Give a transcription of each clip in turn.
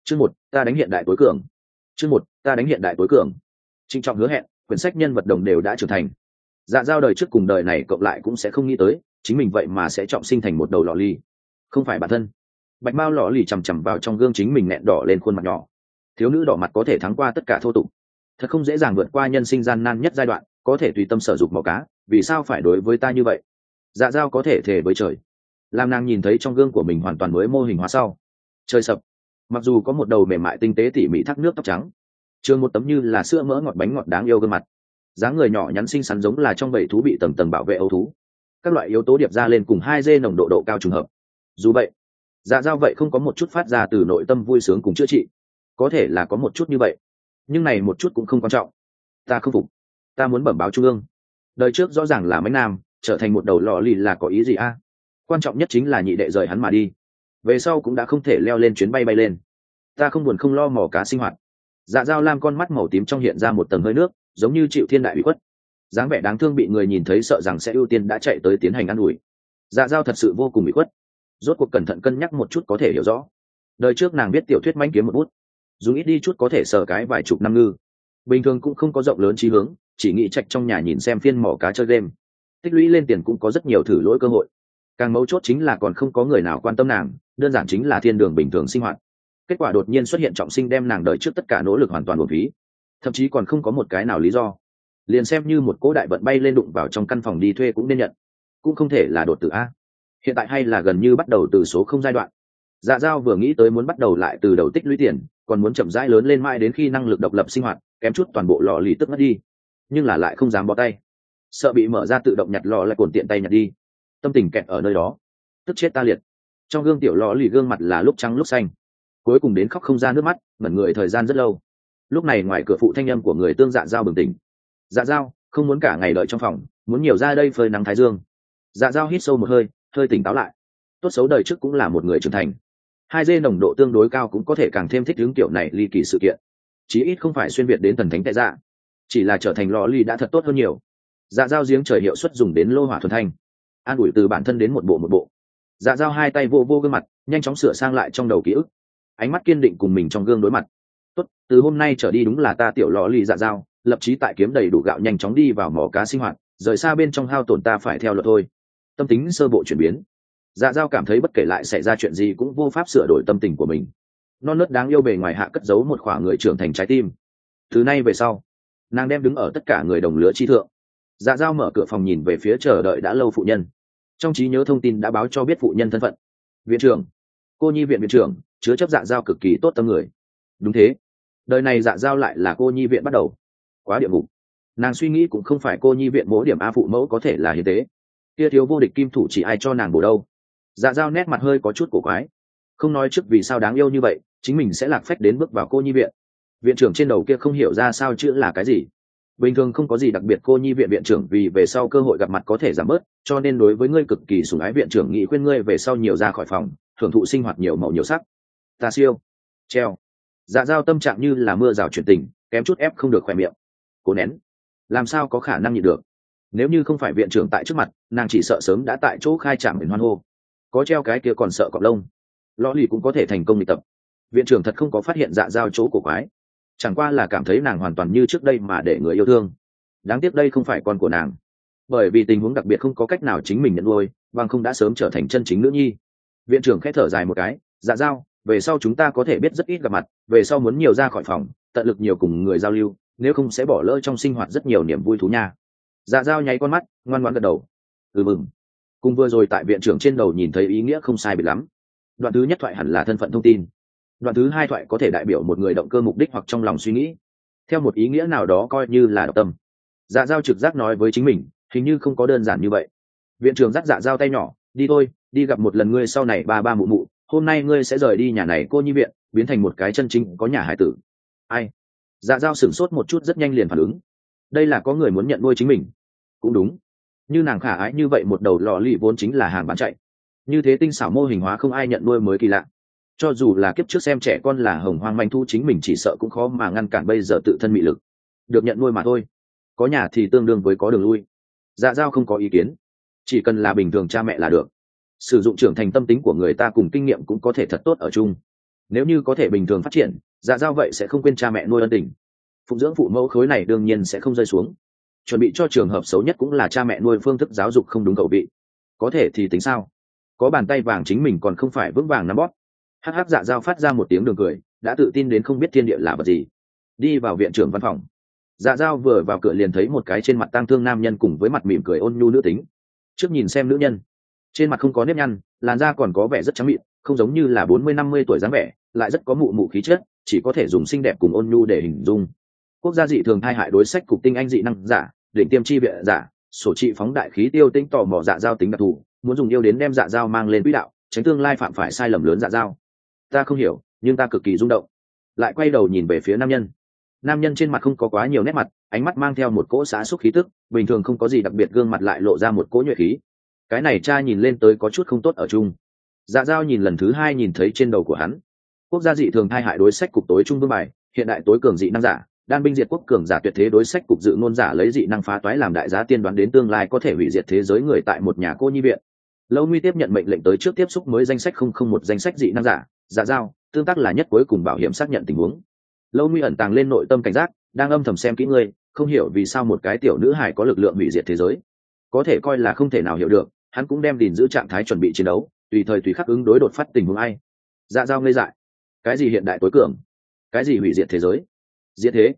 Chương một, ta đánh hiện đại tối cường. Chương một, ta đánh hiện đại tối cường. Trịnh trọng hứa hẹn, quyển sách nhân vật đồng đều đã trưởng thành. Dạ Dao đời trước cùng đời này cộng lại cũng sẽ không nghĩ tới, chính mình vậy mà sẽ trọng sinh thành một đầu lọ ly. Không phải bản thân. Bạch Mao lọ lì chằm chằm vào trong gương chính mình nẹn đỏ lên khuôn mặt nhỏ. Thiếu nữ đỏ mặt có thể thắng qua tất cả thô tục. Thật không dễ dàng vượt qua nhân sinh gian nan nhất giai đoạn, có thể tùy tâm sở dục màu cá, vì sao phải đối với ta như vậy? Dạ Dao có thể thề với trời. Làm nàng nhìn thấy trong gương của mình hoàn toàn mới mô hình hóa sau. Trời sập. Mặc dù có một đầu mềm mại tinh tế tỉ mỉ thác nước tóc trắng, trường một tấm như là sữa mỡ ngọt bánh ngọt đáng yêu gương mặt, dáng người nhỏ nhắn xinh xắn giống là trong bầy thú bị tầng tầng bảo vệ ấu thú, các loại yếu tố điệp ra lên cùng 2G nồng độ cao trùng hợp. Dù vậy, Dạ Dao vậy không có một chút phát ra từ nội tâm vui sướng cùng chữa trị. Có thể là có một chút như vậy, nhưng này một chút cũng không quan trọng. Ta không phục, ta muốn bẩm báo trung ương. Đời trước rõ ràng là mấy nam trở thành một đầu lò lì là có ý gì a? Quan trọng nhất chính là nhị đệ rời hắn mà đi, về sau cũng đã không thể leo lên chuyến bay lên. Ta không buồn không lo mò cá sinh hoạt. Dạ Dao lam con mắt màu tím trong hiện ra một tầng hơi nước, giống như chịu thiên đại ủy khuất, dáng vẻ đáng thương bị người nhìn thấy sợ rằng sẽ ưu tiên đã chạy tới tiến hành ăn ủi. Dạ Dao thật sự vô cùng ủy khuất, rốt cuộc cẩn thận cân nhắc một chút có thể hiểu rõ. Đời trước nàng biết tiểu thuyết manh kiếm một bút, dùng ít đi chút có thể sờ cái vài chục năm ngư, bình thường cũng không có rộng lớn chí hướng, chỉ nghĩ trạch trong nhà nhìn xem phiên mỏ cá chơi game, tích lũy lên tiền cũng có rất nhiều thử lỗi cơ hội. Càng mấu chốt chính là còn không có người nào quan tâm nàng, đơn giản chính là thiên đường bình thường sinh hoạt. Kết quả đột nhiên xuất hiện trọng sinh đem nàng đời trước tất cả nỗ lực hoàn toàn uổng phí, thậm chí còn không có một cái nào lý do. Liền xem như một cỗ đại vận bay lên đụng vào trong căn phòng đi thuê cũng nên nhận, cũng không thể là đột tử a. Hiện tại hay là gần như bắt đầu từ số không giai đoạn. Dạ Dao vừa nghĩ tới muốn bắt đầu lại từ đầu tích lũy tiền, còn muốn chậm rãi lớn lên mãi đến khi năng lực độc lập sinh hoạt, kém chút toàn bộ lò lì tức mất đi, nhưng là lại không dám bó tay, sợ bị mở ra tự động nhặt lò lại cồn tiện tay nhặt đi. Tâm tình kẹt ở nơi đó, tức chết ta liệt. Trong gương tiểu lò lì gương mặt là lúc trắng lúc xanh, cuối cùng đến khóc không ra nước mắt, ngẩn người thời gian rất lâu. Lúc này ngoài cửa phụ thanh âm của người tương Dạ Dao bừng tỉnh. Dạ Dao, không muốn cả ngày đợi trong phòng, muốn nhiều ra đây phơi nắng thái dương. Dạ Dao hít sâu một hơi, hơi tỉnh táo lại. Tốt xấu đời trước cũng là một người trưởng thành, 2G nồng độ tương đối cao cũng có thể càng thêm thích ứng kiểu này ly kỳ sự kiện, chí ít không phải xuyên việt đến thần thánh tại dạ, chỉ là trở thành lò ly đã thật tốt hơn nhiều. Dạ Dao giếng trời hiệu suất dùng đến lô hỏa thuần thanh, an ủi từ bản thân đến một bộ. Dạ Dao hai tay vô gương mặt, nhanh chóng sửa sang lại trong đầu ký ức, ánh mắt kiên định cùng mình trong gương đối mặt. Tốt, từ hôm nay trở đi đúng là ta tiểu lò ly Dạ Dao, lập chí tại kiếm đầy đủ gạo nhanh chóng đi vào mỏ cá sinh hoạt, rời xa bên trong hao tổn ta phải theo luật thôi. Tâm tính sơ bộ chuyển biến. Dạ Dao cảm thấy bất kể lại xảy ra chuyện gì cũng vô pháp sửa đổi tâm tình của mình. Non nớt đáng yêu bề ngoài hạ cất giấu một khoảng người trưởng thành trái tim. Từ nay về sau, nàng đem đứng ở tất cả người đồng lứa chi thượng. Dạ Dao mở cửa phòng nhìn về phía chờ đợi đã lâu phụ nhân. Trong trí nhớ thông tin đã báo cho biết phụ nhân thân phận. Viện trưởng, cô nhi viện viện trưởng, chứa chấp Dạ Dao cực kỳ tốt tâm người. Đúng thế, đời này Dạ Dao lại là cô nhi viện bắt đầu. Quá địa ngục. Nàng suy nghĩ cũng không phải cô nhi viện mỗi điểm a phụ mẫu có thể là hiến tế, kia thiếu vô địch kim thủ chỉ ai cho nàng bổ đâu. Dạ Dao nét mặt hơi có chút cổ quái, không nói trước vì sao đáng yêu như vậy chính mình sẽ lạc phách đến bước vào cô nhi viện. Viện trưởng trên đầu kia không hiểu ra sao chữ là cái gì. Bình thường không có gì đặc biệt, cô nhi viện viện trưởng vì về sau cơ hội gặp mặt có thể giảm bớt, cho nên đối với ngươi cực kỳ sủng ái, viện trưởng nghĩ khuyên ngươi về sau nhiều ra khỏi phòng, hưởng thụ sinh hoạt nhiều màu nhiều sắc. Ta siêu treo. Dạ Dao tâm trạng như là mưa rào chuyển tình, kém chút ép không được khỏe miệng. Cố nén, làm sao có khả năng nhịn được. Nếu như không phải viện trưởng tại trước mặt, nàng chỉ sợ sớm đã tại chỗ khai trạm đến hoan hô. Có treo cái kia còn sợ cọp lông, lõ lì cũng có thể thành công luyện tập. Viện trưởng thật không có phát hiện Dạ Dao chỗ cổ quái, chẳng qua là cảm thấy nàng hoàn toàn như trước đây mà để người yêu thương. Đáng tiếc đây không phải con của nàng, bởi vì tình huống đặc biệt không có cách nào chính mình nhận nuôi, bằng không đã sớm trở thành chân chính nữ nhi. Viện trưởng khẽ thở dài một cái. Dạ Dao, về sau chúng ta có thể biết rất ít gặp mặt, về sau muốn nhiều ra khỏi phòng, tận lực nhiều cùng người giao lưu, nếu không sẽ bỏ lỡ trong sinh hoạt rất nhiều niềm vui thú nha. Dạ Dao nháy con mắt, ngoan ngoãn gật đầu. Mừng. Cùng vừa rồi tại viện trưởng trên đầu nhìn thấy ý nghĩa không sai biệt lắm. Đoạn thứ nhất thoại hẳn là thân phận thông tin, đoạn thứ hai thoại có thể đại biểu một người động cơ mục đích hoặc trong lòng suy nghĩ, theo một ý nghĩa nào đó coi như là độc tâm. Dạ Dao trực giác nói với chính mình, hình như không có đơn giản như vậy. Viện trưởng dắt Dạ Dao tay nhỏ, đi thôi, đi gặp một lần ngươi sau này ba mụ mụ, hôm nay ngươi sẽ rời đi nhà này cô nhi viện, biến thành một cái chân chính có nhà hải tử. Ai? Dạ Dao sửng sốt một chút, rất nhanh liền phản ứng, đây là có người muốn nhận nuôi chính mình. Cũng đúng, như nàng khả ái như vậy một đầu lò lì vốn chính là hàng bán chạy, như thế tinh xảo mô hình hóa không ai nhận nuôi mới kỳ lạ. Cho dù là kiếp trước xem trẻ con là hồng hoang manh thu, chính mình chỉ sợ cũng khó mà ngăn cản bây giờ tự thân mị lực. Được nhận nuôi mà thôi, có nhà thì tương đương với có đường lui. Dạ Dao không có ý kiến, chỉ cần là bình thường cha mẹ là được. Sử dụng trưởng thành tâm tính của người ta cùng kinh nghiệm cũng có thể thật tốt ở chung. Nếu như có thể bình thường phát triển, dạ dao vậy sẽ không quên cha mẹ nuôi ân tình. Phụng dưỡng phụ mẫu khối này đương nhiên sẽ không rơi xuống. Chuẩn bị cho trường hợp xấu nhất cũng là cha mẹ nuôi phương thức giáo dục không đúng khẩu vị. Có thể thì tính sao? Có bàn tay vàng chính mình còn không phải vững vàng nắm bóp. Hắc hắc, dạ dao phát ra một tiếng đường cười, đã tự tin đến không biết thiên địa là vật gì. Đi vào viện trưởng văn phòng. Dạ dao vừa vào cửa liền thấy một cái trên mặt tang thương nam nhân cùng với mặt mỉm cười ôn nhu nữ tính. Trước nhìn xem nữ nhân, trên mặt không có nếp nhăn, làn da còn có vẻ rất trắng mịn, không giống như là 40-50 tuổi dáng vẻ, lại rất có mụ mụ khí chất, chỉ có thể dùng xinh đẹp cùng ôn nhu để hình dung. Quốc gia dị thường thai hại đối sách cục tinh anh dị năng giả, định tiêm chi viện giả, sổ trị phóng đại khí tiêu tính tò mò dạ dao tính đặc thù, muốn dùng yêu đến đem dạ dao mang lên quỹ đạo, tránh tương lai phạm phải sai lầm lớn dạ dao. Ta không hiểu, nhưng ta cực kỳ rung động. Lại quay đầu nhìn về phía nam nhân. Nam nhân trên mặt không có quá nhiều nét mặt, ánh mắt mang theo một cỗ xá xúc khí tức, bình thường không có gì đặc biệt, gương mặt lại lộ ra một cỗ nhuệ khí. Cái này cha nhìn lên tới có chút không tốt ở chung. Dạ dao nhìn lần thứ hai nhìn thấy trên đầu của hắn. Quốc gia dị thường thai hại đối sách cục tối trung vương bài, hiện đại tối cường dị năng giả, đan binh diệt quốc cường giả tuyệt thế đối sách cục dự ngôn giả lấy dị năng phá toái làm đại giá, tiên đoán đến tương lai có thể hủy diệt thế giới người tại một nhà cô nhi viện. Lâu Nguy tiếp nhận mệnh lệnh tới trước tiếp xúc mới danh sách 001 danh sách dị năng giả. Dạ dao, tương tác là nhất cuối cùng bảo hiểm xác nhận tình huống. Lâu Nguy ẩn tàng lên nội tâm cảnh giác, đang âm thầm xem kỹ ngươi, không hiểu vì sao một cái tiểu nữ hài có lực lượng hủy diệt thế giới. Có thể coi là không thể nào hiểu được, hắn cũng đem gìn giữ trạng thái chuẩn bị chiến đấu, tùy thời tùy khắc ứng đối đột phát tình huống ai. Dạ dao ngây dại. Cái gì hiện đại tối cường? Cái gì hủy diệt thế giới? Diệt thế?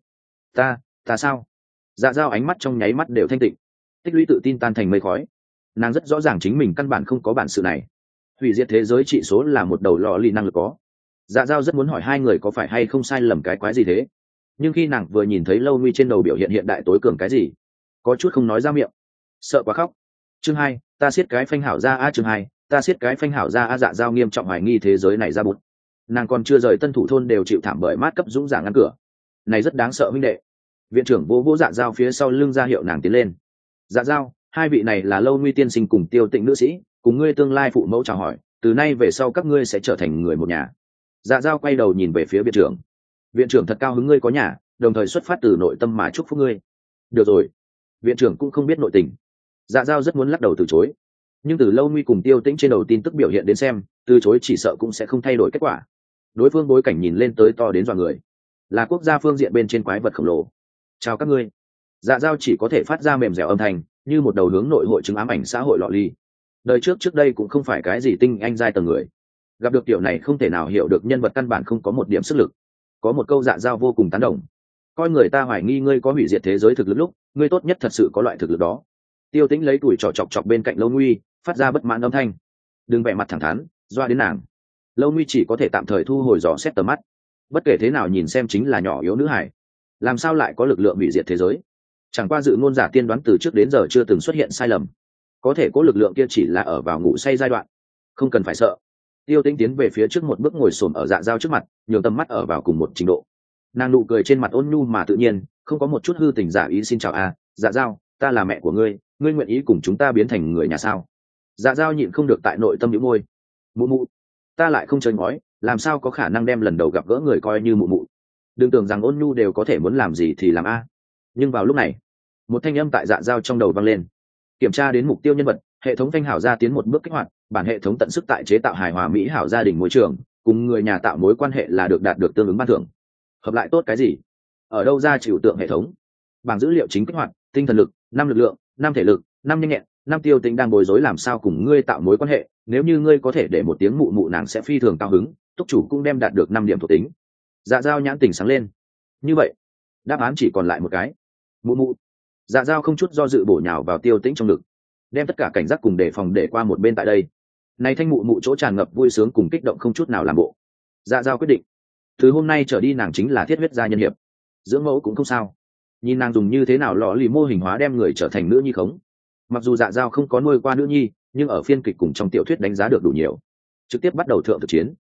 Ta sao? Dạ dao ánh mắt trong nháy mắt đều thanh tịnh, tích lũy tự tin tan thành mây khói. Nàng rất rõ ràng chính mình căn bản không có bản sự này. Hủy diệt thế giới trị số là một đầu lò lì năng lực có. Dạ dao rất muốn hỏi hai người có phải hay không sai lầm cái quái gì thế, nhưng khi nàng vừa nhìn thấy Lâu Nguy trên đầu biểu hiện hiện đại tối cường cái gì, có chút không nói ra miệng, sợ quá khóc. Chương 2, ta siết cái phanh hảo ra a. Chương 2, ta siết cái phanh hảo ra a. Dạ dao nghiêm trọng hoài nghi thế giới này ra bút. Nàng còn chưa rời Tân Thủ thôn đều chịu thảm bởi mát cấp dũng giả ngăn cửa, này rất đáng sợ huynh đệ. Viện trưởng vô dạ dao phía sau lưng ra hiệu nàng tiến lên. Dạ dao, hai vị này là Lâu Nguy tiên sinh cùng Tiêu Tịnh nữ sĩ, cùng ngươi tương lai phụ mẫu chào hỏi, từ nay về sau các ngươi sẽ trở thành người một nhà. Dạ dao quay đầu nhìn về phía viện trưởng. Viện trưởng thật cao hứng ngươi có nhà, đồng thời xuất phát từ nội tâm mà chúc phúc ngươi. Được rồi. Viện trưởng cũng không biết nội tình. Dạ dao rất muốn lắc đầu từ chối, nhưng từ Lâu Nguy cùng Tiêu Tĩnh trên đầu tin tức biểu hiện đến xem, từ chối chỉ sợ cũng sẽ không thay đổi kết quả. Đối phương bối cảnh nhìn lên tới to đến dọa người, là quốc gia phương diện bên trên quái vật khổng lồ. Chào các ngươi. Dạ dao chỉ có thể phát ra mềm dẻo âm thanh, như một đầu hướng nội hội chứng ám ảnh xã hội lọ ly. Đời trước đây cũng không phải cái gì tinh anh giai tầng người, gặp được tiểu này không thể nào hiểu được nhân vật căn bản không có một điểm sức lực. Có một câu dạ dao vô cùng tán đồng, coi người ta hoài nghi ngươi có hủy diệt thế giới thực lực lúc, ngươi tốt nhất thật sự có loại thực lực đó. Tiêu Tĩnh lấy tuổi trò chọc chọc bên cạnh Lâu Nguy, phát ra bất mãn âm thanh. Đừng vẻ mặt thẳng thắn, doa đến nàng. Lâu Nguy chỉ có thể tạm thời thu hồi dò xét tầm mắt. Bất kể thế nào nhìn xem chính là nhỏ yếu nữ hải, làm sao lại có lực lượng hủy diệt thế giới? Chẳng qua dự ngôn giả tiên đoán từ trước đến giờ chưa từng xuất hiện sai lầm, có thể có lực lượng kia chỉ là ở vào ngủ say giai đoạn, không cần phải sợ. Tiêu Tĩnh tiến về phía trước một bước, ngồi xổm ở dạ dao trước mặt, nhường tầm mắt ở vào cùng một trình độ. Nàng nụ cười trên mặt ôn nhu mà tự nhiên, không có một chút hư tình giả ý. Xin chào a, dạ dao, ta là mẹ của ngươi, ngươi nguyện ý cùng chúng ta biến thành người nhà sao? Dạ dao nhịn không được tại nội tâm nhíu môi. Mụ mụ, ta lại không chơi ngói, làm sao có khả năng đem lần đầu gặp gỡ người coi như mụ mụ? Đừng tưởng rằng ôn nhu đều có thể muốn làm gì thì làm a. Nhưng vào lúc này, một thanh âm tại dạ dao trong đầu vang lên. Kiểm tra đến mục tiêu nhân vật, hệ thống phanh hảo gia tiến một bước kích hoạt, bản hệ thống tận sức tại chế tạo hài hòa mỹ hảo gia đình môi trường, cùng người nhà tạo mối quan hệ là được đạt được tương ứng ban thưởng. Hợp lại tốt cái gì? Ở đâu ra chịu tượng hệ thống? Bảng dữ liệu chính kích hoạt, tinh thần lực 5 lực lượng, 5 thể lực, 5 nhanh nhẹn, 5 Tiêu Tĩnh đang bối rối làm sao cùng ngươi tạo mối quan hệ, nếu như ngươi có thể để một tiếng mụ mụ nàng sẽ phi thường cao hứng, túc chủ cũng đem đạt được 5 điểm thuộc tính. Dạ dao nhãn tỉnh sáng lên. Như vậy, đáp án chỉ còn lại một cái. Mụ mụ. Dạ dao không chút do dự bổ nhào vào Tiêu Tĩnh trong ngực, đem tất cả cảnh giác cùng đề phòng để qua một bên. Tại đây, này thanh mụ mụ chỗ tràn ngập vui sướng cùng kích động không chút nào làm bộ. Dạ dao quyết định, từ hôm nay trở đi nàng chính là thiết huyết gia nhân hiệp. Dưỡng mẫu cũng không sao, nhìn nàng dùng như thế nào lọ lì mô hình hóa đem người trở thành nữ nhi khống. Mặc dù dạ dao không có nuôi qua nữ nhi, nhưng ở phiên kịch cùng trong tiểu thuyết đánh giá được đủ nhiều, trực tiếp bắt đầu thượng thực chiến.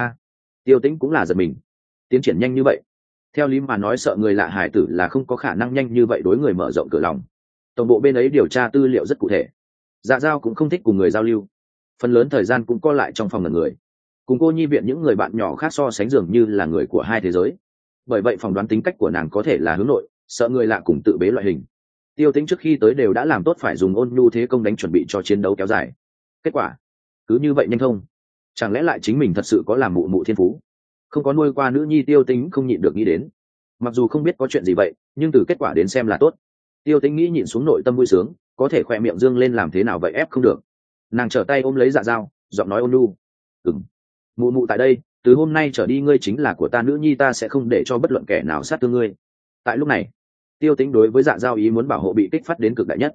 Tiêu Tĩnh cũng là giật mình, tiến triển nhanh như vậy. Theo lý mà nói sợ người lạ hải tử là không có khả năng nhanh như vậy đối người mở rộng cửa lòng. Tổng bộ bên ấy điều tra tư liệu rất cụ thể, dạ dao cũng không thích cùng người giao lưu, phần lớn thời gian cũng co lại trong phòng ngần người, cùng cô nhi viện những người bạn nhỏ khác so sánh dường như là người của hai thế giới. Bởi vậy phỏng đoán tính cách của nàng có thể là hướng nội, sợ người lạ cùng tự bế loại hình. Tiêu Tĩnh trước khi tới đều đã làm tốt phải dùng ôn nhu thế công đánh chuẩn bị cho chiến đấu kéo dài. Kết quả cứ như vậy nhanh thông. Chẳng lẽ lại chính mình thật sự có làm mụ mụ thiên phú? không có nuôi qua nữ nhi Tiêu Tĩnh không nhịn được nghĩ đến. Mặc dù không biết có chuyện gì vậy, nhưng từ kết quả đến xem là tốt. Tiêu Tĩnh nghĩ nhịn xuống nội tâm vui sướng, có thể khỏe miệng dương lên làm thế nào vậy ép không được. Nàng trở tay ôm lấy Dạ Dao, giọng nói ôn nhu. Mụ mụ tại đây, từ hôm nay trở đi ngươi chính là của ta nữ nhi, ta sẽ không để cho bất luận kẻ nào sát thương ngươi. Tại lúc này, Tiêu Tĩnh đối với Dạ Dao ý muốn bảo hộ bị kích phát đến cực đại nhất.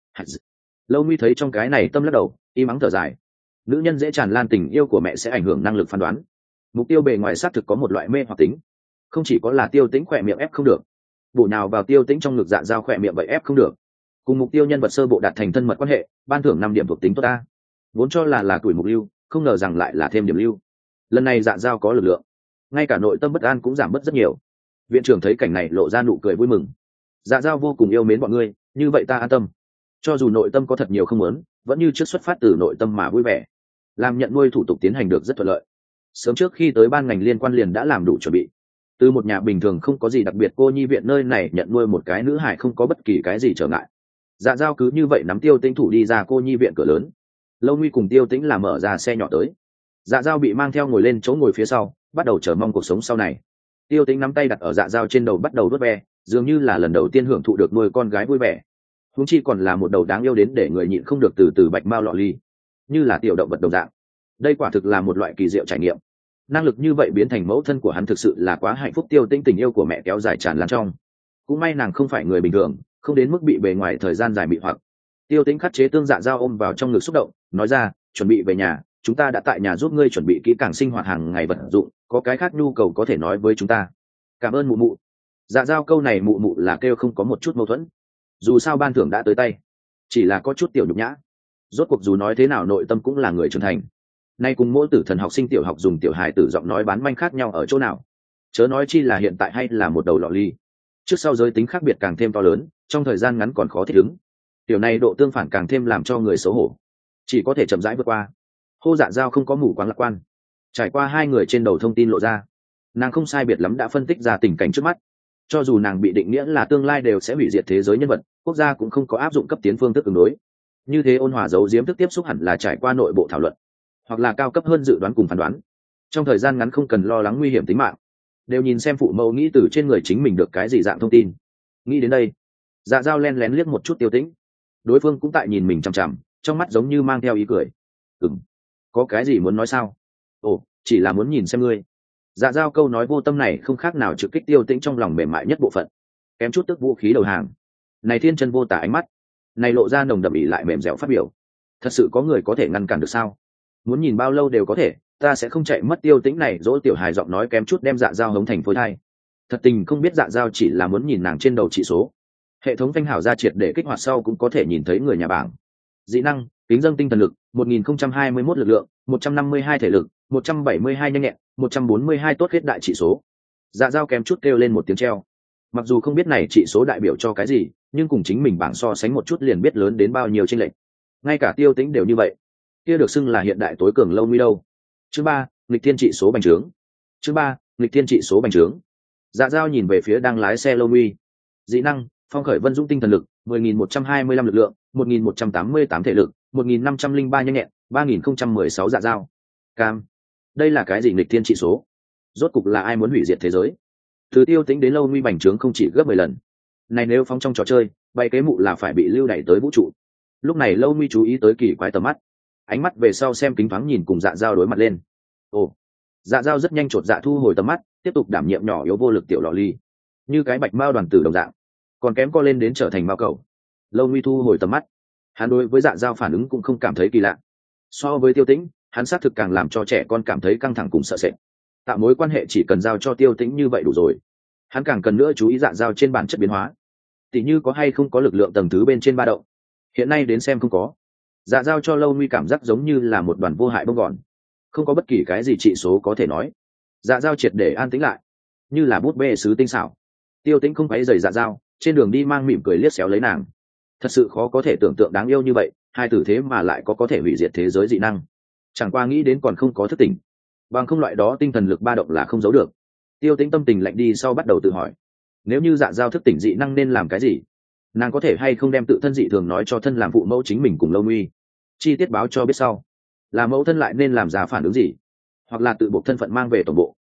Lâu Nguy thấy trong cái này tâm lắc đầu, im ắng thở dài. Nữ nhân dễ tràn lan tình yêu của mẹ sẽ ảnh hưởng năng lực phán đoán. Mục tiêu bề ngoài xác thực có một loại mê hoặc tính, không chỉ có là Tiêu Tĩnh khỏe miệng ép không được, bổ nào vào Tiêu Tĩnh trong ngực Dạ Dao khỏe miệng vậy ép không được. Cùng mục tiêu nhân vật sơ bộ đạt thành thân mật quan hệ, ban thưởng 5 điểm thuộc tính tốt ta. Vốn cho là tuổi mục lưu, không ngờ rằng lại là thêm điểm lưu. Lần này Dạ Dao có lực lượng, ngay cả nội tâm bất an cũng giảm bớt rất nhiều. Viện trưởng thấy cảnh này lộ ra nụ cười vui mừng. Dạ Dao vô cùng yêu mến bọn ngươi, như vậy ta an tâm. Cho dù nội tâm có thật nhiều không muốn, vẫn như trước xuất phát từ nội tâm mà vui vẻ. Làm nhận nuôi thủ tục tiến hành được rất thuận lợi. Sớm trước khi tới ban ngành liên quan liền đã làm đủ chuẩn bị. Từ một nhà bình thường không có gì đặc biệt cô nhi viện nơi này nhận nuôi một cái nữ hải không có bất kỳ cái gì trở ngại. Dạ Dao cứ như vậy nắm Tiêu Tĩnh thủ đi ra cô nhi viện cửa lớn. Lâu Nguy cùng Tiêu Tĩnh là mở ra xe nhỏ tới. Dạ Dao bị mang theo ngồi lên chỗ ngồi phía sau, bắt đầu chờ mong cuộc sống sau này. Tiêu Tĩnh nắm tay đặt ở Dạ Dao trên đầu bắt đầu vuốt ve, dường như là lần đầu tiên hưởng thụ được nuôi con gái vui vẻ. Huống chi còn là một đầu đáng yêu đến để người nhịn không được từ từ bạch mao lọ ly, như là tiểu động vật đồng dạng. Đây quả thực là một loại kỳ diệu trải nghiệm. Năng lực như vậy biến thành mẫu thân của hắn thực sự là quá hạnh phúc. Tiêu Tĩnh tình yêu của mẹ kéo dài tràn lan trong. Cũng may nàng không phải người bình thường, không đến mức bị bề ngoài thời gian dài bị hoặc. Tiêu Tĩnh khắc chế tương Dạ Dao ôm vào trong ngực xúc động, nói ra, chuẩn bị về nhà, chúng ta đã tại nhà giúp ngươi chuẩn bị kỹ càng sinh hoạt hàng ngày vật dụng, có cái khác nhu cầu có thể nói với chúng ta. Cảm ơn mụ mụ. Dạ Dao câu này mụ mụ là kêu không có một chút mâu thuẫn. Dù sao ban thưởng đã tới tay, chỉ là có chút tiểu nhục nhã. Rốt cuộc dù nói thế nào nội tâm cũng là người trưởng thành. Nay cùng mỗi tử thần học sinh tiểu học dùng tiểu hài tử giọng nói bán manh khác nhau ở chỗ nào? Chớ nói chi là hiện tại hay là một đầu lọ ly. Trước sau giới tính khác biệt càng thêm to lớn, trong thời gian ngắn còn khó thích ứng. Tiểu này độ tương phản càng thêm làm cho người xấu hổ, chỉ có thể chậm rãi vượt qua. Hô Dạ Dao không có mù quáng lạc quan. Trải qua 2 người trên đầu thông tin lộ ra, nàng không sai biệt lắm đã phân tích ra tình cảnh trước mắt. Cho dù nàng bị định nghĩa là tương lai đều sẽ hủy diệt thế giới nhân vật, quốc gia cũng không có áp dụng cấp tiến phương thức ứng đối. Như thế ôn hòa giấu giếm thức tiếp xúc hẳn là trải qua nội bộ thảo luận, hoặc là cao cấp hơn dự đoán cùng phán đoán. Trong thời gian ngắn không cần lo lắng nguy hiểm tính mạng, đều nhìn xem phụ mẫu nghĩ từ trên người chính mình được cái gì dạng thông tin. Nghĩ đến đây, Dạ Dao len lén liếc một chút Tiêu Tĩnh. Đối phương cũng tại nhìn mình chằm chằm, trong mắt giống như mang theo ý cười. Có cái gì muốn nói sao? Ồ, chỉ là muốn nhìn xem ngươi. Dạ Dao câu nói vô tâm này không khác nào trực kích Tiêu Tĩnh trong lòng mềm mại nhất bộ phận, kém chút tức vũ khí đầu hàng. Này thiên chân vô tả ánh mắt, này lộ ra nồng đậm ỉ lại mềm dẻo phát biểu, thật sự có người có thể ngăn cản được sao? Muốn nhìn bao lâu đều có thể, ta sẽ không chạy mất. Tiêu Tĩnh này dỗ tiểu hài giọng nói kém chút đem Dạ Dao hống thành phôi thai. Thật tình không biết Dạ Dao chỉ là muốn nhìn nàng trên đầu trị số. Hệ thống thanh hảo ra triệt để kích hoạt sau cũng có thể nhìn thấy người nhà bảng. Dị năng, kính dâng tinh thần lực, 1021 lực lượng, 152 thể lực, 172 nhanh nhẹn, 142 tốt kết đại trị số. Dạ Dao kém chút kêu lên một tiếng treo. Mặc dù không biết này trị số đại biểu cho cái gì, nhưng cùng chính mình bảng so sánh một chút liền biết lớn đến bao nhiêu chênh lệch. Ngay cả Tiêu Tĩnh đều như vậy, kia được xưng là hiện đại tối cường Lâu Nguy đâu. Chương 3, nghịch thiên trị số bành trướng. Chương 3, nghịch thiên trị số bành trướng. Dạ Dao nhìn về phía đang lái xe Lâu Nguy. Dị năng, phong khởi vân dũng tinh thần lực, 10.125 lực lượng, 1.188 thể lực, 1.503 nhanh nhẹn, 3.016 Dạ Dao. Cam. Đây là cái gì nghịch thiên trị số? Rốt cục là ai muốn hủy diệt thế giới? Từ Tiêu Tĩnh đến Lâu Nguy bành trướng không chỉ gấp 10 lần. Này nếu phóng trong trò chơi, bay kế mụ là phải bị lưu đẩy tới vũ trụ. Lúc này Lâu Nguy chú ý tới kỳ quái tầm mắt, ánh mắt về sau xem kính thoáng nhìn cùng Dạ Dao đối mặt lên. Ồ. Dạ Dao rất nhanh chột dạ thu hồi tầm mắt, tiếp tục đảm nhiệm nhỏ yếu vô lực tiểu lọ ly, như cái bạch mao đoàn tử đồng dạng, còn kém co lên đến trở thành mao cầu. Lâu Nguy thu hồi tầm mắt, hắn đối với Dạ Dao phản ứng cũng không cảm thấy kỳ lạ. So với Tiêu Tĩnh, hắn xác thực càng làm cho trẻ con cảm thấy căng thẳng cùng sợ sệt. Tạo mối quan hệ chỉ cần giao cho Tiêu Tĩnh như vậy đủ rồi. Hắn càng cần nữa chú ý Dạ Dao trên bản chất biến hóa, tỉ như có hay không có lực lượng tầng thứ bên trên ba động. Hiện nay đến xem không có. Dạ Dao cho Lâu Nguy cảm giác giống như là một đoàn vô hại bông gòn, không có bất kỳ cái gì trị số có thể nói. Dạ Dao triệt để an tĩnh lại, như là bút bê sứ tinh xảo. Tiêu Tĩnh không phải giày Dạ Dao, trên đường đi mang mỉm cười liếc xéo lấy nàng. Thật sự khó có thể tưởng tượng đáng yêu như vậy, hai tử thế mà lại có thể hủy diệt thế giới dị năng. Chẳng qua nghĩ đến còn không có thức tỉnh, bằng không loại đó tinh thần lực ba động là không giấu được. Tiêu Tĩnh tâm tình lạnh đi sau bắt đầu tự hỏi, nếu như Dạ Dao thức tỉnh dị năng nên làm cái gì? Nàng có thể hay không đem tự thân dị thường nói cho thân làm phụ mẫu chính mình cùng Lâu Nguy, chi tiết báo cho biết sau, là mẫu thân lại nên làm ra phản ứng gì, hoặc là tự buộc thân phận mang về tổng bộ,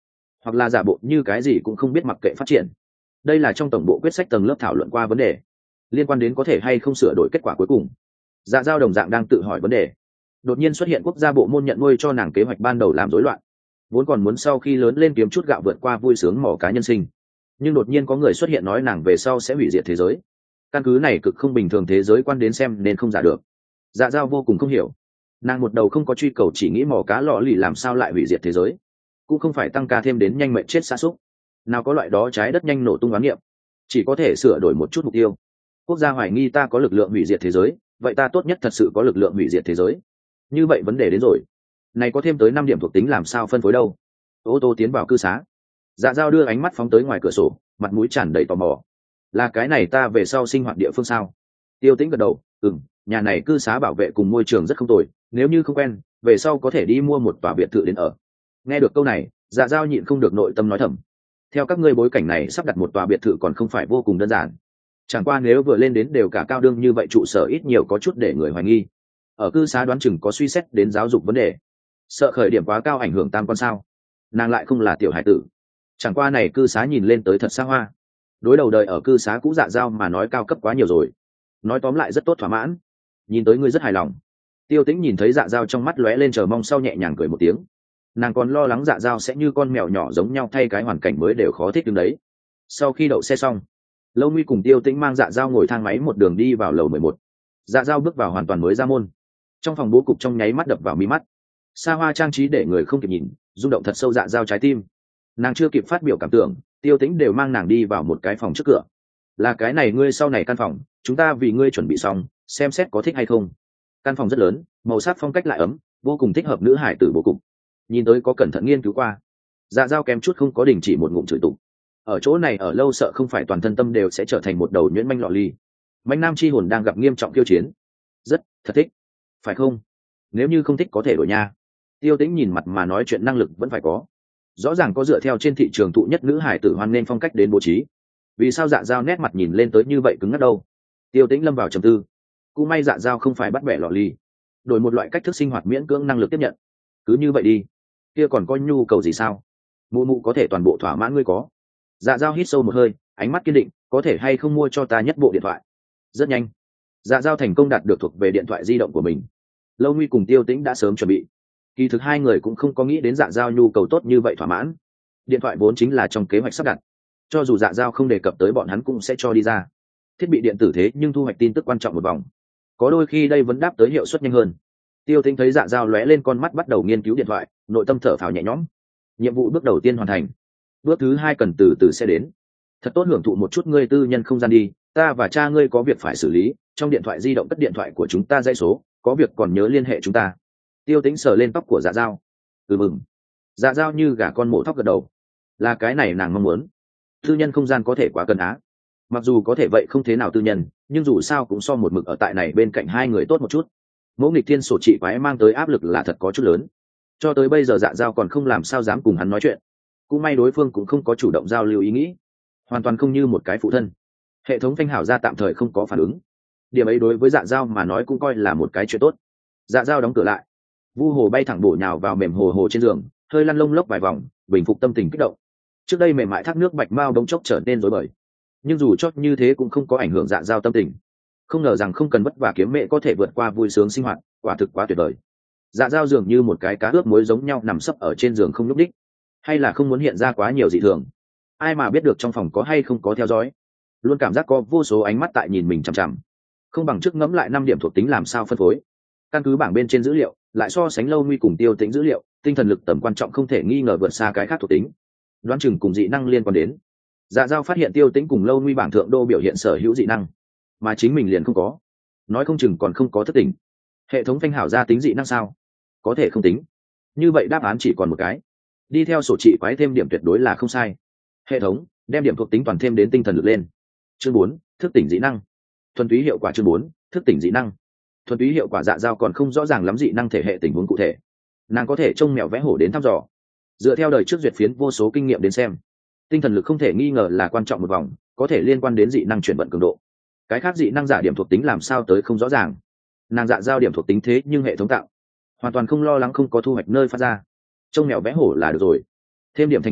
hoặc là giả bộ như cái gì cũng không biết mặc kệ phát triển. Đây là trong tổng bộ quyết sách tầng lớp thảo luận qua vấn đề liên quan đến có thể hay không sửa đổi kết quả cuối cùng. Dạ Dao đồng dạng đang tự hỏi vấn đề. Đột nhiên xuất hiện quốc gia bộ môn nhận nuôi cho nàng kế hoạch ban đầu làm rối loạn, vốn còn muốn sau khi lớn lên kiếm chút gạo vượt qua vui sướng mỏ cá nhân sinh, nhưng đột nhiên có người xuất hiện nói nàng về sau sẽ hủy diệt thế giới. Căn cứ này cực không bình thường thế giới quan đến xem nên không giả được. Dạ Dao vô cùng không hiểu, nàng một đầu không có truy cầu, chỉ nghĩ mỏ cá lọ lì làm sao lại hủy diệt thế giới, cũng không phải tăng ca thêm đến nhanh mệnh chết xa xúc, nào có loại đó trái đất nhanh nổ tung đoán niệm, chỉ có thể sửa đổi một chút mục tiêu. Quốc gia hoài nghi ta có lực lượng hủy diệt thế giới, vậy ta tốt nhất thật sự có lực lượng hủy diệt thế giới. Như vậy vấn đề đến rồi, này có thêm tới 5 điểm thuộc tính làm sao phân phối đâu. Ô tô tiến vào cư xá. Dạ Dao đưa ánh mắt phóng tới ngoài cửa sổ, mặt mũi tràn đầy tò mò. Là cái này ta về sau sinh hoạt địa phương sao? Tiêu Tĩnh gật đầu, nhà này cư xá bảo vệ cùng môi trường rất không tồi, nếu như không quen, về sau có thể đi mua một tòa biệt thự đến ở. Nghe được câu này, Dạ Dao nhịn không được nội tâm nói thầm. Theo các ngươi bối cảnh này sắp đặt một tòa biệt thự còn không phải vô cùng đơn giản. Chẳng qua nếu vừa lên đến đều cả cao đương như vậy, trụ sở ít nhiều có chút để người hoài nghi. Ở cư xá đoán chừng có suy xét đến giáo dục vấn đề, sợ khởi điểm quá cao ảnh hưởng tam quan sao. Nàng lại không là tiểu hải tử. Chẳng qua này cư xá nhìn lên tới thật xa hoa, đối đầu đời ở cư xá cũ Dạ Dao mà nói cao cấp quá nhiều rồi. Nói tóm lại rất tốt, thỏa mãn, nhìn tới ngươi rất hài lòng. Tiêu Tĩnh nhìn thấy Dạ Dao trong mắt lóe lên chờ mong, sau nhẹ nhàng cười một tiếng. Nàng còn lo lắng Dạ Dao sẽ như con mèo nhỏ giống nhau thay cái hoàn cảnh mới đều khó thích đứng đấy. Sau khi đậu xe xong, Lâu Nguy cùng Tiêu Tĩnh mang Dạ Dao ngồi thang máy một đường đi vào lầu 11. Dạ Dao bước vào hoàn toàn mới ra môn. Trong phòng bố cục trong nháy mắt đập vào mi mắt, xa hoa trang trí để người không kịp nhìn, rung động thật sâu Dạ Dao trái tim. Nàng chưa kịp phát biểu cảm tưởng, Tiêu Tĩnh đều mang nàng đi vào một cái phòng trước cửa. Là cái này ngươi sau này căn phòng, chúng ta vì ngươi chuẩn bị xong, xem xét có thích hay không. Căn phòng rất lớn, màu sắc phong cách lại ấm, vô cùng thích hợp nữ hải tử bố cục. Nhìn tới có cẩn thận nghiên cứu qua. Dạ Dao kém chút không có đình chỉ một ngụm chửi tục. Ở chỗ này ở lâu sợ không phải toàn thân tâm đều sẽ trở thành một đầu nhuyễn manh lọ ly. Manh nam chi hồn đang gặp nghiêm trọng khiêu chiến. Rất thật thích, phải không? Nếu như không thích có thể đổi nha. Tiêu Tĩnh nhìn mặt mà nói chuyện năng lực vẫn phải có. Rõ ràng có dựa theo trên thị trường thụ nhất nữ hải tử hoan nên phong cách đến bố trí. Vì sao Dạ Dao nét mặt nhìn lên tới như vậy cứng ngắc đâu? Tiêu Tĩnh lâm vào trầm tư. Cũng may Dạ Dao không phải bắt bẻ lọ ly, đổi một loại cách thức sinh hoạt miễn cưỡng năng lực tiếp nhận. Cứ như vậy đi, kia còn có nhu cầu gì sao? Mụ mụ có thể toàn bộ thỏa mãn ngươi có. Dạ Dao hít sâu một hơi, ánh mắt kiên định, có thể hay không mua cho ta nhất bộ điện thoại? Rất nhanh, Dạ Dao thành công đạt được thuộc về điện thoại di động của mình. Lâu Nguy cùng Tiêu Tĩnh đã sớm chuẩn bị. Kỳ thực hai người cũng không có nghĩ đến Dạ Dao nhu cầu tốt như vậy thỏa mãn. Điện thoại vốn chính là trong kế hoạch sắp đặt, cho dù Dạ Dao không đề cập tới bọn hắn cũng sẽ cho đi ra. Thiết bị điện tử thế nhưng thu hoạch tin tức quan trọng một vòng, có đôi khi đây vẫn đáp tới hiệu suất nhanh hơn. Tiêu Tĩnh thấy Dạ Dao lóe lên con mắt bắt đầu nghiên cứu điện thoại, nội tâm thở phào nhẹ nhõm. Nhiệm vụ bước đầu tiên hoàn thành, bước thứ 2 cần từ từ sẽ đến. Thật tốt hưởng thụ một chút ngươi tư nhân không gian đi, ta và cha ngươi có việc phải xử lý, trong điện thoại di động cất điện thoại của chúng ta dãy số, có việc còn nhớ liên hệ chúng ta. Tiêu Tĩnh sờ lên tóc của Dạ Dao. Mừng. Dạ Dao như gà con mổ thóc gật đầu. Là cái này nàng mong muốn. Tư nhân không gian có thể quá cần á. Mặc dù có thể vậy không thế nào tư nhân, nhưng dù sao cũng so một mực ở tại này bên cạnh hai người tốt một chút. Mẫu nghịch thiên sổ trị quái mang tới áp lực là thật có chút lớn. Cho tới bây giờ Dạ Dao còn không làm sao dám cùng hắn nói chuyện. Cũng may đối phương cũng không có chủ động giao lưu ý nghĩ, hoàn toàn không như một cái phụ thân. Hệ thống phanh hảo ra tạm thời không có phản ứng. Điểm ấy đối với Dạ Dao mà nói cũng coi là một cái chuyện tốt. Dạ Dao đóng cửa lại, Vu Hồ bay thẳng bổ nhào vào mềm hồ hồ trên giường, hơi lăn lông lốc vài vòng, bình phục tâm tình kích động. Trước đây mềm mại thác nước bạch mao đống chốc trở nên rối bời, nhưng dù chót như thế cũng không có ảnh hưởng Dạ Dao tâm tình. Không ngờ rằng không cần vất vả kiếm mẹ có thể vượt qua vui sướng sinh hoạt, quả thực quá tuyệt vời. Dạ Dao dường như một cái cá ướp muối giống nhau nằm sấp ở trên giường không nhúc đích, hay là không muốn hiện ra quá nhiều dị thường. Ai mà biết được trong phòng có hay không có theo dõi, luôn cảm giác có vô số ánh mắt tại nhìn mình chằm chằm. Không bằng trước ngẫm lại 5 điểm thuộc tính làm sao phân phối. Căn cứ bảng bên trên dữ liệu, lại so sánh Lâu Nguy cùng Tiêu Tĩnh dữ liệu, tinh thần lực tầm quan trọng không thể nghi ngờ vượt xa cái khác thuộc tính. Đoán chừng cùng dị năng liên quan đến. Dạ Dao phát hiện Tiêu Tĩnh cùng Lâu Nguy bảng thượng đô biểu hiện sở hữu dị năng, mà chính mình liền không có. Nói không chừng còn không có thất tình. Hệ thống phanh hảo ra tính dị năng sao? Có thể không tính. Như vậy đáp án chỉ còn một cái. Đi theo sổ trị quái thêm điểm tuyệt đối là không sai. Hệ thống đem điểm thuộc tính toàn thêm đến tinh thần lực lên. Chương 4, thức tỉnh dị năng. Thuần túy hiệu quả. Chương 4, thức tỉnh dị năng. Thuần túy hiệu quả. Dạ Dao còn không rõ ràng lắm dị năng thể hệ tình huống cụ thể, nàng có thể trông mèo vẽ hổ đến thăm dò. Dựa theo đời trước duyệt phiến vô số kinh nghiệm đến xem, tinh thần lực không thể nghi ngờ là quan trọng một vòng, có thể liên quan đến dị năng chuyển vận cường độ. Cái khác dị năng giả điểm thuộc tính làm sao tới không rõ ràng. Nàng Dạ Dao điểm thuộc tính thế nhưng hệ thống tạo, hoàn toàn không lo lắng không có thu hoạch nơi phát ra. Trông mèo vẽ hổ là được rồi. Thêm điểm thành công,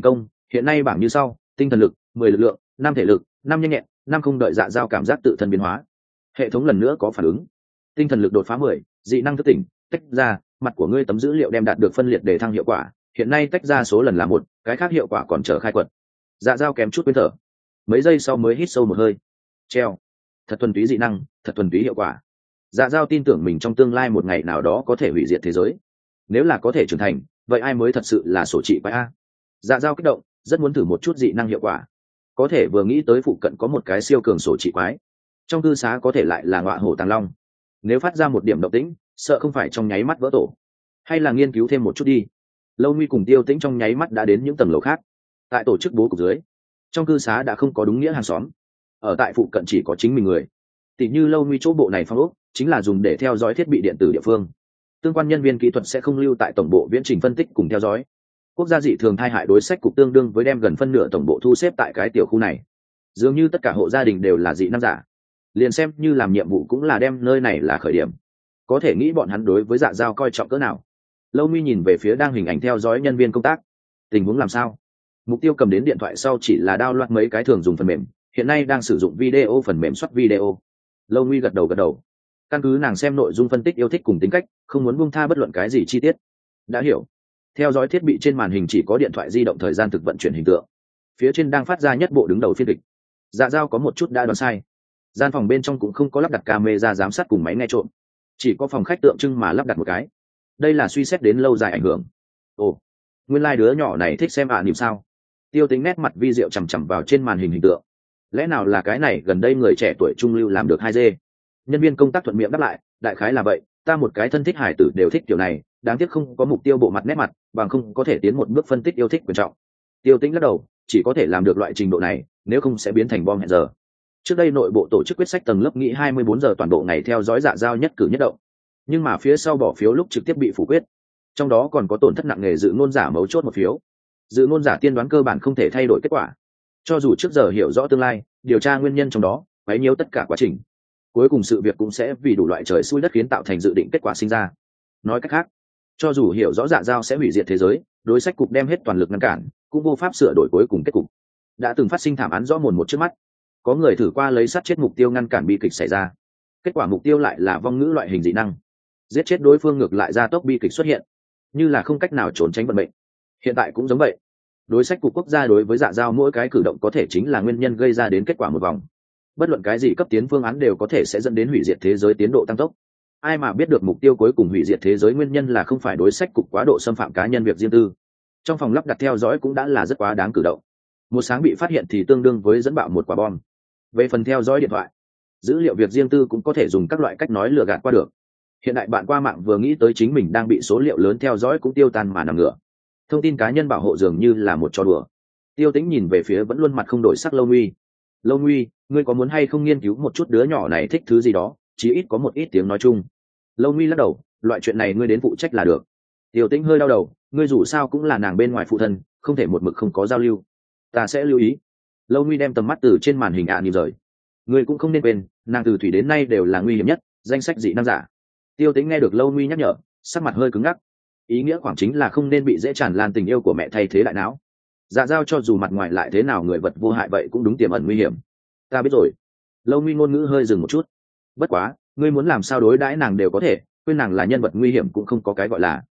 Hiện nay bảng như sau: tinh thần lực 10 lực lượng, 5 thể lực, 5 nhanh nhẹn, 5 không đợi Dạ Dao cảm giác tự thân biến hóa. Hệ thống lần nữa có phản ứng. Tinh thần lực đột phá 10, dị năng thức tỉnh, tách ra, mặt của ngươi tấm dữ liệu đem đạt được phân liệt để thăng hiệu quả, hiện nay tách ra số lần là 1, cái khác hiệu quả còn chờ khai quật. Dạ Dao kém chút quên thở, mấy giây sau mới hít sâu một hơi. Treo. Thật thuần túy dị năng, thật thuần túy hiệu quả. Dạ Dao tin tưởng mình trong tương lai một ngày nào đó có thể hủy diệt thế giới. Nếu là có thể trưởng thành, vậy ai mới thật sự là sổ trị quái a? Dạ Dao kích động, rất muốn thử một chút dị năng hiệu quả. Có thể vừa nghĩ tới phụ cận có một cái siêu cường sổ trị quái, trong cư xá có thể lại là ngọa hổ tàng long. Nếu phát ra một điểm động tĩnh, sợ không phải trong nháy mắt vỡ tổ. Hay là nghiên cứu thêm một chút đi. Lâu Nguy cùng Tiêu Tĩnh trong nháy mắt đã đến những tầng lầu khác. Tại tổ chức bố cục dưới, trong cư xá đã không có đúng nghĩa hàng xóm, ở tại phụ cận chỉ có chính mình người. Tỷ như Lâu Nguy chỗ bộ này phong ốc chính là dùng để theo dõi thiết bị điện tử địa phương, tương quan nhân viên kỹ thuật sẽ không lưu tại tổng bộ viễn trình phân tích cùng theo dõi. Quốc gia dị thường thai hại đối sách cục tương đương với đem gần phân nửa tổng bộ thu xếp tại cái tiểu khu này. Dường như tất cả hộ gia đình đều là dị năng giả, liền xem như làm nhiệm vụ cũng là đem nơi này là khởi điểm. Có thể nghĩ bọn hắn đối với Dạ Dao coi trọng cỡ nào. Lâu Nguy nhìn về phía đang hình ảnh theo dõi nhân viên công tác. Tình huống làm sao? Mục Tiêu cầm đến điện thoại sau chỉ là download mấy cái thường dùng phần mềm, hiện nay đang sử dụng video phần mềm soát video. Lâu Nguy gật đầu. Căn cứ nàng xem nội dung phân tích yêu thích cùng tính cách, không muốn buông tha bất luận cái gì chi tiết. Đã hiểu. Theo dõi thiết bị trên màn hình chỉ có điện thoại di động thời gian thực vận chuyển hình tượng. Phía trên đang phát ra nhất bộ đứng đầu phiên kịch. Dạ Dao có một chút đã đoán sai. Gian phòng bên trong cũng không có lắp đặt camera giám sát cùng máy nghe trộm, chỉ có phòng khách tượng trưng mà lắp đặt một cái. Đây là suy xét đến lâu dài ảnh hưởng. Ồ, nguyên lai đứa nhỏ này thích xem niềm sao? Tiêu Tính nét mặt vi diệu chằm chằm vào trên màn hình hình tượng. Lẽ nào là cái này gần đây người trẻ tuổi trung lưu làm được 2D? Nhân viên công tác thuận miệng đáp lại, đại khái là vậy, ta một cái thân thích hải tử đều thích kiểu này, đáng tiếc không có mục tiêu bộ mặt nét mặt, bằng không có thể tiến một bước phân tích yêu thích quyền trọng. Tiêu Tính lắc đầu, chỉ có thể làm được loại trình độ này, nếu không sẽ biến thành bom hẹn giờ. Trước đây nội bộ tổ chức quyết sách tầng lớp nghĩ 24 giờ toàn bộ ngày theo dõi Dạ Dao nhất cử nhất động, nhưng mà phía sau bỏ phiếu lúc trực tiếp bị phủ quyết, trong đó còn có tổn thất nặng nề dự ngôn giả mấu chốt một phiếu. Dự ngôn giả tiên đoán cơ bản không thể thay đổi kết quả, cho dù trước giờ hiểu rõ tương lai, điều tra nguyên nhân trong đó, quấy nhiễu tất cả quá trình, cuối cùng sự việc cũng sẽ vì đủ loại trời xui đất khiến tạo thành dự định kết quả sinh ra. Nói cách khác, cho dù hiểu rõ Dạ Dao sẽ hủy diệt thế giới, đối sách cục đem hết toàn lực ngăn cản, cũng vô pháp sửa đổi cuối cùng kết cục. Đã từng phát sinh thảm án rõ mồn một trước mắt, có người thử qua lấy sát chết mục tiêu ngăn cản bi kịch xảy ra, kết quả mục tiêu lại là vong ngữ loại hình dị năng, giết chết đối phương ngược lại ra tốc bi kịch xuất hiện, như là không cách nào trốn tránh vận mệnh. Hiện tại cũng giống vậy, đối sách cục quốc gia đối với Dạ Dao mỗi cái cử động có thể chính là nguyên nhân gây ra đến kết quả một vòng. Bất luận cái gì cấp tiến phương án đều có thể sẽ dẫn đến hủy diệt thế giới tiến độ tăng tốc. Ai mà biết được mục tiêu cuối cùng hủy diệt thế giới nguyên nhân là không phải đối sách cục quá độ xâm phạm cá nhân việc riêng tư. Trong phòng lắp đặt theo dõi cũng đã là rất quá đáng cử động. Một sáng bị phát hiện thì tương đương với dẫn bạo một quả bom. Về phần theo dõi điện thoại, dữ liệu việc riêng tư cũng có thể dùng các loại cách nói lừa gạt qua được. Hiện đại bạn qua mạng vừa nghĩ tới chính mình đang bị số liệu lớn theo dõi cũng tiêu tan mà nằm ngửa. Thông tin cá nhân bảo hộ dường như là một trò đùa. Tiêu Tĩnh nhìn về phía vẫn luôn mặt không đổi sắc Lâu Nguy. Lâu Nguy, ngươi có muốn hay không nghiên cứu một chút đứa nhỏ này thích thứ gì đó, chí ít có một ít tiếng nói chung. Lâu Nguy lắc đầu, loại chuyện này ngươi đến phụ trách là được. Tiêu Tĩnh hơi đau đầu, ngươi dù sao cũng là nàng bên ngoài phụ thân, không thể một mực không có giao lưu. Ta sẽ lưu ý. Lâu Nguy đem tầm mắt từ trên màn hình nhìn rời. Ngươi cũng không nên quên, nàng từ thủy đến nay đều là nguy hiểm nhất, danh sách dị năng giả. Tiêu Tĩnh nghe được Lâu Nguy nhắc nhở, sắc mặt hơi cứng ngắc. Ý nghĩa khoảng chính là không nên bị dễ tràn lan tình yêu của mẹ thay thế đại não. Dạ Dao cho dù mặt ngoài lại thế nào người vật vô hại vậy cũng đúng tiềm ẩn nguy hiểm. Ta biết rồi. Lâu Nguy ngôn ngữ hơi dừng một chút. Bất quá, ngươi muốn làm sao đối đãi nàng đều có thể, quên nàng là nhân vật nguy hiểm cũng không có cái gọi là.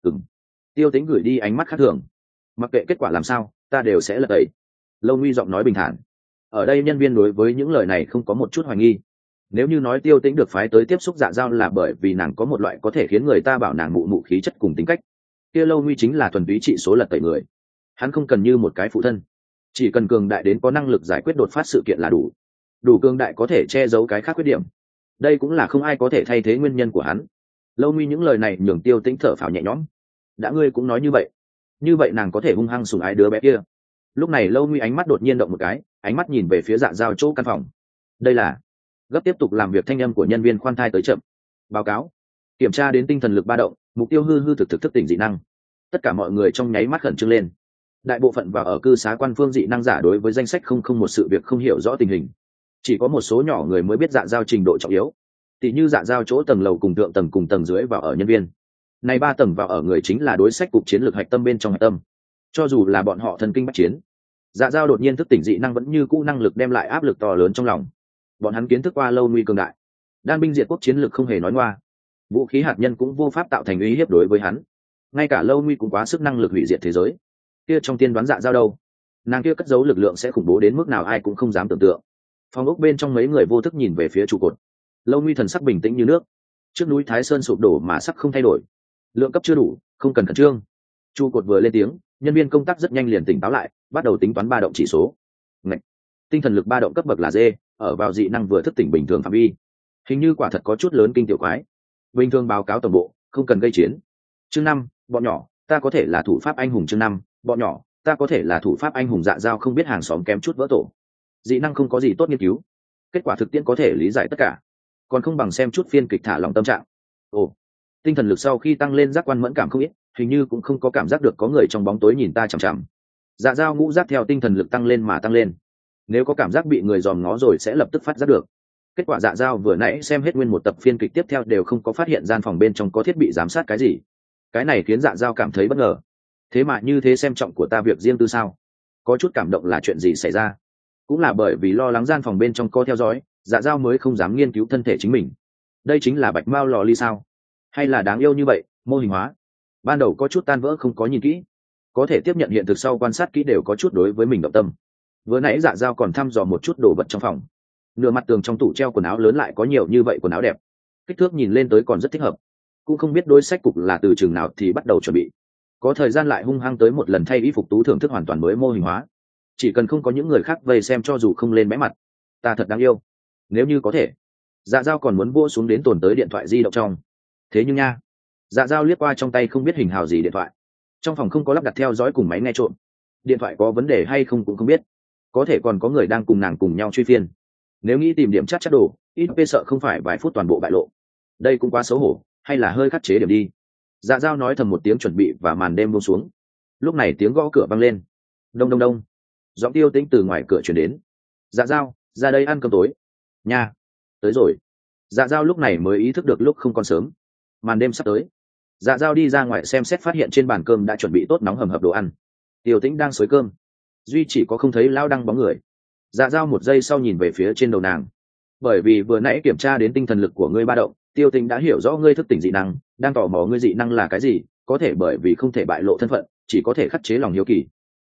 Tiêu Tĩnh gửi đi ánh mắt khác thường. Mặc kệ kết quả làm sao, ta đều sẽ lật tẩy. Lâu Nguy giọng nói bình thản. Ở đây nhân viên đối với những lời này không có một chút hoài nghi. Nếu như nói Tiêu Tĩnh được phái tới tiếp xúc Dạ Dao là bởi vì nàng có một loại có thể khiến người ta bảo nàng mụ mụ khí chất cùng tính cách, kia Lâu Nguy chính là thuần túy trị số lật tẩy người. Hắn không cần như một cái phụ thân, chỉ cần cường đại đến có năng lực giải quyết đột phát sự kiện là đủ. Đủ cường đại có thể che giấu cái khác khuyết điểm, đây cũng là không ai có thể thay thế nguyên nhân của hắn. Lâu Nguy những lời này nhường Tiêu Tĩnh thở phào nhẹ nhõm. Đã ngươi cũng nói như vậy nàng có thể hung hăng sủng ái đứa bé kia. Lúc này Lâu Nguy ánh mắt đột nhiên động một cái, ánh mắt nhìn về phía Dạ Dao chỗ căn phòng. Đây là gấp tiếp tục làm việc thanh âm của nhân viên khoan thai tới chậm. Báo cáo, kiểm tra đến tinh thần lực ba động, mục tiêu hư thực thức tỉnh dị năng. Tất cả mọi người trong nháy mắt khẩn trương lên. Đại bộ phận vào ở cư xá quan phương dị năng giả đối với danh sách không một sự việc không hiểu rõ tình hình, chỉ có một số nhỏ người mới biết Dạ Dao trình độ trọng yếu. Tỷ như Dạ Dao chỗ tầng lầu cùng thượng tầng cùng tầng dưới vào ở nhân viên, này 3 tầng vào ở người chính là đối sách cục chiến lược hạch tâm bên trong hạch tâm. Cho dù là bọn họ thần kinh bách chiến, Dạ dao đột nhiên thức tỉnh dị năng vẫn như cũ năng lực đem lại áp lực to lớn trong lòng. Bọn hắn kiến thức qua lâu nguy cường đại, đan binh diệt quốc chiến lược không hề nói ngoa, vũ khí hạt nhân cũng vô pháp tạo thành uy hiếp đối với hắn. Ngay cả lâu nguy cũng quá sức năng lực hủy diệt thế giới. Kia trong tiên đoán dạ dao đâu, nàng kia cất giấu lực lượng sẽ khủng bố đến mức nào ai cũng không dám tưởng tượng. Phòng ốc bên trong mấy người vô thức nhìn về phía trụ cột. Lâu nguy thần sắc bình tĩnh như nước, trước núi Thái Sơn sụp đổ mà sắc không thay đổi, lượng cấp chưa đủ, không cần khẩn trương. Trụ cột vừa lên tiếng, nhân viên công tác rất nhanh liền tỉnh táo lại, bắt đầu tính toán ba động chỉ số. Ngạch. Tinh thần lực ba động cấp bậc là D, ở vào dị năng vừa thức tỉnh bình thường phạm vi. Hình như quả thật có chút lớn kinh tiểu quái. Bình thường báo cáo tổng bộ, không cần gây chiến. Chương 5, bọn nhỏ, ta có thể là thủ pháp anh hùng. Chương 5, bọn nhỏ, ta có thể là thủ pháp anh hùng. Dạ dao không biết hàng xóm kém chút vỡ tổ. Dị năng không có gì tốt nghiên cứu, kết quả thực tiễn có thể lý giải tất cả, còn không bằng xem chút phiên kịch thả lòng tâm trạng. Ồ, tinh thần lực sau khi tăng lên giác quan mẫn cảm không ít, hình như cũng không có cảm giác được có người trong bóng tối nhìn ta chằm chằm. Dạ dao ngũ giác theo tinh thần lực tăng lên mà tăng lên, nếu có cảm giác bị người dòm ngó rồi sẽ lập tức phát giác được. Kết quả dạ dao vừa nãy xem hết nguyên một tập phiên kịch tiếp theo đều không có phát hiện gian phòng bên trong có thiết bị giám sát cái gì. Cái này khiến dạ dao cảm thấy bất ngờ. Thế mà như thế xem trọng của ta việc riêng tư sao? Có chút cảm động là chuyện gì xảy ra? Cũng là bởi vì lo lắng gian phòng bên trong có theo dõi, dạ dao mới không dám nghiên cứu thân thể chính mình. Đây chính là bạch mao lò ly sao? Hay là đáng yêu như vậy, mô hình hóa? Ban đầu có chút tan vỡ không có nhìn kỹ, có thể tiếp nhận hiện thực sau quan sát kỹ đều có chút đối với mình động tâm. Vừa nãy dạ dao còn thăm dò một chút đồ vật trong phòng, nửa mặt tường trong tủ treo quần áo lớn lại có nhiều như vậy quần áo đẹp, kích thước nhìn lên tới còn rất thích hợp. Cũng không biết đối sách cục là từ trường nào thì bắt đầu chuẩn bị, có thời gian lại hung hăng tới một lần thay y phục tú thưởng thức hoàn toàn mới mô hình hóa. Chỉ cần không có những người khác vây xem cho dù không lên bé mặt, ta thật đáng yêu. Nếu như có thể, dạ dao còn muốn vua xuống đến tồn tới điện thoại di động trong. Thế nhưng nha, dạ dao liếc qua trong tay không biết hình hào gì điện thoại, trong phòng không có lắp đặt theo dõi cùng máy nghe trộm, điện thoại có vấn đề hay không cũng không biết, có thể còn có người đang cùng nàng cùng nhau truy phiên. Nếu nghĩ tìm điểm chắc đồ, ít p sợ không phải vài phút toàn bộ bại lộ. Đây cũng quá xấu hổ, hay là hơi khắc chế điểm đi. Dạ dao nói thầm một tiếng chuẩn bị và màn đêm buông xuống. Lúc này tiếng gõ cửa vang lên. Đông đông đông. Giọng Tiêu Tĩnh từ ngoài cửa chuyển đến. Dạ dao, ra đây ăn cơm tối. Nha, tới rồi. Dạ dao lúc này mới ý thức được lúc không còn sớm, màn đêm sắp tới. Dạ dao đi ra ngoài xem xét phát hiện trên bàn cơm đã chuẩn bị tốt nóng hầm hập đồ ăn. Tiêu Tĩnh đang xới cơm, duy chỉ có không thấy lao đăng bóng người. Dạ dao một giây sau nhìn về phía trên đầu nàng, bởi vì vừa nãy kiểm tra đến tinh thần lực của ngươi ba động, Tiêu Tĩnh đã hiểu rõ ngươi thức tỉnh dị năng, đang tò mò ngươi dị năng là cái gì, có thể bởi vì không thể bại lộ thân phận, chỉ có thể khắc chế lòng hiếu kỳ.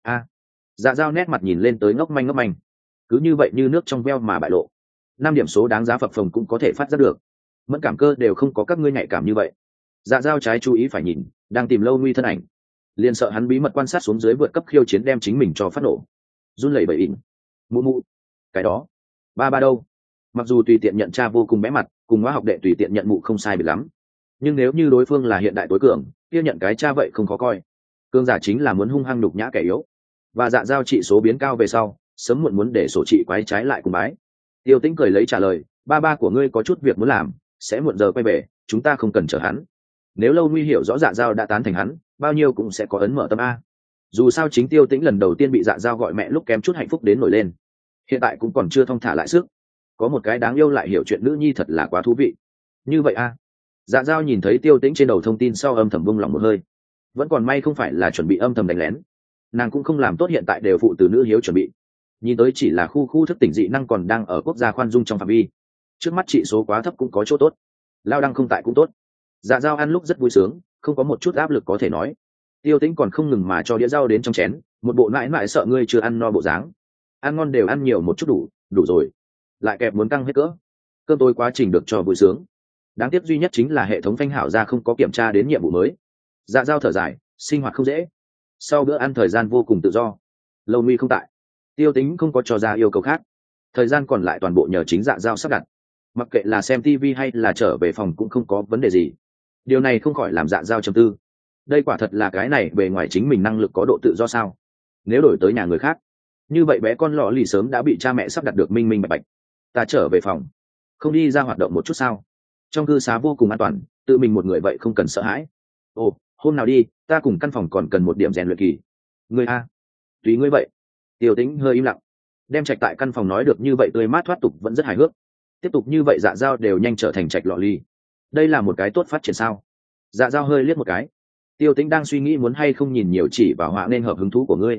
Dạ dao nét mặt nhìn lên tới ngốc manh, cứ như vậy như nước trong veo mà bại lộ. 5 điểm số đáng giá phập phồng cũng có thể phát giác được, mẫn cảm cơ đều không có các ngươi nhạy cảm như vậy. Dạ dao trái chú ý phải nhìn, đang tìm lâu nguy thân ảnh, liền sợ hắn bí mật quan sát xuống dưới vượt cấp khiêu chiến đem chính mình cho phát nổ. Run lẩy bẩy ỉn, mụ cái đó ba đâu. Mặc dù tùy tiện nhận tra vô cùng bé mặt, cùng hóa học đệ tùy tiện nhận mụ không sai biệt lắm, nhưng nếu như đối phương là hiện đại tối cường, kia nhận cái cha vậy không khó coi. Cương giả chính là muốn hung hăng nhục nhã kẻ yếu, và dạ giao trị số biến cao về sau, sớm muộn muốn để sổ trị quái trái lại cùng bái. Tiêu Tĩnh cười lấy trả lời, ba của ngươi có chút việc muốn làm, sẽ muộn giờ quay về, chúng ta không cần chờ hắn. Nếu lâu nguy hiểu rõ dạ giao đã tán thành hắn, bao nhiêu cũng sẽ có ấn mở tâm a. Dù sao chính Tiêu Tĩnh lần đầu tiên bị dạ giao gọi mẹ lúc kém chút hạnh phúc đến nổi lên, hiện tại cũng còn chưa thong thả lại sức. Có một cái đáng yêu lại hiểu chuyện nữ nhi thật là quá thú vị. Như vậy a. Dạ giao nhìn thấy Tiêu Tĩnh trên đầu thông tin sau âm thầm buông lòng một hơi. Vẫn còn may không phải là chuẩn bị âm thầm đánh lén, nàng cũng không làm tốt hiện tại đều phụ từ nữ hiếu chuẩn bị. Nhìn tới chỉ là khu thức tỉnh dị năng còn đang ở quốc gia khoan dung trong phạm vi, trước mắt trị số quá thấp cũng có chỗ tốt, lao đăng không tại cũng tốt. Dạ dao ăn lúc rất vui sướng, không có một chút áp lực có thể nói. Tiêu Tĩnh còn không ngừng mà cho đĩa rau đến trong chén, một bộ mãi mãi sợ ngươi chưa ăn no bộ dáng. Ăn ngon đều ăn nhiều một chút đủ rồi, lại kẹp muốn căng hết cỡ. Cơm tối quá trình được cho vui sướng, đáng tiếc duy nhất chính là hệ thống phanh hảo ra không có kiểm tra đến nhiệm vụ mới. Dạ dao thở dài, sinh hoạt không dễ. Sau bữa ăn thời gian vô cùng tự do, lâu nguy không tại, Tiêu Tĩnh không có cho ra yêu cầu khác, thời gian còn lại toàn bộ nhờ chính dạ giao sắp đặt. Mặc kệ là xem TV hay là trở về phòng cũng không có vấn đề gì. Điều này không khỏi làm dạ giao trầm tư. Đây quả thật là cái này bề ngoài chính mình năng lực có độ tự do sao? Nếu đổi tới nhà người khác, như vậy bé con lọ lì sớm đã bị cha mẹ sắp đặt được minh minh bạch bạch. Ta trở về phòng, không đi ra hoạt động một chút sao? Trong cư xá vô cùng an toàn, tự mình một người vậy không cần sợ hãi. Ồ, hôm nào đi, ta cùng căn phòng còn cần một điểm rèn luyện kỳ. Ngươi a, tùy ngươi vậy. Tiêu Tĩnh hơi im lặng, đem trạch tại căn phòng nói được như vậy tươi mát thoát tục vẫn rất hài hước. Tiếp tục như vậy dạ giao đều nhanh trở thành trạch lọ ly. Đây là một cái tốt phát triển sao? Dạ giao hơi liếc một cái. Tiêu Tĩnh đang suy nghĩ muốn hay không nhìn nhiều chỉ vào họa nên hợp hứng thú của ngươi.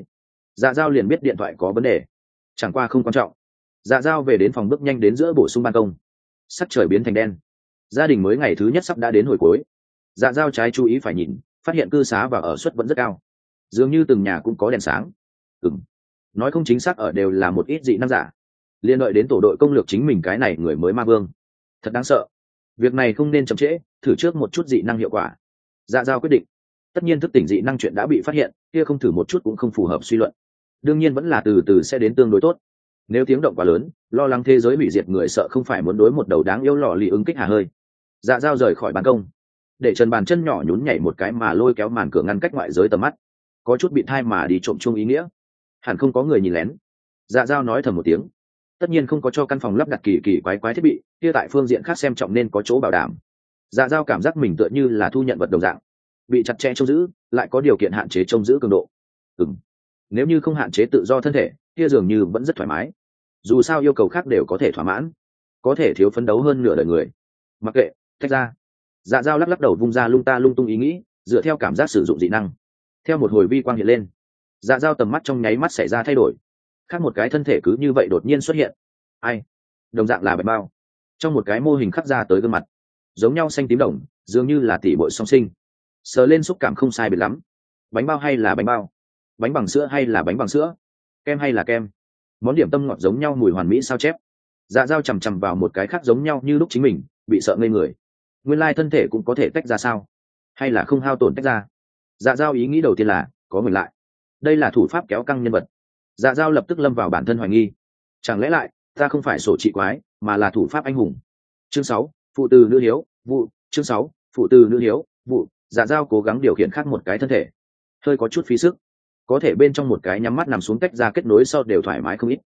Dạ dao liền biết điện thoại có vấn đề, chẳng qua không quan trọng. Dạ dao về đến phòng, bước nhanh đến giữa bổ sung ban công. Sắc trời biến thành đen, gia đình mới ngày thứ nhất sắp đã đến hồi cuối. Dạ dao trái chú ý phải nhìn, phát hiện cư xá và ở suất vẫn rất cao, dường như từng nhà cũng có đèn sáng. Nói không chính xác, ở đều là một ít dị năng giả. Liên đợi đến tổ đội công lược chính mình cái này người mới ma vương, thật đáng sợ. Việc này không nên chậm trễ, thử trước một chút dị năng hiệu quả. Dạ dao quyết định. Tất nhiên thức tỉnh dị năng chuyện đã bị phát hiện, kia không thử một chút cũng không phù hợp suy luận. Đương nhiên vẫn là từ từ sẽ đến tương đối tốt. Nếu tiếng động quá lớn, lo lắng thế giới hủy diệt, người sợ không phải muốn đối một đầu đáng yêu lọ lì ứng kích hà hơi. Dạ dao rời khỏi ban công, để chân bàn chân nhỏ nhún nhảy một cái mà lôi kéo màn cửa ngăn cách ngoại giới tầm mắt. Có chút bị thai mà đi trộm chung ý nghĩa, hẳn không có người nhìn lén. Dạ dao nói thầm một tiếng. Tất nhiên không có cho căn phòng lắp đặt kỳ kỳ quái quái thiết bị, kia tại phương diện khác xem trọng nên có chỗ bảo đảm. Dạ dao cảm giác mình tựa như là thu nhận vật đồng dạng, bị chặt chẽ trông giữ, lại có điều kiện hạn chế trông giữ cường độ. Nếu như không hạn chế tự do thân thể, kia dường như vẫn rất thoải mái. Dù sao yêu cầu khác đều có thể thỏa mãn, có thể thiếu phấn đấu hơn nửa đời người. Mặc kệ, tách ra. Dạ dao lắc đầu vung ra lung ta lung tung ý nghĩ, dựa theo cảm giác sử dụng dị năng. Theo một hồi vi quang hiện lên, dạ dao tầm mắt trong nháy mắt xảy ra thay đổi. Khác một cái thân thể cứ như vậy đột nhiên xuất hiện. Ai? Đồng dạng là bạch bao. Trong một cái mô hình khắc ra tới gương mặt, giống nhau xanh tím đồng, dường như là tỷ bội song sinh. Sờ lên xúc cảm không sai biệt lắm. Bánh bao hay là bánh bao? Bánh bằng sữa hay là bánh bằng sữa? Kem hay là kem? Món điểm tâm ngọt giống nhau, mùi hoàn mỹ sao chép. Dạ dao chằm chằm vào một cái khác giống nhau như lúc chính mình, bị sợ ngây người. Nguyên lai thân thể cũng có thể tách ra sao? Hay là không hao tổn tách ra? Dạ dao ý nghĩ đầu tiên là có mình lại. Đây là thủ pháp kéo căng nhân vật. Dạ dao lập tức lâm vào bản thân hoài nghi. Chẳng lẽ lại ta không phải sổ trị quái, mà là thủ pháp anh hùng? Chương 6, phụ từ nữ hiếu vụ. Chương 6, phụ từ nữ hiếu vụ. Dạ dao cố gắng điều khiển khác một cái thân thể, hơi có chút phí sức. Có thể bên trong một cái nhắm mắt nằm xuống tách ra kết nối sau đều thoải mái không ít.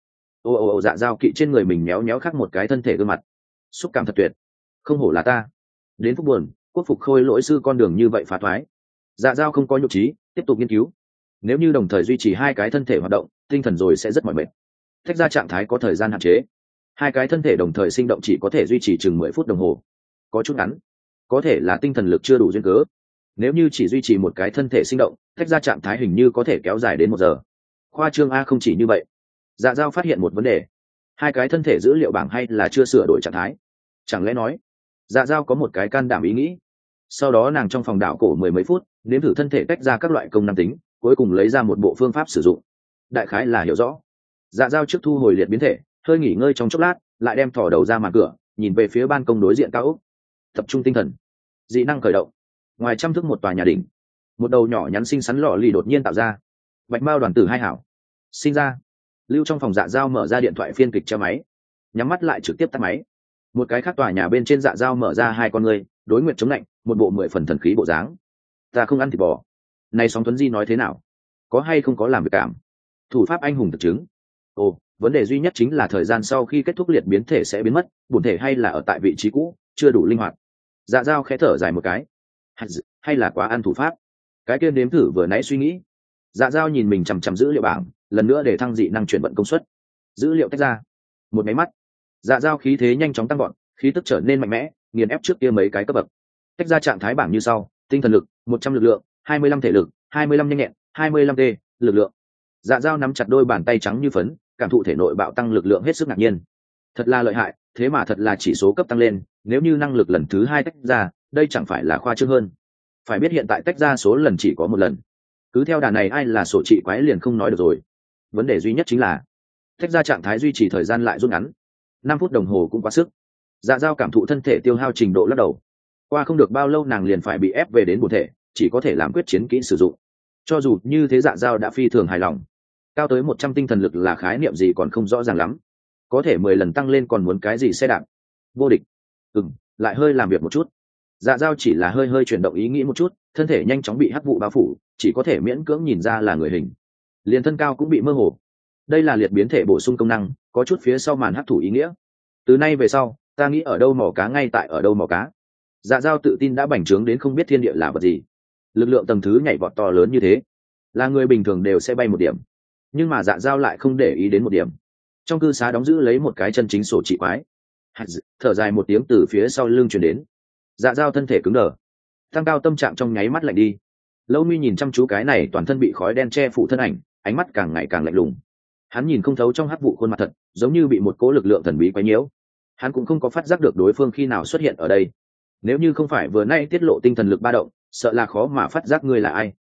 Dạ dao kỵ trên người mình méo méo khác một cái thân thể gương mặt, xúc cảm thật tuyệt. Không hổ là ta. Đến phúc buồn, quốc phục khôi lỗi sư con đường như vậy phá thoái. Dạ dao không có nhục trí, tiếp tục nghiên cứu. Nếu như đồng thời duy trì hai cái thân thể hoạt động, tinh thần rồi sẽ rất mỏi mệt. Tách ra trạng thái có thời gian hạn chế, hai cái thân thể đồng thời sinh động chỉ có thể duy trì chừng 10 phút đồng hồ, có chút ngắn. Có thể là tinh thần lực chưa đủ duyên cớ. Nếu như chỉ duy trì một cái thân thể sinh động, tách ra trạng thái hình như có thể kéo dài đến 1 giờ. Khoa trương a. Không chỉ như vậy. Dạ dao phát hiện một vấn đề, hai cái thân thể dữ liệu bảng hay là chưa sửa đổi trạng thái. Chẳng lẽ nói, dạ dao có một cái can đảm ý nghĩ. Sau đó nàng trong phòng đảo cổ 10 mấy phút, nếm thử thân thể tách ra các loại công năng tính, cuối cùng lấy ra một bộ phương pháp sử dụng. Đại khái là hiểu rõ. Dạ dao trước thu hồi liệt biến thể, hơi nghỉ ngơi trong chốc lát, lại đem thò đầu ra màn cửa, nhìn về phía ban công đối diện cao ốc. Tập trung tinh thần, dị năng khởi động. Ngoài trăm thước một tòa nhà đỉnh, một đầu nhỏ nhắn xinh xắn lọ lì đột nhiên tạo ra. Bạch mao đoàn tử hai hảo sinh ra. Lưu trong phòng dạ dao mở ra điện thoại phiên kịch treo máy, nhắm mắt lại trực tiếp tắt máy. Một cái khác tòa nhà bên trên dạ dao mở ra hai con người, đối nguyện chống lạnh, một bộ 10 phần thần khí bộ dáng. Ta không ăn thịt bò. Này sóng Tuấn Di nói thế nào? Có hay không có làm việc cảm? Thủ pháp anh hùng thực chứng. Vấn đề duy nhất chính là thời gian sau khi kết thúc liệt biến thể sẽ biến mất, bổn thể hay là ở tại vị trí cũ, chưa đủ linh hoạt. Dạ dao khẽ thở dài một cái. Hay là quá ăn thủ pháp. Cái kia nếm thử vừa nãy suy nghĩ. Dạ dao nhìn mình chằm chằm dữ liệu bảng, lần nữa để thăng dị năng chuyển vận công suất. Dữ liệu tách ra. Một máy mắt, dạ dao khí thế nhanh chóng tăng gọn, khí tức trở nên mạnh mẽ, nghiền ép trước kia mấy cái cấp bậc. Tách ra trạng thái bảng như sau: tinh thần lực 100 lực lượng, 25 thể lực, 25 nhanh nhẹn, 25 t lực lượng. Dạ dao nắm chặt đôi bàn tay trắng như phấn, cảm thụ thể nội bạo tăng lực lượng hết sức ngạc nhiên. Thật là lợi hại, thế mà thật là chỉ số cấp tăng lên. Nếu như năng lực lần thứ 2 tách ra, đây chẳng phải là khoa trương hơn. Phải biết hiện tại tách ra số lần chỉ có 1 lần. Cứ theo đà này ai là sổ trị quái liền không nói được rồi. Vấn đề duy nhất chính là tách ra trạng thái duy trì thời gian lại rút ngắn. 5 phút đồng hồ cũng quá sức. Dạ dao cảm thụ thân thể tiêu hao trình độ lắc đầu. Qua không được bao lâu nàng liền phải bị ép về đến bổn thể, chỉ có thể làm quyết chiến kỹ sử dụng. Cho dù như thế dạ dao đã phi thường hài lòng. Cao tới 100 tinh thần lực là khái niệm gì còn không rõ ràng lắm. Có thể 10 lần tăng lên còn muốn cái gì xe đạp? Vô địch. Lại hơi làm việc một chút. Dạ dao chỉ là hơi chuyển động ý nghĩ một chút, thân thể nhanh chóng bị hắc vụ bao phủ, chỉ có thể miễn cưỡng nhìn ra là người hình. Liền thân cao cũng bị mơ hồ. Đây là liệt biến thể bổ sung công năng, có chút phía sau màn hắc thủ ý nghĩa. Từ nay về sau, ta nghĩ ở đâu mò cá ngay tại ở đâu mò cá. Dạ dao tự tin đã bành trướng đến không biết thiên địa là vật gì. Lực lượng tầng thứ nhảy vọt to lớn như thế, là người bình thường đều sẽ bay 1 điểm. Nhưng mà dạ dao lại không để ý đến 1 điểm. Trong cư xá đóng giữ lấy một cái chân chính sổ trị quái. Thở dài một tiếng từ phía sau lưng truyền đến. Dạ dao thân thể cứng đờ, tăng cao tâm trạng trong nháy mắt lạnh đi. Lâu mi nhìn chăm chú cái này toàn thân bị khói đen che phủ thân ảnh, ánh mắt càng ngày càng lạnh lùng. Hắn nhìn không thấu trong hắc vụ khuôn mặt thật, giống như bị một cỗ lực lượng thần bí quấy nhiễu. Hắn cũng không có phát giác được đối phương khi nào xuất hiện ở đây. Nếu như không phải vừa nay tiết lộ tinh thần lực ba động, sợ là khó mà phát giác ngươi là ai.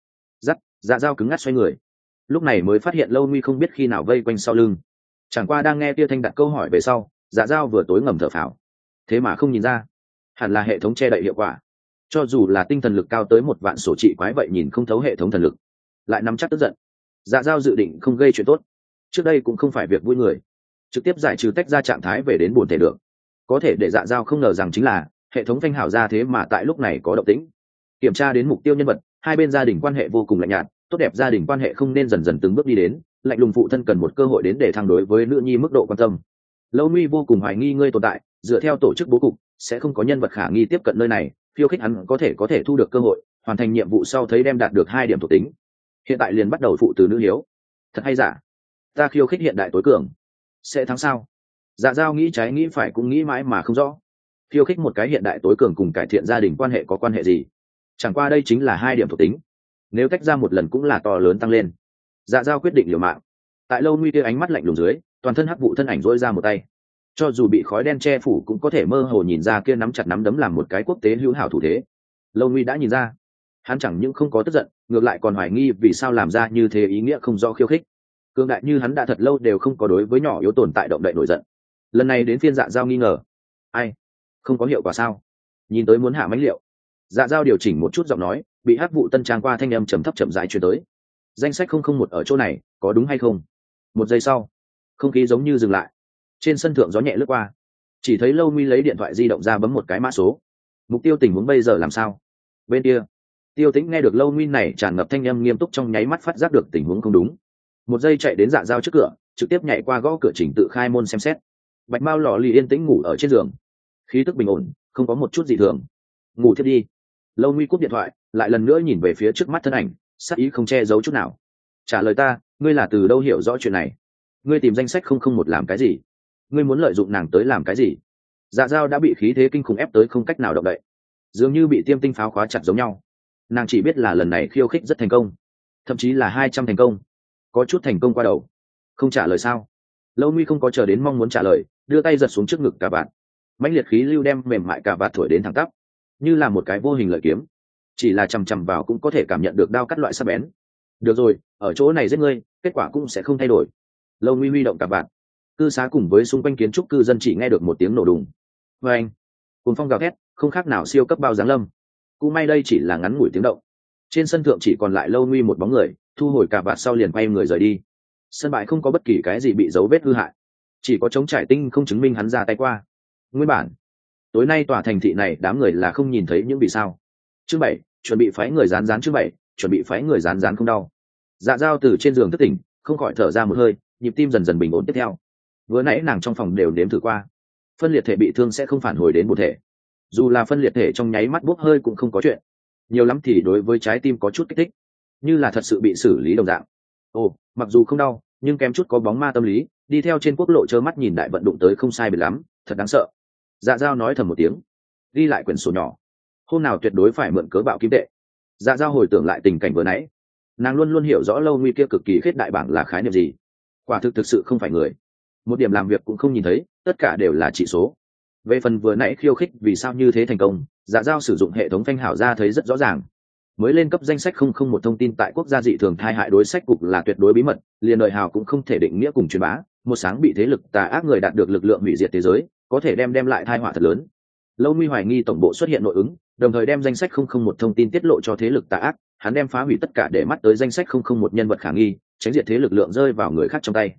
Dạ dao cứng ngắc xoay người, lúc này mới phát hiện Lâu Nguy không biết khi nào vây quanh sau lưng. Chẳng qua đang nghe Tia Thanh đặt câu hỏi về sau, dạ dao vừa tối ngầm thở phào. Thế mà không nhìn ra, hẳn là hệ thống che đậy hiệu quả. Cho dù là tinh thần lực cao tới 1 vạn sổ trị quái vậy nhìn không thấu hệ thống thần lực, lại nắm chắc tức giận. Dạ dao dự định không gây chuyện tốt, trước đây cũng không phải việc vui người, trực tiếp giải trừ tách ra trạng thái về đến buồn thể được. Có thể để dạ dao không ngờ rằng chính là hệ thống phanh hảo ra thế mà tại lúc này có động tĩnh. Kiểm tra đến mục tiêu nhân vật, hai bên gia đình quan hệ vô cùng lạnh nhạt, tốt đẹp gia đình quan hệ không nên dần dần từng bước đi đến, lạnh lùng phụ thân cần một cơ hội đến để thăng đối với nữ nhi mức độ quan tâm. Lâu Nguy vô cùng hoài nghi ngươi tồn tại, dựa theo tổ chức bố cục sẽ không có nhân vật khả nghi tiếp cận nơi này, khiêu khích hắn có thể thu được cơ hội hoàn thành nhiệm vụ sau thấy đem đạt được 2 điểm thuộc tính. Hiện tại liền bắt đầu phụ từ nữ hiếu. Thật hay giả? Ta khiêu khích hiện đại tối cường sẽ thắng sao? Dạ dao nghĩ trái nghĩ phải cũng nghĩ mãi mà không rõ. Khiêu khích một cái hiện đại tối cường cùng cải thiện gia đình quan hệ có quan hệ gì? Chẳng qua đây chính là 2 điểm thuộc tính, nếu tách ra một lần cũng là to lớn tăng lên. Dạ dao quyết định liều mạng. Tại Lâu Nguy kia ánh mắt lạnh lùng dưới, toàn thân hắc vụ thân ảnh dỗi ra một tay, cho dù bị khói đen che phủ cũng có thể mơ hồ nhìn ra kia nắm chặt nắm đấm làm một cái quốc tế hữu hảo thủ thế. Lâu Nguy đã nhìn ra, hắn chẳng những không có tức giận, ngược lại còn hoài nghi vì sao làm ra như thế ý nghĩa không rõ khiêu khích. Cương đại như hắn đã thật lâu đều không có đối với nhỏ yếu tồn tại động đậy nổi giận, lần này đến phiên dạ dao nghi ngờ. Ai? Không có hiệu quả sao? Nhìn tới muốn hạ mánh liệu. Dạ dao điều chỉnh một chút giọng nói, bị hắc vụ tân trang qua thanh âm trầm thấp chậm rãi truyền tới. Danh sách 001 ở chỗ này, có đúng hay không? Một giây sau, không khí giống như dừng lại. Trên sân thượng gió nhẹ lướt qua, chỉ thấy Lâu Nguy lấy điện thoại di động ra bấm một cái mã số. Mục tiêu tình huống bây giờ làm sao? Bên kia, Tiêu Tĩnh nghe được Lâu Nguy này tràn ngập thanh âm nghiêm túc trong nháy mắt phát giác được tình huống không đúng. Một giây chạy đến dạ dao trước cửa, trực tiếp nhảy qua gõ cửa Trình Tự khai môn xem xét. Bạch Mao lọ lì yên tĩnh ngủ ở trên giường, khí tức bình ổn, không có một chút gì thường. Ngủ thiếp đi. Lâu Nguy cúp điện thoại, lại lần nữa nhìn về phía trước mắt thân ảnh, sắc ý không che giấu chút nào. Trả lời ta, ngươi là từ đâu hiểu rõ chuyện này? Ngươi tìm danh sách 001 làm cái gì? Ngươi muốn lợi dụng nàng tới làm cái gì? Dạ dao đã bị khí thế kinh khủng ép tới không cách nào động đậy, dường như bị tiêm tinh pháo khóa chặt giống nhau. Nàng chỉ biết là lần này khiêu khích rất thành công, thậm chí là 200 thành công, có chút thành công qua đầu. Không trả lời sao? Lâu Nguy không có chờ đến mong muốn trả lời, đưa tay giật xuống trước ngực cà vạt, mãnh liệt khí lưu đem mềm mại cà vạt thổi đến thẳng tắp, như là một cái vô hình lợi kiếm, chỉ là chằm chằm vào cũng có thể cảm nhận được đao cắt loại sắc bén. Được rồi, ở chỗ này giết ngươi, kết quả cũng sẽ không thay đổi. Lâu Nguy huy động cà vạt, cư xá cùng với xung quanh kiến trúc cư dân chỉ nghe được một tiếng nổ đùng. Và anh, cùng phong gào thét, không khác nào siêu cấp bao giáng lâm. Cũng may đây chỉ là ngắn ngủi tiếng động. Trên sân thượng chỉ còn lại Lâu Nguy một bóng người, thu hồi cà vạt sau liền quay người rời đi. Sân bãi không có bất kỳ cái gì bị dấu vết hư hại, chỉ có trống trải tinh không chứng minh hắn ra tay qua. Nguyên bản, tối nay tòa thành thị này đám người là không nhìn thấy những vì sao. Chương 7, chuẩn bị phái người rán chương 7, chuẩn bị phái người rán không đau. Dạ dao từ trên giường thức tỉnh, không khỏi thở ra một hơi, nhịp tim dần dần bình ổn tiếp theo. Vừa nãy nàng trong phòng đều nếm thử qua, phân liệt thể bị thương sẽ không phản hồi đến một thể, dù là phân liệt thể trong nháy mắt bốc hơi cũng không có chuyện, nhiều lắm thì đối với trái tim có chút kích thích, như là thật sự bị xử lý đồng dạng. Ồ, mặc dù không đau nhưng kém chút có bóng ma tâm lý, đi theo trên quốc lộ trơ mắt nhìn đại vận đụng tới không sai biệt lắm, thật đáng sợ. Dạ dao nói thầm một tiếng, ghi lại quyển sổ nhỏ, hôm nào tuyệt đối phải mượn cớ bạo kim tệ. Dạ dao hồi tưởng lại tình cảnh vừa nãy, nàng luôn luôn hiểu rõ Lâu Nguy kia cực kỳ khết đại bảng là khái niệm gì. Quả thực sự không phải người, một điểm làm việc cũng không nhìn thấy, tất cả đều là chỉ số. Về phần vừa nãy khiêu khích vì sao như thế thành công, dạ dao sử dụng hệ thống phanh hảo ra thấy rất rõ ràng. Mới lên cấp danh sách 001 thông tin tại quốc gia dị thường thai hại đối sách cục là tuyệt đối bí mật, liền đời hào cũng không thể định nghĩa cùng truyền bá. Một sáng bị thế lực tà ác người đạt được lực lượng hủy diệt thế giới, có thể đem lại thai họa thật lớn. Lâu Nguy hoài nghi tổng bộ xuất hiện nội ứng, đồng thời đem danh sách 001 thông tin tiết lộ cho thế lực tà ác, hắn đem phá hủy tất cả để mắt tới danh sách 001 nhân vật khả nghi, tránh diệt thế lực lượng rơi vào người khác trong tay.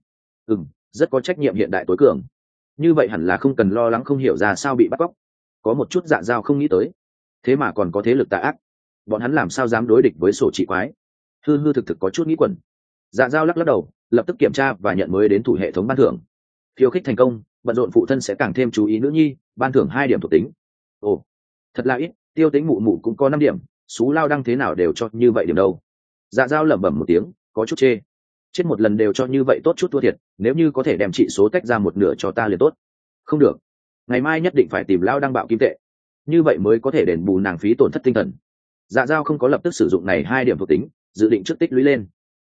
Rất có trách nhiệm hiện đại tối cường. Như vậy hẳn là không cần lo lắng không hiểu ra sao bị bắt cóc. Có một chút dạ dao không nghĩ tới, thế mà còn có thế lực tà ác, bọn hắn làm sao dám đối địch với sổ trị quái. Hư thực có chút nghĩ quẩn. Dạ dao lắc đầu, lập tức kiểm tra và nhận mới đến thủ hệ thống ban thưởng. Khiêu khích thành công, bận rộn phụ thân sẽ càng thêm chú ý nữ nhi, ban thưởng 2 điểm thuộc tính. Ồ, thật là ít, Tiêu Tính mụ mụ cũng có 5 điểm, xú lao đăng thế nào đều cho như vậy điểm đâu. Dạ dao lẩm bẩm một tiếng, có chút chê. Chết một lần đều cho như vậy tốt chút thua thiệt, nếu như có thể đem trị số tách ra một nửa cho ta liền tốt. Không được, ngày mai nhất định phải tìm lao đăng bạo kim tệ, như vậy mới có thể đền bù nàng phí tổn thất tinh thần. Dạ dao không có lập tức sử dụng này 2 điểm thuộc tính, dự định trước tích lũy lên.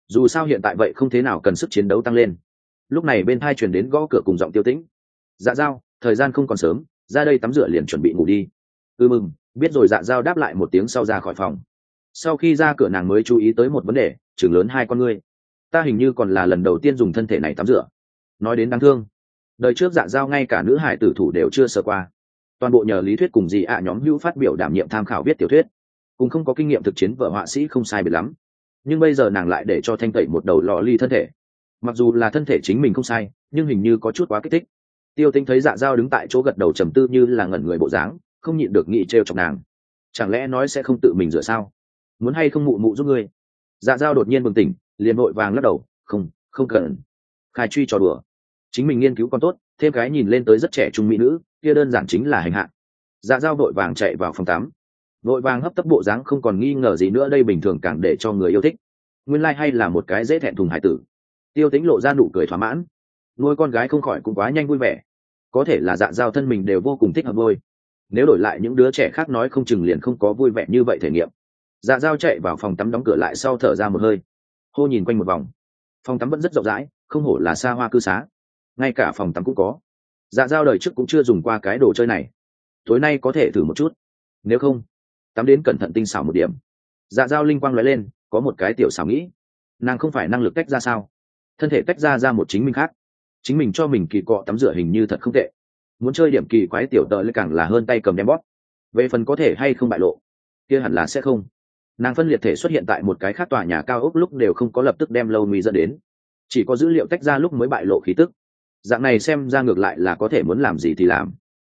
dù sao hiện tại vậy không thế nào cần sức chiến đấu tăng lên. Lúc này bên thai truyền đến gõ cửa cùng giọng Tiêu Tĩnh. Dạ Dao, thời gian không còn sớm, ra đây tắm rửa liền chuẩn bị ngủ đi. Mừng, biết rồi. Dạ Dao đáp lại một tiếng sau ra khỏi phòng. Sau khi ra cửa nàng mới chú ý tới một vấn đề, chừng lớn hai con ngươi. Ta hình như còn là lần đầu tiên dùng thân thể này tắm rửa. Nói đến đáng thương, đời trước Dạ Dao ngay cả nữ hải tử thủ đều chưa sờ qua, toàn bộ nhờ lý thuyết cùng gì nhóm hữu phát biểu đảm nhiệm tham khảo viết tiểu thuyết, cùng không có kinh nghiệm thực chiến vợ họa sĩ không sai biệt lắm. Nhưng bây giờ nàng lại để cho thanh tẩy một đầu lò ly thân thể, mặc dù là thân thể chính mình không sai, nhưng hình như có chút quá kích thích. Tiêu Tĩnh thấy Dạ Dao đứng tại chỗ gật đầu trầm tư như là ngẩn người bộ dáng, không nhịn được nghĩ trêu chọc nàng. Chẳng lẽ nói sẽ không tự mình rửa sao? Muốn hay không mụ mụ giúp ngươi? Dạ Dao đột nhiên bừng tỉnh, liền vội vàng lắc đầu, không cần. Khai truy trò đùa, chính mình nghiên cứu còn tốt, thêm cái nhìn lên tới rất trẻ trung mỹ nữ, kia đơn giản chính là hành hạ. Dạ Dao vội vàng chạy vào phòng tắm, vội vàng hấp tấp bộ dáng không còn nghi ngờ gì nữa, đây bình thường càng để cho người yêu thích. Nguyên lai hay là một cái dễ thẹn thùng hải tử. Tiêu Tĩnh lộ ra nụ cười thỏa mãn, nuôi con gái không khỏi cũng quá nhanh vui vẻ. Có thể là Dạ Dao thân mình đều vô cùng thích hợp nuôi, nếu đổi lại những đứa trẻ khác nói không chừng liền không có vui vẻ như vậy thể nghiệm. Dạ Dao chạy vào phòng tắm đóng cửa lại sau thở ra một hơi, hô nhìn quanh một vòng. Phòng tắm vẫn rất rộng rãi, không hổ là xa hoa cư xá, ngay cả phòng tắm cũng có. Dạ Dao đời trước cũng chưa dùng qua cái đồ chơi này, tối nay có thể thử một chút, nếu không tắm đến cẩn thận tinh xảo một điểm. Dạ Dao linh quang lóe lên, có một cái tiểu xảo nghĩ, nàng không phải năng lực tách ra sao, thân thể tách ra một chính mình khác, chính mình cho mình kỳ cọ tắm rửa hình như thật không tệ. Muốn chơi điểm kỳ quái tiểu tợ lại càng là hơn tay cầm đem bóp. Về phần có thể hay không bại lộ, kia hẳn là sẽ không. Nàng phân liệt thể xuất hiện tại một cái khác tòa nhà cao ốc lúc đều không có lập tức đem Lâu Nguy dẫn đến, chỉ có dữ liệu tách ra lúc mới bại lộ khí tức. Dạng này xem ra ngược lại là có thể muốn làm gì thì làm.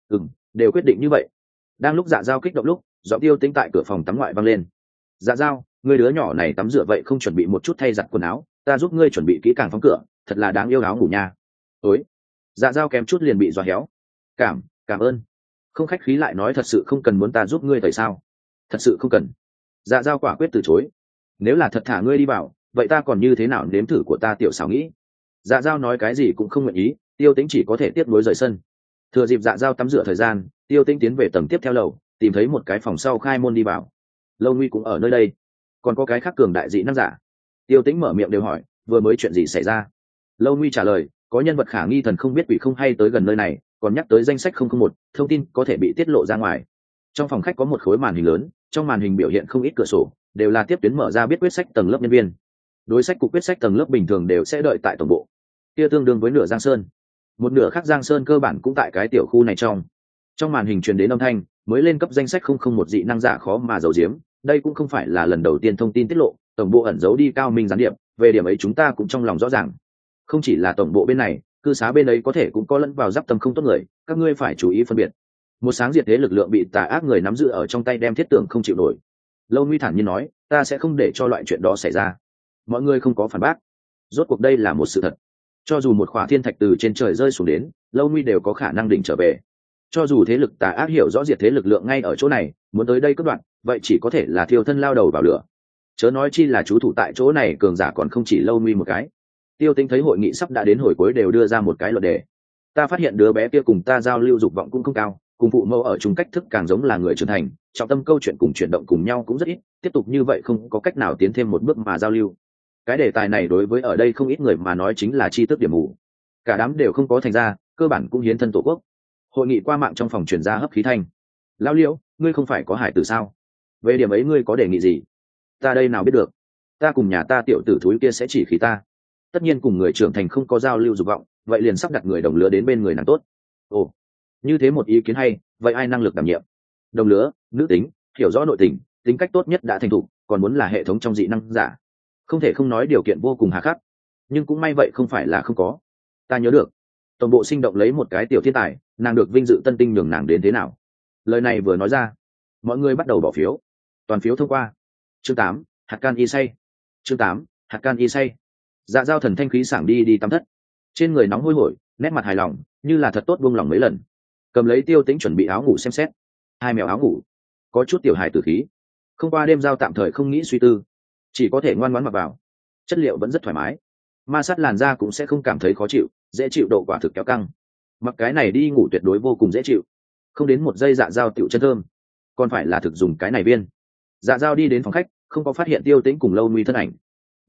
Đều quyết định như vậy. Đang lúc Dạ Dao kích động lúc, giọng Tiêu Tĩnh tại cửa phòng tắm ngoại vang lên. Dạ Dao, người đứa nhỏ này tắm rửa vậy không chuẩn bị một chút thay giặt quần áo, ta giúp ngươi chuẩn bị kỹ càng phóng cửa, thật là đáng yêu áo ngủ nha. Ối, Dạ Dao kém chút liền bị dọa héo. Cảm ơn. Không khách khí lại nói, thật sự không cần, muốn ta giúp ngươi tại sao? Thật sự không cần. Dạ Dao quả quyết từ chối. Nếu là thật thả ngươi đi vào, vậy ta còn như thế nào nếm thử của ta tiểu xảo nghĩ. Dạ Dao nói cái gì cũng không nguyện ý, Tiêu Tĩnh chỉ có thể tiếp nối rời sân. Thừa dịp Dạ Dao tắm rửa thời gian, Tiêu Tĩnh tiến về tầng tiếp theo lầu, tìm thấy một cái phòng sau khai môn đi vào. Lâu Nguy cũng ở nơi đây, còn có cái khác cường đại dị năng giả. Tiêu Tĩnh mở miệng đều hỏi, vừa mới chuyện gì xảy ra? Lâu Nguy trả lời, có nhân vật khả nghi thần không biết quỷ không hay tới gần nơi này, còn nhắc tới danh sách 001, thông tin có thể bị tiết lộ ra ngoài. Trong phòng khách có một khối màn hình lớn, trong màn hình biểu hiện không ít cửa sổ, đều là tiếp tuyến mở ra biết quyết sách tầng lớp nhân viên. Đối sách cục quyết sách tầng lớp bình thường đều sẽ đợi tại tổng bộ, kia tương đương với nửa Giang Sơn. Một nửa khác Giang Sơn cơ bản cũng tại cái tiểu khu này trong màn hình truyền đến âm thanh mới lên cấp danh sách 001 dị năng giả khó mà giấu giếm. Đây cũng không phải là lần đầu tiên thông tin tiết lộ, tổng bộ ẩn giấu đi cao minh gián điệp, về điểm ấy chúng ta cũng trong lòng rõ ràng. Không chỉ là tổng bộ bên này, cư xá bên ấy có thể cũng có lẫn vào giáp tâm không tốt người, các ngươi phải chú ý phân biệt. Một sáng diệt thế lực lượng bị tà ác người nắm giữ ở trong tay đem thiết tưởng không chịu nổi. Lâu Nguy thản nhiên nói, ta sẽ không để cho loại chuyện đó xảy ra. Mọi người không có phản bác, rốt cuộc đây là một sự thật. Cho dù một khỏa thiên thạch từ trên trời rơi xuống đến, Lâu Nguy đều có khả năng định trở về. Cho dù thế lực tà ác hiểu rõ diệt thế lực lượng ngay ở chỗ này, muốn tới đây cướp đoạt, vậy chỉ có thể là thiêu thân lao đầu vào lửa. Chớ nói chi là chú thủ tại chỗ này cường giả còn không chỉ Lâu Nguy một cái. Tiêu Tĩnh thấy hội nghị sắp đã đến hồi cuối đều đưa ra một cái luận đề. Ta phát hiện đứa bé kia cùng ta giao lưu dục vọng cũng không cao, cùng phụ mẫu ở chung cách thức càng giống là người trưởng thành, trọng tâm câu chuyện cùng chuyển động cùng nhau cũng rất ít, tiếp tục như vậy không có cách nào tiến thêm một bước mà giao lưu. Cái đề tài này đối với ở đây không ít người mà nói chính là tri thức điểm mù, cả đám đều không có thành ra, cơ bản cũng hiến thân tổ quốc. Hội nghị qua mạng trong phòng truyền ra hấp khí thanh. Lão Liễu, ngươi không phải có hải tử sao? Về điểm ấy ngươi có đề nghị gì? Ta đây nào biết được, ta cùng nhà ta tiểu tử thúi kia sẽ chỉ khí ta. Tất nhiên cùng người trưởng thành không có giao lưu dục vọng, vậy liền sắp đặt người đồng lứa đến bên người nàng tốt. Ồ, như thế một ý kiến hay, vậy ai năng lực đảm nhiệm? Đồng lứa, nữ tính, hiểu rõ nội tình, tính cách tốt nhất đã thành thục, còn muốn là hệ thống trong dị năng giả. Không thể không nói điều kiện vô cùng hà khắc, nhưng cũng may vậy không phải là không có. Ta nhớ được tổng bộ sinh động lấy một cái tiểu thiên tài, nàng được vinh dự tân tinh nhường nàng đến thế nào. Lời này vừa nói ra, mọi người bắt đầu bỏ phiếu. Toàn phiếu thông qua. Chương 8, hạt can y say. Chương 8, hạt can y say. Dạ Dao thần thanh khí sảng đi tắm thất, trên người nóng hôi hổi, nét mặt hài lòng, như là thật tốt buông lòng mấy lần. Cầm lấy Tiêu Tĩnh chuẩn bị áo ngủ xem xét. Hai mèo áo ngủ có chút tiểu hài tử khí, không qua đêm giao tạm thời không nghĩ suy tư, chỉ có thể ngoan ngoãn mặc vào. Chất liệu vẫn rất thoải mái, ma sát làn da cũng sẽ không cảm thấy khó chịu, dễ chịu độ quả thực kéo căng. Mặc cái này đi ngủ tuyệt đối vô cùng dễ chịu, không đến một giây Dạ Dao tiểu chân thơm, còn phải là thực dùng cái này viên. Dạ Dao đi đến phòng khách, không có phát hiện Tiêu Tĩnh cùng Lâu Nguy thân ảnh.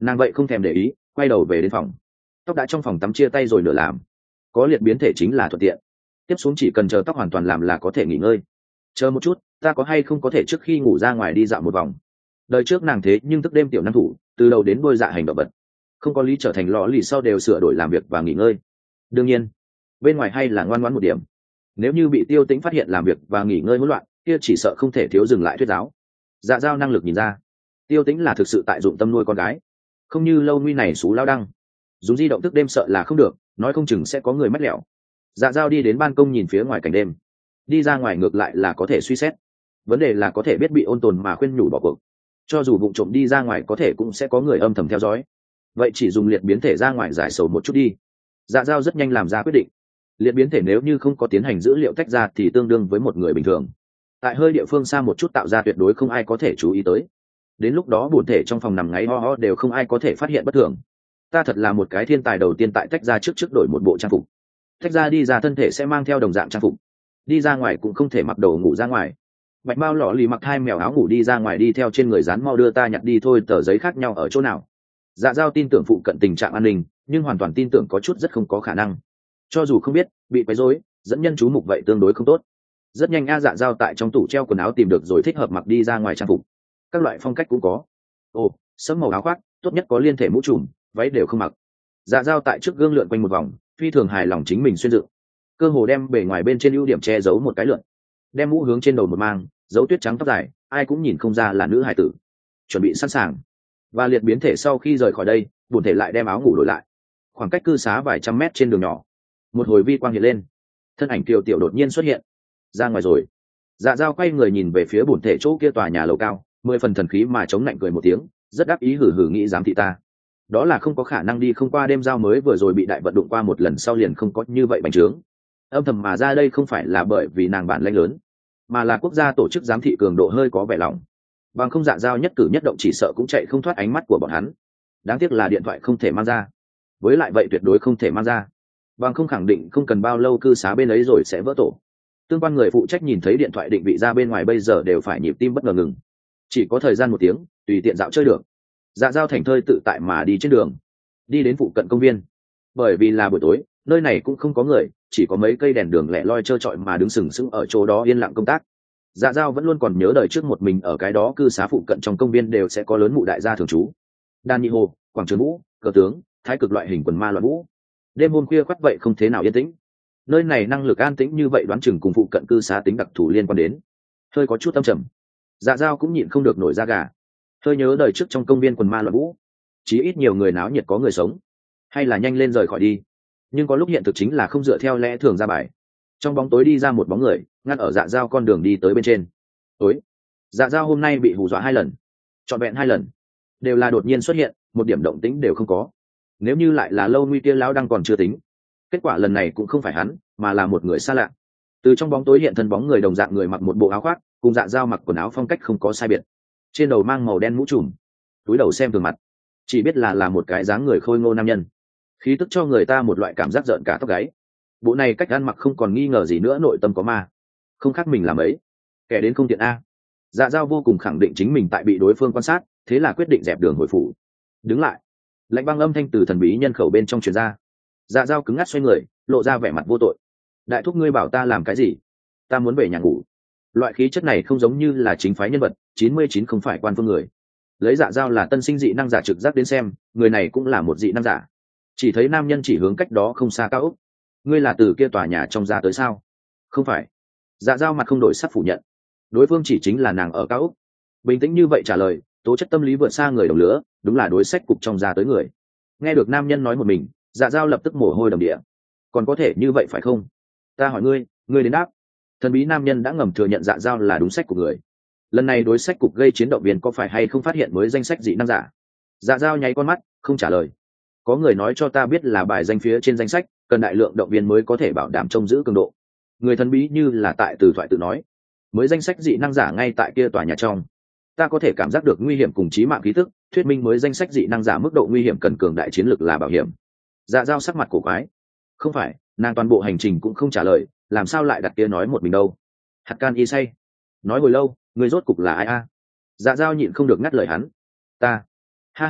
Nàng vậy không thèm để ý, quay đầu về đến phòng. Tóc đã trong phòng tắm chia tay rồi nửa làm, có liệt biến thể chính là thuận tiện. Tiếp xuống chỉ cần chờ tóc hoàn toàn làm là có thể nghỉ ngơi. Chờ một chút, ta có hay không có thể trước khi ngủ ra ngoài đi dạo một vòng. Đời trước nàng thế nhưng thức đêm tiểu năng thủ, từ đầu đến đuôi dạ hành động vật, không có lý trở thành lò lì sau đều sửa đổi làm việc và nghỉ ngơi. Đương nhiên bên ngoài hay là ngoan ngoãn một điểm, nếu như bị Tiêu Tĩnh phát hiện làm việc và nghỉ ngơi hỗn loạn, kia chỉ sợ không thể thiếu dừng lại thuyết giáo. Dạ Dao năng lực nhìn ra Tiêu Tĩnh là thực sự tại dụng tâm nuôi con gái, không như Lâu Nguy này xú lao đăng dùng di động thức đêm sợ là không được, nói không chừng sẽ có người mách lẻo. Dạ Dao đi đến ban công nhìn phía ngoài cảnh đêm, đi ra ngoài ngược lại là có thể suy xét, vấn đề là có thể biết bị Ôn Tồn mà khuyên nhủ bỏ cuộc, cho dù vụng trộm đi ra ngoài có thể cũng sẽ có người âm thầm theo dõi, vậy chỉ dùng liệt biến thể ra ngoài giải sầu một chút đi. Dạ Dao rất nhanh làm ra quyết định. Liệt biến thể nếu như không có tiến hành dữ liệu tách ra thì tương đương với một người bình thường, tại hơi địa phương xa một chút tạo ra tuyệt đối không ai có thể chú ý tới, đến lúc đó bổn thể trong phòng nằm ngáy ho ho đều không ai có thể phát hiện bất thường. Ta thật là một cái thiên tài đầu tiên tại tách ra trước đổi một bộ trang phục, tách ra đi ra thân thể sẽ mang theo đồng dạng trang phục, đi ra ngoài cũng không thể mặc đồ ngủ ra ngoài. Bạch Mao lọ lì mặc hai mèo áo ngủ đi ra ngoài đi theo trên người dán mau đưa ta nhặt đi thôi, tờ giấy khác nhau ở chỗ nào. Dạ Dao tin tưởng phụ cận tình trạng an ninh, nhưng hoàn toàn tin tưởng có chút rất không có khả năng. Cho dù không biết bị quấy rối dẫn nhân chú mục vậy tương đối không tốt. Rất nhanh Dạ Dao tại trong tủ treo quần áo tìm được rồi thích hợp mặc đi ra ngoài trang phục, các loại phong cách cũng có. Ồ, sẫm màu áo khoác tốt nhất có liên thể mũ trùm, váy đều không mặc. Dạ Dao tại trước gương lượn quanh một vòng, phi thường hài lòng chính mình xuyên dựng, cơ hồ đem bề ngoài bên trên ưu điểm che giấu một cái lượn, đem mũ hướng trên đầu một mang, dấu tuyết trắng tóc dài, ai cũng nhìn không ra là nữ hài tử. Chuẩn bị sẵn sàng. Và liệt biến thể sau khi rời khỏi đây, buồn thể lại đem áo ngủ đổi lại. Khoảng cách cư xá vài trăm mét trên đường nhỏ, một hồi vi quang hiện lên, thân ảnh Kiều Tiểu đột nhiên xuất hiện. Ra ngoài rồi. Dạ Dao quay người nhìn về phía buồn thể chỗ kia tòa nhà lầu cao, 10 phần thần khí mà chống lạnh cười một tiếng, rất đắc ý hử hử nghĩ dám thị ta. Đó là không có khả năng đi, không qua đêm giao mới vừa rồi bị đại vận đụng qua một lần sau liền không có như vậy bành trướng. Âm thầm mà ra đây không phải là bởi vì nàng bản lãnh lớn, mà là quốc gia tổ chức giám thị cường độ hơi có vẻ lỏng, bằng không Dạ Dao nhất cử nhất động chỉ sợ cũng chạy không thoát ánh mắt của bọn hắn. Đáng tiếc là điện thoại không thể mang ra, với lại vậy tuyệt đối không thể mang ra, bằng không khẳng định không cần bao lâu cư xá bên ấy rồi sẽ vỡ tổ. Tương quan người phụ trách nhìn thấy điện thoại định vị ra bên ngoài bây giờ đều phải nhịp tim bất ngờ ngừng, chỉ có thời gian một tiếng tùy tiện dạo chơi được. Dạ Dao thành thơi tự tại mà đi trên đường, đi đến phụ cận công viên. Bởi vì là buổi tối, nơi này cũng không có người, chỉ có mấy cây đèn đường lẻ loi trơ trọi mà đứng sừng sững ở chỗ đó yên lặng công tác. Dạ Dao vẫn luôn còn nhớ đời trước một mình ở cái đó cư xá phụ cận trong công viên đều sẽ có lớn mụ đại gia thường trú, đan nhị hồ, quảng trường vũ, cờ tướng, thái cực loại hình quần ma loạn vũ. Đêm hôm khuya khoắt vậy không thế nào yên tĩnh. Nơi này năng lực an tĩnh như vậy đoán chừng cùng phụ cận cư xá tính đặc thù liên quan đến. Hơi có chút âm trầm, Dạ Dao cũng nhịn không được nổi da gà. Hơi nhớ đời trước trong công viên quần ma loạn vũ, chí ít nhiều người náo nhiệt có người sống, hay là nhanh lên rời khỏi đi. Nhưng có lúc hiện thực chính là không dựa theo lẽ thường ra bài. Trong bóng tối đi ra một bóng người, ngăn ở Dạ Dao con đường đi tới bên trên. Tối, Dạ Dao hôm nay bị hù dọa 2 lần, trọn vẹn 2 lần, đều là đột nhiên xuất hiện, một điểm động tĩnh đều không có. Nếu như lại là Lâu Nguy kia lão đang còn chưa tính, kết quả lần này cũng không phải hắn, mà là một người xa lạ. Từ trong bóng tối hiện thân bóng người đồng dạng người mặc một bộ áo khoác, cùng Dạ Dao mặc quần áo phong cách không có sai biệt, trên đầu mang màu đen mũ trùm, túi đầu xem thường mặt, chỉ biết là một cái dáng người khôi ngô nam nhân, khí tức cho người ta một loại cảm giác rợn cả tóc gáy. Bộ này cách ăn mặc không còn nghi ngờ gì nữa nội tâm có ma, không khác mình làm ấy, kẻ đến không tiện a. Dạ Dao vô cùng khẳng định chính mình tại bị đối phương quan sát, thế là quyết định dẹp đường hồi phủ. Đứng lại. Lạnh băng âm thanh từ thần bí nhân khẩu bên trong truyền ra. Dạ Dao cứng ngắc xoay người, lộ ra vẻ mặt vô tội. Đại thúc ngươi bảo ta làm cái gì? Ta muốn về nhà ngủ. Loại khí chất này không giống như là chính phái nhân vật, 99 không phải quan phương người. Lấy Dạ Dao là tân sinh dị năng giả trực giác đến xem, người này cũng là một dị năng giả. Chỉ thấy nam nhân chỉ hướng cách đó không xa cao ốc. Ngươi là từ kia tòa nhà trong ra tới sao? Không phải. Dạ Dao mặt không đổi sắc phủ nhận. Đối phương chỉ chính là nàng ở cao ốc. Bình tĩnh như vậy trả lời, tố chất tâm lý vượt xa người đồng lứa, đúng là đối sách cục trong ra tới người. Nghe được nam nhân nói một mình, Dạ Dao lập tức mồ hôi đầm địa. Còn có thể như vậy phải không? Ta hỏi ngươi, ngươi đến đáp. Thần bí nam nhân đã ngầm thừa nhận Dạ Dao là đúng sách của người. Lần này đối sách cục gây chiến động viên có phải hay không phát hiện mới danh sách dị năng giả? Dạ Dao nháy con mắt, không trả lời. Có người nói cho ta biết là bài danh phía trên danh sách cần đại lượng động viên mới có thể bảo đảm trông giữ cường độ. Người thần bí như là tại từ thoại tự nói, mới danh sách dị năng giả ngay tại kia tòa nhà trong. Ta có thể cảm giác được nguy hiểm cùng chí mạng khí tức, thuyết minh mới danh sách dị năng giả mức độ nguy hiểm cần cường đại chiến lược là bảo hiểm. Dạ Dao sắc mặt cổ quái. Không phải, nàng toàn bộ hành trình cũng không trả lời, làm sao lại đặt kia nói một mình đâu? Hạt can y say. Nói hồi lâu, người rốt cục là ai a? Dạ Dao nhịn không được ngắt lời hắn. Ta. Ha ha,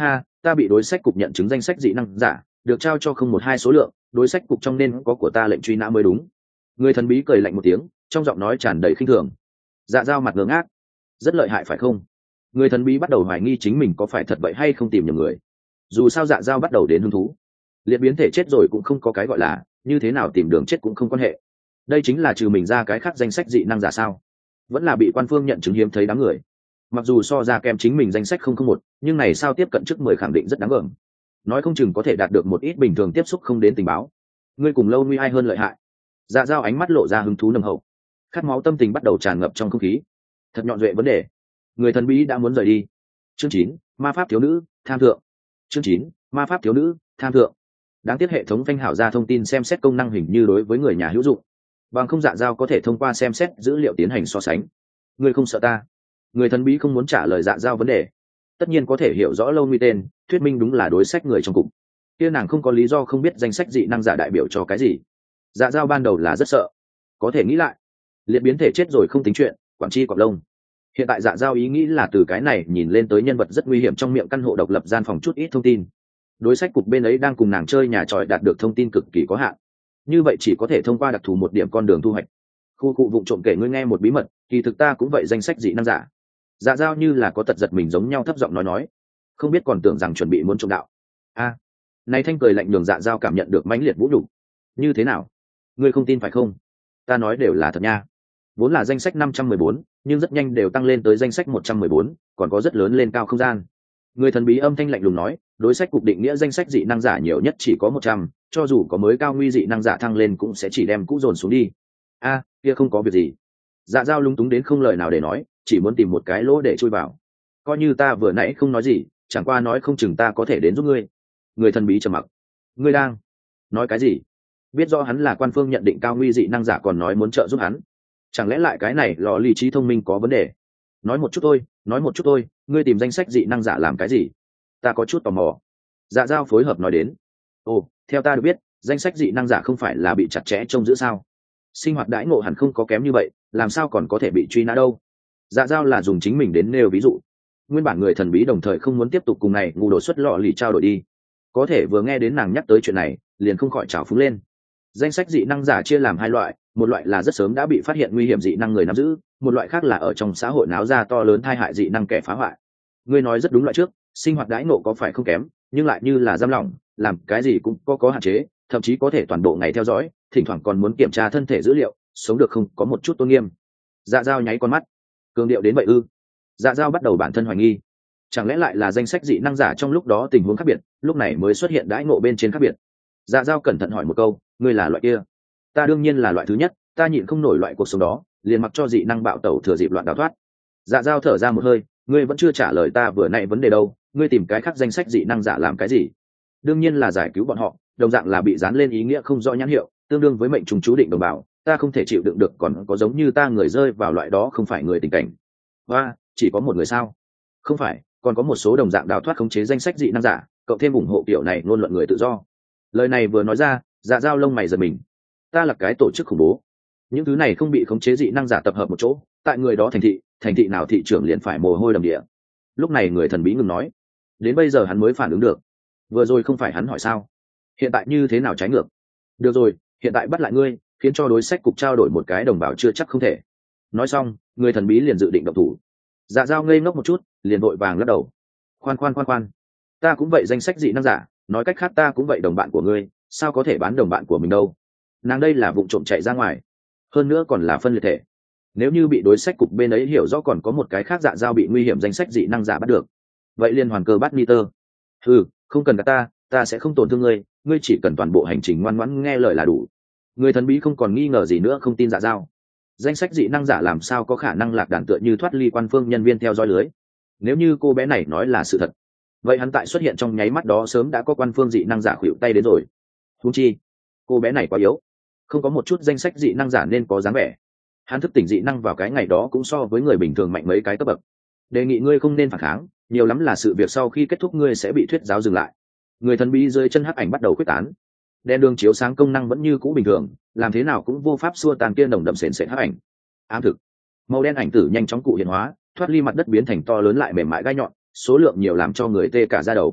ta bị đối sách cục nhận chứng danh sách dị năng giả, được trao cho không một hai số lượng, đối sách cục trong nên có của ta lệnh truy nã mới đúng. Người thần bí cười lạnh một tiếng, trong giọng nói tràn đầy khinh thường. Dạ Dao mặt ngớ ngác. Rất lợi hại phải không? Người thần bí bắt đầu hoài nghi chính mình có phải thật vậy hay không tìm nhầm người. Dù sao Dạ Dao bắt đầu đến hứng thú. Liệt biến thể chết rồi cũng không có cái gọi là như thế nào tìm đường chết cũng không quan hệ. Đây chính là trừ mình ra cái khác danh sách dị năng giả sao? Vẫn là bị quan phương nhận chứng hiếm thấy đám người. Mặc dù so ra kém chính mình danh sách 001, nhưng này sao tiếp cận trước 10 khẳng định rất đáng gờm. Nói không chừng có thể đạt được một ít bình thường tiếp xúc không đến tình báo. Ngươi cùng Lâu Nguy ai hơn lợi hại? Dạ Dao ánh mắt lộ ra hứng thú nồng hậu. Khát máu tâm tình bắt đầu tràn ngập trong không khí. Thật nhọn duệ vấn đề. Người thần bí đã muốn rời đi. Chương 9, ma pháp thiếu nữ, tham thượng. Chương 9, ma pháp thiếu nữ, tham thượng. Đáng tiếc hệ thống phanh hảo ra thông tin xem xét công năng hình như đối với người nhà hữu dụng. Bằng không Dạ Dao có thể thông qua xem xét dữ liệu tiến hành so sánh. Ngươi không sợ ta? Người thần bí không muốn trả lời Dạ Dao vấn đề. Tất nhiên có thể hiểu rõ Lâu Nguy tên, thuyết minh đúng là đối sách người trong cục. Kia nàng không có lý do không biết danh sách dị năng giả đại biểu cho cái gì. Dạ Dao ban đầu là rất sợ, có thể nghĩ lại, liệt biến thể chết rồi không tính chuyện, quản chi cọp lông. Hiện tại Dạ Dao ý nghĩ là từ cái này nhìn lên tới nhân vật rất nguy hiểm trong miệng căn hộ độc lập gian phòng chút ít thông tin. Đối sách cục bên ấy đang cùng nàng chơi nhà tròi đạt được thông tin cực kỳ có hạn, như vậy chỉ có thể thông qua đặc thù một điểm con đường thu hoạch. Khu cụ vụng trộm kể ngươi nghe một bí mật, kỳ thực ta cũng vậy danh sách dị năng giả. Dạ Dao như là có tật giật mình giống nhau thấp giọng nói, không biết còn tưởng rằng chuẩn bị muốn trộm đạo. A, này thanh cười lạnh nhường Dạ Dao cảm nhận được mãnh liệt vũ nhục. Như thế nào? Ngươi không tin phải không? Ta nói đều là thật nha. Vốn là danh sách 514, nhưng rất nhanh đều tăng lên tới danh sách 114, còn có rất lớn lên cao không gian. Người thần bí âm thanh lạnh lùng nói, đối sách cục định nghĩa danh sách dị năng giả nhiều nhất chỉ có 100, cho dù có mới cao nguy dị năng giả thăng lên cũng sẽ chỉ đem cũ dồn xuống đi. A, kia không có việc gì. Dạ Dao lúng túng đến không lời nào để nói, chỉ muốn tìm một cái lỗ để chui vào. Coi như ta vừa nãy không nói gì, chẳng qua nói không chừng ta có thể đến giúp ngươi. Người thần bí trầm mặc. Ngươi đang nói cái gì? Biết rõ hắn là quan phương nhận định cao nguy dị năng giả còn nói muốn trợ giúp hắn, chẳng lẽ lại cái này lò lý trí thông minh có vấn đề? Nói một chút thôi, ngươi tìm danh sách dị năng giả làm cái gì? Ta có chút tò mò. Dạ Dao phối hợp nói đến. Ồ, theo ta được biết, danh sách dị năng giả không phải là bị chặt chẽ trông giữ sao? Sinh hoạt đãi ngộ hẳn không có kém như vậy, làm sao còn có thể bị truy nã đâu? Dạ Dao là dùng chính mình đến nêu ví dụ. Nguyên bản người thần bí đồng thời không muốn tiếp tục cùng này ngu đột xuất lọ lì trao đổi đi, có thể vừa nghe đến nàng nhắc tới chuyện này, liền không khỏi trào phúng lên. Danh sách dị năng giả chia làm hai loại, một loại là rất sớm đã bị phát hiện nguy hiểm dị năng người nắm giữ, một loại khác là ở trong xã hội náo ra to lớn tai hại dị năng kẻ phá hoại. Ngươi nói rất đúng loại trước, sinh hoạt đãi ngộ có phải không kém, nhưng lại như là giam lỏng, làm cái gì cũng có hạn chế, thậm chí có thể toàn bộ ngày theo dõi, thỉnh thoảng còn muốn kiểm tra thân thể dữ liệu, sống được không có một chút tôn nghiêm. Dạ Dao nháy con mắt, cường điệu đến vậy ư? Dạ Dao bắt đầu bản thân hoài nghi, chẳng lẽ lại là danh sách dị năng giả trong lúc đó tình huống khác biệt, lúc này mới xuất hiện đãi ngộ bên trên khác biệt. Dạ Dao cẩn thận hỏi một câu, ngươi là loại kia? Ta đương nhiên là loại thứ nhất, ta nhịn không nổi loại cuộc sống đó, liền mặc cho dị năng bạo tẩu thừa dịp loạn đào thoát. Dạ Dao thở ra một hơi, ngươi vẫn chưa trả lời ta vừa nãy vấn đề đâu, ngươi tìm cái khác danh sách dị năng giả làm cái gì? Đương nhiên là giải cứu bọn họ, đồng dạng là bị dán lên ý nghĩa không rõ nhãn hiệu, tương đương với mệnh trùng chú định đồng bào, ta không thể chịu đựng được còn có giống như ta người rơi vào loại đó không phải người tình cảnh. Và chỉ có một người sao? Không phải, còn có một số đồng dạng đào thoát khống chế danh sách dị năng giả, cộng thêm ủng hộ kiểu này ngôn luận người tự do. Lời này vừa nói ra, Dạ Dao lông mày giật mình. Ta là cái tổ chức khủng bố, những thứ này không bị khống chế dị năng giả tập hợp một chỗ, tại người đó thành thị nào thị trưởng liền phải mồ hôi đầm địa. Lúc này người thần bí ngừng nói, đến bây giờ hắn mới phản ứng được, vừa rồi không phải hắn hỏi sao, hiện tại như thế nào trái ngược. Được rồi, hiện tại bắt lại ngươi, khiến cho đối sách cục trao đổi một cái đồng bào chưa chắc không thể. Nói xong, người thần bí liền dự định động thủ. Dạ Dao ngây ngốc một chút, liền vội vàng lắc đầu. Khoan, ta cũng vậy danh sách dị năng giả, nói cách khác ta cũng vậy đồng bạn của ngươi, sao có thể bán đồng bạn của mình đâu? Nàng đây là vụng trộm chạy ra ngoài, hơn nữa còn là phân liệt thể. Nếu như bị đối sách cục bên ấy hiểu rõ còn có một cái khác Dạ Dao bị nguy hiểm danh sách dị năng giả bắt được, vậy liên hoàn cơ bắt niter. Không cần cả ta sẽ không tổn thương ngươi, ngươi chỉ cần toàn bộ hành trình ngoan ngoãn nghe lời là đủ. Người thần bí không còn nghi ngờ gì nữa, không tin Dạ Dao. Danh sách dị năng giả làm sao có khả năng lạc đàn tựa như thoát ly quan phương nhân viên theo dõi lưới. Nếu như cô bé này nói là sự thật, vậy hắn tại xuất hiện trong nháy mắt đó sớm đã có quan phương dị năng giả khuỵu tay đến rồi. Huống chi cô bé này quá yếu, không có một chút danh sách dị năng giả nên có dáng vẻ. Hắn thức tỉnh dị năng vào cái ngày đó cũng so với người bình thường mạnh mấy cái cấp bậc. Đề nghị ngươi không nên phản kháng, nhiều lắm là sự việc sau khi kết thúc ngươi sẽ bị thuyết giáo dừng lại. Người thần bí dưới chân hắc ảnh bắt đầu quyết tán, đèn đường chiếu sáng công năng vẫn như cũ bình thường, làm thế nào cũng vô pháp xua tan kia nồng đậm sền sệt hắc ảnh. Ám thực, màu đen ảnh tử nhanh chóng cụ hiện hóa, thoát ly mặt đất biến thành to lớn lại mềm mại gai nhọn, số lượng nhiều làm cho người tê cả da đầu.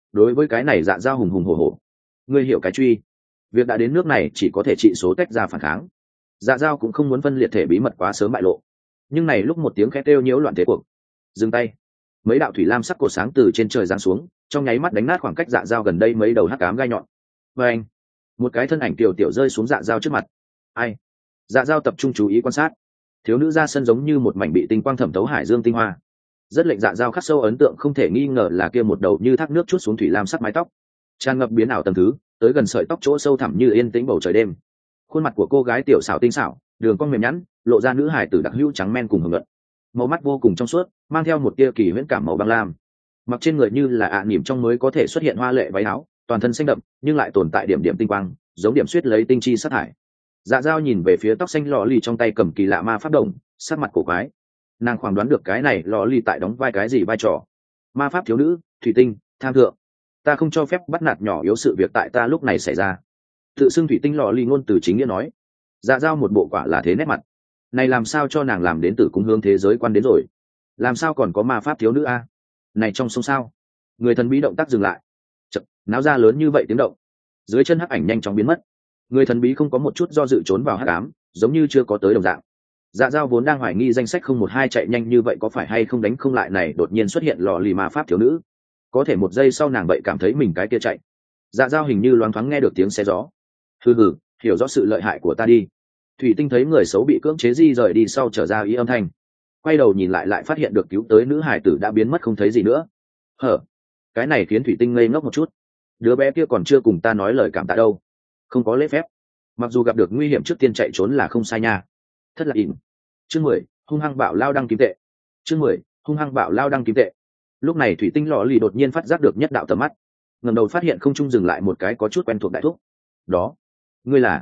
đối với cái này dạ dao hùng hùng hổ hổ. Ngươi hiểu cái truy, việc đã đến nước này chỉ có thể trị số tách ra phản kháng. Dạ dao cũng không muốn phân liệt thể bí mật quá sớm bại lộ, nhưng này lúc một tiếng khét kêu nhiễu loạn thế cuộc. Dừng tay. Mấy đạo thủy lam sắc cột sáng từ trên trời giáng xuống, trong nháy mắt đánh nát khoảng cách dạ dao gần đây mấy đầu hắc ám gai nhọn. Và anh, một cái thân ảnh tiểu tiểu rơi xuống dạ dao trước mặt. Ai? Dạ dao tập trung chú ý quan sát. Thiếu nữ ra sân giống như một mảnh bị tinh quang thẩm thấu hải dương tinh hoa, rất lệnh dạ dao khắc sâu ấn tượng không thể nghi ngờ là kia một đầu như thác nước chút xuống thủy lam sắc mái tóc, tràn ngập biến ảo tầm thứ, tới gần sợi tóc chỗ sâu thẳm như yên tĩnh bầu trời đêm. Khuôn mặt của cô gái tiểu xảo tinh xảo, đường cong mềm nhẵn, lộ ra nữ hài tử đặc hữu trắng men cùng hưởng luận. Màu mắt vô cùng trong suốt, mang theo một tia kỳ huyễn cảm màu băng lam. Mặc trên người như là nỉm trong mới có thể xuất hiện hoa lệ váy áo, toàn thân xanh đậm, nhưng lại tồn tại điểm điểm tinh quang, giống điểm suýt lấy tinh chi sát hải. Dạ dao nhìn về phía tóc xanh lọ lì trong tay cầm kỳ lạ ma pháp đồng, sắc mặt cổ quái. Nàng khoảng đoán được cái này lọ lì tại đóng vai cái gì vai trò. Ma pháp thiếu nữ, thủy tinh, tham thượng. Ta không cho phép bắt nạt nhỏ yếu sự việc tại ta lúc này xảy ra. Tự xưng thủy tinh lọ lì ngôn từ chính nghĩa nói. Dạ dao một bộ quả là thế nét mặt. Này làm sao cho nàng làm đến tử cung hướng thế giới quan đến rồi? Làm sao còn có ma pháp thiếu nữ a? Này trong sông sao? Người thần bí động tác dừng lại. Chật, náo ra lớn như vậy tiếng động. Dưới chân hắc ảnh nhanh chóng biến mất. Người thần bí không có một chút do dự trốn vào hắc ám, giống như chưa có tới đồng dạng. Dạ dao vốn đang hoài nghi danh sách 012 chạy nhanh như vậy có phải hay không đánh không lại này đột nhiên xuất hiện lò lì ma pháp thiếu nữ. Có thể một giây sau nàng vậy cảm thấy mình cái kia chạy. Dạ dao hình như loáng thoáng nghe được tiếng xe gió. Hừ hừ, hiểu rõ sự lợi hại của ta đi. Thủy tinh thấy người xấu bị cưỡng chế di rời đi sau trở ra ý âm thanh. Quay đầu nhìn lại phát hiện được cứu tới nữ hải tử đã biến mất không thấy gì nữa. Hở, cái này khiến thủy tinh ngây ngốc một chút. Đứa bé kia còn chưa cùng ta nói lời cảm tạ đâu. Không có lễ phép. Mặc dù gặp được nguy hiểm trước tiên chạy trốn là không sai nha. Thất là ỉm. Chương 10, hung hăng bạo lao đăng kiếm tệ. Chương 10, hung hăng bạo lao đăng kiếm tệ. Lúc này thủy tinh lọ lì đột nhiên phát giác được nhất đạo tầm mắt, ngẩng đầu phát hiện không trung dừng lại một cái có chút quen thuộc đại thúc. Đó, ngươi là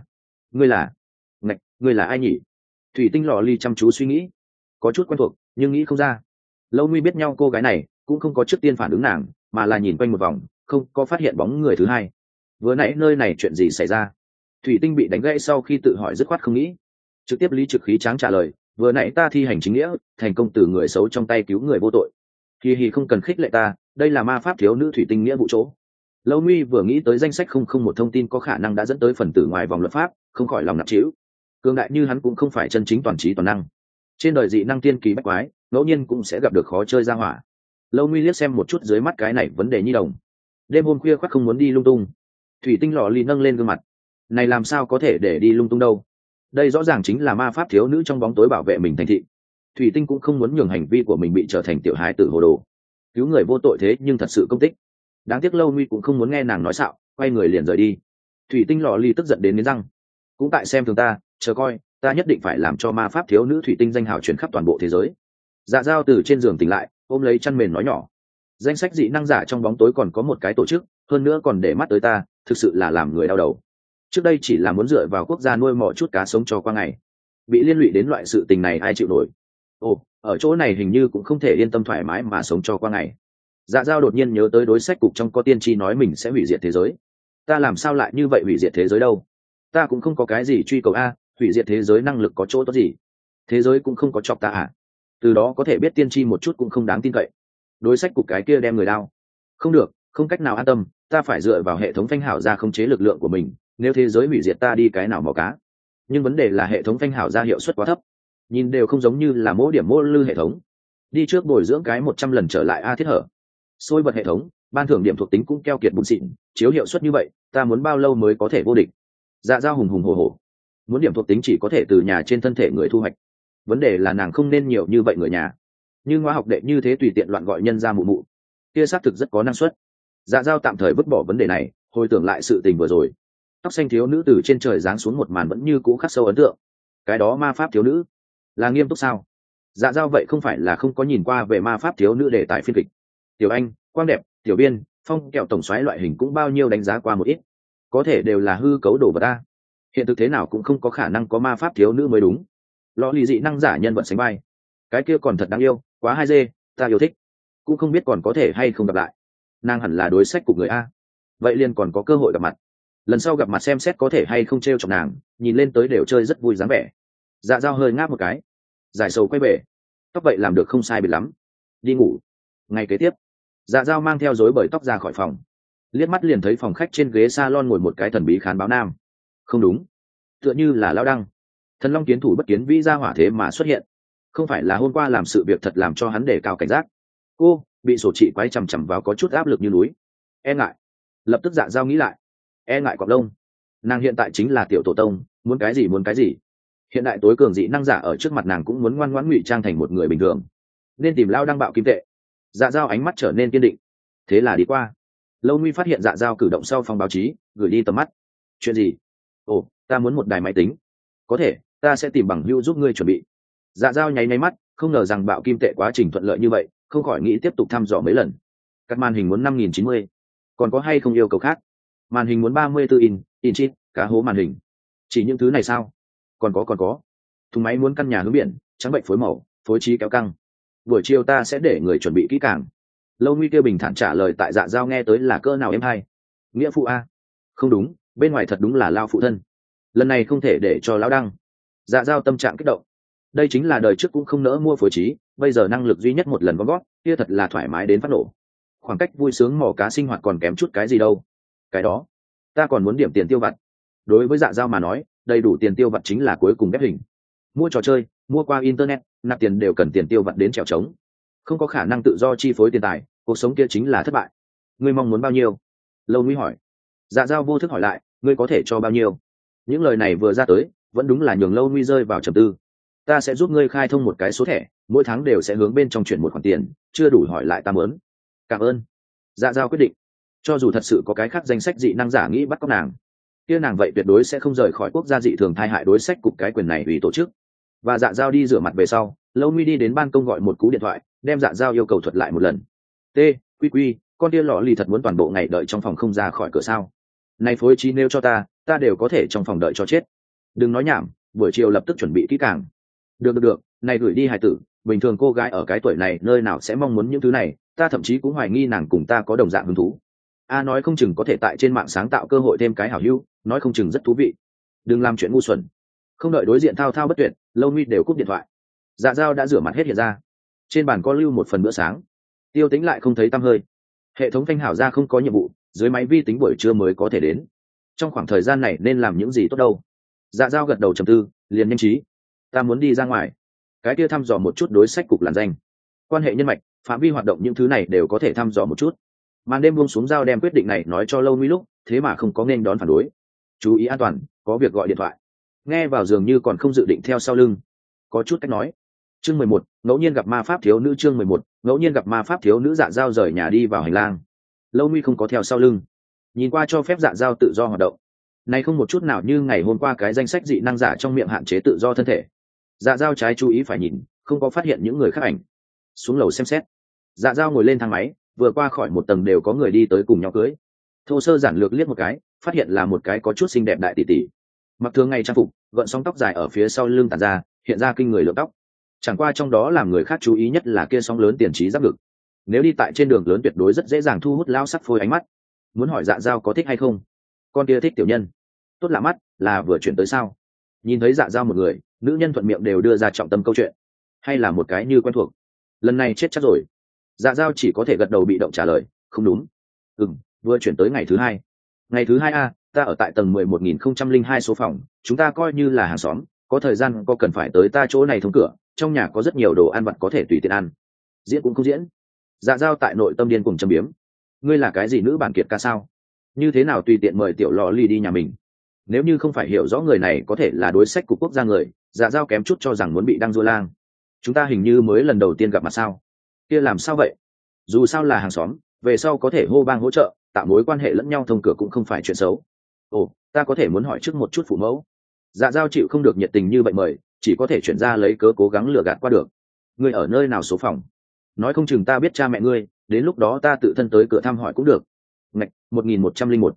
ngạch, ngươi là ai nhỉ? Thủy tinh lọ lì chăm chú suy nghĩ, có chút quen thuộc nhưng nghĩ không ra. Lâu Nguy biết nhau cô gái này cũng không có trước tiên phản ứng nàng, mà là nhìn quanh một vòng không có phát hiện bóng người thứ hai. Vừa nãy nơi này chuyện gì xảy ra? Thủy tinh bị đánh gãy sau khi tự hỏi dứt khoát không nghĩ, trực tiếp lý trực khí tráng trả lời, vừa nãy ta thi hành chính nghĩa, thành công từ người xấu trong tay cứu người vô tội. Hi không cần khích lệ ta, đây là ma pháp thiếu nữ thủy tinh nghĩa vụ chỗ. Lâu Nguy vừa nghĩ tới danh sách 001 thông tin có khả năng đã dẫn tới phần tử ngoài vòng luật pháp, không khỏi lòng nặng trĩu. Cường đại như hắn cũng không phải chân chính toàn trí toàn năng. Trên đời dị năng tiên kỳ bách quái, ngẫu nhiên cũng sẽ gặp được khó chơi ra hỏa. Lâu Nguy liếc xem một chút dưới mắt cái này vấn đề nhi đồng. Đêm hôm khuya khoắt không muốn đi lung tung. Thủy tinh lọ lì nâng lên gương mặt. Này làm sao có thể để đi lung tung đâu? Đây rõ ràng chính là ma pháp thiếu nữ trong bóng tối bảo vệ mình thành thị. Thủy tinh cũng không muốn nhường hành vi của mình bị trở thành tiểu hài tử hồ đồ. Cứu người vô tội thế nhưng thật sự công tích. Đáng tiếc Lâu Nguy cũng không muốn nghe nàng nói xạo, quay người liền rời đi. Thủy tinh lọ lì tức giận đến nghiến răng. Cũng tại xem thường ta, chờ coi, ta nhất định phải làm cho ma pháp thiếu nữ thủy tinh danh hào truyền khắp toàn bộ thế giới. Dạ dao từ trên giường tỉnh lại, ôm lấy chăn mền nói nhỏ. Danh sách dị năng giả trong bóng tối còn có một cái tổ chức, hơn nữa còn để mắt tới ta, thực sự là làm người đau đầu. Trước đây chỉ là muốn dựa vào quốc gia nuôi mỏ chút cá sống cho qua ngày, bị liên lụy đến loại sự tình này ai chịu nổi. Ồ, ở chỗ này hình như cũng không thể yên tâm thoải mái mà sống cho qua ngày. Dạ dao đột nhiên nhớ tới đối sách cục trong có tiên tri nói mình sẽ hủy diệt thế giới. Ta làm sao lại như vậy hủy diệt thế giới đâu? Ta cũng không có cái gì truy cầu a, hủy diệt thế giới năng lực có chỗ tốt gì? Thế giới cũng không có chọc ta à? Từ đó có thể biết tiên tri một chút cũng không đáng tin cậy. Đối sách cục cái kia đem người đao. Không được, không cách nào an tâm, ta phải dựa vào hệ thống phanh hảo ra khống chế lực lượng của mình, nếu thế giới hủy diệt ta đi cái nào mò cá. Nhưng vấn đề là hệ thống phanh hảo ra hiệu suất quá thấp, nhìn đều không giống như là mỗi điểm mỗi lư hệ thống. Đi trước bồi dưỡng cái 100 lần trở lại a thiết hở. Xôi bật hệ thống, ban thưởng điểm thuộc tính cũng keo kiệt bùn xịn, chiếu hiệu suất như vậy, ta muốn bao lâu mới có thể vô địch? Dạ dao hùng hùng hổ hổ. Muốn điểm thuộc tính chỉ có thể từ nhà trên thân thể người thu hoạch. Vấn đề là nàng không nên nhiều như vậy người nhà. Nhưng hóa học đệ như thế tùy tiện loạn gọi nhân ra mụ mụ, kia xác thực rất có năng suất. Dạ dao tạm thời vứt bỏ vấn đề này, hồi tưởng lại sự tình vừa rồi. Tóc xanh thiếu nữ từ trên trời giáng xuống một màn vẫn như cũ khắc sâu ấn tượng. Cái đó ma pháp thiếu nữ là nghiêm túc sao? Dạ dao vậy không phải là không có nhìn qua về ma pháp thiếu nữ đề tài phiên kịch. Tiểu Anh, Quang Đẹp, Tiểu Biên, Phong kẹo tổng xoáy loại hình cũng bao nhiêu đánh giá qua một ít, có thể đều là hư cấu đồ vật ta. Hiện thực thế nào cũng không có khả năng có ma pháp thiếu nữ mới đúng. Lọ lì dị năng giả nhân vật sánh vai, cái kia còn thật đáng yêu, quá hai dê, ta yêu thích. Cũng không biết còn có thể hay không gặp lại. Nàng hẳn là đối sách của người a, vậy liền còn có cơ hội gặp mặt. Lần sau gặp mặt xem xét có thể hay không trêu chọc nàng, nhìn lên tới đều chơi rất vui dáng vẻ. Dạ dao hơi ngáp một cái, giải sầu quay về. Tóc vậy làm được không sai biệt lắm, đi ngủ. Ngày kế tiếp, dạ dao mang theo rối bời tóc ra khỏi phòng. liếc mắt liền thấy phòng khách trên ghế salon ngồi một cái thần bí khán báo nam. Không đúng, tựa như là Lão Đăng. Thần Long kiến thủ bất kiến vĩ ra hỏa thế mà xuất hiện, không phải là hôm qua làm sự việc thật làm cho hắn đề cao cảnh giác. Cô bị sổ trị quái chằm chằm vào có chút áp lực như núi. E ngại. Lập tức Dạ Dao nghĩ lại. E ngại cọp lông. Nàng hiện tại chính là tiểu tổ tông, muốn cái gì muốn cái gì. Hiện đại tối cường dị năng giả ở trước mặt nàng cũng muốn ngoan ngoãn ngụy trang thành một người bình thường, nên tìm Lao Đăng bạo kim tệ. Dạ Dao ánh mắt trở nên kiên định. Thế là đi qua. Lâu Nguy phát hiện Dạ Dao cử động sau phòng báo chí, gửi đi tầm mắt. Chuyện gì? Ồ, ta muốn một đài máy tính. Có thể, ta sẽ tìm bằng hữu giúp ngươi chuẩn bị. Dạ Dao nháy nháy mắt, không ngờ rằng bạo kim tệ quá trình thuận lợi như vậy, không khỏi nghĩ tiếp tục thăm dò mấy lần. Các màn hình muốn 5090, còn có hay không yêu cầu khác? Màn hình muốn 34 inch, cá hố màn hình. Chỉ những thứ này sao? Còn có. Thùng máy muốn căn nhà hướng biển, trắng bệnh phối màu, phối trí kéo căng. Buổi chiều ta sẽ để người chuẩn bị kỹ càng. Lâu Nguy kia bình thản trả lời tại Dạ Dao nghe tới là cỡ nào em hay. Nghĩa phụ a? Không đúng, bên ngoài thật đúng là lao phụ thân. Lần này không thể để cho Lão Đăng. Dạ Dao tâm trạng kích động. Đây chính là đời trước cũng không nỡ mua phối trí, bây giờ năng lực duy nhất một lần gom gót, kia thật là thoải mái đến phát nổ. Khoảng cách vui sướng mò cá sinh hoạt còn kém chút cái gì đâu. Cái đó, ta còn muốn điểm tiền tiêu vặt. Đối với Dạ Dao mà nói, đầy đủ tiền tiêu vặt chính là cuối cùng ghép hình. Mua trò chơi, mua qua internet, nạp tiền đều cần tiền tiêu vặt đến trèo trống. Không có khả năng tự do chi phối tiền tài, cuộc sống kia chính là thất bại. Ngươi mong muốn bao nhiêu? Lâu Nguy hỏi. Dạ Dao vô thức hỏi lại, ngươi có thể cho bao nhiêu? Những lời này vừa ra tới, vẫn đúng là nhường Lâu Nguy rơi vào trầm tư. Ta sẽ giúp ngươi khai thông một cái số thẻ, mỗi tháng đều sẽ hướng bên trong chuyển một khoản tiền, chưa đủ hỏi lại ta muốn. Cảm ơn. Dạ Dao quyết định. Cho dù thật sự có cái khác danh sách dị năng giả nghĩ bắt cóc nàng, kia nàng vậy tuyệt đối sẽ không rời khỏi quốc gia dị thường thai hại đối sách cục cái quyền này ủy tổ chức. Và Dạ Dao đi rửa mặt về sau, Lâu Nguy đi đến ban công gọi một cú điện thoại, đem Dạ Dao yêu cầu thuật lại một lần. Quy, con tia lọ lì thật muốn toàn bộ ngày đợi trong phòng không ra khỏi cửa sao? Này phối trí nêu cho ta đều có thể trong phòng đợi cho chết. Đừng nói nhảm, buổi chiều lập tức chuẩn bị kỹ càng. Được, này gửi đi hài tử, bình thường cô gái ở cái tuổi này nơi nào sẽ mong muốn những thứ này, ta thậm chí cũng hoài nghi nàng cùng ta có đồng dạng hứng thú. Nói không chừng có thể tại trên mạng sáng tạo cơ hội thêm cái hảo hữu, nói không chừng rất thú vị. Đừng làm chuyện ngu xuẩn. Không đợi đối diện thao thao bất tuyệt, Lâu Nguy đều cúp điện thoại. Dạ Dao đã rửa mặt hết hiện ra. Trên bàn có lưu một phần bữa sáng. Tiêu Tĩnh lại không thấy tăm hơi. Hệ thống thanh hảo ra không có nhiệm vụ, dưới máy vi tính buổi trưa mới có thể đến. Trong khoảng thời gian này nên làm những gì tốt đâu? Dạ Dao gật đầu trầm tư, liền nhanh trí. Ta muốn đi ra ngoài. Cái kia thăm dò một chút đối sách cục làn danh, quan hệ nhân mạch, phạm vi hoạt động những thứ này đều có thể thăm dò một chút. Màn đêm buông xuống, Dao đem quyết định này nói cho Lâu Nguy lúc, thế mà không có nên đón phản đối. Chú ý an toàn, có việc gọi điện thoại. Nghe vào dường như còn không dự định theo sau lưng. Có chút cách nói. Chương 11, ngẫu nhiên gặp ma pháp thiếu nữ. Chương 11, ngẫu nhiên gặp ma pháp thiếu nữ. Dạ Dao rời nhà đi vào hành lang. Lâu Nguy không có theo sau lưng, nhìn qua cho phép Dạ Dao tự do hoạt động. Này không một chút nào như ngày hôm qua cái danh sách dị năng giả trong miệng hạn chế tự do thân thể. Dạ Dao trái chú ý phải nhìn, không có phát hiện những người khác ảnh. Xuống lầu xem xét. Dạ Dao ngồi lên thang máy, vừa qua khỏi một tầng đều có người đi tới cùng nhau cưới. Thô sơ giản lược liếc một cái, phát hiện là một cái có chút xinh đẹp đại tỷ tỷ. Mặc thường ngày trang phục, gợn sóng tóc dài ở phía sau lưng tản ra, hiện ra kinh người lượng tóc. Chẳng qua trong đó làm người khác chú ý nhất là kia sóng lớn tiền trí giáp ngực. Nếu đi tại trên đường lớn tuyệt đối rất dễ dàng thu hút lao sắc phôi ánh mắt. Muốn hỏi Dạ Dao có thích hay không? Con kia thích tiểu nhân. Tốt lạ mắt, là vừa chuyển tới sao? Nhìn thấy Dạ Dao một người, nữ nhân thuận miệng đều đưa ra trọng tâm câu chuyện. Hay là một cái như quen thuộc? Lần này chết chắc rồi. Dạ Dao chỉ có thể gật đầu bị động trả lời, không đúng. Vừa chuyển tới ngày thứ hai. Ngày thứ hai a, ta ở tại tầng 11.002 số phòng, chúng ta coi như là hàng xóm, có thời gian có cần phải tới ta chỗ này thông cửa, trong nhà có rất nhiều đồ ăn vặt có thể tùy tiện ăn. Diễn cũng không diễn. Dạ Dao tại nội tâm điên cùng châm biếm. Ngươi là cái gì nữ bản kiệt ca sao? Như thế nào tùy tiện mời tiểu lò ly đi nhà mình? Nếu như không phải hiểu rõ người này có thể là đối sách của quốc gia người, Dạ Dao kém chút cho rằng muốn bị đăng dua lang. Chúng ta hình như mới lần đầu tiên gặp mặt sao? Kia làm sao vậy? Dù sao là hàng xóm, về sau có thể hô bang hỗ trợ, tạo mối quan hệ lẫn nhau thông cửa cũng không phải chuyện xấu. Ồ, ta có thể muốn hỏi trước một chút phụ mẫu. Dạ Dao chịu không được nhiệt tình như vậy mời, chỉ có thể chuyển ra lấy cớ cố gắng lừa gạt qua được. Ngươi ở nơi nào số phòng? Nói không chừng ta biết cha mẹ ngươi, đến lúc đó ta tự thân tới cửa thăm hỏi cũng được. Ngạch, 1101.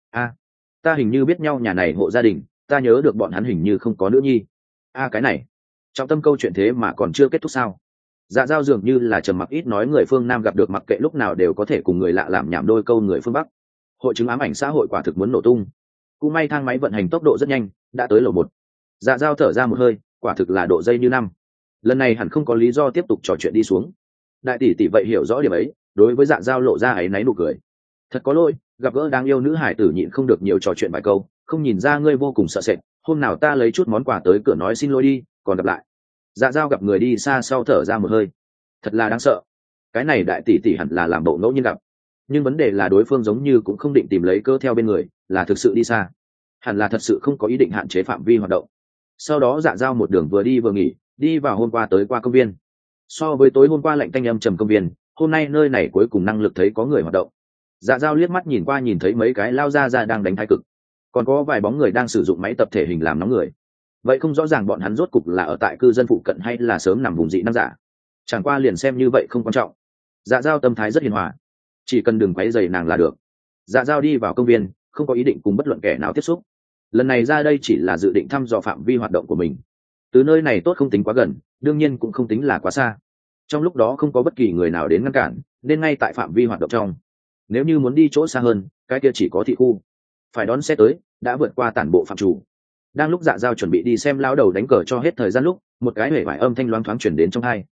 Ta hình như biết nhau nhà này hộ gia đình, ta nhớ được bọn hắn hình như không có nữ nhi. Cái này, trọng tâm câu chuyện thế mà còn chưa kết thúc sao? Dạ Dao dường như là trầm mặc ít nói người phương Nam gặp được mặc kệ lúc nào đều có thể cùng người lạ làm nhảm đôi câu người phương Bắc. Hội chứng ám ảnh xã hội quả thực muốn nổ tung. Cũng may thang máy vận hành tốc độ rất nhanh, đã tới lầu 1. Dạ Dao thở ra một hơi, quả thực là độ dây như năm. Lần này hẳn không có lý do tiếp tục trò chuyện đi xuống. Đại tỷ tỷ vậy hiểu rõ điểm ấy, đối với Dạ Dao lộ ra áy náy nụ cười. Thật có lỗi, gặp gỡ đáng yêu nữ hải tử nhịn không được nhiều trò chuyện vài câu, không nhìn ra ngươi vô cùng sợ sệt, hôm nào ta lấy chút món quà tới cửa nói xin lỗi đi, còn gặp lại. Dạ dao gặp người đi xa sau thở ra một hơi. Thật là đáng sợ. Cái này đại tỷ tỷ hẳn là làm bộ ngẫu nhiên gặp, nhưng vấn đề là đối phương giống như cũng không định tìm lấy cơ theo bên người, là thực sự đi xa, hẳn là thật sự không có ý định hạn chế phạm vi hoạt động. Sau đó dạ dao một đường vừa đi vừa nghỉ, đi vào hôm qua tới qua công viên. So với tối hôm qua lạnh tanh âm trầm công viên, hôm nay nơi này cuối cùng năng lực thấy có người hoạt động. Dạ dao liếc mắt nhìn qua, nhìn thấy mấy cái lao ra đang đánh thái cực, còn có vài bóng người đang sử dụng máy tập thể hình làm nóng người. Vậy không rõ ràng bọn hắn rốt cục là ở tại cư dân phụ cận hay là sớm nằm vùng dị năng giả. Chẳng qua liền xem như vậy không quan trọng. Dạ dao tâm thái rất hiền hòa, chỉ cần đừng quấy rầy nàng là được. Dạ dao đi vào công viên, không có ý định cùng bất luận kẻ nào tiếp xúc. Lần này ra đây chỉ là dự định thăm dò phạm vi hoạt động của mình. Từ nơi này tốt không tính quá gần, đương nhiên cũng không tính là quá xa. Trong lúc đó không có bất kỳ người nào đến ngăn cản, nên ngay tại phạm vi hoạt động trong. Nếu như muốn đi chỗ xa hơn, cái kia chỉ có thị khu. Phải đón xe tới, đã vượt qua tản bộ phạm chủ. Đang lúc dạ dao chuẩn bị đi xem lão đầu đánh cờ cho hết thời gian lúc, một cái hể vải âm thanh loáng thoáng chuyển đến trong tai.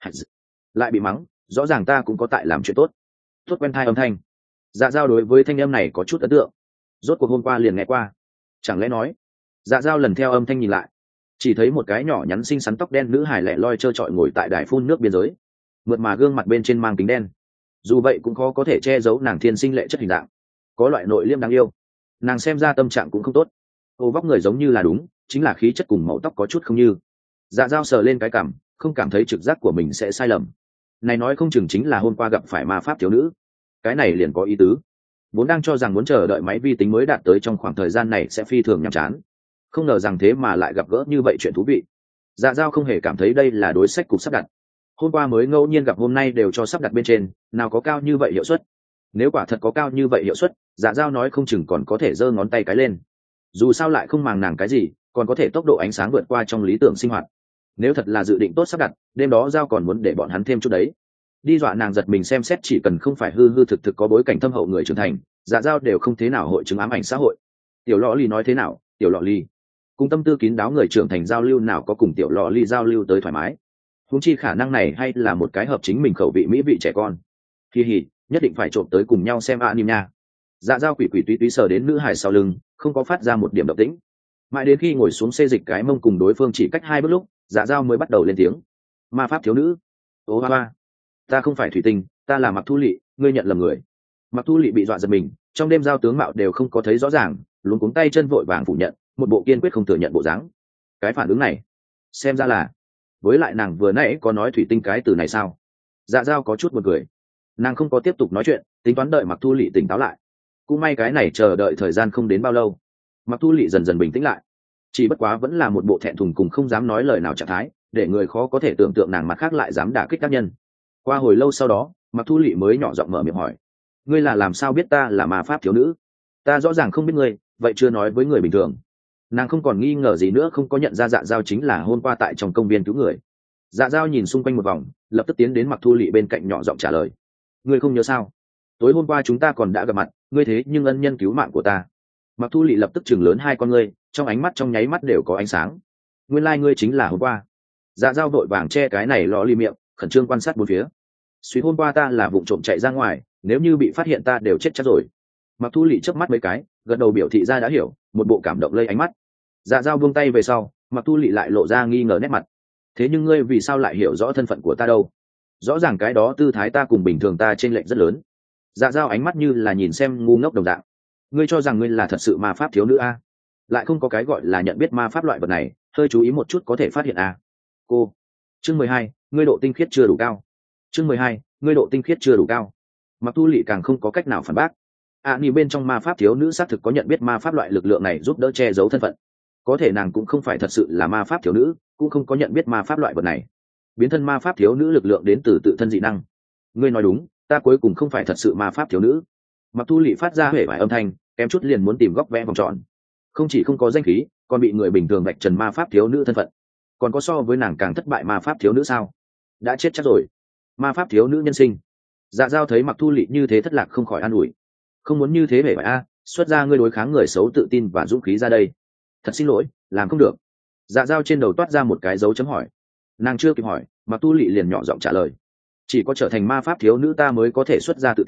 Lại bị mắng, rõ ràng ta cũng có tại làm chuyện tốt. Tốt quen thai âm thanh. Dạ dao đối với thanh âm này có chút ấn tượng, rốt cuộc hôm qua liền nghe qua. Chẳng lẽ nói, dạ dao lần theo âm thanh nhìn lại, chỉ thấy một cái nhỏ nhắn xinh xắn tóc đen nữ hài lẻ loi trơ trọi ngồi tại đài phun nước biên giới, mượt mà gương mặt bên trên mang kính đen, dù vậy cũng khó có thể che giấu nàng thiên sinh lệ chất hình dạng, có loại nội liêm đáng yêu. Nàng xem ra tâm trạng cũng không tốt, ô vóc người giống như là đúng, chính là khí chất cùng màu tóc có chút không như. Dạ dao sờ lên cái cằm, không cảm thấy trực giác của mình sẽ sai lầm. Này nói không chừng chính là hôm qua gặp phải ma pháp thiếu nữ. Cái này liền có ý tứ. Vốn đang cho rằng muốn chờ đợi máy vi tính mới đạt tới trong khoảng thời gian này sẽ phi thường nhàm chán, không ngờ rằng thế mà lại gặp gỡ như vậy chuyện thú vị. Dạ dao không hề cảm thấy đây là đối sách cục sắp đặt. Hôm qua mới ngẫu nhiên gặp, hôm nay đều cho sắp đặt bên trên, nào có cao như vậy hiệu suất. Nếu quả thật có cao như vậy hiệu suất, dạ dao nói không chừng còn có thể giơ ngón tay cái lên. Dù sao lại không màng nàng cái gì, còn có thể tốc độ ánh sáng vượt qua trong lý tưởng sinh hoạt. Nếu thật là dự định tốt sắp đặt, đêm đó giao còn muốn để bọn hắn thêm chút đấy. Đi dọa nàng giật mình xem xét, chỉ cần không phải hư hư thực thực có bối cảnh thâm hậu người trưởng thành, dạ giao đều không thế nào hội chứng ám ảnh xã hội. Tiểu lọ ly nói thế nào, tiểu lọ ly cùng tâm tư kín đáo người trưởng thành giao lưu nào có cùng tiểu lọ ly giao lưu tới thoải mái. Huống chi khả năng này hay là một cái hợp chính mình khẩu vị mỹ vị trẻ con. Kỳ hỉ, nhất định phải trộm tới cùng nhau xem anime nha. Dạ giao quỷ quỷ túy túy sờ đến nữ hải sau lưng, không có phát ra một điểm động tĩnh. Mãi đến khi ngồi xuống xê dịch cái mông cùng đối phương chỉ cách 2 bước lúc, dạ giao mới bắt đầu lên tiếng. Ma pháp thiếu nữ. Ô hoa, ta không phải thủy tinh, ta là Mặc Thu Lệ, ngươi nhận lầm người. Mặc Thu Lệ bị dọa giật mình, trong đêm giao tướng mạo đều không có thấy rõ ràng, luống cuống tay chân vội vàng phủ nhận, một bộ kiên quyết không thừa nhận bộ dáng. Cái phản ứng này, xem ra là, với lại nàng vừa nãy có nói thủy tinh cái từ này sao? Dạ giao có chút buồn cười. Nàng không có tiếp tục nói chuyện, tính toán đợi Mặc Thu Lệ tỉnh táo lại. Cũng may cái này chờ đợi thời gian không đến bao lâu. Mặc Thu Lệ dần dần bình tĩnh lại, chỉ bất quá vẫn là một bộ thẹn thùng cùng không dám nói lời nào trạng thái, để người khó có thể tưởng tượng nàng mặt khác lại dám đả kích tác nhân. Qua hồi lâu sau đó, Mặc Thu Lệ mới nhỏ giọng mở miệng hỏi, ngươi là làm sao biết ta là ma pháp thiếu nữ? Ta rõ ràng không biết ngươi, vậy chưa nói với người bình thường. Nàng không còn nghi ngờ gì nữa, không có nhận ra dạ giao chính là hôm qua tại trong công viên cứu người. Dạ giao nhìn xung quanh một vòng, lập tức tiến đến Mặc Thu Lệ bên cạnh nhỏ giọng trả lời, ngươi không nhớ sao, tối hôm qua chúng ta còn đã gặp mặt, ngươi thế nhưng ân nhân cứu mạng của ta. Mặc Thu Lệ lập tức chừng lớn hai con ngươi, trong ánh mắt trong nháy mắt đều có ánh sáng. Nguyên lai ngươi chính là hôm qua. Dạ giao vội vàng che cái này lò ly miệng, khẩn trương quan sát bốn phía. Suy hôm qua ta là vụng trộm chạy ra ngoài, nếu như bị phát hiện ta đều chết chắc rồi. Mặc Thu Lệ chớp mắt mấy cái, gật đầu biểu thị ra đã hiểu, một bộ cảm động lây ánh mắt. Dạ giao buông tay về sau, Mặc Thu Lệ lại lộ ra nghi ngờ nét mặt. Thế nhưng ngươi vì sao lại hiểu rõ thân phận của ta đâu? Rõ ràng cái đó tư thái ta cùng bình thường ta chênh lệch rất lớn. Dạ giao ánh mắt như là nhìn xem ngu ngốc đồng dạng. Ngươi cho rằng ngươi là thật sự ma pháp thiếu nữ a? Lại không có cái gọi là nhận biết ma pháp loại vật này, hơi chú ý một chút có thể phát hiện a. Cô. Chương 12, ngươi độ tinh khiết chưa đủ cao. Chương 12, ngươi độ tinh khiết chưa đủ cao. Mặc Thu Lệ càng không có cách nào phản bác. Nhi bên trong ma pháp thiếu nữ xác thực có nhận biết ma pháp loại lực lượng này giúp đỡ che giấu thân phận. Có thể nàng cũng không phải thật sự là ma pháp thiếu nữ, cũng không có nhận biết ma pháp loại vật này. Biến thân ma pháp thiếu nữ lực lượng đến từ tự thân dị năng. Ngươi nói đúng, ta cuối cùng không phải thật sự ma pháp thiếu nữ. Mặc Thu Lệ phát ra huệ vải âm thanh, kém chút liền muốn tìm góc vẽ vòng tròn. Không chỉ không có danh khí, còn bị người bình thường vạch trần ma pháp thiếu nữ thân phận. Còn có so với nàng càng thất bại ma pháp thiếu nữ sao? Đã chết chắc rồi. Ma pháp thiếu nữ nhân sinh. Dạ giao thấy Mặc Thu Lệ như thế thất lạc không khỏi an ủi. Không muốn như thế vẻ vải a, xuất ra ngươi đối kháng người xấu tự tin và dũng khí ra đây. Thật xin lỗi, làm không được. Dạ giao trên đầu toát ra một cái dấu chấm hỏi. Nàng chưa kịp hỏi, Mặc Thu Lệ liền nhỏ giọng trả lời. Chỉ có trở thành ma pháp thiếu nữ ta mới có thể xuất ra tự tin,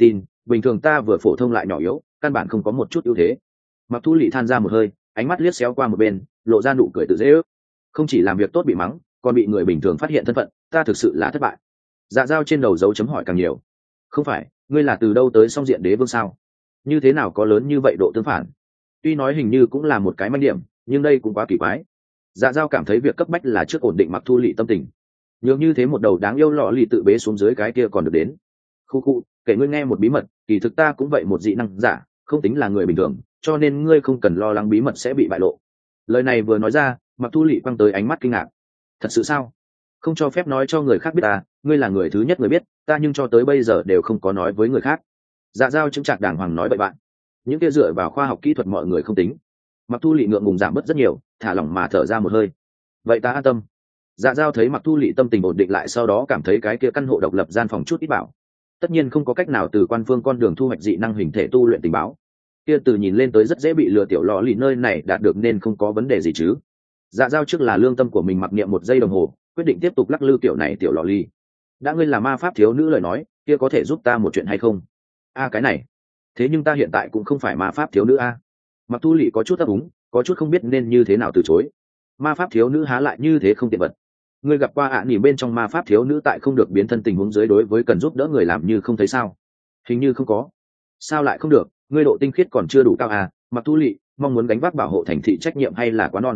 bình thường ta vừa phổ thông lại nhỏ yếu, căn bản không có một chút ưu thế. Mặc Thu Lệ than ra một hơi, ánh mắt liếc xéo qua một bên, lộ ra nụ cười tự dễ ước. Không chỉ làm việc tốt bị mắng, còn bị người bình thường phát hiện thân phận, ta thực sự là thất bại. Dạ dao trên đầu dấu chấm hỏi càng nhiều. Không phải, ngươi là từ đâu tới song diện đế vương sao? Như thế nào có lớn như vậy độ tương phản? Tuy nói hình như cũng là một cái manh điểm, nhưng đây cũng quá kỳ quái. Dạ dao cảm thấy việc cấp bách là trước ổn định Mặc Thu Lệ tâm tình. Nhường như thế một đầu đáng yêu lọ lì tự bế xuống dưới cái kia còn được đến. Khu, kể ngươi nghe một bí mật, kỳ thực ta cũng vậy một dị năng giả, không tính là người bình thường, cho nên ngươi không cần lo lắng bí mật sẽ bị bại lộ. Lời này vừa nói ra, Mặc Thu Lệ quăng tới ánh mắt kinh ngạc. Thật sự sao? Không cho phép nói cho người khác biết ta, ngươi là người thứ nhất người biết, ta nhưng cho tới bây giờ đều không có nói với người khác. Dạ dao chứng trạc đàng hoàng nói bậy bạn. Những kia dựa vào khoa học kỹ thuật mọi người không tính. Mặc Thu Lệ ngượng ngùng giảm bớt rất nhiều, thả lỏng mà thở ra một hơi. Vậy ta an tâm. Dạ dao thấy Mặc Thu Lệ tâm tình ổn định lại, sau đó cảm thấy cái kia căn hộ độc lập gian phòng chút ít bảo. Tất nhiên không có cách nào từ quan phương con đường thu hoạch dị năng hình thể tu luyện tình báo. Kia từ nhìn lên tới rất dễ bị lừa tiểu lọ lì nơi này đạt được nên không có vấn đề gì chứ. Dạ dao trước là lương tâm của mình mặc niệm một giây đồng hồ, quyết định tiếp tục lắc lư kiểu này tiểu lọ lì. Đã ngươi là ma pháp thiếu nữ lời nói, kia có thể giúp ta một chuyện hay không? Cái này. Thế nhưng ta hiện tại cũng không phải ma pháp thiếu nữ a. Mặc Thu Lệ có chút ấp úng, có chút không biết nên như thế nào từ chối. Ma pháp thiếu nữ há lại như thế không tiện vật. Ngươi gặp qua nhìn bên trong ma pháp thiếu nữ tại không được biến thân tình huống dưới đối với cần giúp đỡ người làm như không thấy sao? Hình như không có. Sao lại không được? Ngươi độ tinh khiết còn chưa đủ cao à? Mặc Thu Lệ mong muốn gánh vác bảo hộ thành thị trách nhiệm hay là quá non?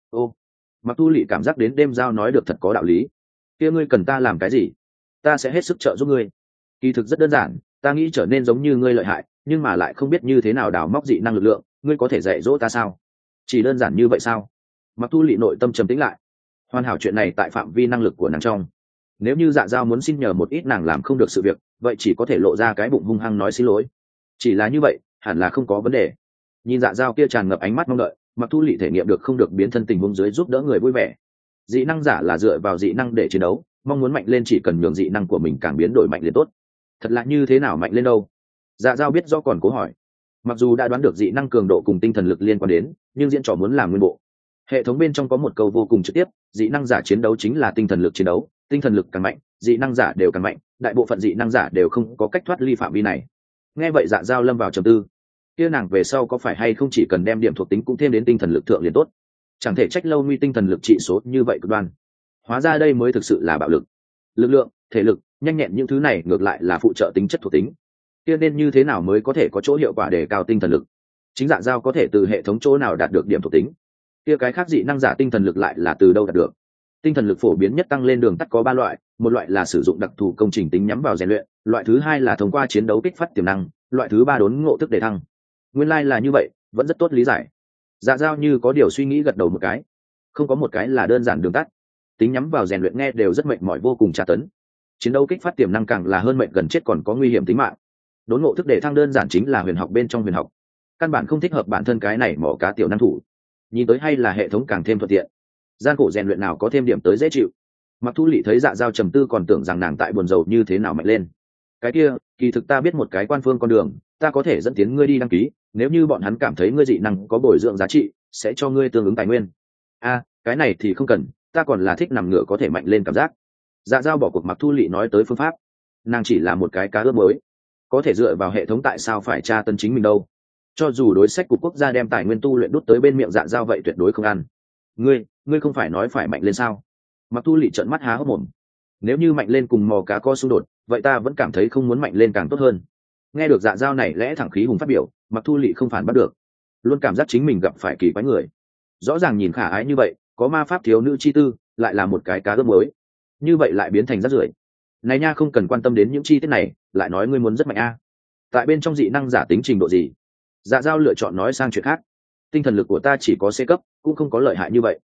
Mặc Thu Lệ cảm giác đến đêm giao nói được thật có đạo lý. Kia ngươi cần ta làm cái gì? Ta sẽ hết sức trợ giúp ngươi. Kỳ thực rất đơn giản, ta nghĩ trở nên giống như ngươi lợi hại, nhưng mà lại không biết như thế nào đào móc dị năng lực lượng, ngươi có thể dạy dỗ ta sao? Chỉ đơn giản như vậy sao? Mặc Thu Lệ nội tâm trầm tĩnh lại. Hoàn hảo chuyện này tại phạm vi năng lực của nàng trong. Nếu như Dạ dao muốn xin nhờ một ít nàng làm không được sự việc, vậy chỉ có thể lộ ra cái bụng hung hăng nói xin lỗi. Chỉ là như vậy, hẳn là không có vấn đề. Nhìn Dạ dao kia tràn ngập ánh mắt mong đợi, Mặc Thu Lệ thể nghiệm được không được biến thân tình huống dưới giúp đỡ người vui vẻ. Dị năng giả là dựa vào dị năng để chiến đấu, mong muốn mạnh lên chỉ cần nhường dị năng của mình càng biến đổi mạnh lên tốt. Thật là như thế nào mạnh lên đâu? Dạ dao biết do còn cố hỏi. Mặc dù đã đoán được dị năng cường độ cùng tinh thần lực liên quan đến, nhưng diễn trò muốn làm nguyên bộ. Hệ thống bên trong có một câu vô cùng trực tiếp, dị năng giả chiến đấu chính là tinh thần lực chiến đấu, tinh thần lực càng mạnh, dị năng giả đều càng mạnh, đại bộ phận dị năng giả đều không có cách thoát ly phạm vi này. Nghe vậy Dạ dao lâm vào trầm tư. Kia nàng về sau có phải hay không chỉ cần đem điểm thuộc tính cũng thêm đến tinh thần lực thượng liền tốt? Chẳng thể trách lâu nguy tinh thần lực trị số như vậy cực đoan. Hóa ra đây mới thực sự là bạo lực. Lực lượng, thể lực, nhanh nhẹn những thứ này ngược lại là phụ trợ tính chất thuộc tính. Kia nên như thế nào mới có thể có chỗ hiệu quả để cao tinh thần lực? Chính Dạ dao có thể từ hệ thống chỗ nào đạt được điểm thuộc tính? Kia cái khác dị năng giả tinh thần lực lại là từ đâu đạt được? Tinh thần lực phổ biến nhất tăng lên đường tắt có 3 loại, một loại là sử dụng đặc thù công trình tính nhắm vào rèn luyện, loại thứ hai là thông qua chiến đấu kích phát tiềm năng, loại thứ ba đốn ngộ thức để thăng. Nguyên lai là như vậy, vẫn rất tốt lý giải. Dạ dao như có điều suy nghĩ gật đầu một cái. Không có một cái là đơn giản đường tắt. Tính nhắm vào rèn luyện nghe đều rất mệt mỏi vô cùng tra tấn. Chiến đấu kích phát tiềm năng càng là hơn mệnh gần chết còn có nguy hiểm tính mạng. Đốn ngộ thức để thăng đơn giản chính là huyền học bên trong huyền học. Căn bản không thích hợp bản thân cái này mỏ cá tiểu năng thủ. Nhìn tới hay là hệ thống càng thêm thuận tiện. Gian khổ rèn luyện nào có thêm điểm tới dễ chịu. Mặc Thu Lệ thấy Dạ dao trầm tư còn tưởng rằng nàng tại buồn rầu như thế nào mạnh lên. Cái kia, kỳ thực ta biết một cái quan phương con đường, ta có thể dẫn tiến ngươi đi đăng ký, nếu như bọn hắn cảm thấy ngươi dị năng có bồi dưỡng giá trị, sẽ cho ngươi tương ứng tài nguyên. Cái này thì không cần, ta còn là thích nằm ngửa có thể mạnh lên cảm giác. Dạ dao bỏ cuộc. Mặc Thu Lệ nói tới phương pháp, nàng chỉ là một cái cá ướp mới, có thể dựa vào hệ thống tại sao phải tra tấn chính mình đâu? Cho dù đối sách của quốc gia đem tài nguyên tu luyện đút tới bên miệng Dạ dao vậy tuyệt đối không ăn. Ngươi không phải nói phải mạnh lên sao? Mặc Thu Lệ trợn mắt há hốc mồm. Nếu như mạnh lên cùng mò cá co xung đột, vậy ta vẫn cảm thấy không muốn mạnh lên càng tốt hơn. Nghe được Dạ dao này lẽ thẳng khí hùng phát biểu, Mặc Thu Lệ không phản bắt được, luôn cảm giác chính mình gặp phải kỳ quái người. Rõ ràng nhìn khả ái như vậy, có ma pháp thiếu nữ chi tư, lại là một cái cá ướp mới, như vậy lại biến thành rác rưởi. Này nha, không cần quan tâm đến những chi tiết này, lại nói ngươi muốn rất mạnh a. Tại bên trong dị năng giả tính trình độ gì? Dạ dao lựa chọn nói sang chuyện khác. Tinh thần lực của ta chỉ có C cấp, cũng không có lợi hại như vậy.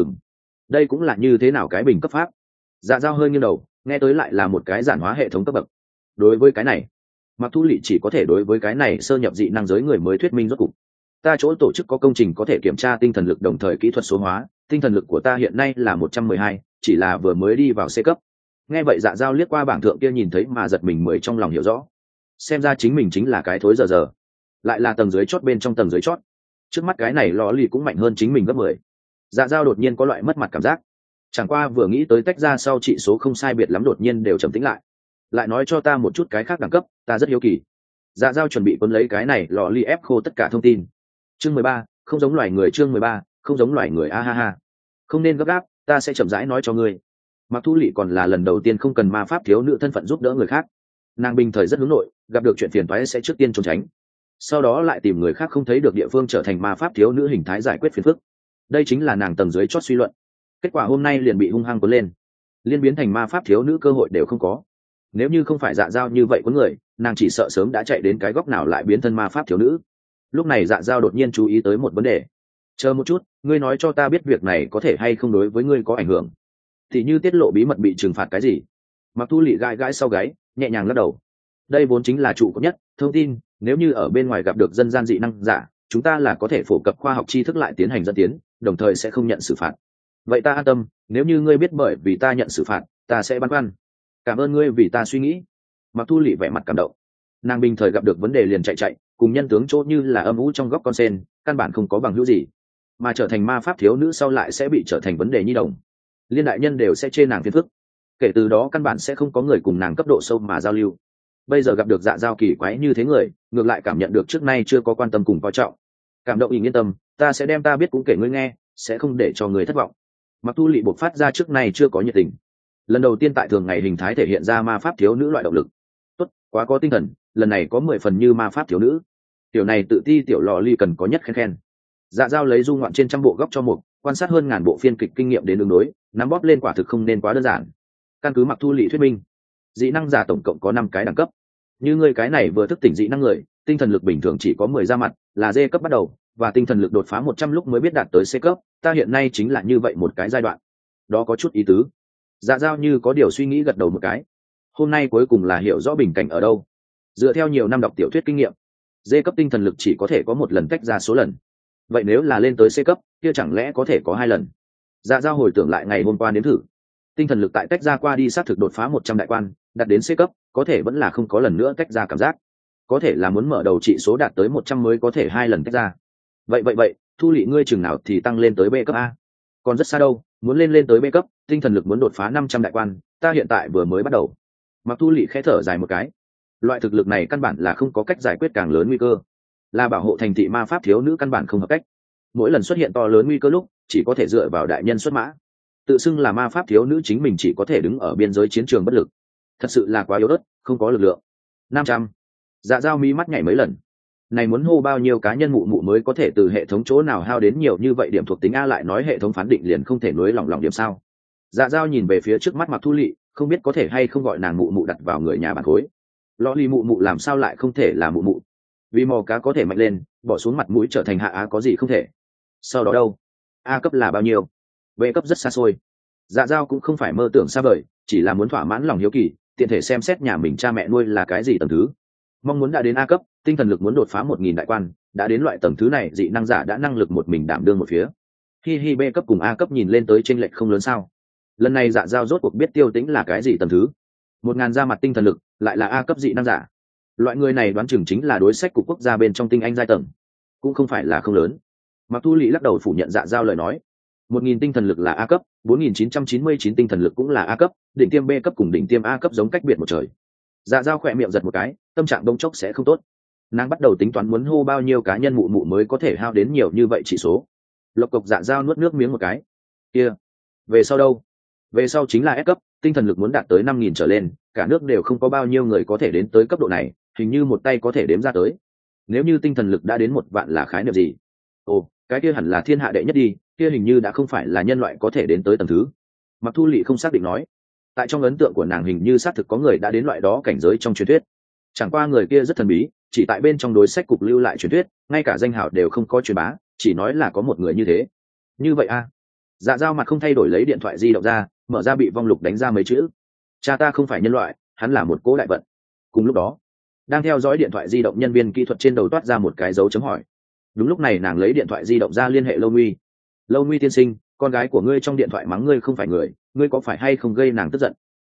Đây cũng là như thế nào cái bình cấp pháp? Dạ dao hơi nghiêng đầu, nghe tới lại là một cái giản hóa hệ thống cấp bậc. Đối với cái này, Mặc Thu Lệ chỉ có thể đối với cái này sơ nhập dị năng giới người mới thuyết minh rốt cục. Ta chỗ tổ chức có công trình có thể kiểm tra tinh thần lực đồng thời kỹ thuật số hóa, tinh thần lực của ta hiện nay là 112, chỉ là vừa mới đi vào C cấp. Nghe vậy Dạ dao liếc qua bảng thượng kia nhìn thấy mà giật mình mới trong lòng hiểu rõ. Xem ra chính mình chính là cái thối giờ, lại là tầng dưới chót bên trong tầng dưới chót. Trước mắt cái này lò lì cũng mạnh hơn chính mình gấp 10. Dạ dao đột nhiên có loại mất mặt cảm giác. Chẳng qua vừa nghĩ tới tách ra sau trị số không sai biệt lắm đột nhiên đều trầm tĩnh lại. Lại nói cho ta một chút cái khác đẳng cấp, ta rất hiếu kỳ. Dạ dao chuẩn bị cuốn lấy cái này lò ly ép khô tất cả thông tin. Chương 13, không giống loài người. Chương 13, không giống loài người. A ha ha, không nên gấp gáp, ta sẽ chậm rãi nói cho ngươi. Mặc Thu Lệ còn là lần đầu tiên không cần ma pháp thiếu nữ thân phận giúp đỡ người khác. Nàng bình thời rất hướng nội, gặp được chuyện phiền toái sẽ trước tiên trốn tránh, sau đó lại tìm người khác không thấy được địa phương trở thành ma pháp thiếu nữ hình thái giải quyết phiền phức. Đây chính là nàng tầng dưới chót suy luận. Kết quả hôm nay liền bị hung hăng cuốn lên, liên biến thành ma pháp thiếu nữ cơ hội đều không có. Nếu như không phải Dạ dao như vậy cuốn người, nàng chỉ sợ sớm đã chạy đến cái góc nào lại biến thân ma pháp thiếu nữ. Lúc này Dạ dao đột nhiên chú ý tới một vấn đề. Chờ một chút, ngươi nói cho ta biết việc này có thể hay không đối với ngươi có ảnh hưởng, thì như tiết lộ bí mật bị trừng phạt cái gì? Mặc Thu Lệ gãi gãi sau gáy, nhẹ nhàng lắc đầu. Đây vốn chính là trụ cột nhất thông tin, nếu như ở bên ngoài gặp được dân gian dị năng giả, chúng ta là có thể phổ cập khoa học tri thức lại tiến hành dẫn tiến, đồng thời sẽ không nhận xử phạt. Vậy ta an tâm, nếu như ngươi biết bởi vì ta nhận xử phạt, ta sẽ băn khoăn. Cảm ơn ngươi vì ta suy nghĩ. Mặc Thu Lệ vẻ mặt cảm động. Nàng bình thời gặp được vấn đề liền chạy, cùng nhân tướng chỗ như là âm u trong góc con sen, căn bản không có bằng hữu gì, mà trở thành ma pháp thiếu nữ sau lại sẽ bị trở thành vấn đề nhi đồng. Liên đại nhân đều sẽ chê nàng phiền phức, kể từ đó căn bản sẽ không có người cùng nàng cấp độ sâu mà giao lưu. Bây giờ gặp được Dạ dao kỳ quái như thế người, ngược lại cảm nhận được trước nay chưa có quan tâm cùng coi trọng. Cảm động, yên tâm, ta sẽ đem ta biết cũng kể ngươi nghe, sẽ không để cho người thất vọng. Mặc Thu Lệ bộc phát ra trước nay chưa có nhiệt tình, lần đầu tiên tại thường ngày hình thái thể hiện ra ma pháp thiếu nữ loại động lực. Tốt, quá có tinh thần, lần này có 10 phần như ma pháp thiếu nữ. Tiểu này tự ti tiểu lò ly cần có nhất khen. Dạ dao lấy du ngoạn trên trăm bộ góc cho một, quan sát hơn ngàn bộ phiên kịch kinh nghiệm đến đường đối, nắm bóp lên quả thực không nên quá đơn giản. Căn cứ Mặc Thu Lệ thuyết minh, dị năng giả tổng cộng có 5 cái đẳng cấp. Như người cái này vừa thức tỉnh dị năng người, tinh thần lực bình thường chỉ có 10 ra mặt, là D cấp bắt đầu, và tinh thần lực đột phá 100 lúc mới biết đạt tới C cấp, ta hiện nay chính là như vậy một cái giai đoạn. Đó có chút ý tứ. Dạ dao như có điều suy nghĩ gật đầu một cái. Hôm nay cuối cùng là hiểu rõ bình cảnh ở đâu. Dựa theo nhiều năm đọc tiểu thuyết kinh nghiệm, D cấp tinh thần lực chỉ có thể có một lần tách ra số lần. Vậy nếu là lên tới C cấp, kia chẳng lẽ có thể có 2 lần? Dạ dao hồi tưởng lại ngày hôm qua nếm thử, tinh thần lực tại tách ra qua đi xác thực đột phá 100 đại quan, đạt đến C cấp, có thể vẫn là không có lần nữa tách ra cảm giác. Có thể là muốn mở đầu trị số đạt tới 100 mới có thể 2 lần tách ra. Vậy, Thu Lệ ngươi chừng nào thì tăng lên tới B cấp a? Còn rất xa đâu, muốn lên tới B cấp, tinh thần lực muốn đột phá 500 đại quan, ta hiện tại vừa mới bắt đầu. Mặc Thu Lệ khẽ thở dài một cái. Loại thực lực này căn bản là không có cách giải quyết càng lớn nguy cơ, là bảo hộ thành thị ma pháp thiếu nữ căn bản không hợp cách. Mỗi lần xuất hiện to lớn nguy cơ lúc, chỉ có thể dựa vào đại nhân xuất mã. Tự xưng là ma pháp thiếu nữ chính mình chỉ có thể đứng ở biên giới chiến trường bất lực. Thật sự là quá yếu ớt, không có lực lượng. 500. Dạ dao mí mắt nhảy mấy lần. Này muốn hô bao nhiêu cá nhân mụ mụ mới có thể từ hệ thống chỗ nào hao đến nhiều như vậy điểm thuộc tính a, lại nói hệ thống phán định liền không thể nối lòng điểm sao? Dạ dao nhìn về phía trước mắt Mặc Thu Lệ, không biết có thể hay không gọi nàng mụ mụ đặt vào người nhà bản khối. Lọ ly mụ mụ làm sao lại không thể là mụ mụ? Vì mò cá có thể mạnh lên, bỏ xuống mặt mũi trở thành hạ á có gì không thể? Sau đó đâu? A cấp là bao nhiêu? B cấp rất xa xôi. Dạ dao cũng không phải mơ tưởng xa vời, chỉ là muốn thỏa mãn lòng hiếu kỳ, tiện thể xem xét nhà mình cha mẹ nuôi là cái gì tầng thứ. Mong muốn đã đến A cấp, tinh thần lực muốn đột phá 1000 đại quan, đã đến loại tầng thứ này dị năng giả đã năng lực một mình đảm đương một phía. Hi B cấp cùng A cấp nhìn lên tới chênh lệch không lớn sao? Lần này Dạ dao rốt cuộc biết Tiêu Tĩnh là cái gì tầng thứ. 1000 ra mặt tinh thần lực, lại là A cấp dị năng giả. Loại người này đoán chừng chính là đối sách của quốc gia bên trong tinh anh giai tầng, cũng không phải là không lớn. Mặc Thu Lệ lắc đầu phủ nhận Dạ dao lời nói. 1000 tinh thần lực là A cấp, 4999 tinh thần lực cũng là A cấp, đỉnh tiêm B cấp cùng đỉnh tiêm A cấp giống cách biệt một trời. Dạ dao khỏe miệng giật một cái, tâm trạng đông chốc sẽ không tốt. Nàng bắt đầu tính toán muốn hô bao nhiêu cá nhân mụ mụ mới có thể hao đến nhiều như vậy chỉ số. Lộc cộc Dạ dao nuốt nước miếng một cái. Kia, về sau đâu? Về sau chính là S cấp, tinh thần lực muốn đạt tới 5000 trở lên, cả nước đều không có bao nhiêu người có thể đến tới cấp độ này, hình như một tay có thể đếm ra tới. Nếu như tinh thần lực đã đến 1 vạn là khái niệm gì? Ồ, cái kia hẳn là thiên hạ đệ nhất đi, kia hình như đã không phải là nhân loại có thể đến tới tầng thứ. Mặc Thu Lệ không xác định nói. Tại trong ấn tượng của nàng hình như xác thực có người đã đến loại đó cảnh giới trong truyền thuyết. Chẳng qua người kia rất thần bí, chỉ tại bên trong đối sách cục lưu lại truyền thuyết, ngay cả danh hào đều không có truyền bá, chỉ nói là có một người như thế. Như vậy a? Dạ dao mặt không thay đổi lấy điện thoại di động ra, mở ra bị vong lục đánh ra mấy chữ. Cha ta không phải nhân loại, hắn là một cỗ đại vận. Cùng lúc đó, đang theo dõi điện thoại di động nhân viên kỹ thuật trên đầu toát ra một cái dấu chấm hỏi. Đúng lúc này nàng lấy điện thoại di động ra liên hệ Lâu Nguy. Lâu Nguy tiên sinh, con gái của ngươi trong điện thoại mắng ngươi không phải người, ngươi có phải hay không gây nàng tức giận?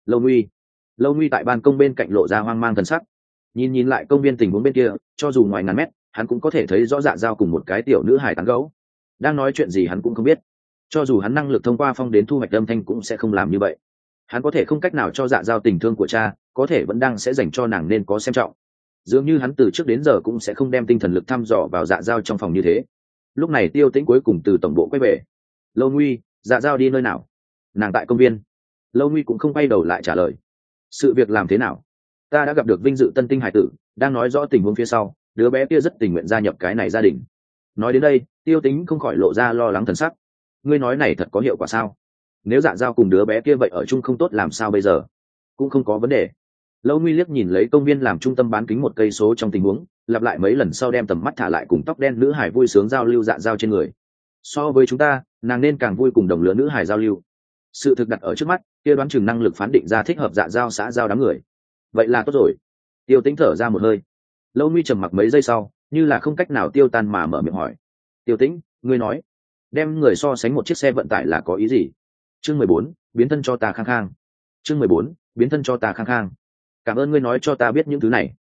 Lâu Nguy tại ban công bên cạnh lộ ra hoang mang thần sắc. Nhìn lại công viên tình huống bên kia, cho dù ngoài ngàn mét, hắn cũng có thể thấy rõ Dạ dao cùng một cái tiểu nữ hài tán gẫu. Đang nói chuyện gì hắn cũng không biết. Cho dù hắn năng lực thông qua phong đến thu hoạch âm thanh cũng sẽ không làm như vậy. Hắn có thể không cách nào cho Dạ dao tình thương của cha, có thể vẫn đang sẽ dành cho nàng nên có xem trọng. dường như hắn từ trước đến giờ cũng sẽ không đem tinh thần lực thăm dò vào dạ dao trong phòng như thế. Lúc này Tiêu Tĩnh cuối cùng từ tổng bộ quay về. Lâu Nguy, dạ dao đi nơi nào? Nàng tại công viên. Lâu Nguy cũng không quay đầu lại trả lời. Sự việc làm thế nào? Ta đã gặp được vinh dự tân tinh hải tử, đang nói rõ tình huống phía sau, đứa bé kia rất tình nguyện gia nhập cái này gia đình. Nói đến đây, Tiêu Tĩnh không khỏi lộ ra lo lắng thần sắc. Ngươi nói này thật có hiệu quả sao? Nếu dạ dao cùng đứa bé kia vậy ở chung không tốt làm sao bây giờ? Cũng không có vấn đề. Lâu Nguy liếc nhìn lấy công viên làm trung tâm bán kính 1 cây số trong tình huống, lặp lại mấy lần sau đem tầm mắt thả lại cùng tóc đen nữ hải vui sướng giao lưu dạ dao trên người. So với chúng ta, nàng nên càng vui cùng đồng lứa nữ hải giao lưu. Sự thực đặt ở trước mắt, kia đoán chừng năng lực phán định ra thích hợp dạ dao xã giao đám người. Vậy là tốt rồi. Tiêu Tĩnh thở ra một hơi. Lâu Nguy trầm mặc mấy giây sau, như là không cách nào tiêu tan mà mở miệng hỏi. Tiêu Tĩnh, ngươi nói, đem người so sánh một chiếc xe vận tải là có ý gì? Chương 14, biến thân cho ta khang khang. Chương 14, biến thân cho ta khang khang. Cảm ơn ngươi nói cho ta biết những thứ này.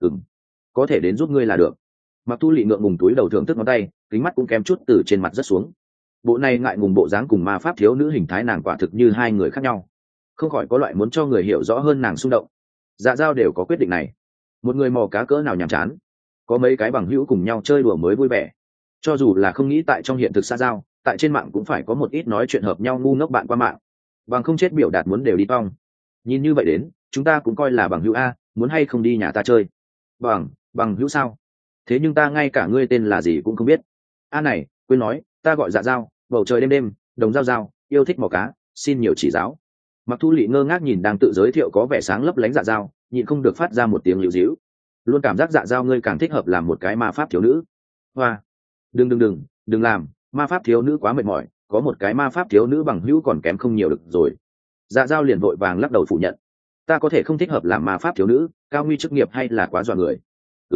Có thể đến giúp ngươi là được. Mặc Thu Lệ ngượng ngùng túi đầu thưởng thức ngón tay, kính mắt cũng kém chút từ trên mặt rất xuống. Bộ này ngại ngùng bộ dáng cùng ma pháp thiếu nữ hình thái nàng quả thực như hai người khác nhau, không khỏi có loại muốn cho người hiểu rõ hơn nàng xung động. Dạ dao đều có quyết định này. Một người mò cá cỡ nào nhàm chán, có mấy cái bằng hữu cùng nhau chơi đùa mới vui vẻ. Cho dù là không nghĩ tại trong hiện thực xã giao, tại trên mạng cũng phải có một ít nói chuyện hợp nhau ngu ngốc bạn qua mạng, bằng không chết biểu đạt muốn đều đi tong. Nhìn như vậy đến, chúng ta cũng coi là bằng hữu a, muốn hay không đi nhà ta chơi? Bằng hữu sao? Thế nhưng ta ngay cả ngươi tên là gì cũng không biết. A này, quên nói, ta gọi dạ dao, bầu trời đêm đêm, đồng dao dao, yêu thích mò cá, xin nhiều chỉ giáo. Mặc Thu Lệ ngơ ngác nhìn đang tự giới thiệu có vẻ sáng lấp lánh dạ dao, nhịn không được phát ra một tiếng liễu díu. Luôn cảm giác dạ dao ngươi càng thích hợp làm một cái ma pháp thiếu nữ. Hoa, đừng làm, ma pháp thiếu nữ quá mệt mỏi, có một cái ma pháp thiếu nữ bằng hữu còn kém không nhiều được rồi. Dạ dao liền vội vàng lắc đầu phủ nhận. Ta có thể không thích hợp làm ma pháp thiếu nữ, cao nguy chức nghiệp hay là quá dọa người.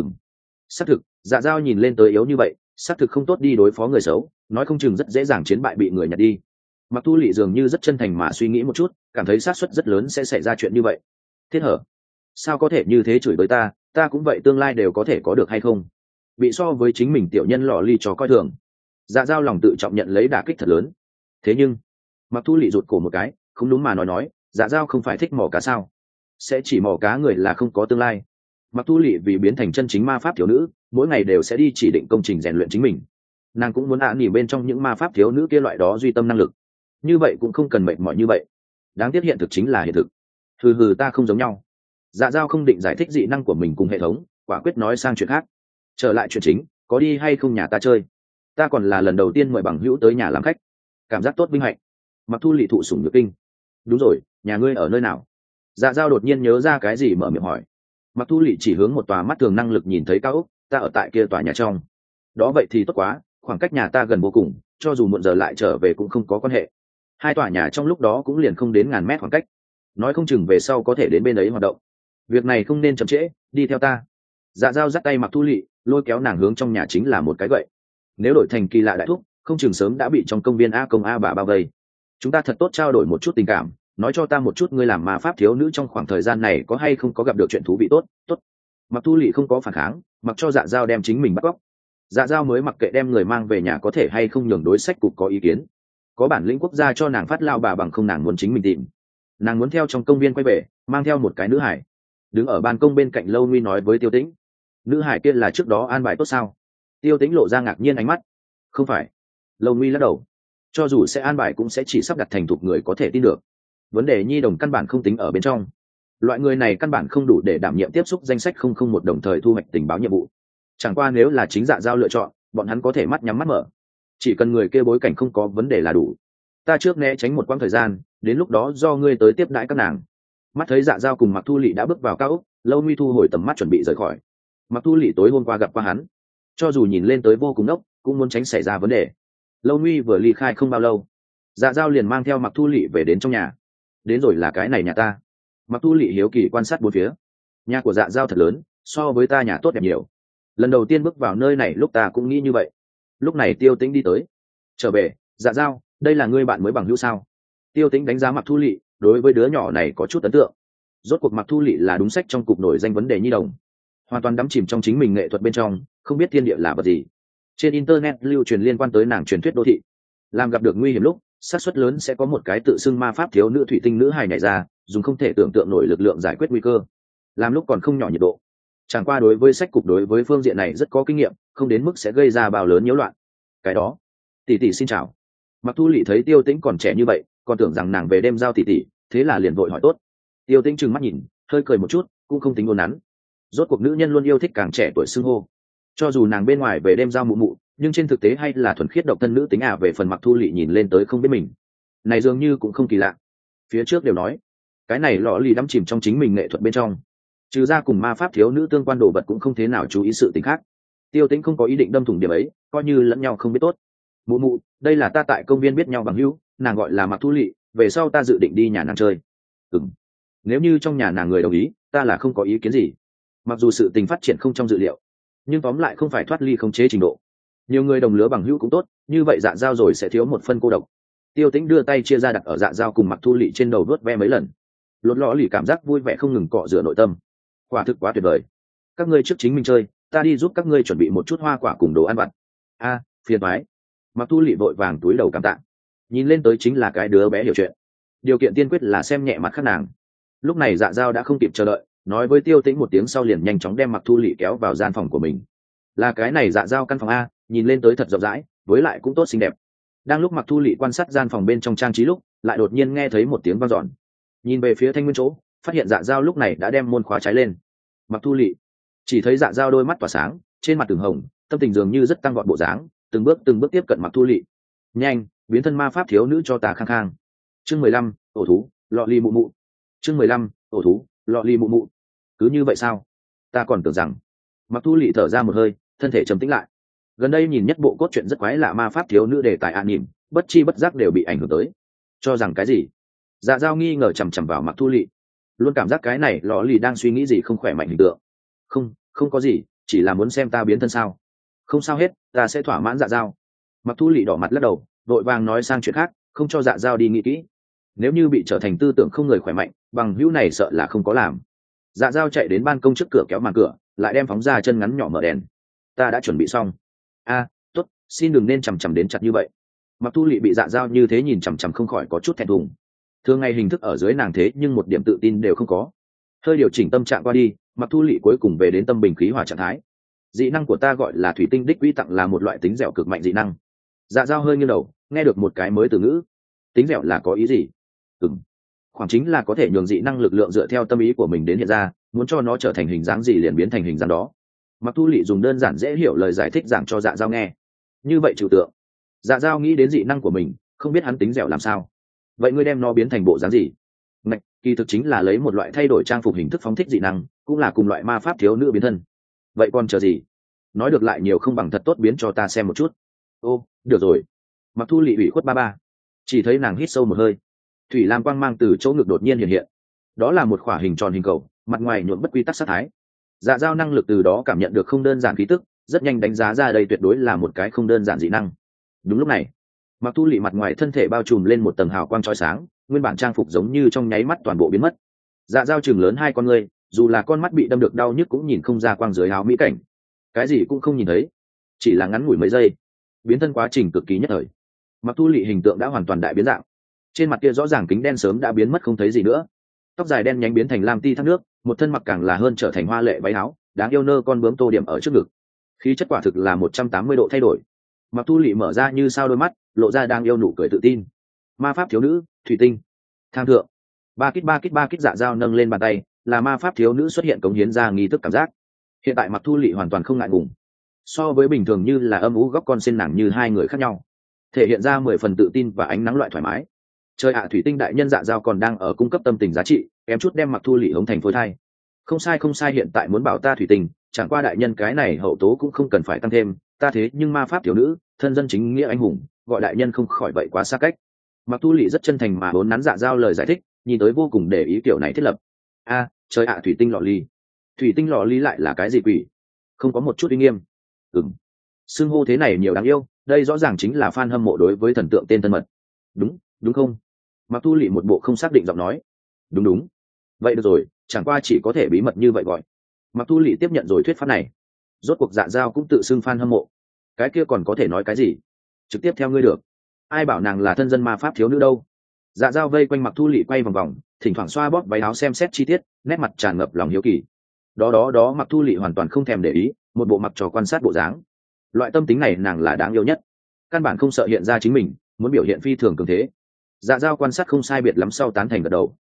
Xác thực, dạ dao nhìn lên tới yếu như vậy, xác thực không tốt đi đối phó người xấu, nói không chừng rất dễ dàng chiến bại bị người nhặt đi. Mặc Thu Lệ dường như rất chân thành mà suy nghĩ một chút, cảm thấy xác suất rất lớn sẽ xảy ra chuyện như vậy. Thiết hở, sao có thể như thế chửi bới ta cũng vậy tương lai đều có thể có được hay không? Bị so với chính mình tiểu nhân lò ly cho coi thường. Dạ dao lòng tự trọng nhận lấy đả kích thật lớn. Thế nhưng, Mặc Thu Lệ rụt cổ một cái, không đúng mà nói, dạ dao không phải thích mò cá sao? Sẽ chỉ mò cá người là không có tương lai. Mặc Thu Lệ vì biến thành chân chính ma pháp thiếu nữ, mỗi ngày đều sẽ đi chỉ định công trình rèn luyện chính mình. Nàng cũng muốn nỉ bên trong những ma pháp thiếu nữ kia loại đó duy tâm năng lực. Như vậy cũng không cần mệt mỏi như vậy. Đáng tiếc hiện thực chính là hiện thực. Hừ, ta không giống nhau. Dạ dao không định giải thích dị năng của mình cùng hệ thống, quả quyết nói sang chuyện khác. Trở lại chuyện chính, có đi hay không nhà ta chơi? Ta còn là lần đầu tiên mời bằng hữu tới nhà làm khách, cảm giác tốt vinh hạnh. Mặc Thu Lệ thụ sủng nhược kinh. Đúng rồi, nhà ngươi ở nơi nào? Dạ dao đột nhiên nhớ ra cái gì mở miệng hỏi. Mặc Thu Lệ chỉ hướng một tòa mắt thường năng lực nhìn thấy cao ốc, ta ở tại kia tòa nhà trong. Đó vậy thì tốt quá, khoảng cách nhà ta gần vô cùng, cho dù muộn giờ lại trở về cũng không có quan hệ. Hai tòa nhà trong lúc đó cũng liền không đến ngàn mét khoảng cách, nói không chừng về sau có thể đến bên ấy hoạt động. Việc này không nên chậm trễ, đi theo ta. Dạ dao dắt tay Mặc Thu Lệ, lôi kéo nàng hướng trong nhà chính là một cái gậy. Nếu đổi thành kỳ lạ đại thúc, không chừng sớm đã bị trong công viên a công a bà bao vây. Chúng ta thật tốt trao đổi một chút tình cảm, nói cho ta một chút ngươi làm ma pháp thiếu nữ trong khoảng thời gian này có hay không có gặp được chuyện thú vị tốt. Mặc Thu Lệ không có phản kháng, mặc cho dạ dao đem chính mình bắt cóc. Dạ dao mới mặc kệ đem người mang về nhà có thể hay không nhường đối sách cục có ý kiến. Có bản lĩnh quốc gia cho nàng phát lao bà bằng không nàng muốn chính mình tìm. Nàng muốn theo trong công viên quay về, mang theo một cái nữ hải. Đứng ở ban công bên cạnh Lâu Nguy nói với Tiêu Tĩnh. Nữ hải kia là trước đó an bài tốt sao? Tiêu Tĩnh lộ ra ngạc nhiên ánh mắt. Không phải. Lâu Nguy lắc đầu. Cho dù sẽ an bài cũng sẽ chỉ sắp đặt thành thục người có thể tin được. Vấn đề nhi đồng căn bản không tính ở bên trong. Loại người này căn bản không đủ để đảm nhiệm tiếp xúc danh sách 001 đồng thời thu hoạch tình báo nhiệm vụ. Chẳng qua nếu là chính dạ dao lựa chọn, bọn hắn có thể mắt nhắm mắt mở. Chỉ cần người kia bối cảnh không có vấn đề là đủ. Ta trước né tránh một quãng thời gian, đến lúc đó do ngươi tới tiếp đãi các nàng. Mắt thấy dạ dao cùng Mặc Thu Lệ đã bước vào cao ốc, Lâu Nguy thu hồi tầm mắt chuẩn bị rời khỏi. Mặc Thu Lệ tối hôm qua gặp qua hắn, cho dù nhìn lên tới vô cùng đốc, cũng muốn tránh xảy ra vấn đề. Lâu Nguy vừa ly khai không bao lâu, dạ dao liền mang theo Mặc Thu Lệ về đến trong nhà. Đến rồi là cái này nhà ta. Mặc Thu Lệ hiếu kỳ quan sát bốn phía. Nhà của dạ dao thật lớn, so với ta nhà tốt đẹp nhiều. Lần đầu tiên bước vào nơi này lúc ta cũng nghĩ như vậy. Lúc này Tiêu Tĩnh đi tới. Trở về, dạ dao, đây là ngươi bạn mới bằng hữu sao? Tiêu Tĩnh đánh giá Mặc Thu Lệ, đối với đứa nhỏ này có chút ấn tượng. Rốt cuộc Mặc Thu Lệ là đúng sách trong cục nổi danh vấn đề nhi đồng, hoàn toàn đắm chìm trong chính mình nghệ thuật bên trong, không biết thiên địa là vật gì. Trên internet lưu truyền liên quan tới nàng truyền thuyết đô thị, làm gặp được nguy hiểm lúc, xác suất lớn sẽ có một cái tự xưng ma pháp thiếu nữ thủy tinh nữ hài nhảy ra, dùng không thể tưởng tượng nổi lực lượng giải quyết nguy cơ. Làm lúc còn không nhỏ nhiệt độ. Chẳng qua đối với sách cục đối với phương diện này rất có kinh nghiệm, không đến mức sẽ gây ra bao lớn nhiễu loạn. Cái đó, tỷ tỷ xin chào. Mặc Thu Lệ thấy Tiêu Tĩnh còn trẻ như vậy, còn tưởng rằng nàng về đêm giao tỷ tỷ, thế là liền vội hỏi tốt. Tiêu Tĩnh trừng mắt nhìn, hơi cười một chút, cũng không tính ngôn nắn. Rốt cuộc nữ nhân luôn yêu thích càng trẻ tuổi xưng hô. Cho dù nàng bên ngoài về đêm giao mụ mụ, nhưng trên thực tế hay là thuần khiết độc thân nữ tính. Về phần Mặc Thu Lệ nhìn lên tới không biết mình, này dường như cũng không kỳ lạ. Phía trước đều nói, cái này lọ lì đắm chìm trong chính mình nghệ thuật bên trong, trừ ra cùng ma pháp thiếu nữ tương quan đồ vật cũng không thế nào chú ý sự tình khác. Tiêu Tĩnh không có ý định đâm thủng điểm ấy, coi như lẫn nhau không biết tốt. Mụ mụ, đây là ta tại công viên biết nhau bằng hữu, nàng gọi là Mặc Thu Lệ, về sau ta dự định đi nhà nàng chơi. Nếu như trong nhà nàng người đồng ý, ta là không có ý kiến gì. Mặc dù sự tình phát triển không trong dự liệu, nhưng tóm lại không phải thoát ly khống chế trình độ. Nhiều người đồng lứa bằng hữu cũng tốt, như vậy Dạ Dao rồi sẽ thiếu một phân cô độc. Tiêu Tĩnh đưa tay chia ra đặt ở Dạ Dao cùng Mặc Thu Lệ trên đầu vuốt ve mấy lần. Lột lọ lì cảm giác vui vẻ không ngừng cọ rửa nội tâm. Quả thực quá tuyệt vời. Các ngươi trước chính mình chơi, ta đi giúp các ngươi chuẩn bị một chút hoa quả cùng đồ ăn vặt. Phiền toái. Mặc Thu Lệ vội vàng túi đầu cảm tạ. Nhìn lên tới chính là cái đứa bé hiểu chuyện. Điều kiện tiên quyết là xem nhẹ mặt khác nàng. Lúc này Dạ Dao đã không kịp chờ đợi, nói với Tiêu Tĩnh một tiếng sau liền nhanh chóng đem Mặc Thu Lệ kéo vào gian phòng của mình. Là cái này Dạ Dao căn phòng a, nhìn lên tới thật rộng rãi, với lại cũng tốt xinh đẹp. Đang lúc Mặc Thu Lệ quan sát gian phòng bên trong trang trí lúc, lại đột nhiên nghe thấy một tiếng vang dọn. Nhìn về phía thanh nguyên chỗ, phát hiện Dạ Dao lúc này đã đem môn khóa trái lên. Mặc Thu Lệ chỉ thấy Dạ Dao đôi mắt tỏa sáng, trên mặt từng hồng, tâm tình dường như rất tăng vọt bộ dáng, từng bước tiếp cận Mặc Thu Lệ. Nhanh, biến thân ma pháp thiếu nữ cho ta khang khang. Chương 15, ổ thú, lọ ly mụ mụ. Chương 15, ổ thú, lọ ly mụ mụ. Cứ như vậy sao? Ta còn tưởng rằng. Mặc Thu Lệ thở ra một hơi, thân thể trầm tĩnh lại. Gần đây nhìn nhất bộ cốt truyện rất quái lạ ma pháp thiếu nữ đề tài an nỉm, bất chi bất giác đều bị ảnh hưởng tới. Cho rằng cái gì? Dạ Dao nghi ngờ chằm chằm vào Mặc Thu Lệ, luôn cảm giác cái này lọ lì đang suy nghĩ gì không khỏe mạnh hình tượng. Không có gì, chỉ là muốn xem ta biến thân sao. Không sao hết, ta sẽ thỏa mãn Dạ Dao. Mặc Thu Lệ đỏ mặt lắc đầu, vội vàng nói sang chuyện khác, không cho Dạ Dao đi nghĩ kỹ. Nếu như bị trở thành tư tưởng không người khỏe mạnh, bằng hữu này sợ là không có làm. Dạ Dao chạy đến ban công trước cửa kéo màn cửa, lại đem phóng ra chân ngắn nhỏ mở đèn. Ta đã chuẩn bị xong. Tốt, xin đừng nên chằm đến chặt như vậy. Mặc Thu Lệ bị Dạ Dao như thế nhìn chằm không khỏi có chút thẹn thùng. Thường ngày hình thức ở dưới nàng thế nhưng một điểm tự tin đều không có. Hơi điều chỉnh tâm trạng qua đi, Mặc Thu Lệ cuối cùng về đến tâm bình khí hòa trạng thái. Dị năng của ta gọi là thủy tinh đích quy tặng, là một loại tính dẻo cực mạnh dị năng. Dạ Dao hơi nghiêng đầu, nghe được một cái mới từ ngữ. Tính dẻo là có ý gì? Khoảng chính là có thể nhường dị năng lực lượng dựa theo tâm ý của mình đến hiện ra, muốn cho nó trở thành hình dáng gì liền biến thành hình dáng đó. Mặc Thu Lệ dùng đơn giản dễ hiểu lời giải thích giảng cho Dạ Dao nghe. Như vậy trừu tượng. Dạ Dao nghĩ đến dị năng của mình, không biết hắn tính dẻo làm sao. Vậy ngươi đem nó biến thành bộ dáng gì? Kỳ thực chính là lấy một loại thay đổi trang phục hình thức phóng thích dị năng, cũng là cùng loại ma pháp thiếu nữ biến thân. Vậy còn chờ gì? Nói được lại nhiều không bằng thật tốt biến cho ta xem một chút. Được rồi. Mặc Thu Lệ ủy khuất ba. Chỉ thấy nàng hít sâu một hơi, thủy lam quang mang từ chỗ ngực đột nhiên hiện hiện. Đó là một khỏa hình tròn hình cầu, mặt ngoài nhuộm bất quy tắc sát thái. Dạ Dao năng lực từ đó cảm nhận được không đơn giản khí tức, rất nhanh đánh giá ra đây tuyệt đối là một cái không đơn giản dị năng. Đúng lúc này, Mặc Thu Lệ mặt ngoài thân thể bao trùm lên một tầng hào quang chói sáng, nguyên bản trang phục giống như trong nháy mắt toàn bộ biến mất. Dạ Dao chừng lớn hai con ngươi, dù là con mắt bị đâm được đau nhức cũng nhìn không ra quang dưới áo mỹ cảnh, cái gì cũng không nhìn thấy, chỉ là ngắn ngủi mấy giây, biến thân quá trình cực kỳ nhất thời. Mặc Thu Lệ hình tượng đã hoàn toàn đại biến dạng, trên mặt kia rõ ràng kính đen sớm đã biến mất không thấy gì nữa, tóc dài đen nhánh biến thành lam ti thác nước, một thân mặc càng là hơn trở thành hoa lệ váy áo, đáng yêu nơ con bướm tô điểm ở trước ngực, khí chất quả thực là 180 độ thay đổi. Mặc Thu Lệ mở ra như sao đôi mắt, lộ ra đang yêu nụ cười tự tin. Ma pháp thiếu nữ, thủy tinh, thang thượng, ba kích. Dạ Dao nâng lên bàn tay, là ma pháp thiếu nữ xuất hiện cống hiến ra nghi thức cảm giác. Hiện tại Mặc Thu Lệ hoàn toàn không ngại ngùng, so với bình thường như là âm ú góc con sen nàng như hai người khác nhau, thể hiện ra 10 phần tự tin và ánh nắng loại thoải mái. Trời ạ, thủy tinh đại nhân Dạ Dao còn đang ở cung cấp tâm tình giá trị, kém chút đem Mặc Thu Lệ hống thành phôi thai. Không sai, hiện tại muốn bảo ta thủy tinh, chẳng qua đại nhân cái này hậu tố cũng không cần phải tăng thêm, ta thế nhưng ma pháp thiếu nữ, thân dân chính nghĩa anh hùng, gọi đại nhân không khỏi vậy quá xa cách. Mặc Thu Lệ rất chân thành mà vốn nắn Dạ Dao lời giải thích, nhìn tới vô cùng để ý kiểu này thiết lập. Trời ạ, thủy tinh lọ ly lại là cái gì quỷ? Không có một chút uy nghiêm. Xưng hô thế này nhiều đáng yêu, đây rõ ràng chính là fan hâm mộ đối với thần tượng tên thân mật. Đúng không? Mặc Thu Lệ một bộ không xác định giọng nói. Đúng. Vậy được rồi, chẳng qua chỉ có thể bí mật như vậy gọi. Mặc Thu Lệ tiếp nhận rồi thuyết pháp này. Rốt cuộc Dạ Dao cũng tự xưng fan hâm mộ, cái kia còn có thể nói cái gì? Trực tiếp theo ngươi được. Ai bảo nàng là thân dân ma pháp thiếu nữ đâu? Dạ Dao vây quanh Mặc Thu Lệ quay vòng vòng, thỉnh thoảng xoa bóp váy áo xem xét chi tiết, nét mặt tràn ngập lòng hiếu kỳ. Đó Mặc Thu Lệ hoàn toàn không thèm để ý, một bộ mặc trò quan sát bộ dáng. Loại tâm tính này nàng là đáng yêu nhất, căn bản không sợ hiện ra chính mình, muốn biểu hiện phi thường cường thế. Dạ Dao quan sát không sai biệt lắm sau tán thành gật đầu.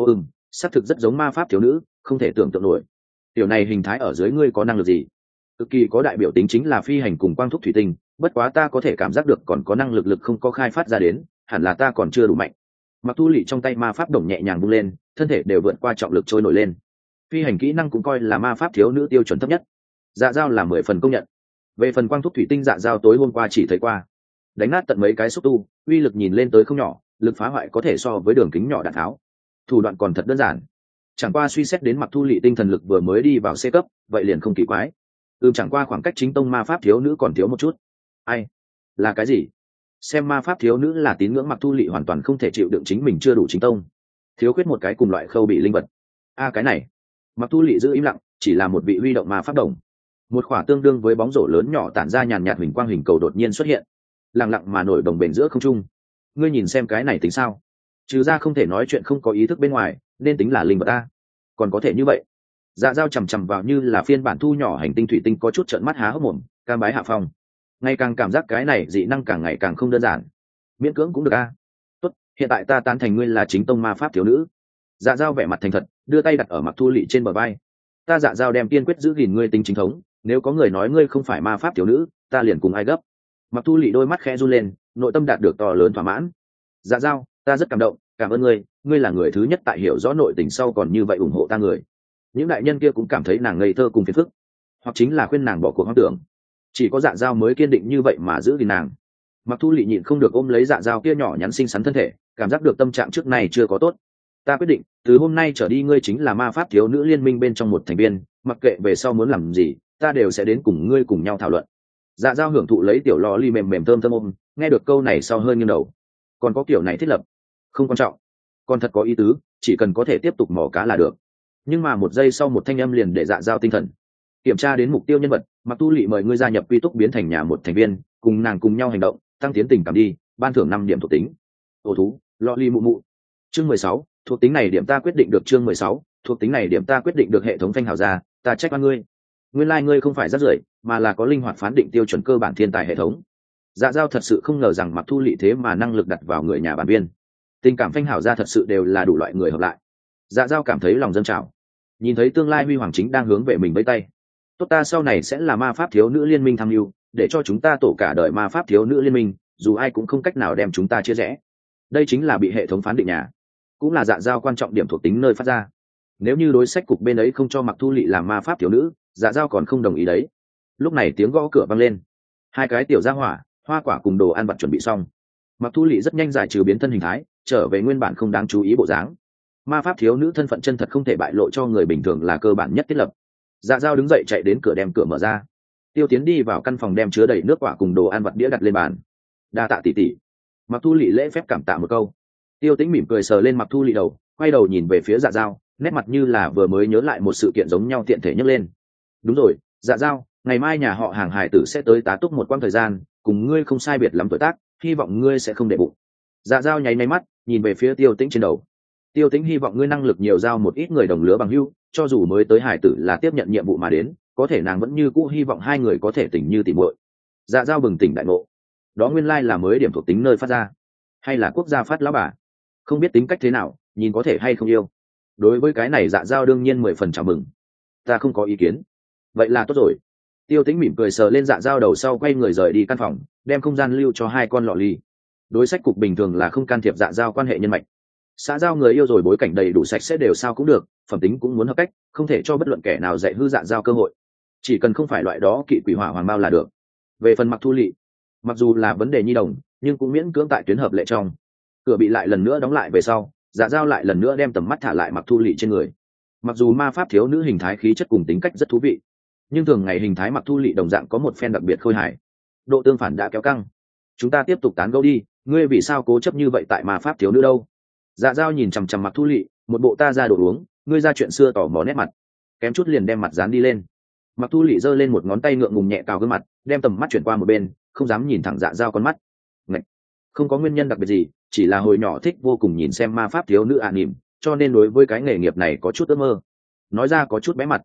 Xác thực rất giống ma pháp thiếu nữ, không thể tưởng tượng nổi. Tiểu này hình thái ở dưới ngươi có năng lực gì? Cực kỳ có đại biểu tính chính là phi hành cùng quang thúc thủy tinh, bất quá ta có thể cảm giác được còn có năng lực không có khai phát ra đến, hẳn là ta còn chưa đủ mạnh. Mặc Thu Lệ trong tay ma pháp đồng nhẹ nhàng vung lên, thân thể đều vượt qua trọng lực trôi nổi lên. Phi hành kỹ năng cũng coi là ma pháp thiếu nữ tiêu chuẩn thấp nhất. Dạ Dao là 10 phần công nhận. Về phần quang thúc thủy tinh, Dạ Dao tối hôm qua chỉ thấy qua, đánh nát tận mấy cái xúc tu, uy lực nhìn lên tới không nhỏ, lực phá hoại có thể so với đường kính nhỏ đạn tháo. Thủ đoạn còn thật đơn giản, chẳng qua suy xét đến Mặc Thu Lệ tinh thần lực vừa mới đi vào C cấp, vậy liền không kỳ quái. Chẳng qua khoảng cách chính tông ma pháp thiếu nữ còn thiếu một chút. Ai? Là cái gì? Xem ma pháp thiếu nữ là tín ngưỡng, Mặc Thu Lệ hoàn toàn không thể chịu đựng chính mình chưa đủ chính tông, thiếu khuyết một cái cùng loại khâu bị linh vật. Cái này. Mặc Thu Lệ giữ im lặng, chỉ là một vị huy động ma pháp đồng. Một khỏa tương đương với bóng rổ lớn nhỏ tản ra nhàn nhạt huỳnh quang hình cầu đột nhiên xuất hiện, lặng lặng mà nổi đồng bền giữa không trung. Ngươi nhìn xem cái này tính sao? Trừ ra không thể nói chuyện không có ý thức bên ngoài, nên tính là linh vật ta. Còn có thể như vậy? Dạ Dao chằm chằm vào như là phiên bản thu nhỏ hành tinh thủy tinh, có chút trợn mắt há hốc mồm, cam bái hạ phong. Ngày càng cảm giác cái này dị năng càng ngày càng không đơn giản. Miễn cưỡng cũng được a. Tốt, hiện tại ta tán thành ngươi là chính tông ma pháp thiếu nữ. Dạ Dao vẻ mặt thành thật, đưa tay đặt ở Mặc Thu Lệ trên bờ vai. Ta Dạ Dao đem kiên quyết giữ gìn ngươi tính chính thống, nếu có người nói ngươi không phải ma pháp thiếu nữ, ta liền cùng ai gấp. Mặc Thu Lệ đôi mắt khẽ run lên, nội tâm đạt được to lớn thỏa mãn. Dạ Dao, ta rất cảm động, cảm ơn ngươi, ngươi là người thứ nhất tại hiểu rõ nội tình sau còn như vậy ủng hộ ta người. Những đại nhân kia cũng cảm thấy nàng ngây thơ cùng phiền phức, hoặc chính là khuyên nàng bỏ cuộc hoang tưởng. Chỉ có Dạ Dao mới kiên định như vậy mà giữ gìn nàng. Mặc Thu Lệ nhịn không được ôm lấy Dạ Dao kia nhỏ nhắn xinh xắn thân thể, cảm giác được tâm trạng trước này chưa có tốt. Ta quyết định, từ hôm nay trở đi ngươi chính là ma pháp thiếu nữ liên minh bên trong một thành viên, mặc kệ về sau muốn làm gì, ta đều sẽ đến cùng ngươi cùng nhau thảo luận. Dạ Dao hưởng thụ lấy tiểu lò ly mềm mềm thơm thơm ôm, nghe được câu này sau hơi nghiêng đầu. Còn có kiểu này thiết lập, không quan trọng, còn thật có ý tứ, chỉ cần có thể tiếp tục mò cá là được. Nhưng mà một giây sau một thanh âm liền để Dạ Dao tinh thần. Kiểm tra đến mục tiêu nhân vật, Mặc Tu Lệ mời ngươi gia nhập quy túc biến thành nhà một thành viên, cùng nàng cùng nhau hành động, tăng tiến tình cảm đi, ban thưởng 5 điểm thuộc tính. Ô thú, lọ ly mụ mụ. Chương 16, thuộc tính này điểm ta quyết định được. Chương 16, thuộc tính này điểm ta quyết định được. Hệ thống phanh hào ra, ta trách oan ngươi. Nguyên lai ngươi không phải rác rưởi, mà là có linh hoạt phán định tiêu chuẩn cơ bản thiên tài hệ thống. Dạ Dao thật sự không ngờ rằng Mặc Thu Lệ thế mà năng lực đặt vào người nhà bản viên. Tình cảm phanh hào ra thật sự đều là đủ loại người hợp lại. Dạ Dao cảm thấy lòng dâng trào, nhìn thấy tương lai huy hoàng chính đang hướng về mình với tay. Tốt, ta sau này sẽ là ma pháp thiếu nữ liên minh tham mưu, để cho chúng ta tổ cả đời ma pháp thiếu nữ liên minh, dù ai cũng không cách nào đem chúng ta chia rẽ. Đây chính là bị hệ thống phán định nhà, cũng là Dạ Dao quan trọng điểm thuộc tính nơi phát ra. Nếu như đối sách cục bên ấy không cho Mặc Thu Lệ làm ma pháp thiếu nữ, Dạ Dao còn không đồng ý đấy. Lúc này tiếng gõ cửa vang lên, 2 cái tiểu gia hỏa, hoa quả cùng đồ ăn vặt chuẩn bị xong. Mặc Thu Lệ rất nhanh giải trừ biến thân hình thái, trở về nguyên bản không đáng chú ý bộ dáng. Ma pháp thiếu nữ thân phận chân thật không thể bại lộ cho người bình thường là cơ bản nhất thiết lập. Dạ Dao đứng dậy chạy đến cửa đem cửa mở ra. Tiêu Tiến đi vào căn phòng đem chứa đầy nước quả cùng đồ ăn vặt đĩa đặt lên bàn. Đa tạ tỷ tỷ. Mặc Thu Lệ lễ phép cảm tạ một câu. Tiêu Tĩnh mỉm cười sờ lên Mặc Thu Lệ đầu, quay đầu nhìn về phía Dạ Dao, nét mặt như là vừa mới nhớ lại một sự kiện giống nhau, tiện thể nhấc lên. Đúng rồi, Dạ Dao, ngày mai nhà họ Hàng hải tử sẽ tới tá túc một quãng thời gian, cùng ngươi không sai biệt lắm tuổi tác, hy vọng ngươi sẽ không để bụng. Dạ Dao nháy mắt nhìn về phía Tiêu Tĩnh trên đầu. Tiêu Tĩnh hy vọng ngươi năng lực nhiều giao một ít người đồng lứa bằng hữu, cho dù mới tới hải tử là tiếp nhận nhiệm vụ mà đến, có thể nàng vẫn như cũ hy vọng 2 người có thể tình như tỉ muội. Dạ Dao bừng tỉnh đại ngộ, đó nguyên lai là mới điểm thuộc tính nơi phát ra, hay là quốc gia phát lão bà, không biết tính cách thế nào, nhìn có thể hay không yêu. Đối với cái này Dạ Dao đương nhiên 10 phần chào mừng. Ta không có ý kiến. Vậy là tốt rồi. Tiêu Tĩnh mỉm cười sờ lên Dạ Dao đầu sau quay người rời đi căn phòng, đem không gian lưu cho 2 con lọ ly. Đối sách cục bình thường là không can thiệp Dạ Dao quan hệ nhân mạch. Xã giao người yêu rồi bối cảnh đầy đủ sạch sẽ đều sao cũng được, phẩm tính cũng muốn hợp cách, không thể cho bất luận kẻ nào dạy hư Dạ Dao cơ hội. Chỉ cần không phải loại đó kỵ quỷ hỏa hoàng bao là được. Về phần Mặc Thu Lệ, mặc dù là vấn đề nhi đồng, nhưng cũng miễn cưỡng tại tuyến hợp lệ trong. Cửa bị lại lần nữa đóng lại về sau, Dạ Dao lại lần nữa đem tầm mắt thả lại Mặc Thu Lệ trên người. Mặc dù ma pháp thiếu nữ hình thái khí chất cùng tính cách rất thú vị, nhưng thường ngày hình thái Mặc Thu Lệ đồng dạng có một phen đặc biệt khôi hài. Độ tương phản đã kéo căng. Chúng ta tiếp tục tán gẫu đi, ngươi vì sao cố chấp như vậy tại ma pháp thiếu nữ đâu? Dạ Dao nhìn chằm chằm Mặc Thu Lệ, một bộ ta ra đồ uống, ngươi ra chuyện xưa tỏ mò nét mặt, kém chút liền đem mặt dán đi lên. Mặc Thu Lệ giơ lên một ngón tay ngượng ngùng nhẹ cào gương mặt, đem tầm mắt chuyển qua một bên, không dám nhìn thẳng Dạ Dao con mắt. Ngạch, không có nguyên nhân đặc biệt gì, chỉ là hồi nhỏ thích vô cùng nhìn xem ma pháp thiếu nữ nỉm, cho nên đối với cái nghề nghiệp này có chút ước mơ. Nói ra có chút bé mặt.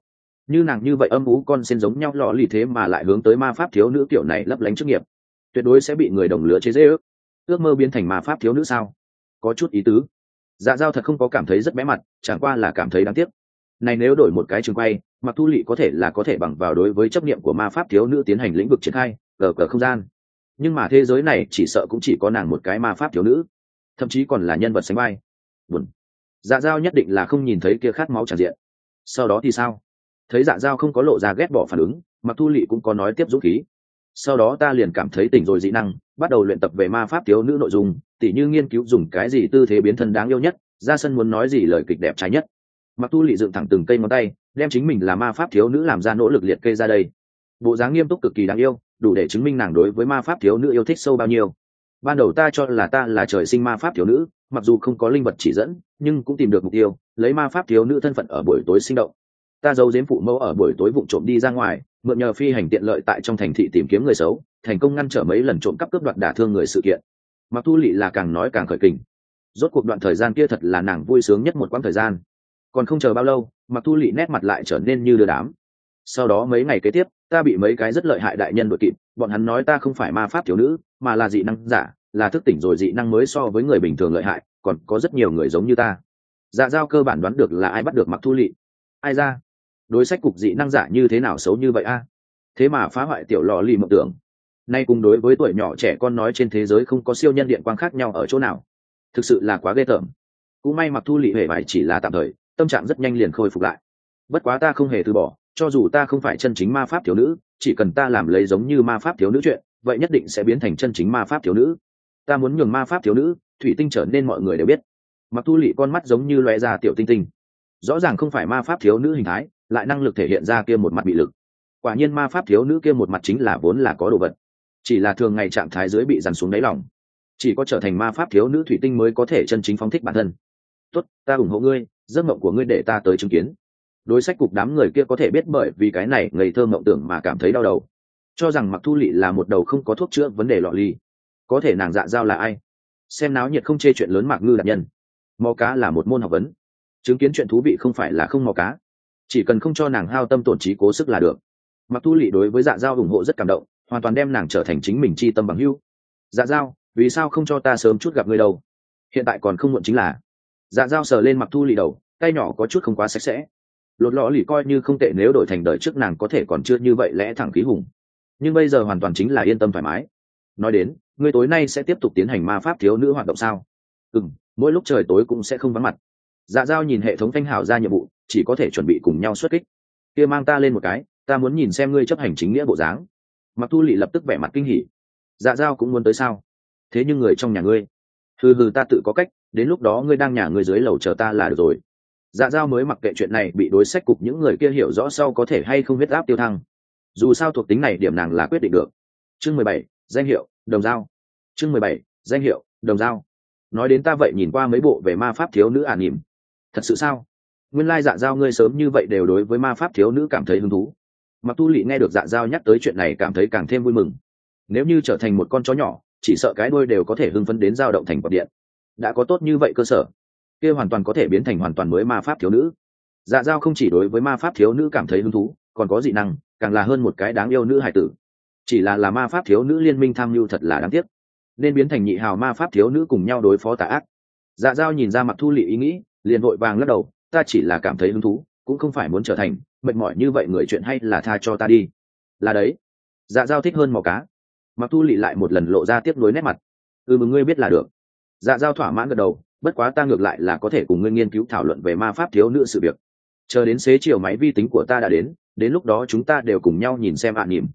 như nàng như vậy âm ú con sen giống nhau lọ lì thế mà lại hướng tới ma pháp thiếu nữ kiểu này lấp lánh chức nghiệp, tuyệt đối sẽ bị người đồng lứa chế dễ ước mơ biến thành ma pháp thiếu nữ sao? Có chút ý tứ. Dạ Dao thật không có cảm thấy rất bé mặt, chẳng qua là cảm thấy đáng tiếc. Này nếu đổi một cái trường quay, Mặc Thu Lệ có thể bằng vào đối với chấp niệm của ma pháp thiếu nữ tiến hành lĩnh vực triển khai cờ không gian, nhưng mà thế giới này chỉ sợ cũng chỉ có nàng một cái ma pháp thiếu nữ, thậm chí còn là nhân vật sánh vai. Buồn. Dạ Dao nhất định là không nhìn thấy kia khát máu tràn diện. Sau đó thì sao? Thấy Dạ Dao không có lộ ra ghét bỏ phản ứng, Mặc Thu Lệ cũng có nói tiếp dũng khí. Sau đó ta liền cảm thấy tỉnh rồi dị năng, bắt đầu luyện tập về ma pháp thiếu nữ nội dung, tỉ như nghiên cứu dùng cái gì tư thế biến thân đáng yêu nhất, ra sân muốn nói gì lời kịch đẹp trai nhất. Mặc Tu Lệ dựng thẳng từng cây ngón tay, đem chính mình là ma pháp thiếu nữ làm ra nỗ lực liệt kê ra đây. Bộ dáng nghiêm túc cực kỳ đáng yêu, đủ để chứng minh nàng đối với ma pháp thiếu nữ yêu thích sâu bao nhiêu. Ban đầu ta cho là ta là trời sinh ma pháp thiếu nữ, mặc dù không có linh vật chỉ dẫn, nhưng cũng tìm được mục tiêu, lấy ma pháp thiếu nữ thân phận ở buổi tối sinh động. Ta giấu giếm phụ mẫu ở buổi tối vụng trộm đi ra ngoài, mượn nhờ phi hành tiện lợi tại trong thành thị tìm kiếm người xấu, thành công ngăn trở mấy lần trộm cắp cướp đoạt đả thương người sự kiện. Mặc Tu Lệ là càng nói càng khởi kình. Rốt cuộc đoạn thời gian kia thật là nàng vui sướng nhất một quãng thời gian. Còn không chờ bao lâu, Mặc Thu Lệ nét mặt lại trở nên như đưa đám. Sau đó mấy ngày kế tiếp, ta bị mấy cái rất lợi hại đại nhân đuổi kịp, bọn hắn nói ta không phải ma pháp thiếu nữ, mà là dị năng giả, là thức tỉnh rồi dị năng mới so với người bình thường lợi hại, còn có rất nhiều người giống như ta. Dạ Dao cơ bản đoán được là ai bắt được Mặc Thu Lệ. Ai ra? Đối sách cục dị năng giả như thế nào xấu như vậy a? Thế mà phá hoại tiểu lọ lì mộng tưởng. Nay cùng đối với tuổi nhỏ trẻ con nói trên thế giới không có siêu nhân điện quang khác nhau ở chỗ nào. Thực sự là quá ghê tởm. Cũng may Mặc Thu Lệ hề bại chỉ là tạm thời, tâm trạng rất nhanh liền khôi phục lại. Bất quá ta không hề từ bỏ, cho dù ta không phải chân chính ma pháp thiếu nữ, chỉ cần ta làm lấy giống như ma pháp thiếu nữ chuyện, vậy nhất định sẽ biến thành chân chính ma pháp thiếu nữ. Ta muốn nhường ma pháp thiếu nữ thủy tinh trở nên mọi người đều biết. Mặc Thu Lệ con mắt giống như lóe ra tiểu tinh tinh, rõ ràng không phải ma pháp thiếu nữ hình thái, lại năng lực thể hiện ra kia một mặt bị lực. Quả nhiên ma pháp thiếu nữ kia một mặt chính là vốn là có đồ vật, chỉ là thường ngày trạng thái dưới bị dằn xuống đáy lòng. Chỉ có trở thành ma pháp thiếu nữ thủy tinh mới có thể chân chính phóng thích bản thân. Tốt, ta ủng hộ ngươi, giấc mộng của ngươi để ta tới chứng kiến. Đối sách cục đám người kia có thể biết bởi vì cái này ngây thơ mộng tưởng mà cảm thấy đau đầu, cho rằng Mặc Thu Lệ là một đầu không có thuốc chữa vấn đề lọ ly. Có thể nàng Dạ Dao là ai? Xem náo nhiệt không chê chuyện lớn Mạc Ngư đặc nhân. Mò cá là một môn học vấn, chứng kiến chuyện thú vị không phải là không mò cá, chỉ cần không cho nàng hao tâm tổn trí cố sức là được. Mặc Thu Lệ đối với Dạ Dao ủng hộ rất cảm động, hoàn toàn đem nàng trở thành chính mình chi tâm bằng hữu. Dạ Dao, vì sao không cho ta sớm chút gặp ngươi đâu? Hiện tại còn không muộn chính là. Dạ Dao sờ lên Mặc Thu Lệ đầu, tay nhỏ có chút không quá sạch sẽ. Lột lọ lì coi như không tệ, nếu đổi thành đời trước nàng có thể còn chưa như vậy lẽ thẳng khí hùng, nhưng bây giờ hoàn toàn chính là yên tâm thoải mái. Nói đến, ngươi tối nay sẽ tiếp tục tiến hành ma pháp thiếu nữ hoạt động sao? Mỗi lúc trời tối cũng sẽ không vắng mặt. Dạ Dao nhìn hệ thống thanh hào ra nhiệm vụ, chỉ có thể chuẩn bị cùng nhau xuất kích. Kia mang ta lên một cái, ta muốn nhìn xem ngươi chấp hành chính nghĩa bộ dáng. Mặc Thu Lệ lập tức vẻ mặt kinh hỉ. Dạ Dao cũng muốn tới sao? Thế nhưng người trong nhà ngươi, hừ ta tự có cách, đến lúc đó ngươi đang nhà ngươi dưới lầu chờ ta là được rồi. Dạ Dao mới mặc kệ chuyện này bị đối sách cục những người kia hiểu rõ sau có thể hay không huyết áp tiêu thăng. Dù sao thuộc tính này điểm nàng là quyết định được. Chương 17, danh hiệu đồng dao. Chương 17, danh hiệu đồng dao. Nói đến ta vậy nhìn qua mấy bộ về ma pháp thiếu nữ ả nỉm. Thật sự sao? Nguyên lai Dạ Dao ngươi sớm như vậy đều đối với ma pháp thiếu nữ cảm thấy hứng thú. Mặc Tu Lệ nghe được Dạ Dao nhắc tới chuyện này cảm thấy càng thêm vui mừng. Nếu như trở thành một con chó nhỏ, chỉ sợ cái đuôi đều có thể hưng phấn đến dao động thành quạt điện. Đã có tốt như vậy cơ sở, kia hoàn toàn có thể biến thành hoàn toàn mới ma pháp thiếu nữ. Dạ Dao không chỉ đối với ma pháp thiếu nữ cảm thấy hứng thú, còn có dị năng, càng là hơn một cái đáng yêu nữ hải tử. Chỉ là ma pháp thiếu nữ liên minh tham mưu thật là đáng tiếc, nên biến thành nhị hào ma pháp thiếu nữ cùng nhau đối phó tà ác. Dạ Dao nhìn ra Mặc Thu Lệ ý nghĩ, liền vội vàng lắc đầu, ta chỉ là cảm thấy hứng thú, cũng không phải muốn trở thành mệt mỏi như vậy người, chuyện hay là tha cho ta đi. Là đấy. Dạ Dao thích hơn mò cá. Mặc Thu Lệ lại một lần lộ ra tiếc nuối nét mặt. Mừng ngươi biết là được. Dạ Dao thỏa mãn gật đầu, bất quá ta ngược lại là có thể cùng ngươi nghiên cứu thảo luận về ma pháp thiếu nữ sự việc. Chờ đến xế chiều máy vi tính của ta đã đến lúc đó chúng ta đều cùng nhau nhìn xem ạ niệm.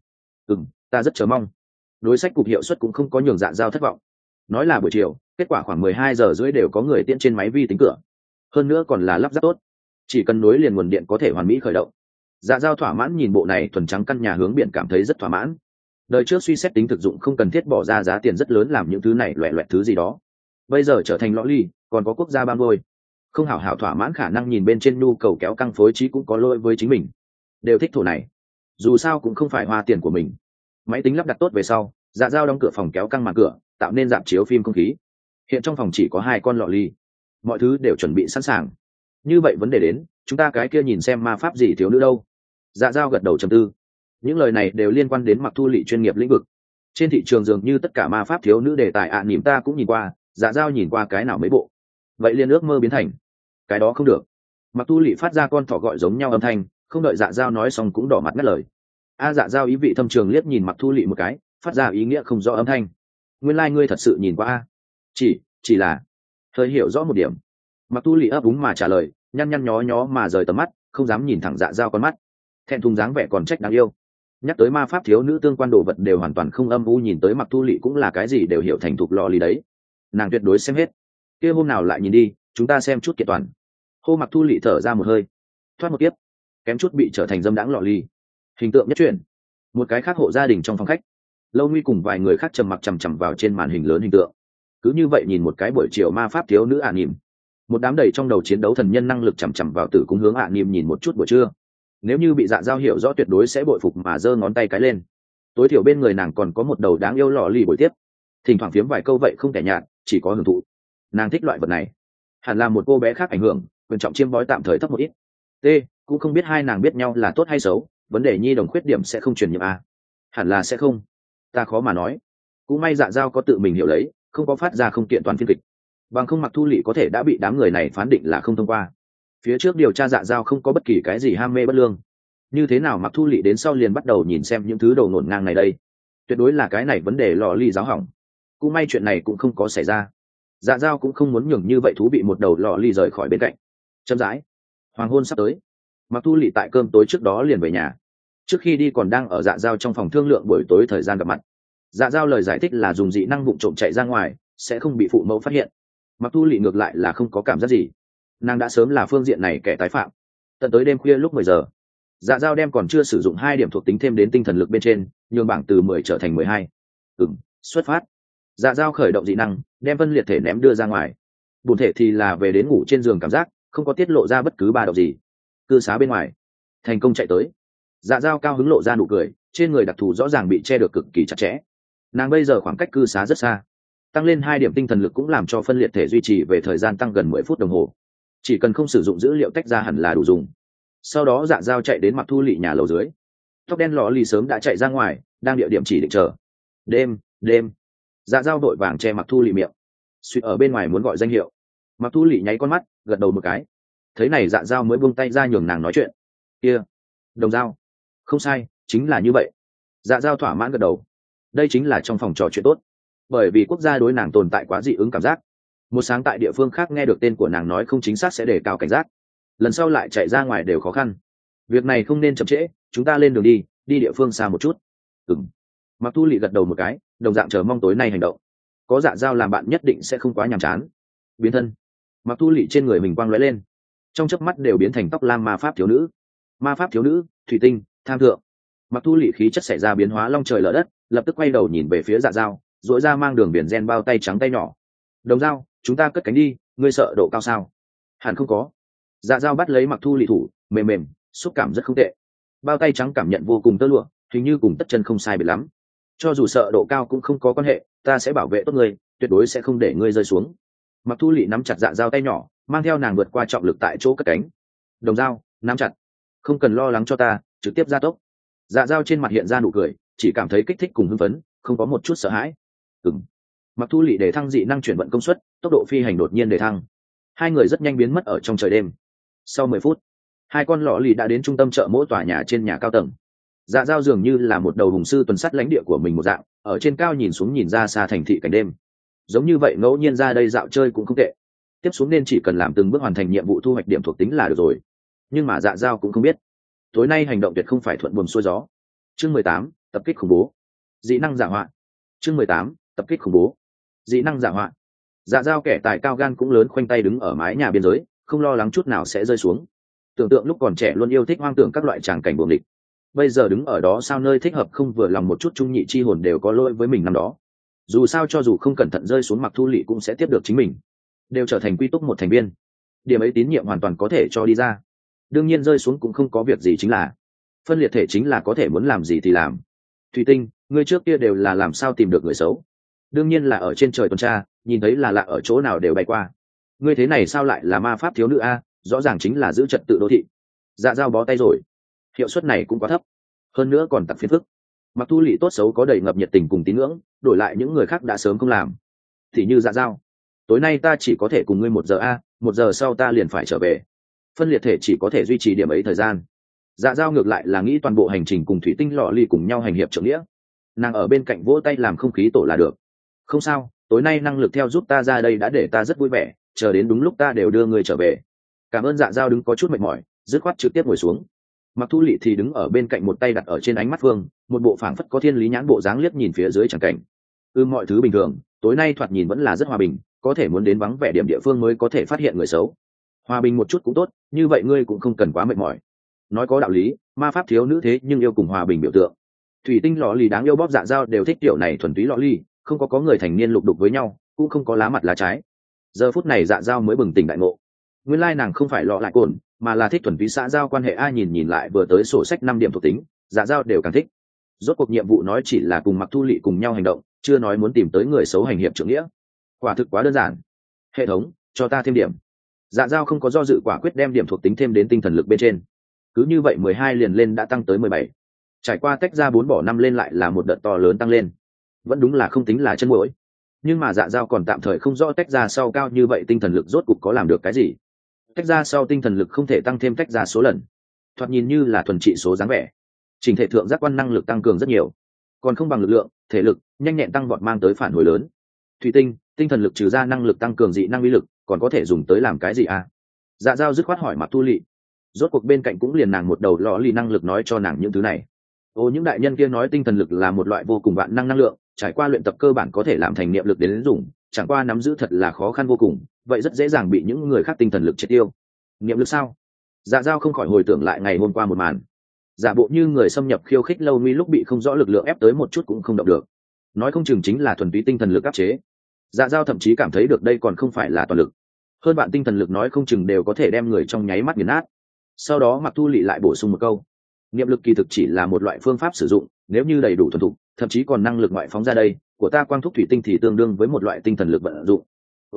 Ta rất chờ mong. Đối sách cục hiệu suất cũng không có nhường Dạ Dao thất vọng. Nói là buổi chiều, kết quả khoảng 12 giờ rưỡi đều có người tiễn trên máy vi tính cửa. Hơn nữa còn là lắp ráp tốt, chỉ cần nối liền nguồn điện có thể hoàn mỹ khởi động. Dạ Dao thỏa mãn nhìn bộ này thuần trắng căn nhà hướng biển cảm thấy rất thỏa mãn. Đời trước suy xét tính thực dụng không cần thiết bỏ ra giá tiền rất lớn làm những thứ này loẹ loẹt thứ gì đó. Bây giờ trở thành lõ ly, còn có quốc gia bam đôi, không hảo hảo thỏa mãn khả năng nhìn bên trên nhu cầu kéo căng phối trí cũng có lỗi với chính mình. Đều thích thổ này, dù sao cũng không phải hoa tiền của mình. Máy tính lắp đặt tốt về sau, Dạ Dao đóng cửa phòng kéo căng màn cửa, tạo nên rạp chiếu phim không khí. Hiện trong phòng chỉ có 2 con lọ ly, mọi thứ đều chuẩn bị sẵn sàng. Như vậy vấn đề đến, chúng ta cái kia nhìn xem ma pháp gì thiếu nữ đâu? Dạ dao gật đầu trầm tư. Những lời này đều liên quan đến Mặc Thu Lệ chuyên nghiệp lĩnh vực. Trên thị trường dường như tất cả ma pháp thiếu nữ đề tài niềm ta cũng nhìn qua, dạ dao nhìn qua cái nào mấy bộ. Vậy liền ước mơ biến thành. Cái đó không được. Mặc Thu Lệ phát ra con thỏ gọi giống nhau âm thanh, không đợi dạ dao nói xong cũng đỏ mặt ngắt lời. Dạ dao ý vị thâm trường liếc nhìn Mặc Thu Lệ một cái, phát ra ý nghĩa không rõ âm thanh. Nguyên lai ngươi thật sự nhìn qua a? Chỉ là hơi hiểu rõ một điểm. Mặc Thu Lệ ấp úng mà trả lời, nhăn nhăn nhó nhó mà rời tầm mắt, không dám nhìn thẳng dạ dao con mắt. Thẹn thùng dáng vẻ còn trách đáng yêu. Nhắc tới ma pháp thiếu nữ tương quan đồ vật đều hoàn toàn không âm u, nhìn tới Mặc Thu Lệ cũng là cái gì đều hiểu thành thục lò lì đấy. Nàng tuyệt đối xem hết. Kia hôm nào lại nhìn đi, chúng ta xem chút kiện toàn. Hô Mặc Thu Lệ thở ra một hơi, thoát một tiếp, kém chút bị trở thành dâm đãng lọ lì. Hình tượng nhất chuyển. Một cái khác hộ gia đình trong phòng khách, Lâu Nguy cùng vài người khác trầm mặc chằm chằm vào trên màn hình lớn hình tượng. Cứ như vậy nhìn một cái buổi chiều ma pháp thiếu nữ nhìn. Một đám đầy trong đầu chiến đấu thần nhân năng lực chằm chằm vào Tử Cung hướng nhìn một chút buổi trưa. Nếu như bị dạ dao hiểu rõ tuyệt đối sẽ bội phục mà giơ ngón tay cái lên. Tối thiểu bên người nàng còn có một đầu đáng yêu lọ lì buổi tiếp, thỉnh thoảng phiếm vài câu vậy không thể nhạt, chỉ có hưởng thụ. Nàng thích loại vật này. Hẳn là một cô bé khác ảnh hưởng, quyền trọng chiêm bói tạm thời thấp một ít. Cũng không biết hai nàng biết nhau là tốt hay xấu, vấn đề nhi đồng khuyết điểm sẽ không truyền nhiễm à? Hẳn là sẽ không, ta khó mà nói. Cũng may dạ dao có tự mình hiểu lấy, không có phát ra không kiện toàn phiên kịch, bằng không Mặc Thu Lệ có thể đã bị đám người này phán định là không thông qua. Phía trước điều tra dạ dao không có bất kỳ cái gì ham mê bất lương, như thế nào Mặc Thu Lệ đến sau liền bắt đầu nhìn xem những thứ đồ ngổn ngang này đây? Tuyệt đối là cái này vấn đề lò ly giáo hỏng. Cũng may chuyện này cũng không có xảy ra. Dạ dao cũng không muốn nhường như vậy thú bị một đầu lò ly rời khỏi bên cạnh. Chậm rãi, hoàng hôn sắp tới, Mặc Thu Lệ tại cơm tối trước đó liền về nhà. Trước khi đi còn đang ở dạ dao trong phòng thương lượng buổi tối thời gian gặp mặt. Dạ dao lời giải thích là dùng dị năng vụng trộm chạy ra ngoài sẽ không bị phụ mẫu phát hiện. Mặc Thu Lệ ngược lại là không có cảm giác gì, nàng đã sớm là phương diện này kẻ tái phạm. Tận tới đêm khuya lúc 10 giờ, dạ dao đem còn chưa sử dụng 2 điểm thuộc tính thêm đến tinh thần lực bên trên, nhường bảng từ 10 trở thành 12. Xuất phát. Dạ dao khởi động dị năng, đem phân liệt thể ném đưa ra ngoài. Bổn thể thì là về đến ngủ trên giường, cảm giác không có tiết lộ ra bất cứ ba động gì. Cư xá bên ngoài thành công chạy tới. Dạ dao cao hứng lộ ra nụ cười, trên người đặc thù rõ ràng bị che được cực kỳ chặt chẽ. Nàng bây giờ khoảng cách cư xá rất xa, tăng lên 2 điểm tinh thần lực cũng làm cho phân liệt thể duy trì về thời gian tăng gần 10 phút đồng hồ. Chỉ cần không sử dụng dữ liệu tách ra hẳn là đủ dùng. Sau đó dạ dao chạy đến Mặc Thu Lệ nhà lầu dưới. Tóc đen lò lì sớm đã chạy ra ngoài, đang địa điểm chỉ định chờ. Đêm. Dạ dao đội vàng che Mặc Thu Lệ miệng, suýt ở bên ngoài muốn gọi danh hiệu. Mặc Thu Lệ nháy con mắt, gật đầu một cái. Thấy này dạ dao mới buông tay ra nhường nàng nói chuyện. Kia, đồng dao. Không sai, chính là như vậy. Dạ dao thỏa mãn gật đầu. Đây chính là trong phòng trò chuyện tốt, bởi vì quốc gia đối nàng tồn tại quá dị ứng cảm giác. Một sáng tại địa phương khác nghe được tên của nàng nói không chính xác sẽ đề cao cảnh giác, lần sau lại chạy ra ngoài đều khó khăn. Việc này không nên chậm trễ, chúng ta lên đường đi địa phương xa một chút. Mặc Thu Lệ gật đầu một cái, đồng dạng chờ mong tối nay hành động. Có dạ dao làm bạn nhất định sẽ không quá nhàm chán. Biến thân. Mặc Thu Lệ trên người mình quang lóe lên, trong chớp mắt đều biến thành tóc lam ma pháp thiếu nữ. Ma pháp thiếu nữ, thủy tinh, tham thượng. Mặc Thu Lệ khí chất xảy ra biến hóa long trời lở đất, lập tức quay đầu nhìn về phía dạ dao, dội ra mang đường biển gen bao tay trắng tay nhỏ. Đồng dao, chúng ta cất cánh đi, ngươi sợ độ cao sao? Hẳn không có. Dạ dao bắt lấy Mặc Thu Lệ thủ, mềm, xúc cảm rất không tệ. Bao tay trắng cảm nhận vô cùng tơ lụa, hình như cùng tất chân không sai biệt lắm. Cho dù sợ độ cao cũng không có quan hệ, ta sẽ bảo vệ tốt ngươi, tuyệt đối sẽ không để ngươi rơi xuống. Mặc Thu Lệ nắm chặt dạ dao tay nhỏ, mang theo nàng vượt qua trọng lực tại chỗ cất cánh. Đồng dao, nắm chặt, không cần lo lắng cho ta, trực tiếp gia tốc. Dạ dao trên mặt hiện ra nụ cười, chỉ cảm thấy kích thích cùng hưng phấn, không có một chút sợ hãi. Mặc Thu Lệ để thăng dị năng chuyển vận công suất, tốc độ phi hành đột nhiên để thăng. Hai người rất nhanh biến mất ở trong trời đêm. Sau 10 phút, hai con lọ lì đã đến trung tâm chợ mỗi tòa nhà trên nhà cao tầng. Dạ dao dường như là một đầu hùng sư tuần sát lãnh địa của mình một dạng, ở trên cao nhìn xuống nhìn ra xa thành thị cảnh đêm. Giống như vậy ngẫu nhiên ra đây dạo chơi cũng không tệ. Tiếp xuống nên chỉ cần làm từng bước hoàn thành nhiệm vụ thu hoạch điểm thuộc tính là được rồi. Nhưng mà dạ dao cũng không biết, tối nay hành động tuyệt không phải thuận buồm xuôi gió. Chương 18, tập kích khủng bố. Dị năng giả họa. Chương 18, tập kích khủng bố. Dị năng giả họa. Dạ dao kẻ tài cao gan cũng lớn khoanh tay đứng ở mái nhà biên giới, không lo lắng chút nào sẽ rơi xuống. Tưởng tượng lúc còn trẻ luôn yêu thích hoang tưởng các loại tràng cảnh buồng địch, bây giờ đứng ở đó sao nơi thích hợp không vừa lòng một chút trung nhị chi hồn đều có lỗi với mình năm đó. Dù sao cho dù không cẩn thận rơi xuống Mặc Thu Lệ cũng sẽ tiếp được chính mình, đều trở thành quy túc một thành viên. Điểm ấy tín nhiệm hoàn toàn có thể cho đi ra. Đương nhiên rơi xuống cũng không có việc gì, chính là phân liệt thể chính là có thể muốn làm gì thì làm. Thủy tinh, ngươi trước kia đều là làm sao tìm được người xấu? Đương nhiên là ở trên trời tuần tra, nhìn thấy là lạ ở chỗ nào đều bay qua. Ngươi thế này sao lại là ma pháp thiếu nữ a? Rõ ràng chính là giữ trật tự đô thị. Dạ dao bó tay rồi. hiệu suất này cũng quá thấp, hơn nữa còn tặc phiền phức. Mặc Thu Lệ tốt xấu có đầy ngập nhiệt tình cùng tín ngưỡng, đổi lại những người khác đã sớm không làm. Thì như Dạ Dao, tối nay ta chỉ có thể cùng ngươi 1 giờ a, 1 giờ sau ta liền phải trở về. Phân liệt thể chỉ có thể duy trì điểm ấy thời gian. Dạ Dao ngược lại là nghĩ toàn bộ hành trình cùng thủy tinh lọ ly cùng nhau hành hiệp trưởng nghĩa. Nàng ở bên cạnh vỗ tay làm không khí tổ là được. Không sao, tối nay năng lực theo giúp ta ra đây đã để ta rất vui vẻ, chờ đến đúng lúc ta đều đưa người trở về. Cảm ơn. Dạ Dao đứng có chút mệt mỏi, dứt khoát trực tiếp ngồi xuống. Mặc Thu Lệ thì đứng ở bên cạnh, một tay đặt ở trên ánh mắt Phương, một bộ phảng phất có thiên lý nhãn bộ dáng liếc nhìn phía dưới chẳng cảnh. Mọi thứ bình thường, tối nay thoạt nhìn vẫn là rất hòa bình, có thể muốn đến vắng vẻ điểm địa phương mới có thể phát hiện người xấu. Hòa bình một chút cũng tốt, như vậy ngươi cũng không cần quá mệt mỏi. Nói có đạo lý, ma pháp thiếu nữ thế nhưng yêu cùng hòa bình biểu tượng. Thủy tinh lọ lì đáng yêu bóp Dạ Dao đều thích kiểu này thuần túy lọ ly, không có người thành niên lục đục với nhau, cũng không có lá mặt lá trái. Giờ phút này Dạ Dao mới bừng tỉnh đại ngộ, nguyên lai nàng không phải lọ lại cồn, mà là thích thuần túy xã giao quan hệ. Ai nhìn lại vừa tới sổ sách 5 điểm thuộc tính, Dạ Dao đều càng thích. Rốt cuộc nhiệm vụ nói chỉ là cùng Mặc Thu Lệ cùng nhau hành động, chưa nói muốn tìm tới người xấu hành hiệp trưởng nghĩa. Quả thực quá đơn giản. Hệ thống, cho ta thêm điểm. Dạ Dao không có do dự, quả quyết đem điểm thuộc tính thêm đến tinh thần lực bên trên. Cứ như vậy 12 liền lên đã tăng tới 17. Trải qua tách ra 4 bỏ 5 lên lại là một đợt to lớn tăng lên. Vẫn đúng là không tính là chân muỗi. Nhưng mà Dạ Dao còn tạm thời không rõ tách ra sau cao như vậy tinh thần lực rốt cục có làm được cái gì. Tách ra sau tinh thần lực không thể tăng thêm tách ra số lần, thoạt nhìn như là thuần trị số dáng vẻ. Trình thể thượng giác quan năng lực tăng cường rất nhiều, còn không bằng lực lượng, thể lực, nhanh nhẹn tăng vọt mang tới phản hồi lớn. Thủy tinh, tinh thần lực trừ ra năng lực tăng cường dị năng uy lực, còn có thể dùng tới làm cái gì à? Dạ Dao dứt khoát hỏi Mặc Thu Lệ. Rốt cuộc bên cạnh cũng liền nàng một đầu lọ lì năng lực nói cho nàng những thứ này. Những đại nhân kia nói tinh thần lực là một loại vô cùng vạn năng năng lượng, trải qua luyện tập cơ bản có thể làm thành niệm lực đến dùng, chẳng qua nắm giữ thật là khó khăn vô cùng, vậy rất dễ dàng bị những người khác tinh thần lực triệt tiêu. Niệm lực sao? Dạ Dao không khỏi hồi tưởng lại ngày hôm qua một màn, giả bộ như người xâm nhập khiêu khích lâu nguy lúc bị không rõ lực lượng ép tới một chút cũng không động được, nói không chừng chính là thuần túy tinh thần lực áp chế. Dạ Dao thậm chí cảm thấy được đây còn không phải là toàn lực, hơn bạn tinh thần lực nói không chừng đều có thể đem người trong nháy mắt nghiền nát. Sau đó Mặc Thu Lệ lại bổ sung một câu, niệm lực kỳ thực chỉ là một loại phương pháp sử dụng, nếu như đầy đủ thuần thục, thậm chí còn năng lực ngoại phóng ra đây của ta quang thúc thủy tinh thì tương đương với một loại tinh thần lực vận dụng.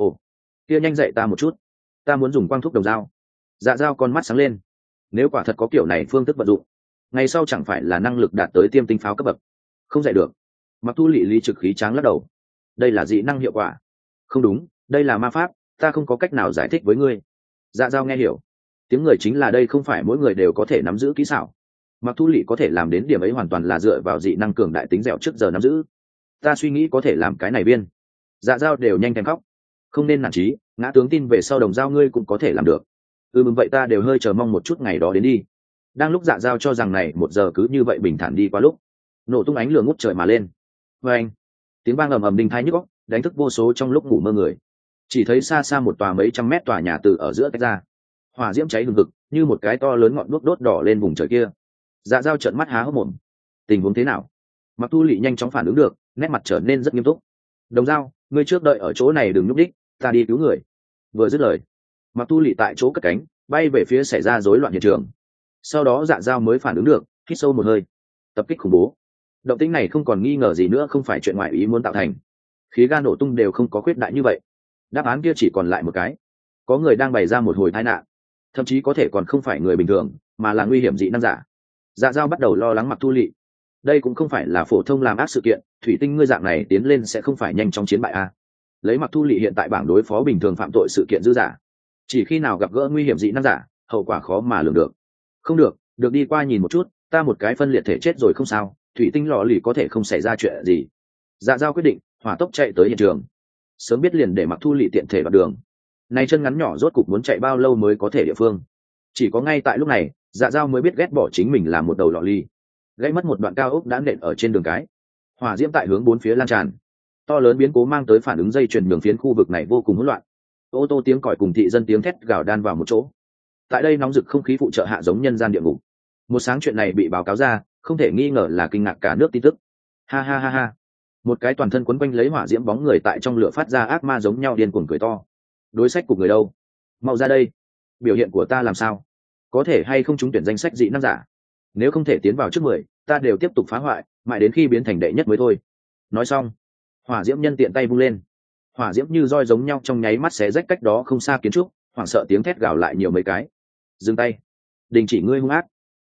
Kia nhanh dạy ta một chút, ta muốn dùng quang thúc đồng dao. Dạ Dao con mắt sáng lên, nếu quả thật có kiểu này phương thức vận dụng, ngày sau chẳng phải là năng lực đạt tới tiêm tinh pháo cấp bậc. Không dạy được. Mặc Thu Lệ lý trực khí tráng lắc đầu, đây là dị năng hiệu quả. Không đúng, đây là ma pháp, ta không có cách nào giải thích với ngươi. Dạ Dao nghe hiểu, tiếng người chính là đây không phải mỗi người đều có thể nắm giữ kỹ xảo. Mặc Thu Lệ có thể làm đến điểm ấy hoàn toàn là dựa vào dị năng cường đại tính dẻo trước giờ nắm giữ. Ta suy nghĩ có thể làm cái này viên. Dạ Dao đều nhanh thèm khóc. Không nên nản chí, ngã tướng tin về sau đồng dao ngươi cũng có thể làm được. Vậy ta đều hơi chờ mong một chút ngày đó đến đi. Đang lúc Dạ Dao cho rằng này 1 giờ cứ như vậy bình thản đi qua lúc, nổ tung ánh lửa ngút trời mà lên. Anh, tiếng vang ầm ầm đinh tai nhức óc, đánh thức vô số trong lúc ngủ mơ người. Chỉ thấy xa xa một tòa mấy trăm mét tòa nhà từ ở giữa tách ra, hỏa diễm cháy hừng hực như một cái to lớn ngọn đuốc đốt đỏ lên vùng trời kia. Dạ Dao trợn mắt há hốc mồm, tình huống thế nào? Mặc Thu Lệ nhanh chóng phản ứng được, nét mặt trở nên rất nghiêm túc. Đồng Dao, ngươi trước đợi ở chỗ này đừng nhúc đích, ta đi cứu người. Vừa dứt lời, Mặc Thu Lệ tại chỗ cất cánh bay về phía xảy ra rối loạn hiện trường. Sau đó Dạ Dao mới phản ứng được, hít sâu một hơi. Tập kích khủng bố, động tĩnh này không còn nghi ngờ gì nữa không phải chuyện ngoại ý muốn tạo thành, khí ga nổ tung đều không có khuyết đại như vậy. Đáp án kia chỉ còn lại một cái, có người đang bày ra một hồi tai nạn, thậm chí có thể còn không phải người bình thường mà là nguy hiểm dị năng giả. Dạ Dao bắt đầu lo lắng Mặc Thu Lệ. Đây cũng không phải là phổ thông làm ác sự kiện, thủy tinh ngươi dạng này tiến lên sẽ không phải nhanh chóng chiến bại a. Lấy Mặc Thu Lệ hiện tại bảng đối phó bình thường phạm tội sự kiện dư giả, chỉ khi nào gặp gỡ nguy hiểm dị năng giả, hậu quả khó mà lường được. Không được, được đi qua nhìn một chút, ta một cái phân liệt thể chết rồi không sao, thủy tinh lò lì có thể không xảy ra chuyện gì. Dạ Dao quyết định hỏa tốc chạy tới hiện trường, sớm biết liền để Mặc Thu Lệ tiện thể vào đường. Nay chân ngắn nhỏ rốt cục muốn chạy bao lâu mới có thể địa phương. Chỉ có ngay tại lúc này, Dạ Dao mới biết ghét bỏ chính mình là một đầu lọ ly. Gãy mất một đoạn cao ốc đã nện ở trên đường cái, hỏa diễm tại hướng bốn phía lan tràn, to lớn biến cố mang tới phản ứng dây chuyền đường phiến khu vực này vô cùng hỗn loạn. Ô tô tiếng còi cùng thị dân tiếng thét gào đan vào một chỗ. Tại đây nóng rực không khí phụ trợ hạ giống nhân gian địa ngục. Một sáng chuyện này bị báo cáo ra, không thể nghi ngờ là kinh ngạc cả nước tin tức. Ha ha ha ha, một cái toàn thân quấn quanh lấy hỏa diễm bóng người tại trong lửa phát ra ác ma giống nhau điên cuồng cười to. Đối sách của người đâu, mau ra đây, biểu hiện của ta làm sao, có thể hay không trúng tuyển danh sách dị năng giả, nếu không thể tiến vào trước 10, ta đều tiếp tục phá hoại mãi đến khi biến thành đệ nhất mới thôi. Nói xong, hỏa diễm nhân tiện tay vung lên, hỏa diễm như roi giống nhau trong nháy mắt xé rách cách đó không xa kiến trúc, hoảng sợ tiếng thét gào lại nhiều mấy cái. Dừng tay, đình chỉ ngươi hung ác.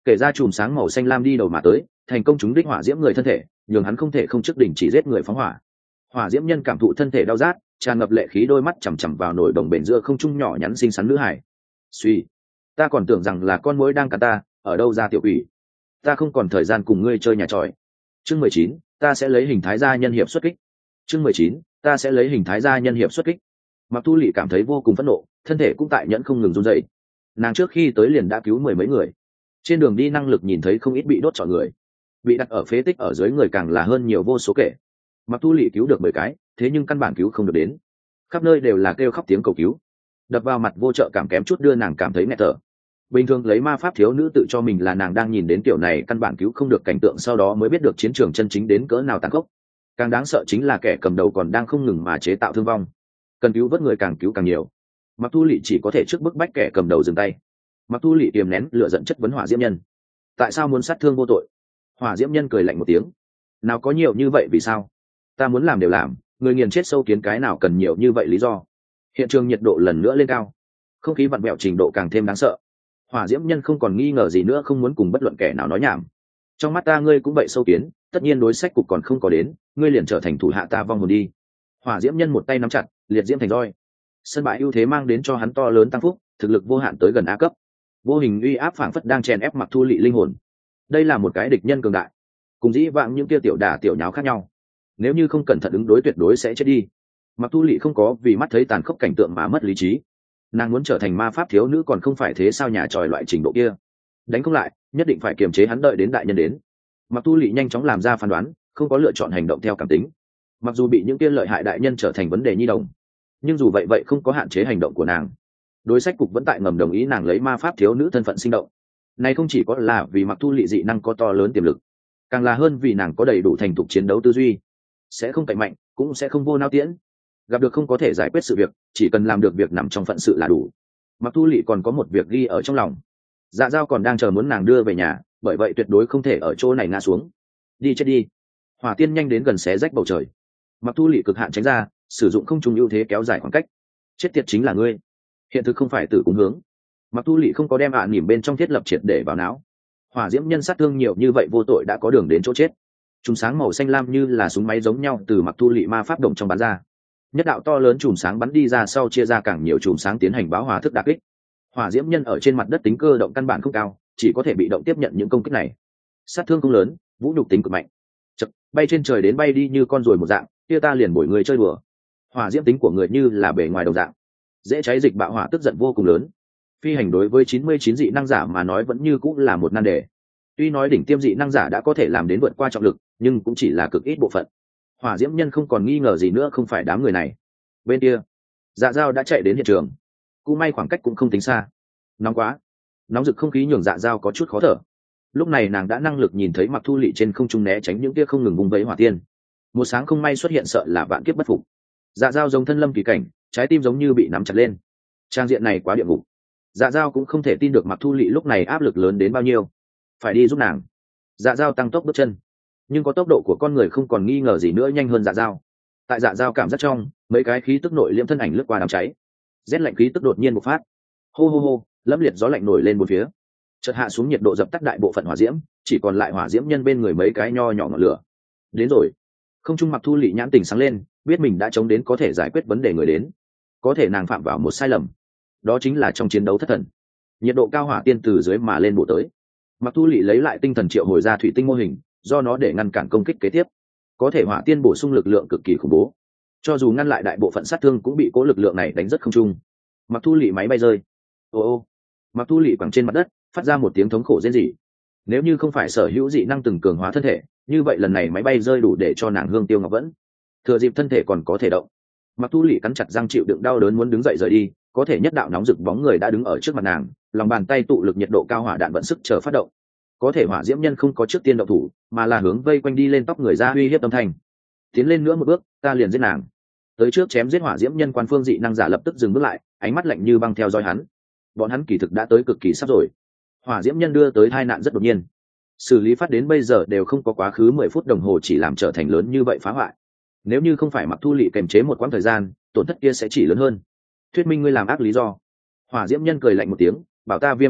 kể ra chùm sáng màu xanh lam đi đầu mà tới, thành công trúng đích hỏa diễm người thân thể, nhường hắn không thể không trước đỉnh chỉ giết người phóng hỏa. Hỏa diễm nhân cảm thụ thân thể đau rát, tràn ngập lệ khí, đôi mắt chằm chằm vào nổi đồng bền giữa không trung nhỏ nhắn xinh xắn nữ hải. Suy, ta còn tưởng rằng là con muỗi đang cắn ta, ở đâu ra tiểu quỷ? Ta không còn thời gian cùng ngươi chơi nhà tròi. Chương 19, ta sẽ lấy hình thái gia nhân hiệp xuất kích. Chương 19, ta sẽ lấy hình thái gia nhân hiệp xuất kích. Mặc Thu Lệ cảm thấy vô cùng phẫn nộ, thân thể cũng tại nhẫn không ngừng run rẩy. Nàng trước khi tới liền đã cứu mười mấy người, trên đường đi năng lực nhìn thấy không ít bị đốt trọi người, bị đặt ở phế tích ở dưới người càng là hơn nhiều vô số kể. Mặc Thu Lệ cứu được 10 cái, thế nhưng căn bản cứu không được đến, khắp nơi đều là kêu khóc tiếng cầu cứu, đập vào mặt vô trợ cảm kém chút đưa nàng cảm thấy nghẹt thở. Bình thường lấy ma pháp thiếu nữ tự cho mình là nàng đang nhìn đến kiểu này căn bản cứu không được cảnh tượng, sau đó mới biết được chiến trường chân chính đến cỡ nào tàn khốc. Càng đáng sợ chính là kẻ cầm đầu còn đang không ngừng mà chế tạo thương vong, cần cứu vớt người càng cứu càng nhiều. Mặc Thu Lệ chỉ có thể trước bức bách kẻ cầm đầu dừng tay. Mặc Thu Lệ kiềm nén lửa giận chất vấn hỏa diễm nhân, tại sao muốn sát thương vô tội? Hỏa diễm nhân cười lạnh một tiếng, nào có nhiều như vậy, vì sao? Ta muốn làm đều làm, người nghiền chết sâu kiến cái nào cần nhiều như vậy lý do? Hiện trường nhiệt độ lần nữa lên cao, không khí vặn vẹo trình độ càng thêm đáng sợ. Hỏa diễm nhân không còn nghi ngờ gì nữa, không muốn cùng bất luận kẻ nào nói nhảm. Trong mắt ta ngươi cũng vậy sâu kiến, tất nhiên đối sách cục còn không có đến, ngươi liền trở thành thủ hạ ta vong hồn đi. Hỏa diễm nhân một tay nắm chặt, liệt diễm thành roi. Sân bãi ưu thế mang đến cho hắn to lớn tăng phúc, thực lực vô hạn tới gần A cấp. Vô hình uy áp phảng phất đang chèn ép Mặc Thu Lệ linh hồn. Đây là một cái địch nhân cường đại, cùng dĩ vãng những kia tiểu đả tiểu nháo khác nhau. Nếu như không cẩn thận ứng đối tuyệt đối sẽ chết đi. Mặc Thu Lệ không có vì mắt thấy tàn khốc cảnh tượng mà mất lý trí. Nàng muốn trở thành ma pháp thiếu nữ còn không phải thế sao, nhà tròi loại trình độ kia đánh không lại, nhất định phải kiềm chế hắn đợi đến đại nhân đến. Mặc Tu Lệ nhanh chóng làm ra phán đoán, không có lựa chọn hành động theo cảm tính. Mặc dù bị những kia lợi hại đại nhân trở thành vấn đề nhi đồng, nhưng dù vậy không có hạn chế hành động của nàng. Đối sách cục vẫn tại ngầm đồng ý nàng lấy ma pháp thiếu nữ thân phận sinh động. Này không chỉ có là vì Mặc Tu Lệ dị năng có to lớn tiềm lực, càng là hơn vì nàng có đầy đủ thành thục chiến đấu tư duy, sẽ không cạnh mạnh, cũng sẽ không vô nao tiễn. Gặp được không có thể giải quyết sự việc, chỉ cần làm được việc nằm trong phận sự là đủ. Mặc Tu Lệ còn có một việc ghi ở trong lòng. Dạ Dao còn đang chờ muốn nàng đưa về nhà, bởi vậy tuyệt đối không thể ở chỗ này ngã xuống. Đi chết đi! Hỏa tiên nhanh đến gần xé rách bầu trời. Mặc Tu Lệ cực hạn tránh ra, sử dụng không trùng ưu thế kéo dài khoảng cách. Chết tiệt chính là ngươi! Hiện thực không phải tử cùng hướng. Mặc Tu Lệ không có đem nỉm bên trong thiết lập triệt để vào não. Hỏa diễm nhân sát thương nhiều như vậy vô tội đã có đường đến chỗ chết. Chùm sáng màu xanh lam như là súng máy giống nhau từ Mặc Tu Lệ ma pháp động trong bắn ra. Nhất đạo to lớn chùm sáng bắn đi ra sau chia ra càng nhiều chùm sáng tiến hành báo hòa thức đả kích. Hỏa diễm nhân ở trên mặt đất tính cơ động căn bản không cao, chỉ có thể bị động tiếp nhận những công kích này. Sát thương không lớn, vũ nhục tính cực mạnh. Chật, bay trên trời đến bay đi như con ruồi một dạng, kia ta liền bồi người chơi đùa. Hỏa diễm tính của người như là bề ngoài đồng dạng, dễ cháy dịch bạo hỏa tức giận vô cùng lớn. Phi hành đối với 99 dị năng giả mà nói vẫn như cũng là một nan đề. Tuy nói đỉnh tiêm dị năng giả đã có thể làm đến vượt qua trọng lực, nhưng cũng chỉ là cực ít bộ phận. Hỏa diễm nhân không còn nghi ngờ gì nữa không phải đám người này. Bên kia, Dạ Dao đã chạy đến hiện trường. Cũng may khoảng cách cũng không tính xa. Nóng quá, nóng rực không khí nhường Dạ Dao có chút khó thở. Lúc này nàng đã năng lực nhìn thấy Mặc Thu Lệ trên không trung né tránh những kia không ngừng vung vẫy hỏa tiên. Một sáng không may xuất hiện sợ là vạn kiếp bất phục. Dạ Dao giống thân lâm kỳ cảnh, trái tim giống như bị nắm chặt lên. Trang diện này quá địa ngục. Dạ Dao cũng không thể tin được Mặc Thu Lệ lúc này áp lực lớn đến bao nhiêu. Phải đi giúp nàng. Dạ Dao tăng tốc bước chân, nhưng có tốc độ của con người không còn nghi ngờ gì nữa nhanh hơn Dạ Dao. Tại Dạ Dao cảm giác trong, mấy cái khí tức nội liễm thân ảnh lướt qua đám cháy. Rét lạnh khí tức đột nhiên bộc phát. Hô hô hô, lẫm liệt gió lạnh nổi lên bốn phía. Chợt hạ xuống nhiệt độ dập tắt đại bộ phận hỏa diễm, chỉ còn lại hỏa diễm nhân bên người mấy cái nho nhỏ ngọn lửa. Đến rồi. Không trung Mặc Thu Lệ nhãn tình sáng lên, biết mình đã chống đến có thể giải quyết vấn đề người đến. Có thể nàng phạm vào một sai lầm, đó chính là trong chiến đấu thất thần. Nhiệt độ cao hỏa tiên từ dưới mà lên bổ tới. Mặc Thu Lệ lấy lại tinh thần triệu hồi ra thủy tinh mô hình, do nó để ngăn cản công kích kế tiếp. Có thể hỏa tiên bổ sung lực lượng cực kỳ khủng bố, cho dù ngăn lại đại bộ phận sát thương cũng bị cố lực lượng này đánh rất không trung. Mặc Thu Lệ máy bay rơi. Ô ô. Mặc Thu Lệ quẳng trên mặt đất, phát ra một tiếng thống khổ rên rỉ. Nếu như không phải sở hữu dị năng từng cường hóa thân thể, như vậy lần này máy bay rơi đủ để cho nàng hương tiêu ngọc vẫn. Thừa dịp thân thể còn có thể động, Mặc Thu Lệ cắn chặt răng chịu đựng đau đớn muốn đứng dậy rời đi, có thể nhất đạo nóng rực bóng người đã đứng ở trước mặt nàng, lòng bàn tay tụ lực nhiệt độ cao hỏa đạn vận sức chờ phát động. Có thể hỏa diễm nhân không có trước tiên động thủ, mà là hướng vây quanh đi lên tóc người ra uy hiếp âm thanh. Tiến lên nữa một bước, ta liền giết nàng. Tới trước chém giết hỏa diễm nhân quan phương dị năng giả lập tức dừng bước lại, ánh mắt lạnh như băng theo dõi hắn. Bọn hắn kỳ thực đã tới cực kỳ sắp rồi. Hỏa diễm nhân đưa tới tai nạn rất đột nhiên, xử lý phát đến bây giờ đều không có quá khứ 10 phút đồng hồ chỉ làm trở thành lớn như vậy phá hoại. Nếu như không phải Mặc Thu Lệ kềm chế một quãng thời gian, tổn thất kia sẽ chỉ lớn hơn. Thuyết minh ngươi làm ác lý do. Hỏa diễm nhân cười lạnh một tiếng, bảo ta viêm ma đi,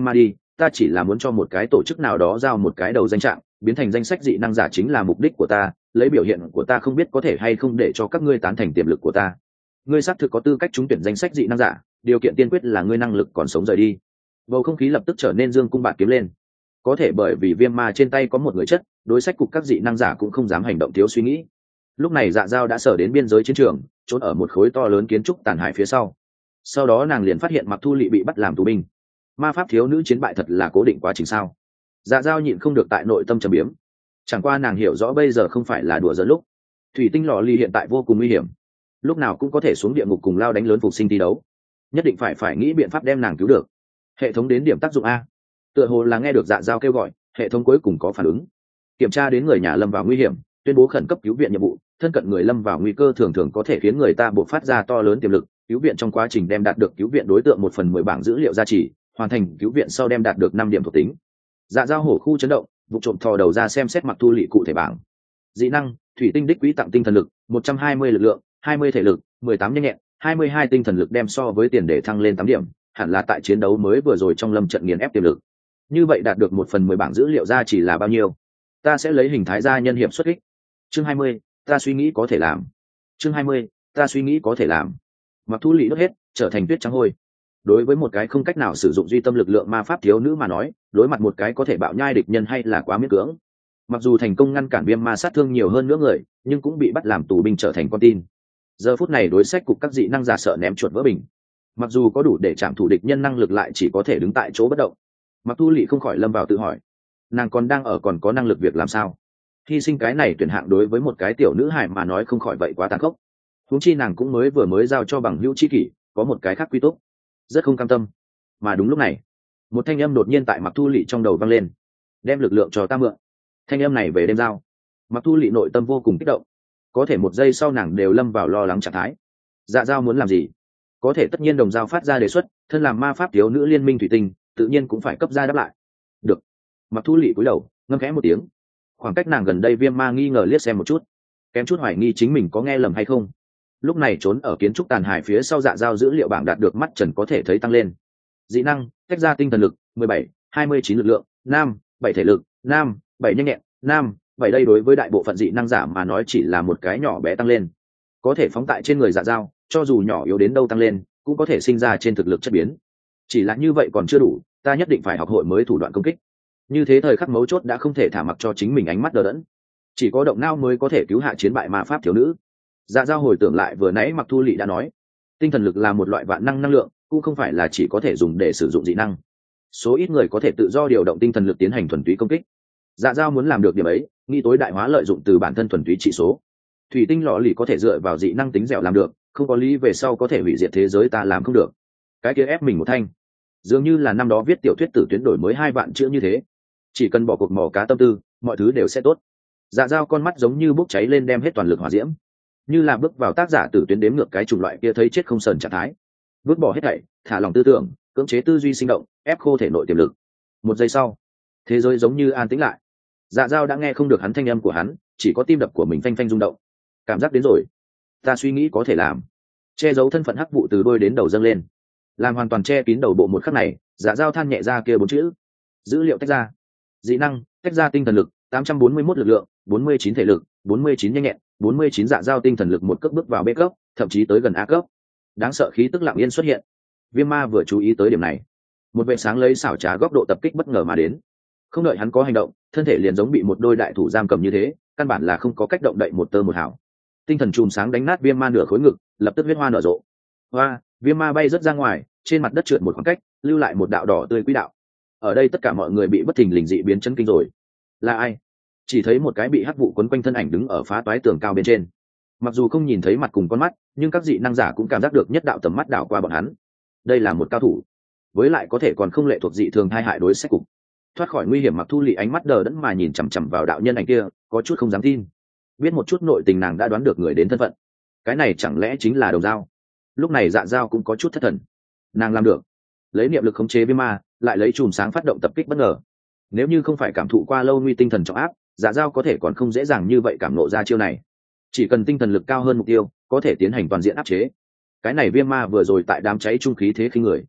ta chỉ là muốn cho một cái tổ chức nào đó giao một cái đầu danh trạng, biến thành danh sách dị năng giả chính là mục đích của ta, lấy biểu hiện của ta không biết có thể hay không để cho các ngươi tán thành tiềm lực của ta. Ngươi xác thực có tư cách trúng tuyển danh sách dị năng giả, điều kiện tiên quyết là ngươi năng lực còn sống rời đi. Bầu không khí lập tức trở nên dương cung bạt kiếm lên. Có thể bởi vì Viêm Ma trên tay có một người chất, đối sách cục các dị năng giả cũng không dám hành động thiếu suy nghĩ. Lúc này Dạ Dao đã sở đến biên giới chiến trường, trốn ở một khối to lớn kiến trúc tàn hại phía sau đó nàng liền phát hiện Mặc Thu Lệ bị bắt làm tù binh. Ma pháp thiếu nữ chiến bại thật là cố định quá trình sao? Dạ Dao nhịn không được tại nội tâm trầm biếm. Chẳng qua nàng hiểu rõ bây giờ không phải là đùa giỡn lúc. Thủy tinh lò ly hiện tại vô cùng nguy hiểm, lúc nào cũng có thể xuống địa ngục cùng lao đánh lớn phục sinh thi đấu. Nhất định phải nghĩ biện pháp đem nàng cứu được. Hệ thống đến điểm tác dụng a. Tựa hồ là nghe được Dạ Dao kêu gọi, hệ thống cuối cùng có phản ứng. Kiểm tra đến người nhà lâm vào nguy hiểm, tuyên bố khẩn cấp cứu viện nhiệm vụ. Thân cận người lâm vào nguy cơ thường thường có thể khiến người ta buộc phát ra to lớn tiềm lực. Cứu viện trong quá trình đem đạt được cứu viện đối tượng 1/10 bảng dữ liệu gia trì, hoàn thành cứu viện sau đem đạt được 5 điểm thuộc tính. Dạ Dao hổ khu chấn động, vụ trộm thò đầu ra xem xét Mặc Thu Lệ cụ thể bảng. Dị năng: thủy tinh đích quỹ tặng tinh thần lực, 120 lực lượng, 20 thể lực, 18 nhanh nhẹn, 22 tinh thần lực đem so với tiền để thăng lên 8 điểm, hẳn là tại chiến đấu mới vừa rồi trong lâm trận nghiền ép tiềm lực. Như vậy đạt được 1/10 bảng dữ liệu ra chỉ là bao nhiêu? Ta sẽ lấy hình thái gia nhân hiệp xuất kích. Chương 20, ta suy nghĩ có thể làm. Chương 20, ta suy nghĩ có thể làm. Mặc Thu Lệ đốt hết, trở thành tuyết trắng hôi. Đối với một cái không cách nào sử dụng duy tâm lực lượng ma pháp thiếu nữ mà nói, đối mặt một cái có thể bạo nhai địch nhân hay là quá miễn cưỡng. Mặc dù thành công ngăn cản Viêm Ma sát thương nhiều hơn nữa người, nhưng cũng bị bắt làm tù binh trở thành con tin. Giờ phút này đối sách cục các dị năng giả sợ ném chuột vỡ bình. Mặc dù có đủ để chạm thủ địch nhân năng lực lại chỉ có thể đứng tại chỗ bất động. Mặc Thu Lệ không khỏi lâm vào tự hỏi, nàng còn có năng lực việc làm sao? Hy sinh cái này tuyển hạng đối với một cái tiểu nữ hài mà nói không khỏi vậy quá tàn khốc. Huống chi nàng cũng vừa mới giao cho bằng hữu tri kỷ, có một cái khác quy túc, rất không cam tâm. Mà đúng lúc này, một thanh âm đột nhiên tại Mặc Thu Lệ trong đầu vang lên: đem lực lượng cho ta mượn. Thanh âm này về đêm giao. Mặc Thu Lệ nội tâm vô cùng kích động, có thể một giây sau nàng đều lâm vào lo lắng trạng thái. Dạ Dao muốn làm gì? Có thể tất nhiên đồng Dao phát ra đề xuất, thân làm ma pháp thiếu nữ liên minh thủy tinh tự nhiên cũng phải cấp ra đáp lại. Được. Mặc Thu Lệ cúi đầu ngâm khẽ một tiếng. Khoảng cách nàng gần đây Viêm Ma nghi ngờ liếc xem một chút, kém chút hoài nghi chính mình có nghe lầm hay không. Lúc này trốn ở kiến trúc tàn hại phía sau Dạ Dao dữ liệu bảng đạt được mắt trần có thể thấy tăng lên. Dị năng: tách ra tinh thần lực, 17, 29 lực lượng, nam, 7 thể lực, nam, 7 nhanh nhẹn, nam. Vậy đây đối với đại bộ phận dị năng giả mà nói chỉ là một cái nhỏ bé tăng lên, có thể phóng tại trên người Dạ Dao, cho dù nhỏ yếu đến đâu tăng lên cũng có thể sinh ra trên thực lực chất biến. Chỉ là như vậy còn chưa đủ, ta nhất định phải học hội mới thủ đoạn công kích. Như thế thời khắc mấu chốt đã không thể thả mặc cho chính mình ánh mắt đờ đẫn, chỉ có động não mới có thể cứu hạ chiến bại ma pháp thiếu nữ. Dạ Dao hồi tưởng lại vừa nãy Mặc Thu Lệ đã nói, tinh thần lực là một loại vạn năng năng lượng, cũng không phải là chỉ có thể dùng để sử dụng dị năng. Số ít người có thể tự do điều động tinh thần lực tiến hành thuần túy công kích. Dạ Dao muốn làm được điểm ấy, nghĩ tối đại hóa lợi dụng từ bản thân thuần túy trị số. Thủy tinh lọ lì có thể dựa vào dị năng tính dẻo làm được, không có lý về sau có thể hủy diệt thế giới ta làm không được. Cái kia ép mình một thanh, dường như là năm đó viết tiểu thuyết tử tuyến đổi mới 2 vạn chữ như thế. Chỉ cần bỏ cuộc mò cá tâm tư, mọi thứ đều sẽ tốt. Dạ Dao con mắt giống như bốc cháy lên đem hết toàn lực hỏa diễm, như là bước vào tác giả tử tuyến đếm ngược cái chủng loại kia thấy chết không sờn trạng thái. Vứt bỏ hết thảy, thả lòng tư tưởng, cưỡng chế tư duy sinh động, ép khô thể nội tiềm lực. Một giây sau, thế giới giống như an tĩnh lại. Dạ Dao đã nghe không được hắn thanh âm của hắn, chỉ có tim đập của mình phanh phanh rung động. Cảm giác đến rồi, ta suy nghĩ có thể làm. Che giấu thân phận hắc vụ từ đôi đến đầu dâng lên, làm hoàn toàn che kín đầu bộ một khắc này. Dạ Dao than nhẹ ra kia 4 chữ. Dữ liệu tách ra. Dị năng: tách ra tinh thần lực, 841 lực lượng, 49 thể lực, 49 nhanh nhẹn, 49. Dạ Dao tinh thần lực một cấp bước vào B cấp, thậm chí tới gần A cấp. Đáng sợ khí tức lặng yên xuất hiện. Viêm Ma vừa chú ý tới điểm này, một vệ sáng lấy xảo trá góc độ tập kích bất ngờ mà đến. Không đợi hắn có hành động, thân thể liền giống bị một đôi đại thủ giam cầm như thế, căn bản là không có cách động đậy một tơ một hào. Tinh thần chùm sáng đánh nát Viêm Ma nửa khối ngực, lập tức huyết hoa nở rộ. Hoa, Viêm Ma bay rất ra ngoài, trên mặt đất trượt một khoảng cách, lưu lại một đạo đỏ tươi quỹ đạo. Ở đây tất cả mọi người bị bất thình lình dị biến chấn kinh rồi. Là ai? Chỉ thấy một cái bị hắc vụ quấn quanh thân ảnh đứng ở phá toái tường cao bên trên. Mặc dù không nhìn thấy mặt cùng con mắt, nhưng các dị năng giả cũng cảm giác được nhất đạo tầm mắt đảo qua bọn hắn. Đây là một cao thủ, với lại có thể còn không lệ thuộc dị thường thai hại đối sách cục. Thoát khỏi nguy hiểm, Mặc Thu Lệ ánh mắt đờ đẫn mà nhìn chằm chằm vào đạo nhân ảnh kia, có chút không dám tin. Biết một chút nội tình nàng đã đoán được người đến thân phận. Cái này chẳng lẽ chính là Đồng Dao? Lúc này Dạ Dao cũng có chút thất thần. Nàng làm được, lấy niệm lực khống chế Viêm Ma, lại lấy chùm sáng phát động tập kích bất ngờ. Nếu như không phải cảm thụ qua lâu nguy tinh thần trọng áp, Dạ Dao có thể còn không dễ dàng như vậy cảm nộ ra chiêu này. Chỉ cần tinh thần lực cao hơn mục tiêu, có thể tiến hành toàn diện áp chế. Cái này Viêm Ma vừa rồi tại đám cháy trung khí thế khinh người,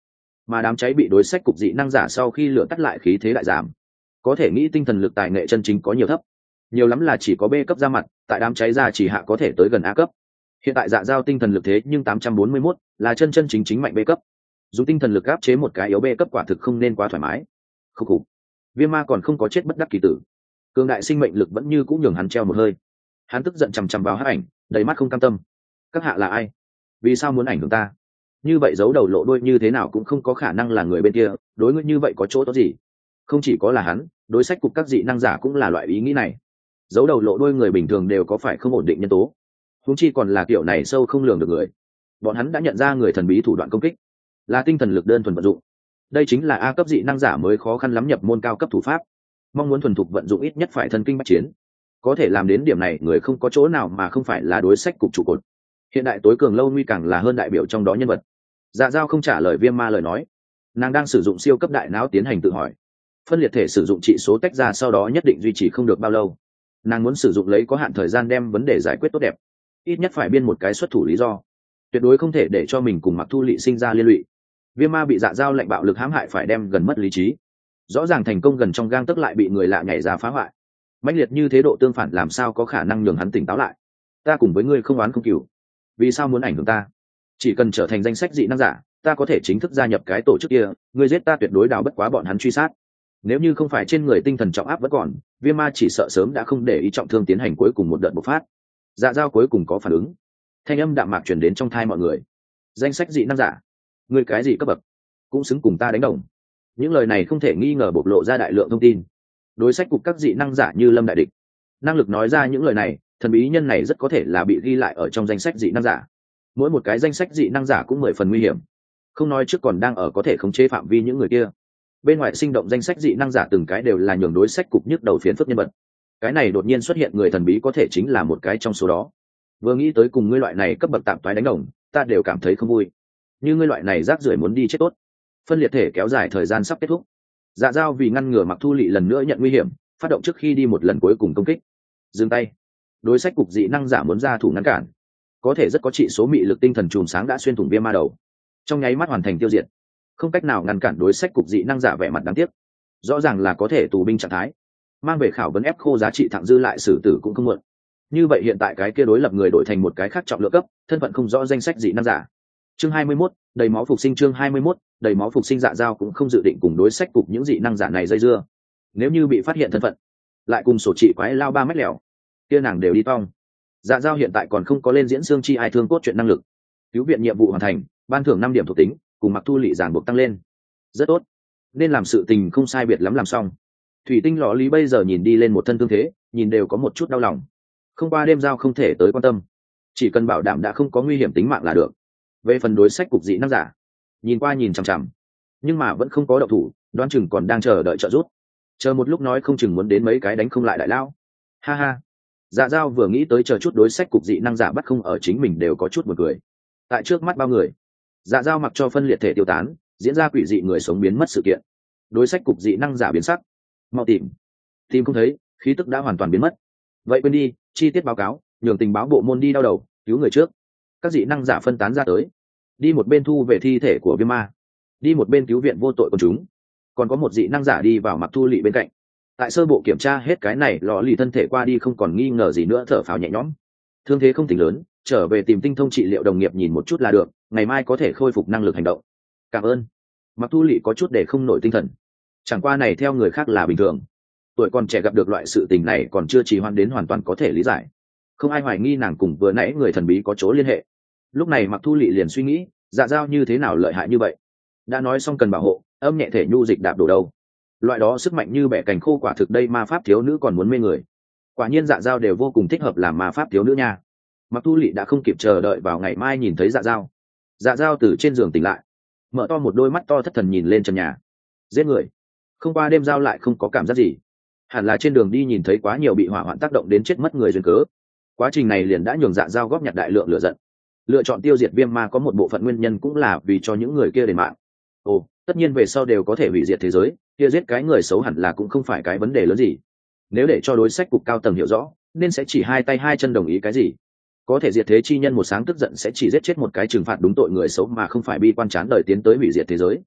mà đám cháy bị đối sách cục dị năng giả sau khi lửa tắt lại khí thế lại giảm. Có thể nghĩ tinh thần lực tài nghệ chân chính có nhiều thấp, nhiều lắm là chỉ có B cấp ra mặt, tại đám cháy ra chỉ hạ có thể tới gần A cấp. Hiện tại Dạ Dao tinh thần lực thế nhưng 841, là chân chân chính chính mạnh B cấp. Dùng tinh thần lực áp chế một cái yếu B cấp quả thực không nên quá thoải mái. Khúc khục. Viêm Ma còn không có chết bất đắc kỳ tử, cường đại sinh mệnh lực vẫn như cũng nhường hắn treo một hơi. Hắn tức giận chằm chằm vào Hắc Ảnh, đầy mắt không cam tâm. Các hạ là ai? Vì sao muốn ảnh hưởng ta? Như vậy giấu đầu lộ đuôi như thế nào cũng không có khả năng là người bên kia, đối ngươi như vậy có chỗ tốt gì? Không chỉ có là hắn, đối sách cục các dị năng giả cũng là loại ý nghĩ này. Giấu đầu lộ đuôi người bình thường đều có phải không ổn định nhân tố, huống chi còn là kiểu này sâu không lường được người. Bọn hắn đã nhận ra người thần bí thủ đoạn công kích là tinh thần lực đơn thuần vận dụng. Đây chính là A cấp dị năng giả mới khó khăn lắm nhập môn cao cấp thủ pháp, mong muốn thuần thục vận dụng ít nhất phải thần kinh bách chiến. Có thể làm đến điểm này người không có chỗ nào mà không phải là đối sách cục trụ cột. Hiện đại tối cường Lâu Nguy càng là hơn đại biểu trong đó nhân vật. Dạ Dao không trả lời Viêm Ma lời nói, nàng đang sử dụng siêu cấp đại não tiến hành tự hỏi. Phân liệt thể sử dụng trị số tách ra sau đó nhất định duy trì không được bao lâu, nàng muốn sử dụng lấy có hạn thời gian đem vấn đề giải quyết tốt đẹp, ít nhất phải biên một cái xuất thủ lý do, tuyệt đối không thể để cho mình cùng Mặc Thu Lệ sinh ra liên lụy. Viêm Ma bị Dạ Dao lạnh bạo lực hãm hại phải đem gần mất lý trí, rõ ràng thành công gần trong gang tấc lại bị người lạ nhảy ra phá hoại. Mãnh liệt như thế độ tương phản làm sao có khả năng nhường hắn tỉnh táo lại? Ta cùng với ngươi không oán không cừu, vì sao muốn ảnh hưởng ta? Chỉ cần trở thành danh sách dị năng giả, ta có thể chính thức gia nhập cái tổ chức kia, ngươi giết ta tuyệt đối đào bất quá bọn hắn truy sát. Nếu như không phải trên người tinh thần trọng áp vẫn còn, Viêm Ma chỉ sợ sớm đã không để ý trọng thương tiến hành cuối cùng một đợt bộc phát. Dạ Dao cuối cùng có phản ứng, thanh âm đạm mạc truyền đến trong tai mọi người. Danh sách dị năng giả, ngươi cái gì cấp bậc, cũng xứng cùng ta đánh đồng? Những lời này không thể nghi ngờ bộc lộ ra đại lượng thông tin. Đối sách cục các dị năng giả như lâm đại địch, năng lực nói ra những lời này, thần bí nhân này rất có thể là bị ghi lại ở trong danh sách dị năng giả. Mỗi một cái danh sách dị năng giả cũng 10 phần nguy hiểm, không nói trước còn đang ở có thể khống chế phạm vi những người kia. Bên ngoài sinh động danh sách dị năng giả từng cái đều là nhường đối sách cục nhức đầu phiến phức nhân vật. Cái này đột nhiên xuất hiện người thần bí có thể chính là một cái trong số đó. Vừa nghĩ tới cùng ngươi loại này cấp bậc tạm toái đánh đồng, ta đều cảm thấy không vui. Như ngươi loại này rác rưởi muốn đi chết tốt. Phân liệt thể kéo dài thời gian sắp kết thúc. Dạ Dao vì ngăn ngừa Mặc Thu Lệ lần nữa nhận nguy hiểm, phát động trước khi đi một lần cuối cùng công kích. Dừng tay. Đối sách cục dị năng giả muốn ra thủ ngăn cản, có thể rất có trị số mị lực tinh thần chùm sáng đã xuyên thủng Viêm Ma đầu, trong nháy mắt hoàn thành tiêu diệt. Không cách nào ngăn cản đối sách cục dị năng giả vẻ mặt đáng tiếc, rõ ràng là có thể tù binh trạng thái, mang về khảo vấn ép khô giá trị thẳng dư lại xử tử cũng không muộn. Như vậy hiện tại cái kia đối lập người đổi thành một cái khác trọng lượng cấp, thân phận không rõ danh sách dị năng giả. Chương 21, đầy máu phục sinh. Chương 21, đầy máu phục sinh. Dạ Dao cũng không dự định cùng đối sách cục những dị năng giả này dây dưa. Nếu như bị phát hiện thân phận, lại cùng sổ trị quái lao 3 mét lẻo, kia nàng đều đi tong. Dạ Dao hiện tại còn không có lên diễn xương chi ai thương cốt chuyện năng lực. Cứu viện nhiệm vụ hoàn thành, ban thưởng 5 điểm thuộc tính, cùng Mặc Thu Lệ giàn buộc tăng lên. Rất tốt, nên làm sự tình không sai biệt lắm làm xong. Thủy tinh lọ lý bây giờ nhìn đi lên một thân thương thế, nhìn đều có một chút đau lòng. Không qua đêm giao không thể tới quan tâm, chỉ cần bảo đảm đã không có nguy hiểm tính mạng là được. Về phần đối sách cục dị năng giả, nhìn qua nhìn chằm chằm, nhưng mà vẫn không có động thủ, đoán chừng còn đang chờ đợi trợ giúp. Chờ một lúc nói không chừng muốn đến mấy cái đánh không lại đại lao. Ha ha. Dạ Dao vừa nghĩ tới chờ chút đối sách cục dị năng giả bắt không ở chính mình đều có chút buồn cười. Tại trước mắt bao người, Dạ Dao mặc cho phân liệt thể tiêu tán, diễn ra quỷ dị người sống biến mất sự kiện. Đối sách cục dị năng giả biến sắc, mau tìm không thấy, khí tức đã hoàn toàn biến mất. Vậy quên đi, chi tiết báo cáo, nhường tình báo bộ môn đi đau đầu, cứu người trước. Các dị năng giả phân tán ra tới, đi một bên thu về thi thể của Viêm Ma, đi một bên cứu viện vô tội của chúng. Còn có một dị năng giả đi vào Mặc Thu Lệ bên cạnh. Tại sơ bộ kiểm tra hết cái này, lọ lì thân thể qua đi không còn nghi ngờ gì nữa, thở phào nhẹ nhõm. Thương thế không tính lớn, trở về tìm tinh thông trị liệu đồng nghiệp nhìn một chút là được, ngày mai có thể khôi phục năng lực hành động. Cảm ơn. Mặc Thu Lệ có chút để không nổi tinh thần. Chẳng qua này theo người khác là bình thường, tuổi còn trẻ gặp được loại sự tình này còn chưa trì hoãn đến hoàn toàn có thể lý giải. Không ai hoài nghi nàng cùng vừa nãy người thần bí có chỗ liên hệ. Lúc này Mặc Thu Lệ liền suy nghĩ, Dạ Dao như thế nào lợi hại như vậy. Đã nói xong cần bảo hộ, âm nhẹ thể nhu dịch đạp đổ đâu. Loại đó sức mạnh như bẻ cành khô, quả thực đây ma pháp thiếu nữ còn muốn mê người. Quả nhiên Dạ Dao đều vô cùng thích hợp làm ma pháp thiếu nữ nha. Mặc Thu Lệ đã không kịp chờ đợi vào ngày mai nhìn thấy Dạ Dao. Dạ Dao từ trên giường tỉnh lại, mở to một đôi mắt to thất thần nhìn lên trần nhà. Giết người. Không qua đêm giao lại không có cảm giác gì, hẳn là trên đường đi nhìn thấy quá nhiều bị hỏa hoạn tác động đến chết mất người duyên cớ. Quá trình này liền đã nhường Dạ Dao góp nhặt đại lượng lửa giận. Lựa chọn tiêu diệt Viêm Ma có một bộ phận nguyên nhân cũng là vì cho những người kia đền mạng. Ồ, tất nhiên về sau đều có thể hủy diệt thế giới, kia giết cái người xấu hẳn là cũng không phải cái vấn đề lớn gì. Nếu để cho đối sách cục cao tầng hiểu rõ, nên sẽ chỉ hai tay hai chân đồng ý cái gì. Có thể diệt thế chi nhân một sáng tức giận sẽ chỉ giết chết một cái trừng phạt đúng tội người xấu mà không phải bi quan chán đời tiến tới hủy diệt thế giới.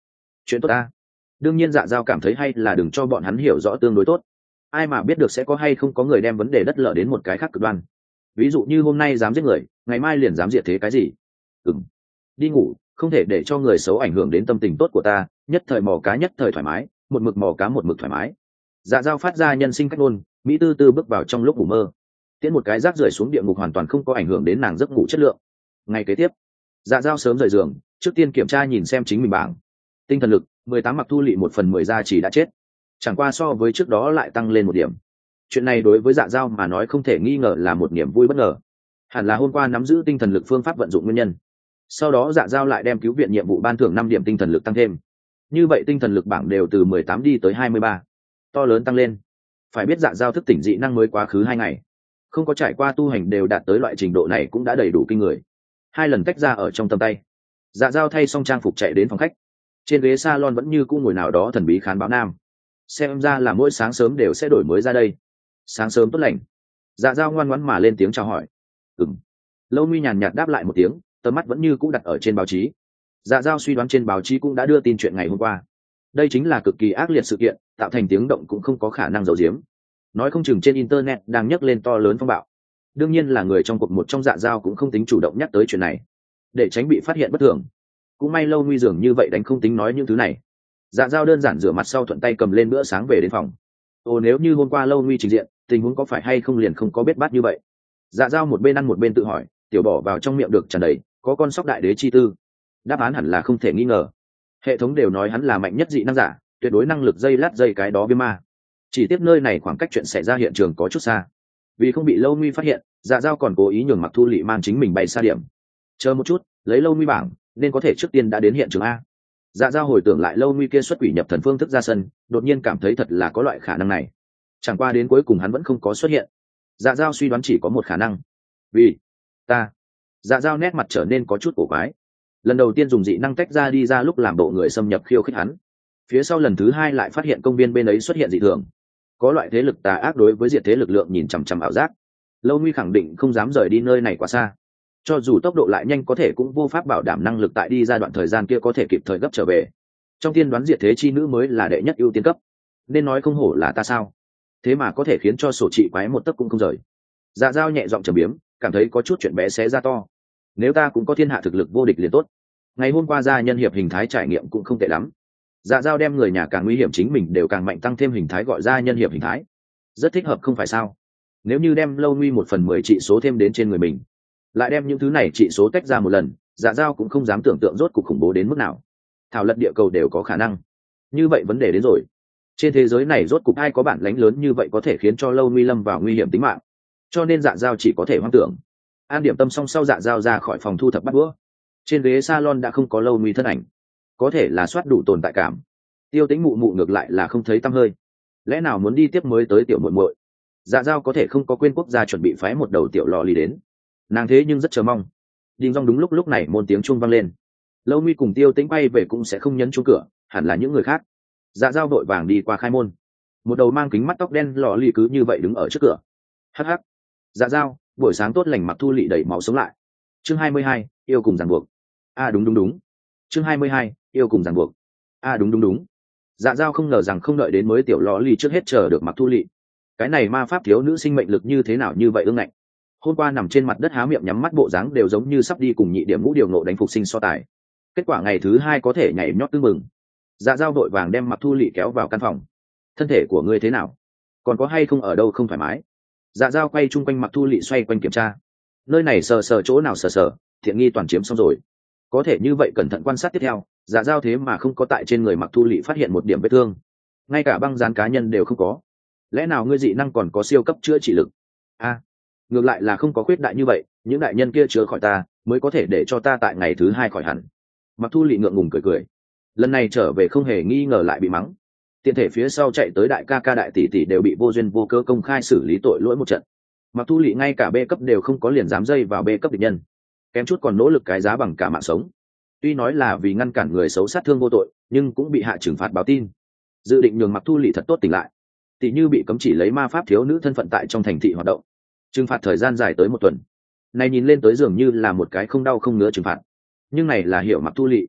chuyện tốt ta. Đương nhiên Dạ Dao cảm thấy hay là đừng cho bọn hắn hiểu rõ tương đối tốt. Ai mà biết được sẽ có hay không có người đem vấn đề đất lở đến một cái khác cực đoan. Ví dụ như hôm nay dám giết người, ngày mai liền dám diệt thế cái gì. Đi ngủ, không thể để cho người xấu ảnh hưởng đến tâm tình tốt của ta, nhất thời mò cá nhất thời thoải mái, một mực mò cá một mực thoải mái. Dạ Dao phát ra nhân sinh cách ngôn, mỹ tư tư bước vào trong lúc ngủ mơ. Tiễn một cái rác rưởi xuống địa ngục hoàn toàn không có ảnh hưởng đến nàng giấc ngủ chất lượng. Ngày kế tiếp, Dạ Dao sớm rời giường, trước tiên kiểm tra nhìn xem chính mình bảng. Tinh thần lực 18, Mặc Thu Lị 1/10 gia chỉ đã chết, chẳng qua so với trước đó lại tăng lên 1 điểm. Chuyện này đối với Dạ Dao mà nói không thể nghi ngờ là một niềm vui bất ngờ, hẳn là hôm qua nắm giữ tinh thần lực phương pháp vận dụng nguyên nhân. Sau đó Dạ Dao lại đem cứu viện nhiệm vụ ban thưởng 5 điểm tinh thần lực tăng thêm, như vậy tinh thần lực bảng đều từ 18 đi tới 23, to lớn tăng lên. Phải biết Dạ Dao thức tỉnh dị năng mới quá khứ 2 ngày, không có trải qua tu hành đều đạt tới loại trình độ này cũng đã đầy đủ kinh người. 2 lần tách ra ở trong tầm tay, Dạ Dao thay xong trang phục chạy đến phòng khách. Trên ghế salon vẫn như cũ ngồi nào đó thần bí khán báo nam, xem ra là mỗi sáng sớm đều sẽ đổi mới ra đây. Sáng sớm tốt lành. Dạ Dao ngoan ngoãn mà lên tiếng chào hỏi. Lâu Mi nhàn nhạt đáp lại một tiếng, tầm mắt vẫn như cũ đặt ở trên báo chí. Dạ Dao suy đoán trên báo chí cũng đã đưa tin chuyện ngày hôm qua. Đây chính là cực kỳ ác liệt sự kiện, tạo thành tiếng động cũng không có khả năng giấu giếm. Nói không chừng trên internet đang nhấc lên to lớn phong bạo. Đương nhiên là người trong cuộc một trong Dạ Dao cũng không tính chủ động nhắc tới chuyện này, để tránh bị phát hiện bất thường. Cũng may Lâu Mi dường như vậy đánh không tính nói những thứ này. Dạ Dao đơn giản rửa mặt sau thuận tay cầm lên bữa sáng về đến phòng. Nếu như hôm qua Lâu Mi trình diện, tình huống có phải hay không liền không có biết bát như vậy. Dạ Dao một bên ăn một bên tự hỏi, tiểu bỏ vào trong miệng được tràn đầy, có con sóc đại đế chi tư. Đáp án hẳn là không thể nghi ngờ. Hệ thống đều nói hắn là mạnh nhất dị năng giả, tuyệt đối năng lực dây lát dây cái đó viêm ma. Chỉ tiếp nơi này khoảng cách chuyện xảy ra hiện trường có chút xa, vì không bị Lâu Mi phát hiện, Dạ Dao còn cố ý nhường Mặc Thu Lị mang chính mình bay xa điểm. Chờ một chút, lấy Lâu Mi bảng nên có thể trước tiên đã đến hiện trường a. Dạ Dao hồi tưởng lại Lâu Mi kia xuất quỷ nhập thần phương thức ra sân, đột nhiên cảm thấy thật là có loại khả năng này. Chẳng qua đến cuối cùng hắn vẫn không có xuất hiện. Dạ Dao suy đoán chỉ có một khả năng. Vì ta. Dạ Dao nét mặt trở nên có chút cổ quái. Lần đầu tiên dùng dị năng tách ra đi ra lúc làm bộ người xâm nhập khiêu khích hắn, phía sau lần thứ 2 lại phát hiện công viên bên ấy xuất hiện dị thường, có loại thế lực tà ác đối với diệt thế lực lượng nhìn chằm chằm ảo giác. Lâu Mi khẳng định không dám rời đi nơi này quá xa, cho dù tốc độ lại nhanh có thể cũng vô pháp bảo đảm năng lực tại đi ra đoạn thời gian kia có thể kịp thời gấp trở về. Trong tiên đoán diệt thế chi nữ mới là đệ nhất ưu tiên cấp, nên nói không hổ là ta sao, thế mà có thể khiến cho sổ trị quái một tấc cũng không rời. Dạ Dao nhẹ giọng trầm biếm, cảm thấy có chút chuyện bé xé ra to. Nếu ta cũng có thiên hạ thực lực vô địch liền tốt. Ngày hôm qua gia nhân hiệp hình thái trải nghiệm cũng không tệ lắm. Dạ Dao đem người nhà càng nguy hiểm chính mình đều càng mạnh tăng thêm hình thái gọi ra nhân hiệp hình thái, rất thích hợp không phải sao. Nếu như đem Lâu Mi 1/10 trị số thêm đến trên người mình, lại đem những thứ này trị số tách ra một lần, Dạ Dao cũng không dám tưởng tượng rốt cuộc khủng bố đến mức nào. Thảo lật địa cầu đều có khả năng. Như vậy vấn đề đến rồi, trên thế giới này rốt cuộc ai có bản lãnh lớn như vậy có thể khiến cho Lâu Mi lâm vào nguy hiểm tính mạng. Cho nên Dạ Dao chỉ có thể hoang tưởng. An điểm tâm xong sau, Dạ Dao ra khỏi phòng thu thập bát đũa. Trên ghế salon đã không có Lâu Mi thân ảnh, có thể là soát đủ tồn tại cảm. Tiêu Tĩnh mụ mụ ngược lại là không thấy tăm hơi. Lẽ nào muốn đi tiếp mới tới tiểu muội muội? Dạ Dao có thể không có quên quốc gia chuẩn bị phái một đầu tiểu lò lì đến, nàng thế nhưng rất chờ mong. Đinh Dong đúng lúc này môn tiếng chuông vang lên. Lâu Mi cùng Tiêu Tĩnh bay về cũng sẽ không nhấn chuông cửa, hẳn là những người khác. Dạ Dao vội vàng đi qua khai môn. Một đầu mang kính mắt tóc đen lò lì cứ như vậy đứng ở trước cửa. Hắc hắc. Dạ Dao, buổi sáng tốt lành. Mặc Thu Lị đẩy máu sống lại. Chương 22, yêu cùng ràng buộc. Đúng. Chương 22, yêu cùng ràng buộc. Đúng. Dạ Dao không ngờ rằng không đợi đến mới tiểu lò lì trước hết chờ được Mặc Thu Lị. Cái này ma pháp thiếu nữ sinh mệnh lực như thế nào như vậy ương ngạnh. Hôm qua nằm trên mặt đất há miệng nhắm mắt bộ dáng đều giống như sắp đi cùng nhị điểm ngũ điều nộ đánh phục sinh so tài. Kết quả ngày thứ 2 có thể nhảy nhót tưng mừng. Dạ Dao đội vàng đem Mặc Thu Lị kéo vào căn phòng. Thân thể của ngươi thế nào, còn có hay không ở đâu không thoải mái? Dạ Dao quay chung quanh Mặc Thu Lị xoay quanh kiểm tra. Nơi này sờ chỗ nào sờ, thiện nghi toàn chiếm xong rồi. Có thể như vậy cẩn thận quan sát tiếp theo, Dạ Dao thế mà không có tại trên người Mặc Thu Lị phát hiện một điểm vết thương, ngay cả băng dán cá nhân đều không có. Lẽ nào ngươi dị năng còn có siêu cấp chữa trị lực? Ngược lại là không có khuyết đại như vậy, những đại nhân kia chữa khỏi ta mới có thể để cho ta tại ngày thứ 2 khỏi hẳn. Mặc Thu Lị ngượng ngùng cười. Lần này trở về không hề nghi ngờ lại bị mắng. Tiện thể phía sau chạy tới đại ca đại tỷ tỷ đều bị vô duyên vô cớ công khai xử lý tội lỗi một trận. Mặc Thu Lị ngay cả B cấp đều không có liền dám dây vào B cấp địch nhân, kém chút còn nỗ lực cái giá bằng cả mạng sống. Tuy nói là vì ngăn cản người xấu sát thương vô tội, nhưng cũng bị hạ trừng phạt báo tin. Dự định nhường Mặc Thu Lị thật tốt tỉnh lại, tỷ như bị cấm chỉ lấy ma pháp thiếu nữ thân phận tại trong thành thị hoạt động, trừng phạt thời gian dài tới 1 tuần. Này nhìn lên tới dường như là một cái không đau không ngứa trừng phạt, nhưng này là hiểu Mặc Thu Lị.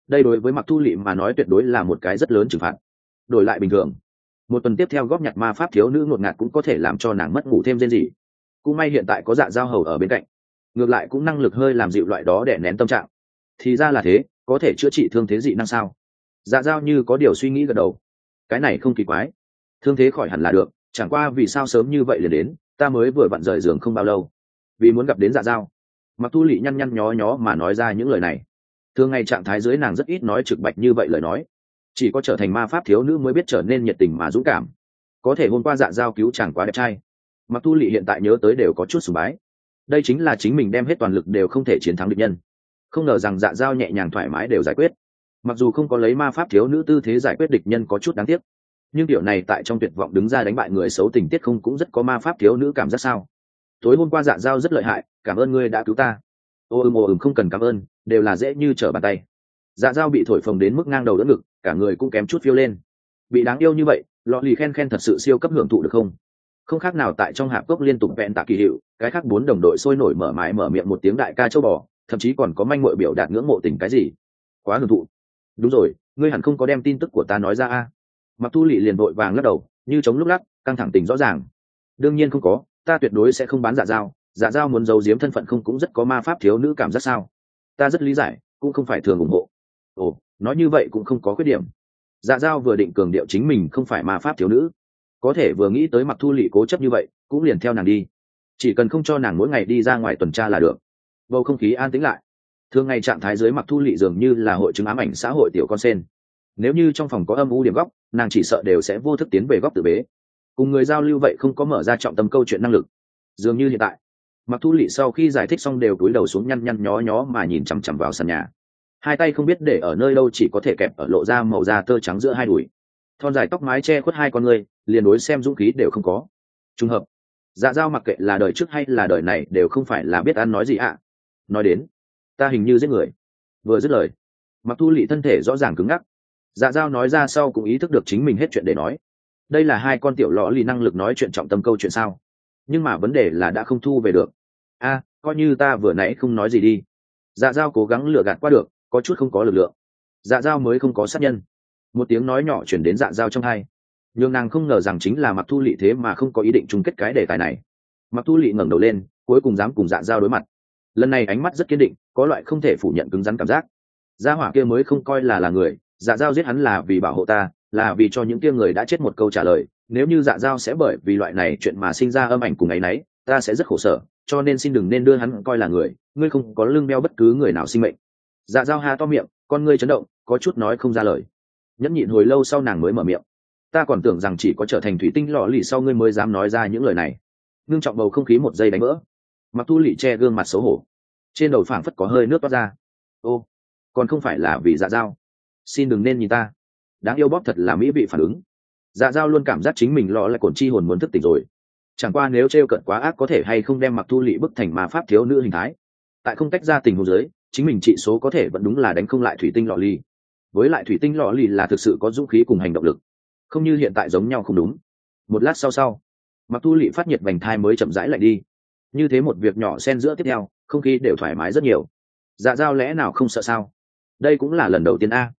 đây đối với Mặc Thu Lệ mà nói tuyệt đối là một cái rất lớn trừng phạt. Đổi lại bình thường, một tuần tiếp theo góp nhặt ma pháp thiếu nữ ngột ngạt cũng có thể làm cho nàng mất ngủ thêm rên gì. Cũng may hiện tại có Dạ Dao hầu ở bên cạnh, ngược lại cũng năng lực hơi làm dịu loại đó để nén tâm trạng. Thì ra là thế, có thể chữa trị thương thế dị năng sao? Dạ Dao như có điều suy nghĩ gật đầu. Cái này không kỳ quái, thương thế khỏi hẳn là được, chẳng qua vì sao sớm như vậy liền đến, ta mới vừa vặn rời giường không bao lâu, vì muốn gặp đến Dạ Dao. Mặc Thu Lệ nhăn nhăn nhó nhó mà nói ra những lời này. Thường ngày trạng thái dưới nàng rất ít nói trực bạch như vậy lời nói, chỉ có trở thành ma pháp thiếu nữ mới biết trở nên nhiệt tình mà dũng cảm. Có thể hôm qua Dạ Dao cứu chàng quá đẹp trai, Mặc Thu Lệ hiện tại nhớ tới đều có chút sùng bái. Đây chính là chính mình đem hết toàn lực đều không thể chiến thắng địch nhân, không ngờ rằng Dạ Dao nhẹ nhàng thoải mái đều giải quyết. Mặc dù không có lấy ma pháp thiếu nữ tư thế giải quyết địch nhân có chút đáng tiếc, nhưng điều này tại trong tuyệt vọng đứng ra đánh bại người xấu tình tiết không cũng rất có ma pháp thiếu nữ cảm giác sao? Tối hôm qua Dạ Dao rất lợi hại, cảm ơn ngươi đã cứu ta. Không cần cảm ơn, đều là dễ như trở bàn tay. Dạ Dao bị thổi phồng đến mức ngang đầu đỡ ngực, cả người cũng kém chút phiêu lên. Bị đáng yêu như vậy, lọ lì khen khen thật sự siêu cấp hưởng thụ được không? Không khác nào tại trong hạp cốc liên tục vẹn tạ kỳ hiệu, cái khác 4 đồng đội sôi nổi mở mái mở miệng một tiếng đại ca châu bò, thậm chí còn có manh mội biểu đạt ngưỡng mộ tình cái gì. Quá hưởng thụ. Đúng rồi, ngươi hẳn không có đem tin tức của ta nói ra a? Mặc Thu Lệ liền vội vàng lắc đầu, như chống lúc lắc, căng thẳng tình rõ ràng. Đương nhiên không có, ta tuyệt đối sẽ không bán Dạ Dao. Dạ Dao muốn giấu giếm thân phận không cũng rất có ma pháp thiếu nữ cảm giác sao? Ta rất lý giải, cũng không phải thường ủng hộ. Ồ, nói như vậy cũng không có khuyết điểm. Dạ Dao vừa định cường điệu chính mình không phải ma pháp thiếu nữ, có thể vừa nghĩ tới Mặc Thu Lệ cố chấp như vậy, cũng liền theo nàng đi. Chỉ cần không cho nàng mỗi ngày đi ra ngoài tuần tra là được. Bầu không khí an tĩnh lại. Thường ngày trạng thái dưới Mặc Thu Lệ dường như là hội chứng ám ảnh xã hội tiểu con sen. Nếu như trong phòng có âm u điểm góc, nàng chỉ sợ đều sẽ vô thức tiến về góc tự bế. Cùng người giao lưu vậy không có mở ra trọng tâm câu chuyện năng lực. Dường như hiện tại, Mặc Thu Lệ sau khi giải thích xong đều cúi đầu xuống nhăn nhăn nhó nhó mà nhìn chằm chằm vào sàn nhà. Hai tay không biết để ở nơi đâu, chỉ có thể kẹp ở lộ ra màu da tơ trắng giữa hai đùi. Thon dài tóc mái che khuất hai con người, liền đối xem dũng khí đều không có. Trùng hợp. Dạ Dao mặc kệ là đời trước hay là đời này đều không phải là biết ăn nói gì ạ. Nói đến, ta hình như giết người. Vừa dứt lời, Mặc Thu Lệ thân thể rõ ràng cứng ngắc. Dạ Dao nói ra sau cũng ý thức được chính mình hết chuyện để nói. Đây là hai con tiểu lọ lì năng lực nói chuyện trọng tâm câu chuyện sao? Nhưng mà vấn đề là đã không thu về được. Coi như ta vừa nãy không nói gì đi. Dạ Dao cố gắng lừa gạt qua được, có chút không có lực lượng. Dạ Dao mới không có sát nhân. Một tiếng nói nhỏ chuyển đến Dạ Dao trong tai, nhưng nàng không ngờ rằng chính là Mặc Thu Lệ thế mà không có ý định chung kết cái đề tài này. Mặc Thu Lệ ngẩng đầu lên, cuối cùng dám cùng Dạ Dao đối mặt. Lần này ánh mắt rất kiên định, có loại không thể phủ nhận cứng rắn cảm giác. Gia hỏa kia mới không coi là người, Dạ Dao giết hắn là vì bảo hộ ta, là vì cho những kia người đã chết một câu trả lời. Nếu như Dạ Dao sẽ bởi vì loại này chuyện mà sinh ra âm ảnh cùng ấy nấy, ta sẽ rất khổ sở, cho nên xin đừng nên đưa hắn coi là người, ngươi không có lưng đeo bất cứ người nào sinh mệnh. Dạ Dao ha to miệng, con ngươi chấn động, có chút nói không ra lời. Nhẫn nhịn hồi lâu sau nàng mới mở miệng. Ta còn tưởng rằng chỉ có trở thành thủy tinh lọ lì sau ngươi mới dám nói ra những lời này. Ngưng trọng bầu không khí một giây đánh vỡ. Mặc Thu Lệ che gương mặt xấu hổ, trên đầu phảng phất có hơi nước toát ra. Ô, còn không phải là vì Dạ Dao. Xin đừng nên nhìn ta. Đáng yêu bóp thật là mỹ vị phản ứng. Dạ Dao luôn cảm giác chính mình lọ lại cồn chi hồn muốn thức tỉnh rồi. Chẳng qua nếu trêu cợt quá ác có thể hay không đem Mặc Thu Lệ bức thành ma pháp thiếu nữ hình thái. Tại không tách ra tình huống dưới, chính mình trị số có thể vẫn đúng là đánh không lại thủy tinh lọ lì. Với lại thủy tinh lọ lì là thực sự có dũng khí cùng hành động lực, không như hiện tại giống nhau không đúng. Một lát sau, Mặc Thu Lệ phát nhiệt vành thai mới chậm rãi lại đi. Như thế một việc nhỏ xen giữa tiếp theo, không khí đều thoải mái rất nhiều. Dạ Dao lẽ nào không sợ sao? Đây cũng là lần đầu tiên a.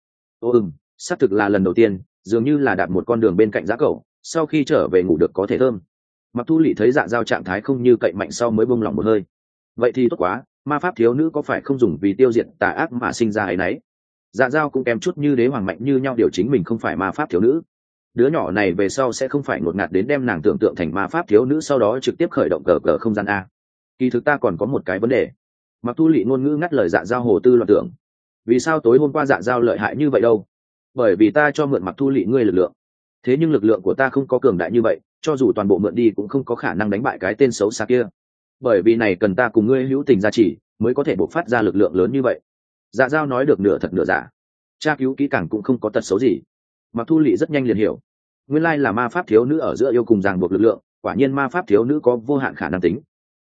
Xác thực là lần đầu tiên, dường như là đạp một con đường bên cạnh giá cẩu, sau khi trở về ngủ được có thể thơm. Mặc Thu Lệ thấy Dạ Dao trạng thái không như cậy mạnh sau mới buông lỏng một hơi. Vậy thì tốt quá, ma pháp thiếu nữ có phải không dùng vì tiêu diệt tà ác mà sinh ra ấy nấy? Dạ Dao cũng kém chút như đế hoàng mạnh như nhau điều chính mình không phải ma pháp thiếu nữ. Đứa nhỏ này về sau sẽ không phải ngột ngạt đến đem nàng tưởng tượng thành ma pháp thiếu nữ sau đó trực tiếp khởi động cờ không gian a. Kỳ thực ta còn có một cái vấn đề. Mặc Thu Lệ ngôn ngữ ngắt lời Dạ Dao hồ tư loạn tưởng. Vì sao tối hôm qua Dạ Dao lợi hại như vậy đâu? Bởi vì ta cho mượn Mặc Thu Lệ ngươi lực lượng. Thế nhưng lực lượng của ta không có cường đại như vậy, cho dù toàn bộ mượn đi cũng không có khả năng đánh bại cái tên xấu xa kia. Bởi vì này cần ta cùng ngươi hữu tình gia trì mới có thể bộc phát ra lực lượng lớn như vậy. Dạ Dao nói được nửa thật nửa giả. Tra cứu kỹ càng cũng không có tật xấu gì. Mặc Thu Lệ rất nhanh liền hiểu, nguyên lai là ma pháp thiếu nữ ở giữa yêu cùng ràng buộc lực lượng, quả nhiên ma pháp thiếu nữ có vô hạn khả năng tính.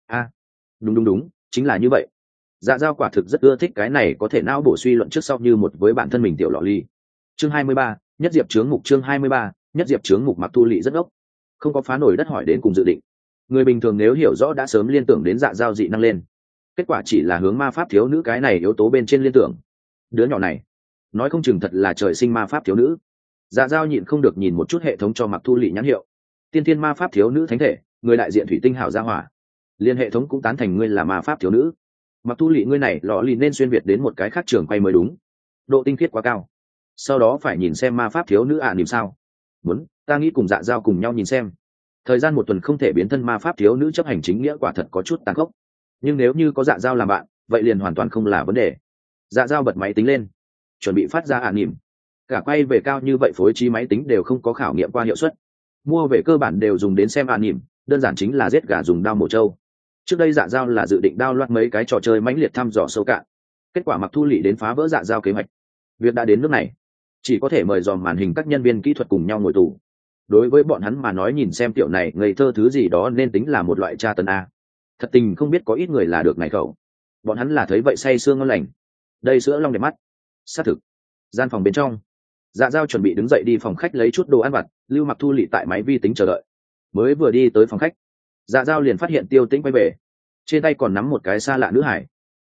Đúng, chính là như vậy. Dạ Dao quả thực rất ưa thích cái này có thể não bổ suy luận trước sau như một với bản thân mình tiểu lọ ly. Chương 23, nhất diệp chướng mục. Chương 23, nhất diệp chướng mục. Mặc Thu Lệ rất ốc, không có phá nổi đất hỏi đến cùng dự định. Người bình thường nếu hiểu rõ đã sớm liên tưởng đến Dạ Dao dị năng lên, kết quả chỉ là hướng ma pháp thiếu nữ cái này yếu tố bên trên liên tưởng. Đứa nhỏ này nói không chừng thật là trời sinh ma pháp thiếu nữ. Dạ dao nhịn không được nhìn một chút hệ thống cho Mặc Thu Lị nhãn hiệu. Tiên tiên ma pháp thiếu nữ thánh thể, người đại diện thủy tinh hảo gia hỏa. Liên hệ thống cũng tán thành ngươi là ma pháp thiếu nữ. Mặc Thu Lị ngươi này lọ lì nên xuyên việt đến một cái khác trường quay mới đúng, độ tinh khiết quá cao. Sau đó phải nhìn xem ma pháp thiếu nữ niềm sao. Muốn, ta nghĩ cùng Dạ dao cùng nhau nhìn xem. Thời gian một tuần không thể biến thân ma pháp thiếu nữ chấp hành chính nghĩa quả thật có chút tàn khốc, nhưng nếu như có Dạ dao làm bạn vậy liền hoàn toàn không là vấn đề. Dạ dao bật máy tính lên, chuẩn bị phát ra niềm. Cả quay về cao như vậy phối trí máy tính đều không có khảo nghiệm qua hiệu suất, mua về cơ bản đều dùng đến xem niềm, đơn giản chính là giết gà dùng đao mổ trâu. Trước đây Dạ dao là dự định đao loạt mấy cái trò chơi mãnh liệt thăm dò sâu cạn, kết quả Mặc Thu Lị đến phá vỡ Dạ dao kế hoạch. Việc đã đến nước này, chỉ có thể mời dòm màn hình các nhân viên kỹ thuật cùng nhau ngồi tù. Đối với bọn hắn mà nói nhìn xem tiểu này ngây thơ thứ gì đó nên tính là một loại tra tấn a. Thật tình không biết có ít người là được này khẩu, bọn hắn là thấy vậy say sương ngon lành. Đây sữa long đẹp mắt. Xác thực. Gian phòng bên trong, Dạ dao chuẩn bị đứng dậy đi phòng khách lấy chút đồ ăn vặt, lưu Mặc Thu Lị tại máy vi tính chờ đợi. Mới vừa đi tới phòng khách, Dạ dao liền phát hiện Tiêu Tĩnh quay về, trên tay còn nắm một cái xa lạ nữ hải.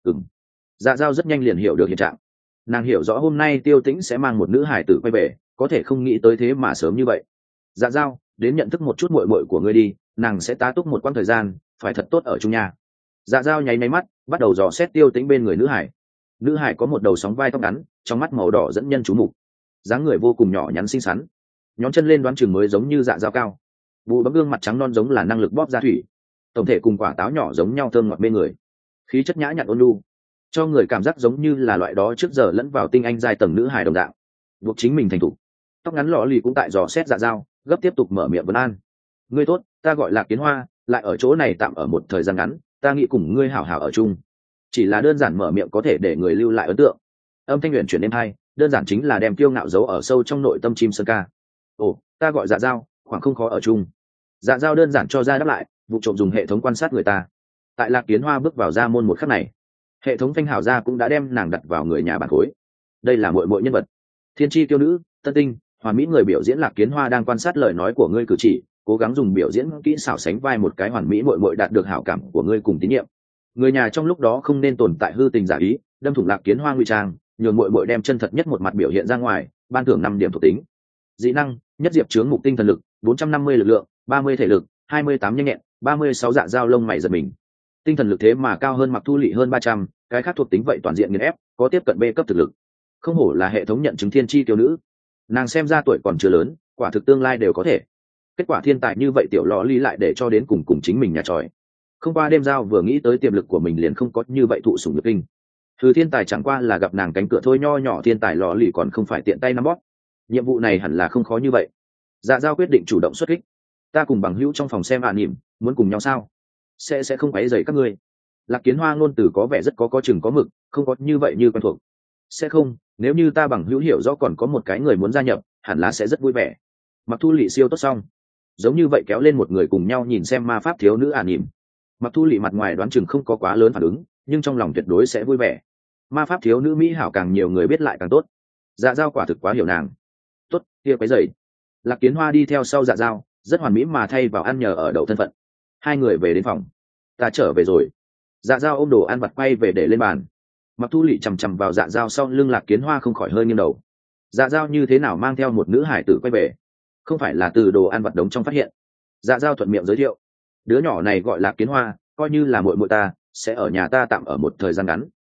Dạ dao rất nhanh liền hiểu được hiện trạng. Nàng hiểu rõ hôm nay Tiêu Tĩnh sẽ mang một nữ hải tử quay về, có thể không nghĩ tới thế mà sớm như vậy. Dạ dao, đến nhận thức một chút muội muội của ngươi đi, nàng sẽ tá túc một quãng thời gian, phải thật tốt ở chung nhà. Dạ dao nháy máy mắt, bắt đầu dò xét Tiêu Tĩnh bên người nữ hải. Nữ hải có một đầu sóng vai tóc ngắn, trong mắt màu đỏ dẫn nhân chú mục, dáng người vô cùng nhỏ nhắn xinh xắn, nhón chân lên đoán chừng mới giống như Dạ dao cao. Bù bấm gương mặt trắng non giống là năng lực bóp ra thủy, tổng thể cùng quả táo nhỏ giống nhau thơm ngọt mê người, khí chất nhã nhặn ôn nhu, cho người cảm giác giống như là loại đó trước giờ lẫn vào tinh anh giai tầng nữ hài đồng dạng, buộc chính mình thành thục. Tóc ngắn lọ lì cũng tại dò xét Dạ dao, gấp tiếp tục mở miệng vấn an. Ngươi tốt, ta gọi là Kiến Hoa, lại ở chỗ này tạm ở một thời gian ngắn, ta nghĩ cùng ngươi hảo hảo ở chung. Chỉ là đơn giản mở miệng có thể để người lưu lại ấn tượng. Âm thanh luyện chuyển êm hay, đơn giản chính là đem kiêu ngạo giấu ở sâu trong nội tâm chim sơn ca. Ồ, ta gọi Dạ dao, khoảng không khó ở chung. Dạ dao đơn giản cho ra đáp lại, vụ trộm dùng hệ thống quan sát người ta. Tại Lạc Kiến Hoa bước vào ra môn một khắc này, hệ thống phanh hảo ra cũng đã đem nàng đặt vào người nhà bản khối. Đây là muội muội nhân vật, thiên chi tiêu nữ, tân tinh, hoàn mỹ người biểu diễn. Lạc Kiến Hoa đang quan sát lời nói của ngươi cử chỉ, cố gắng dùng biểu diễn kỹ xảo sánh vai một cái hoàn mỹ muội muội đạt được hảo cảm của ngươi cùng tín nhiệm. Người nhà trong lúc đó không nên tồn tại hư tình giả ý, đâm thủng Lạc Kiến Hoa ngụy trang, nhường muội muội đem chân thật nhất một mặt biểu hiện ra ngoài, ban thưởng 5 điểm thuộc tính. Dị năng: nhất diệp chướng mục tinh thần lực, 450 lực lượng, 30 thể lực, 28 nhanh nhẹn, 36 dạ dao lông mày giật mình. Tinh thần lực thế mà cao hơn Mặc Thu Lị hơn 300, cái khác thuộc tính vậy toàn diện nghiền ép, có tiếp cận B cấp thực lực. Không hổ là hệ thống nhận chứng thiên chi tiểu nữ. Nàng xem ra tuổi còn chưa lớn, quả thực tương lai đều có thể. Kết quả thiên tài như vậy tiểu lọ ly lại để cho đến cùng chính mình nhà tròi. Không qua đêm giao vừa nghĩ tới tiềm lực của mình liền không có như vậy thụ sủng nhược kinh. Thứ thiên tài chẳng qua là gặp nàng cánh cửa thôi, nho nhỏ thiên tài lọ lì còn không phải tiện tay nắm bóp. Nhiệm vụ này hẳn là không khó như vậy. Dạ dao quyết định chủ động xuất kích. Ta cùng bằng hữu trong phòng xem nỉm, muốn cùng nhau sao? Sẽ không quấy rầy các ngươi. Lạc Kiến Hoa ngôn từ có vẻ rất có chừng có mực, không có như vậy như quen thuộc. Sẽ không, nếu như ta bằng hữu hiểu rõ còn có một cái người muốn gia nhập, hẳn là sẽ rất vui vẻ. Mặc Thu Lị siêu tốt xong, giống như vậy kéo lên một người cùng nhau nhìn xem ma pháp thiếu nữ nỉm. Mặc Thu Lị mặt ngoài đoán chừng không có quá lớn phản ứng, nhưng trong lòng tuyệt đối sẽ vui vẻ. Ma pháp thiếu nữ mỹ hảo càng nhiều người biết lại càng tốt. Dạ dao quả thực quá hiểu nàng. Tốt, kia quấy rầy. Lạc Kiến Hoa đi theo sau Dạ dao, rất hoàn mỹ mà thay vào ăn nhờ ở đậu thân phận. Hai người về đến phòng. Ta trở về rồi. Dạ dao ôm đồ ăn vặt quay về để lên bàn. Mặc Thu Lị chằm chằm vào Dạ dao sau lưng Lạc Kiến Hoa không khỏi hơi nghiêng đầu. Dạ dao như thế nào mang theo một nữ hải tử quay về? Không phải là từ đồ ăn vặt đống trong phát hiện. Dạ dao thuận miệng giới thiệu. Đứa nhỏ này gọi Lạc Kiến Hoa, coi như là muội muội ta, sẽ ở nhà ta tạm ở một thời gian ngắn.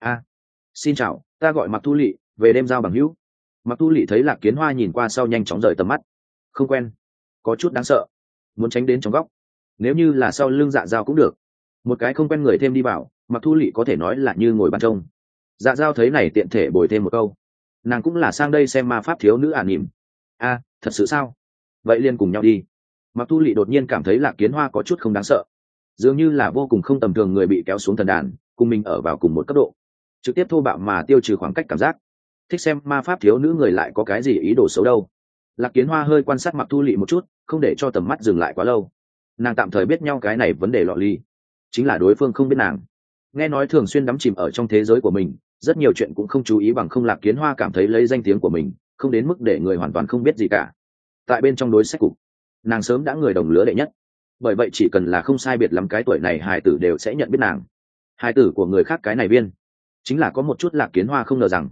Xin chào, ta gọi Mặc Thu Lị, về đêm giao bằng hữu. Mặc Thu Lị thấy Lạc Kiến Hoa nhìn qua sau nhanh chóng rời tầm mắt. Không quen, có chút đáng sợ, muốn tránh đến trong góc. Nếu như là sau lưng Dạ dao cũng được. Một cái không quen người thêm đi vào, Mặc Thu Lị có thể nói là như ngồi bàn trông. Dạ dao thấy này tiện thể bồi thêm một câu. Nàng cũng là sang đây xem ma pháp thiếu nữ nỉm. Thật sự sao? Vậy liền cùng nhau đi. Mặc Thu Lị đột nhiên cảm thấy Lạc Kiến Hoa có chút không đáng sợ, dường như là vô cùng không tầm thường người bị kéo xuống thần đàn, cùng mình ở vào cùng một cấp độ, trực tiếp thô bạo mà tiêu trừ khoảng cách cảm giác. Thích xem ma pháp thiếu nữ người lại có cái gì ý đồ xấu đâu. Lạc Kiến Hoa hơi quan sát Mặc Thu Lị một chút, không để cho tầm mắt dừng lại quá lâu. Nàng tạm thời biết nhau cái này vấn đề lọ ly, chính là đối phương không biết nàng. Nghe nói thường xuyên đắm chìm ở trong thế giới của mình, rất nhiều chuyện cũng không chú ý bằng không. Lạc Kiến Hoa cảm thấy lấy danh tiếng của mình không đến mức để người hoàn toàn không biết gì cả. Tại bên trong đối sách cục, nàng sớm đã người đồng lứa đệ nhất, bởi vậy chỉ cần là không sai biệt lắm cái tuổi này hài tử đều sẽ nhận biết nàng. Hài tử của người khác cái này viên, chính là có một chút Lạc Kiến Hoa không ngờ rằng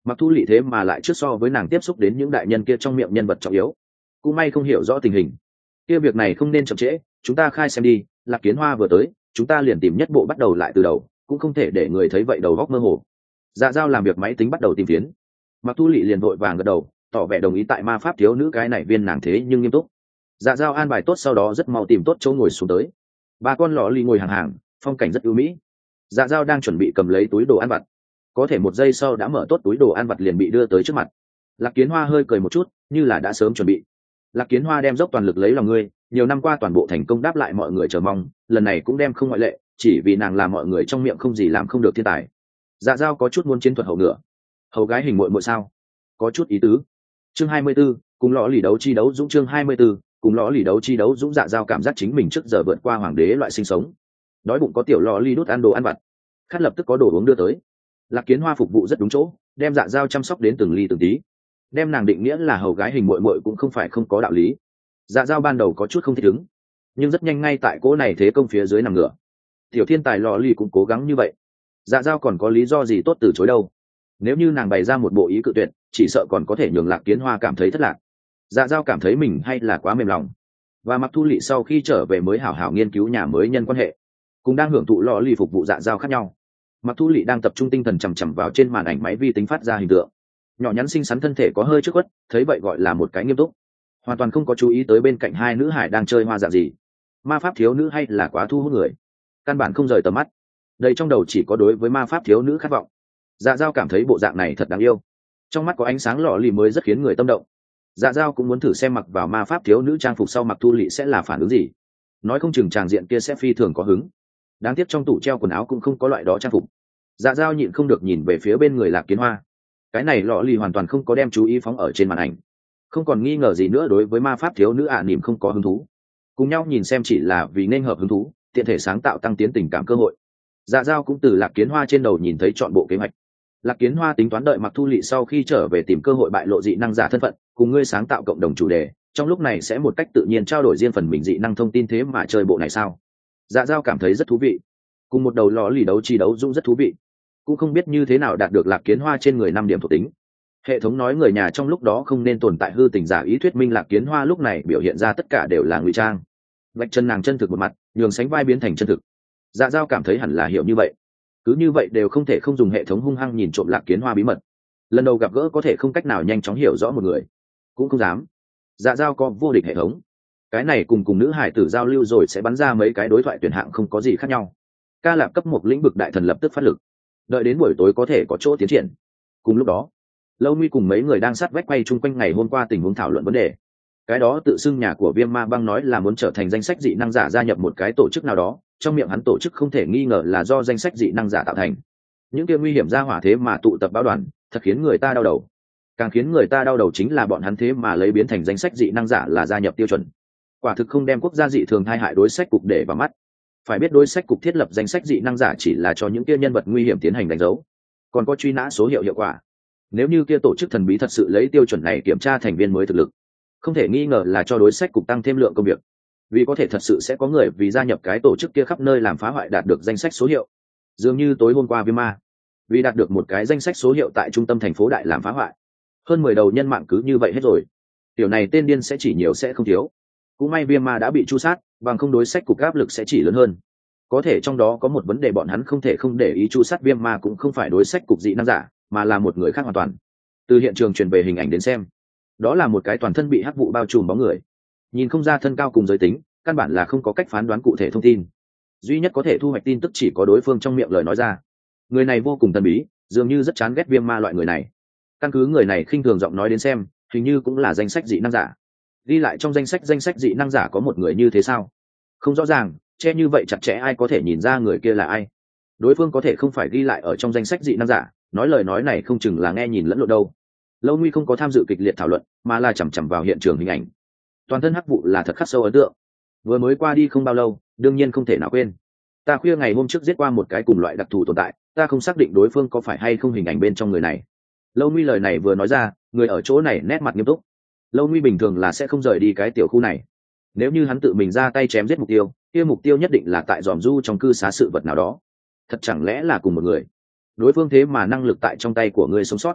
Mặc Thu Lị thế mà lại trước so với nàng tiếp xúc đến những đại nhân kia trong miệng nhân vật trọng yếu, cũng may không hiểu rõ tình hình. Kia việc này không nên chậm trễ, chúng ta khai xem đi. Lạc Kiến Hoa vừa tới, chúng ta liền tìm nhất bộ bắt đầu lại từ đầu, cũng không thể để người thấy vậy đầu góc mơ hồ. Dạ Dao làm việc máy tính bắt đầu tìm phiến. Mặc Thu Lị liền vội vàng gật đầu, tỏ vẻ đồng ý tại ma pháp thiếu nữ cái này viên nàng thế nhưng nghiêm túc. Dạ Dao an bài tốt sau đó rất mau tìm tốt chỗ ngồi xuống tới. Ba con lọ lì ngồi hàng hàng, phong cảnh rất ưu mỹ. Dạ Dao đang chuẩn bị cầm lấy túi đồ ăn vặt, có thể một giây sau đã mở tốt túi đồ ăn vặt liền bị đưa tới trước mặt. Lạc Kiến Hoa hơi cười một chút, như là đã sớm chuẩn bị. Lạc Kiến Hoa đem dốc toàn lực lấy lòng ngươi, nhiều năm qua toàn bộ thành công đáp lại mọi người chờ mong, lần này cũng đem không ngoại lệ, chỉ vì nàng là mọi người trong miệng không gì làm không được thiên tài. Dạ Dao có chút muốn chiến thuật hậu ngựa, hầu gái hình muội muội sao? Có chút ý tứ. Chương 24, cùng lõ lì đấu chi đấu dũng. Chương 24, cùng lõ lì đấu chi đấu dũng. Dạ Dao cảm giác chính mình trước giờ vượt qua hoàng đế loại sinh sống. Đói bụng có tiểu lò ly đút ăn đồ ăn vặt, khát lập tức có đồ uống đưa tới. Lạc Kiến Hoa phục vụ rất đúng chỗ, đem Dạ Dao chăm sóc đến từng ly từng tí. Đem nàng định nghĩa là hầu gái hình muội muội cũng không phải không có đạo lý. Dạ Dao ban đầu có chút không thích ứng, nhưng rất nhanh ngay tại cỗ này thế công phía dưới nằm ngửa. Tiểu thiên tài lò ly cũng cố gắng như vậy, Dạ Dao còn có lý do gì tốt từ chối đâu. Nếu như nàng bày ra một bộ ý cự tuyệt, chỉ sợ còn có thể nhường Lạc Kiến Hoa cảm thấy thất lạc. Dạ Dao cảm thấy mình hay là quá mềm lòng. Và Mặc Thu Lị sau khi trở về mới hảo hảo nghiên cứu nhà mới nhân quan hệ, cũng đang hưởng thụ lò ly phục vụ Dạ Dao khác nhau. Mặc Thu Lị đang tập trung tinh thần chằm chằm vào trên màn ảnh máy vi tính phát ra hình tượng. Nhỏ nhắn xinh xắn thân thể có hơi trước quất, thấy vậy gọi là một cái nghiêm túc, hoàn toàn không có chú ý tới bên cạnh hai nữ hải đang chơi hoa dạng gì. Ma pháp thiếu nữ hay là quá thu hút người, căn bản không rời tầm mắt. Đây trong đầu chỉ có đối với ma pháp thiếu nữ khát vọng. Dạ Dao cảm thấy bộ dạng này thật đáng yêu, trong mắt có ánh sáng lọ lì mới rất khiến người tâm động. Dạ Dao cũng muốn thử xem mặc vào ma pháp thiếu nữ trang phục sau Mặc Thu Lị sẽ là phản ứng gì, nói không chừng tràng diện kia sẽ phi thường có hứng. Đáng tiếc trong tủ treo quần áo cũng không có loại đó trang phục. Dạ Dao nhịn không được nhìn về phía bên người Lạc Kiến Hoa. Cái này lọ lì hoàn toàn không có đem chú ý phóng ở trên màn ảnh, không còn nghi ngờ gì nữa đối với ma pháp thiếu nữ nỉm không có hứng thú. Cùng nhau nhìn xem chỉ là vì nên hợp hứng thú, tiện thể sáng tạo tăng tiến tình cảm cơ hội. Dạ Dao cũng từ Lạc Kiến Hoa trên đầu nhìn thấy trọn bộ kế hoạch. Lạc Kiến Hoa tính toán đợi Mặc Thu Lị sau khi trở về tìm cơ hội bại lộ dị năng giả thân phận, cùng ngươi sáng tạo cộng đồng chủ đề, trong lúc này sẽ một cách tự nhiên trao đổi riêng phần mình dị năng thông tin, thế mà chơi bộ này sao? Dạ Dao cảm thấy rất thú vị, cùng một đầu lò lì đấu chi đấu dũng rất thú vị, cũng không biết như thế nào đạt được Lạc Kiến Hoa trên người 5 điểm thuộc tính. Hệ thống nói người nhà trong lúc đó không nên tồn tại hư tình giả ý, thuyết minh Lạc Kiến Hoa lúc này biểu hiện ra tất cả đều là ngụy trang, vạch chân nàng chân thực một mặt, nhường sánh vai biến thành chân thực. Dạ Dao cảm thấy hẳn là hiểu như vậy, cứ như vậy đều không thể không dùng hệ thống hung hăng nhìn trộm Lạc Kiến Hoa bí mật. Lần đầu gặp gỡ có thể không cách nào nhanh chóng hiểu rõ một người, cũng không dám. Dạ Dao có vô địch hệ thống, cái này cùng nữ hải tử giao lưu rồi sẽ bắn ra mấy cái đối thoại tuyển hạng không có gì khác nhau. Ca Lạp cấp một lĩnh vực đại thần lập tức phát lực, đợi đến buổi tối có thể có chỗ tiến triển. Cùng lúc đó, Lâu Nguy cùng mấy người đang sát vách quay chung quanh ngày hôm qua tình huống thảo luận vấn đề. Cái đó tự xưng nhà của Viêm Ma Băng nói là muốn trở thành danh sách dị năng giả gia nhập một cái tổ chức nào đó, trong miệng hắn tổ chức không thể nghi ngờ là do danh sách dị năng giả tạo thành. Những kia nguy hiểm ra hỏa thế mà tụ tập báo đoàn, thật khiến người ta đau đầu. Càng khiến người ta đau đầu chính là bọn hắn thế mà lấy biến thành danh sách dị năng giả là gia nhập tiêu chuẩn. Quả thực không đem quốc gia dị thường tai hại đối sách cục để vào mắt. Phải biết đối sách cục thiết lập danh sách dị năng giả chỉ là cho những kia nhân vật nguy hiểm tiến hành đánh dấu, còn có truy nã số hiệu hiệu quả. Nếu như kia tổ chức thần bí thật sự lấy tiêu chuẩn này kiểm tra thành viên mới thực lực, không thể nghi ngờ là cho đối sách cục tăng thêm lượng công việc, vì có thể thật sự sẽ có người vì gia nhập cái tổ chức kia khắp nơi làm phá hoại đạt được danh sách số hiệu. Dường như tối hôm qua Viêm Ma vì đạt được một cái danh sách số hiệu tại trung tâm thành phố đại làm phá hoại, hơn 10 đầu nhân mạng cứ như vậy hết rồi. Tiểu này tên điên sẽ chỉ nhiều sẽ không thiếu. Cũng may Viêm Ma đã bị tru sát, bằng không đối sách cục áp lực sẽ chỉ lớn hơn. Có thể trong đó có một vấn đề bọn hắn không thể không để ý, tru sát Viêm Ma cũng không phải đối sách cục dị năng giả, mà là một người khác hoàn toàn. Từ hiện trường truyền về hình ảnh đến xem, đó là một cái toàn thân bị hắc vụ bao trùm bóng người, nhìn không ra thân cao cùng giới tính, căn bản là không có cách phán đoán cụ thể thông tin. Duy nhất có thể thu hoạch tin tức chỉ có đối phương trong miệng lời nói ra. Người này vô cùng thần bí, dường như rất chán ghét Viêm Ma loại người này. Căn cứ người này khinh thường giọng nói đến xem, hình như cũng là danh sách dị năng giả. Ghi lại trong danh sách dị năng giả có một người như thế sao? Không rõ ràng, che như vậy chặt chẽ ai có thể nhìn ra người kia là ai? Đối phương có thể không phải ghi lại ở trong danh sách dị năng giả, nói lời nói này không chừng là nghe nhìn lẫn lộn đâu. Lâu Nguy không có tham dự kịch liệt thảo luận, mà là chằm chằm vào hiện trường hình ảnh. Toàn thân hắc vụ là thật khắc sâu ấn tượng. Vừa mới qua đi không bao lâu, đương nhiên không thể nào quên. Ta khuya ngày hôm trước giết qua một cái cùng loại đặc thù tồn tại, ta không xác định đối phương có phải hay không hình ảnh bên trong người này. Lâu Nguy lời này vừa nói ra, người ở chỗ này nét mặt nghiêm túc. Lâu Nguy bình thường là sẽ không rời đi cái tiểu khu này. Nếu như hắn tự mình ra tay chém giết mục tiêu, kia mục tiêu nhất định là tại dòm du trong cư xá sự vật nào đó. Thật chẳng lẽ là cùng một người? Đối phương thế mà năng lực tại trong tay của ngươi sống sót.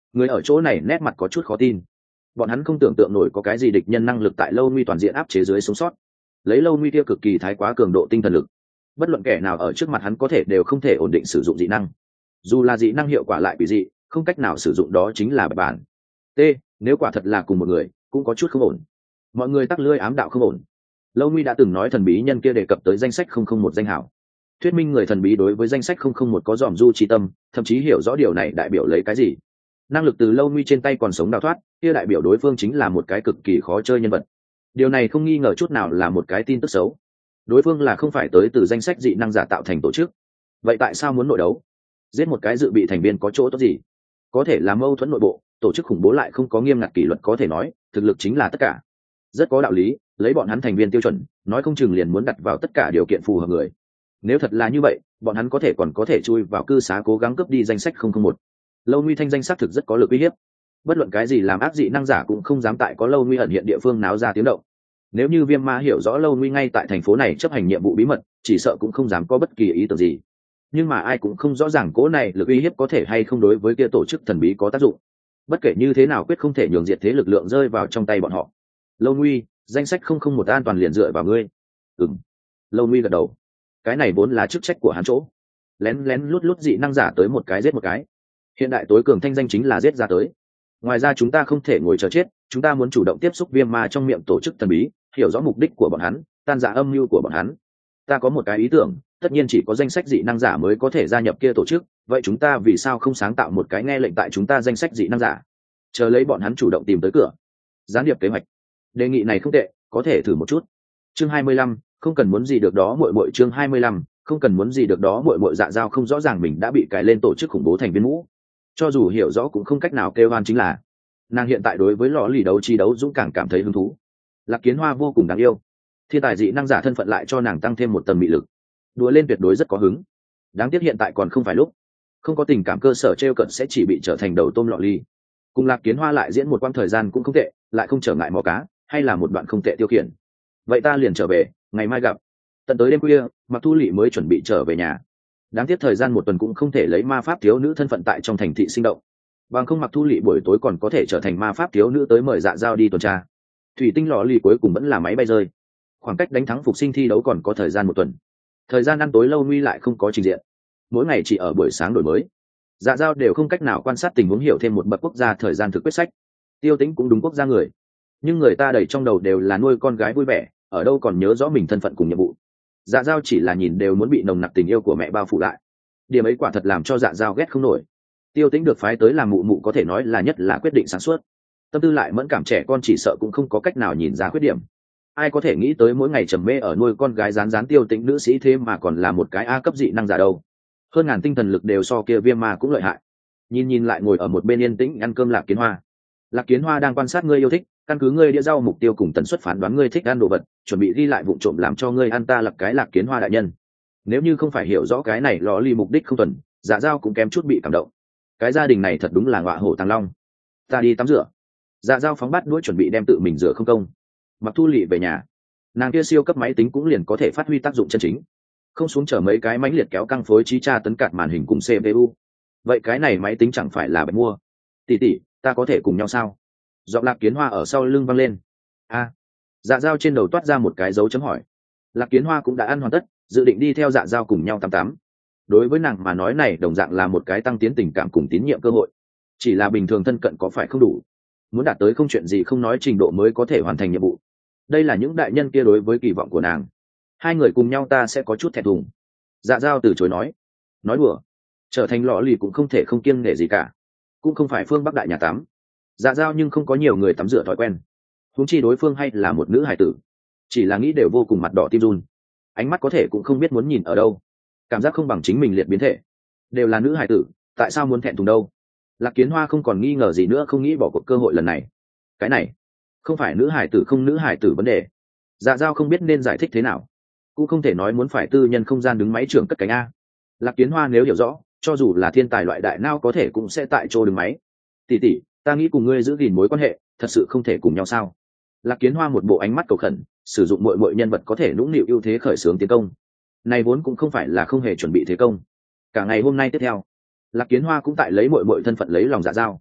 Người ở chỗ này nét mặt có chút khó tin, bọn hắn không tưởng tượng nổi có cái gì địch nhân năng lực tại Lâu Nguy toàn diện áp chế dưới sống sót. Lấy Lâu Nguy kia cực kỳ thái quá cường độ tinh thần lực, bất luận kẻ nào ở trước mặt hắn có thể đều không thể ổn định sử dụng dị năng. Dù là dị năng hiệu quả lại quỷ dị, không cách nào sử dụng đó chính là bạch bản. T, nếu quả thật là cùng một người, cũng có chút không ổn. Mọi người tắc lưỡi ám đạo không ổn. Lâu Nguy đã từng nói thần bí nhân kia đề cập tới danh sách 001 danh hảo, thuyết minh người thần bí đối với danh sách 001 có dòm du trí tâm, thậm chí hiểu rõ điều này đại biểu lấy cái gì. Năng lực từ Lâu Nguy trên tay còn sống đào thoát, kia đại biểu đối phương chính là một cái cực kỳ khó chơi nhân vật. Điều này không nghi ngờ chút nào là một cái tin tức xấu. Đối phương là không phải tới từ danh sách dị năng giả tạo thành tổ chức. Vậy tại sao muốn nội đấu? Giết một cái dự bị thành viên có chỗ tốt gì? Có thể là mâu thuẫn nội bộ, tổ chức khủng bố lại không có nghiêm ngặt kỷ luật, có thể nói thực lực chính là tất cả. Rất có đạo lý, lấy bọn hắn thành viên tiêu chuẩn, nói không chừng liền muốn đặt vào tất cả điều kiện phù hợp người. Nếu thật là như vậy, bọn hắn còn có thể chui vào cư xá cố gắng cướp đi danh sách 001. Lâu Nguy thanh danh xác thực rất có lực uy hiếp. Bất luận cái gì làm ác dị năng giả cũng không dám tại có Lâu Nguy ẩn hiện địa phương náo ra tiếng động. Nếu như Viêm Ma hiểu rõ Lâu Nguy ngay tại thành phố này chấp hành nhiệm vụ bí mật, chỉ sợ cũng không dám có bất kỳ ý tưởng gì. Nhưng mà ai cũng không rõ ràng cố này lực uy hiếp có thể hay không đối với kia tổ chức thần bí có tác dụng. Bất kể như thế nào quyết không thể nhường diệt thế lực lượng rơi vào trong tay bọn họ. Lâu Nguy, danh sách 001 an toàn liền dựa vào ngươi. Lâu Nguy gật đầu. Cái này vốn là chức trách của hắn chỗ. Lén lén lút lút dị năng giả tới một cái giết một cái. Hiện đại tối cường thanh danh chính là giết ra tới. Ngoài ra chúng ta không thể ngồi chờ chết, chúng ta muốn chủ động tiếp xúc Viêm Ma trong miệng tổ chức thần bí, hiểu rõ mục đích của bọn hắn, tan rã âm mưu của bọn hắn. Ta có một cái ý tưởng, tất nhiên chỉ có danh sách dị năng giả mới có thể gia nhập kia tổ chức, vậy chúng ta vì sao không sáng tạo một cái nghe lệnh tại chúng ta danh sách dị năng giả, chờ lấy bọn hắn chủ động tìm tới cửa. Gián điệp kế hoạch, đề nghị này không tệ, có thể thử một chút. Chương 25, không cần muốn gì được đó muội muội. Chương 25, không cần muốn gì được đó muội muội. Dạ Dao không rõ ràng mình đã bị cài lên tổ chức khủng bố thành viên mũ, cho dù hiểu rõ cũng không cách nào kêu oan, chính là nàng hiện tại đối với lò lì đấu chi đấu dũng cảm thấy hứng thú. Lạc Kiến Hoa vô cùng đáng yêu, thiên tài dị năng giả thân phận lại cho nàng tăng thêm một tầng mị lực, đùa lên tuyệt đối rất có hứng. Đáng tiếc hiện tại còn không phải lúc, không có tình cảm cơ sở trêu cận sẽ chỉ bị trở thành đầu tôm lọ ly. Cùng Lạc Kiến Hoa lại diễn một quãng thời gian cũng không tệ, lại không trở ngại mò cá, hay là một đoạn không tệ tiêu khiển. Vậy ta liền trở về, ngày mai gặp. Tận tới đêm khuya, Mặc Thu Lệ mới chuẩn bị trở về nhà. Đáng tiếc thời gian một tuần cũng không thể lấy ma pháp thiếu nữ thân phận tại trong thành thị sinh động, bằng không Mặc Thu Lệ buổi tối còn có thể trở thành ma pháp thiếu nữ tới mời Dạ Dao đi tuần tra. Thủy tinh lọ lì cuối cùng vẫn là máy bay rơi, khoảng cách đánh thắng phục sinh thi đấu còn có thời gian một tuần. Thời gian ăn tối Lâu Nguy lại không có trình diện, mỗi ngày chỉ ở buổi sáng đổi mới. Dạ Dao đều không cách nào quan sát tình huống hiểu thêm một bậc quốc gia thời gian thực quyết sách. Tiêu Tĩnh cũng đúng quốc gia người, nhưng người ta đầy trong đầu đều là nuôi con gái vui vẻ, ở đâu còn nhớ rõ mình thân phận cùng nhiệm vụ. Dạ Dao chỉ là nhìn đều muốn bị nồng nặc tình yêu của mẹ bao phủ lại. Điểm ấy quả thật làm cho Dạ Dao ghét không nổi. Tiêu Tĩnh được phái tới làm mụ mụ có thể nói là nhất là quyết định sáng suốt, tâm tư lại mẫn cảm, trẻ con chỉ sợ cũng không có cách nào nhìn ra khuyết điểm. Ai có thể nghĩ tới mỗi ngày trầm mê ở nuôi con gái rán rán Tiêu Tĩnh nữ sĩ thế mà còn là một cái A cấp dị năng giả đâu. Hơn ngàn tinh thần lực đều so kia Viêm Ma cũng lợi hại. Nhìn lại ngồi ở một bên yên tĩnh ăn cơm Lạc Kiến Hoa. Lạc Kiến Hoa đang quan sát ngươi yêu thích, căn cứ ngươi đĩa rau mục tiêu cùng tần suất phán đoán ngươi thích ăn đồ vật, chuẩn bị ghi lại vụng trộm làm cho ngươi ăn ta lập cái Lạc Kiến Hoa đại nhân. Nếu như không phải hiểu rõ cái này lò ly mục đích không tuần, Dạ Dao cũng kém chút bị cảm động. Cái gia đình này thật đúng là ngọa hổ tàng long. Ta đi tắm rửa. Dạ Dao phóng bát đuôi chuẩn bị đem tự mình rửa không công. Mặc Thu Lệ về nhà, nàng kia siêu cấp máy tính cũng liền có thể phát huy tác dụng chân chính, không xuống chở mấy cái mãnh liệt kéo căng phối trí tra tấn cạt màn hình cùng CPU. Vậy cái này máy tính chẳng phải là bạch mua? Tỷ, ta có thể cùng nhau sao? Giọng Lạc Kiến Hoa ở sau lưng vang lên. Dạ Dao trên đầu toát ra một cái dấu chấm hỏi. Lạc Kiến Hoa cũng đã ăn hoàn tất, dự định đi theo Dạ Dao cùng nhau tắm. Đối với nàng mà nói này đồng dạng là một cái tăng tiến tình cảm cùng tín nhiệm cơ hội. Chỉ là bình thường thân cận có phải không đủ, muốn đạt tới không chuyện gì không nói trình độ mới có thể hoàn thành nhiệm vụ. Đây là những đại nhân kia đối với kỳ vọng của nàng. Hai người cùng nhau ta sẽ có chút thẹn thùng. Dạ Dao từ chối nói đùa, trở thành lọ lì cũng không thể không kiêng nể gì cả, cũng không phải phương Bắc đại nhà tắm. Dạ Dao nhưng không có nhiều người tắm rửa thói quen, huống chi đối phương hay là một nữ hài tử, chỉ là nghĩ đều vô cùng mặt đỏ tim run, ánh mắt có thể cũng không biết muốn nhìn ở đâu, cảm giác không bằng chính mình liệt biến thể. Đều là nữ hài tử, tại sao muốn thẹn thùng đâu? Lạc Kiến Hoa không còn nghi ngờ gì nữa, không nghĩ bỏ cuộc cơ hội lần này. Cái này không phải nữ hài tử không nữ hài tử vấn đề. Dạ Dao không biết nên giải thích thế nào, cũng không thể nói muốn phải tư nhân không gian đứng máy trưởng cất cánh a. Lạc Kiến Hoa nếu hiểu rõ, cho dù là thiên tài loại đại nao có thể cũng sẽ tại chỗ đứng máy. Tỷ, ta nghĩ cùng ngươi giữ gìn mối quan hệ, thật sự không thể cùng nhau sao? Lạc Kiến Hoa một bộ ánh mắt cầu khẩn, sử dụng mọi nhân vật có thể nũng nịu ưu thế khởi xướng tiến công. Này vốn cũng không phải là không hề chuẩn bị thế công. Cả ngày hôm nay tiếp theo, Lạc Kiến Hoa cũng tại lấy mọi thân phận lấy lòng Dạ Dao.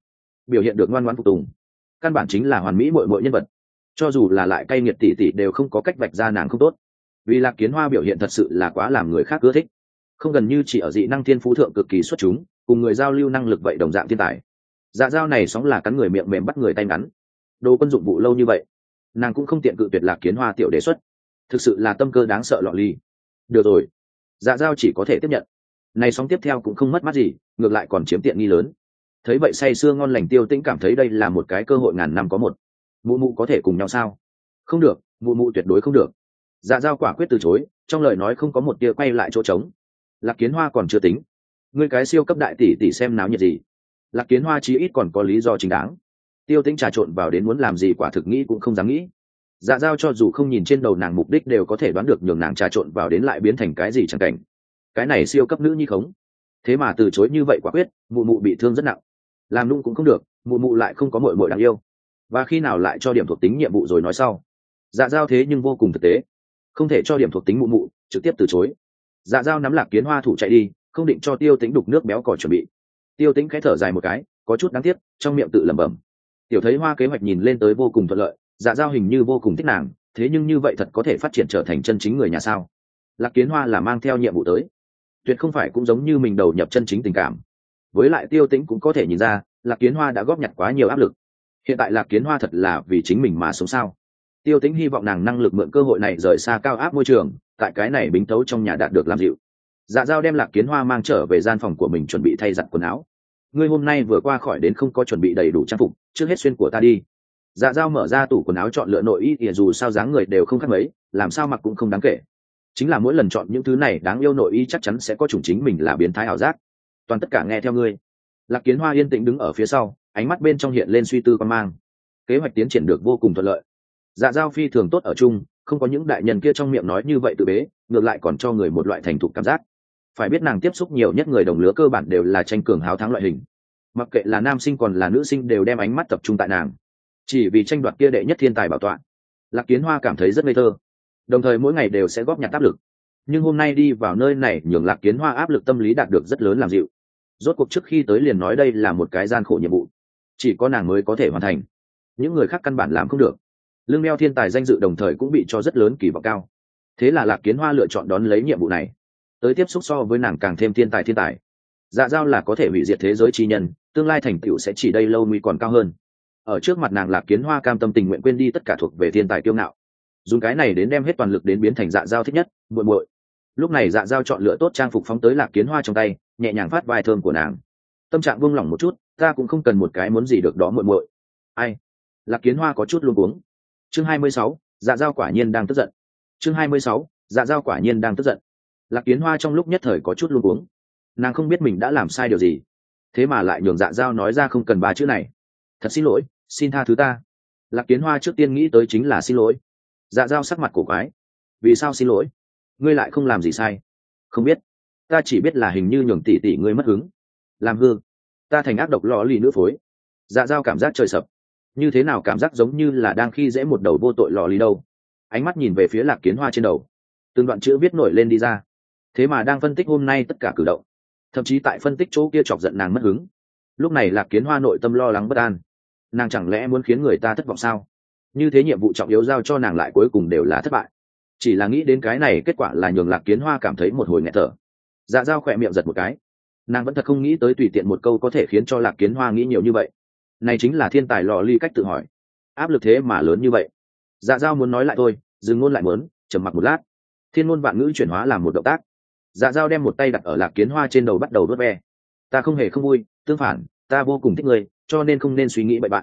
biểu hiện được ngoan ngoãn phục tùng, căn bản chính là hoàn mỹ muội muội nhân vật. Cho dù là lại cay nghiệt tỷ tỷ đều không có cách vạch ra nàng không tốt, vì Lạc Kiến Hoa biểu hiện thật sự là quá làm người khác ưa thích, không gần như chỉ ở dị năng thiên phú thượng cực kỳ xuất chúng, cùng người giao lưu năng lực vậy đồng dạng thiên tài. Dạ dao này sóng là cắn người miệng mềm bắt người tay ngắn, đồ quân dụng vụ lâu như vậy, nàng cũng không tiện cự tuyệt Lạc Kiến Hoa tiểu đề xuất, thực sự là tâm cơ đáng sợ lọ ly. Được rồi, dạ dao chỉ có thể tiếp nhận. Này sóng tiếp theo cũng không mất mát gì, ngược lại còn chiếm tiện nghi lớn. Thấy vậy say sưa ngon lành Tiêu Tĩnh cảm thấy đây là một cái cơ hội ngàn năm có một. Mụ mụ có thể cùng nhau sao? Không được, mụ mụ tuyệt đối không được. Dạ dao quả quyết từ chối, trong lời nói không có một tia quay lại chỗ trống. Lạc Kiến Hoa còn chưa tính, ngươi cái siêu cấp đại tỷ tỷ xem náo nhiệt gì? Lạc Kiến Hoa chí ít còn có lý do chính đáng. Tiêu Tĩnh trà trộn vào đến muốn làm gì quả thực nghĩ cũng không dám nghĩ. Dạ dao cho dù không nhìn trên đầu nàng mục đích đều có thể đoán được nhường nàng trà trộn vào đến lại biến thành cái gì chẳng cảnh. Cái này siêu cấp nữ nhi khống, thế mà từ chối như vậy quả quyết, mụ mụ bị thương rất nặng. Làm nung cũng không được, mụ mụ lại không có muội muội đáng yêu, và khi nào lại cho điểm thuộc tính nhiệm vụ rồi nói sau. Dạ dao thế nhưng vô cùng thực tế, không thể cho điểm thuộc tính mụ mụ, trực tiếp từ chối. Dạ dao nắm Lạc Kiến Hoa thủ chạy đi, không định cho Tiêu Tĩnh đục nước béo cò chuẩn bị. Tiêu Tĩnh khẽ thở dài một cái, có chút đáng tiếc, trong miệng tự lẩm bẩm. Tiểu thấy Hoa kế hoạch nhìn lên tới vô cùng thuận lợi, dạ dao hình như vô cùng thích nàng, thế nhưng như vậy thật có thể phát triển trở thành chân chính người nhà sao? Lạc Kiến Hoa là mang theo nhiệm vụ tới, tuyệt không phải cũng giống như mình đầu nhập chân chính tình cảm. Với lại Tiêu Tĩnh cũng có thể nhìn ra, Lạc Kiến Hoa đã góp nhặt quá nhiều áp lực. Hiện tại Lạc Kiến Hoa thật là vì chính mình mà sống sao? Tiêu Tĩnh hy vọng nàng năng lực mượn cơ hội này rời xa cao áp môi trường, tại cái này bính tấu trong nhà đạt được làm dịu. Dạ dao đem Lạc Kiến Hoa mang trở về gian phòng của mình chuẩn bị thay giặt quần áo. Ngươi hôm nay vừa qua khỏi đến không có chuẩn bị đầy đủ trang phục, trước hết xuyên của ta đi. Dạ dao mở ra tủ quần áo chọn lựa nội y, thì dù sao dáng người đều không khác mấy, làm sao mặc cũng không đáng kể. Chính là mỗi lần chọn những thứ này đáng yêu nội y chắc chắn sẽ có chủng chính mình là biến thái ảo giác. Toàn tất cả nghe theo ngươi. Lạc Kiến Hoa yên tĩnh đứng ở phía sau, ánh mắt bên trong hiện lên suy tư quan mang. Kế hoạch tiến triển được vô cùng thuận lợi. Dạ dao phi thường tốt ở chung, không có những đại nhân kia trong miệng nói như vậy tự bế, ngược lại còn cho người một loại thành thục cảm giác. Phải biết nàng tiếp xúc nhiều nhất người đồng lứa cơ bản đều là tranh cường háo thắng loại hình, mặc kệ là nam sinh còn là nữ sinh đều đem ánh mắt tập trung tại nàng, chỉ vì tranh đoạt kia đệ nhất thiên tài bảo tọa. Lạc Kiến Hoa cảm thấy rất ngây thơ, đồng thời mỗi ngày đều sẽ góp nhặt áp lực, nhưng hôm nay đi vào nơi này nhường Lạc Kiến Hoa áp lực tâm lý đạt được rất lớn làm dịu. Rốt cuộc trước khi tới liền nói đây là một cái gian khổ nhiệm vụ, chỉ có nàng mới có thể hoàn thành, những người khác căn bản làm không được. Lương đeo thiên tài danh dự đồng thời cũng bị cho rất lớn kỳ vọng cao, thế là Lạc Kiến Hoa lựa chọn đón lấy nhiệm vụ này, tới tiếp xúc so với nàng càng thêm thiên tài. Dạ dao là có thể hủy diệt thế giới chi nhân, tương lai thành tựu sẽ chỉ đây lâu nguy còn cao hơn. Ở trước mặt nàng Lạc Kiến Hoa cam tâm tình nguyện quên đi tất cả thuộc về thiên tài kiêu ngạo, dùng cái này đến đem hết toàn lực đến biến thành dạ dao thích nhất muội muội. Lúc này dạ dao chọn lựa tốt trang phục phóng tới Lạc Kiến Hoa trong tay, nhẹ nhàng phát vai thơm của nàng. Tâm trạng buông lỏng một chút, ta cũng không cần một cái muốn gì được đó muội muội. Ai? Lạc Kiến Hoa có chút luống cuống. Chương 26, dạ dao quả nhiên đang tức giận. Chương 26, dạ dao quả nhiên đang tức giận. Lạc Kiến Hoa trong lúc nhất thời có chút luống cuống, nàng không biết mình đã làm sai điều gì, thế mà lại nhường dạ dao nói ra không cần ba chữ này. Thật xin lỗi, xin tha thứ ta. Lạc Kiến Hoa trước tiên nghĩ tới chính là xin lỗi. Dạ dao sắc mặt cổ quái. Vì sao xin lỗi? Ngươi lại không làm gì sai. Không biết, ta chỉ biết là hình như nhường tỷ tỷ ngươi mất hứng, làm hư ta thành ác độc lò lì nữ phối. Dạ dao cảm giác trời sập, như thế nào cảm giác giống như là đang khi dễ một đầu vô tội lò lì đâu. Ánh mắt nhìn về phía Lạc Kiến Hoa trên đầu, từng đoạn chữ viết nổi lên đi ra, thế mà đang phân tích hôm nay tất cả cử động, thậm chí tại phân tích chỗ kia chọc giận nàng mất hứng. Lúc này Lạc Kiến Hoa nội tâm lo lắng bất an, nàng chẳng lẽ muốn khiến người ta thất vọng sao? Như thế nhiệm vụ trọng yếu giao cho nàng lại cuối cùng đều là thất bại. Chỉ là nghĩ đến cái này kết quả là nhường Lạc Kiến Hoa cảm thấy một hồi nghẹt thở. Dạ dao khỏe miệng giật một cái, nàng vẫn thật không nghĩ tới tùy tiện một câu có thể khiến cho Lạc Kiến Hoa nghĩ nhiều như vậy. Này chính là thiên tài lò ly cách tự hỏi, áp lực thế mà lớn như vậy. Dạ dao muốn nói lại thôi, dừng ngôn lại mớn, trầm mặc một lát, thiên ngôn vạn ngữ chuyển hóa làm một động tác. Dạ dao đem một tay đặt ở Lạc Kiến Hoa trên đầu bắt đầu đốt ve. Ta không hề không vui, tương phản, ta vô cùng thích ngươi, cho nên không nên suy nghĩ bậy bạn.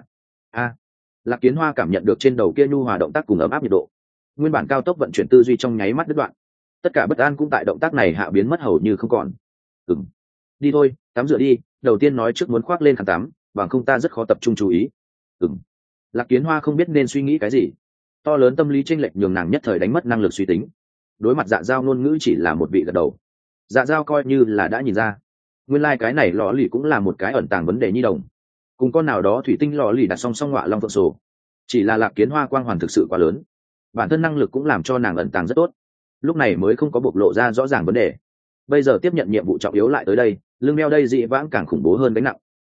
Lạc Kiến Hoa cảm nhận được trên đầu kia nhu hòa động tác cùng ấm áp nhiệt độ, nguyên bản cao tốc vận chuyển tư duy trong nháy mắt đứt đoạn, tất cả bất an cũng tại động tác này hạ biến mất hầu như không còn. Đi thôi, tắm rửa đi, đầu tiên nói trước muốn khoác lên khăn tắm, bằng không ta rất khó tập trung chú ý. Lạc Kiến Hoa không biết nên suy nghĩ cái gì, to lớn tâm lý chênh lệch nhường nàng nhất thời đánh mất năng lực suy tính. Đối mặt dạ dao ngôn ngữ chỉ là một vị gật đầu. Dạ dao coi như là đã nhìn ra, nguyên lai cái này lò lì cũng là một cái ẩn tàng vấn đề nhi đồng, cùng con nào đó thủy tinh lò lì đặt song song ngọa long phượng sổ. Chỉ là Lạc Kiến Hoa quang hoàn thực sự quá lớn, bản thân năng lực cũng làm cho nàng ẩn tàng rất tốt, lúc này mới không có bộc lộ ra rõ ràng vấn đề. Bây giờ tiếp nhận nhiệm vụ trọng yếu lại tới đây, lưng đeo đây dị vãng càng khủng bố hơn gánh nặng.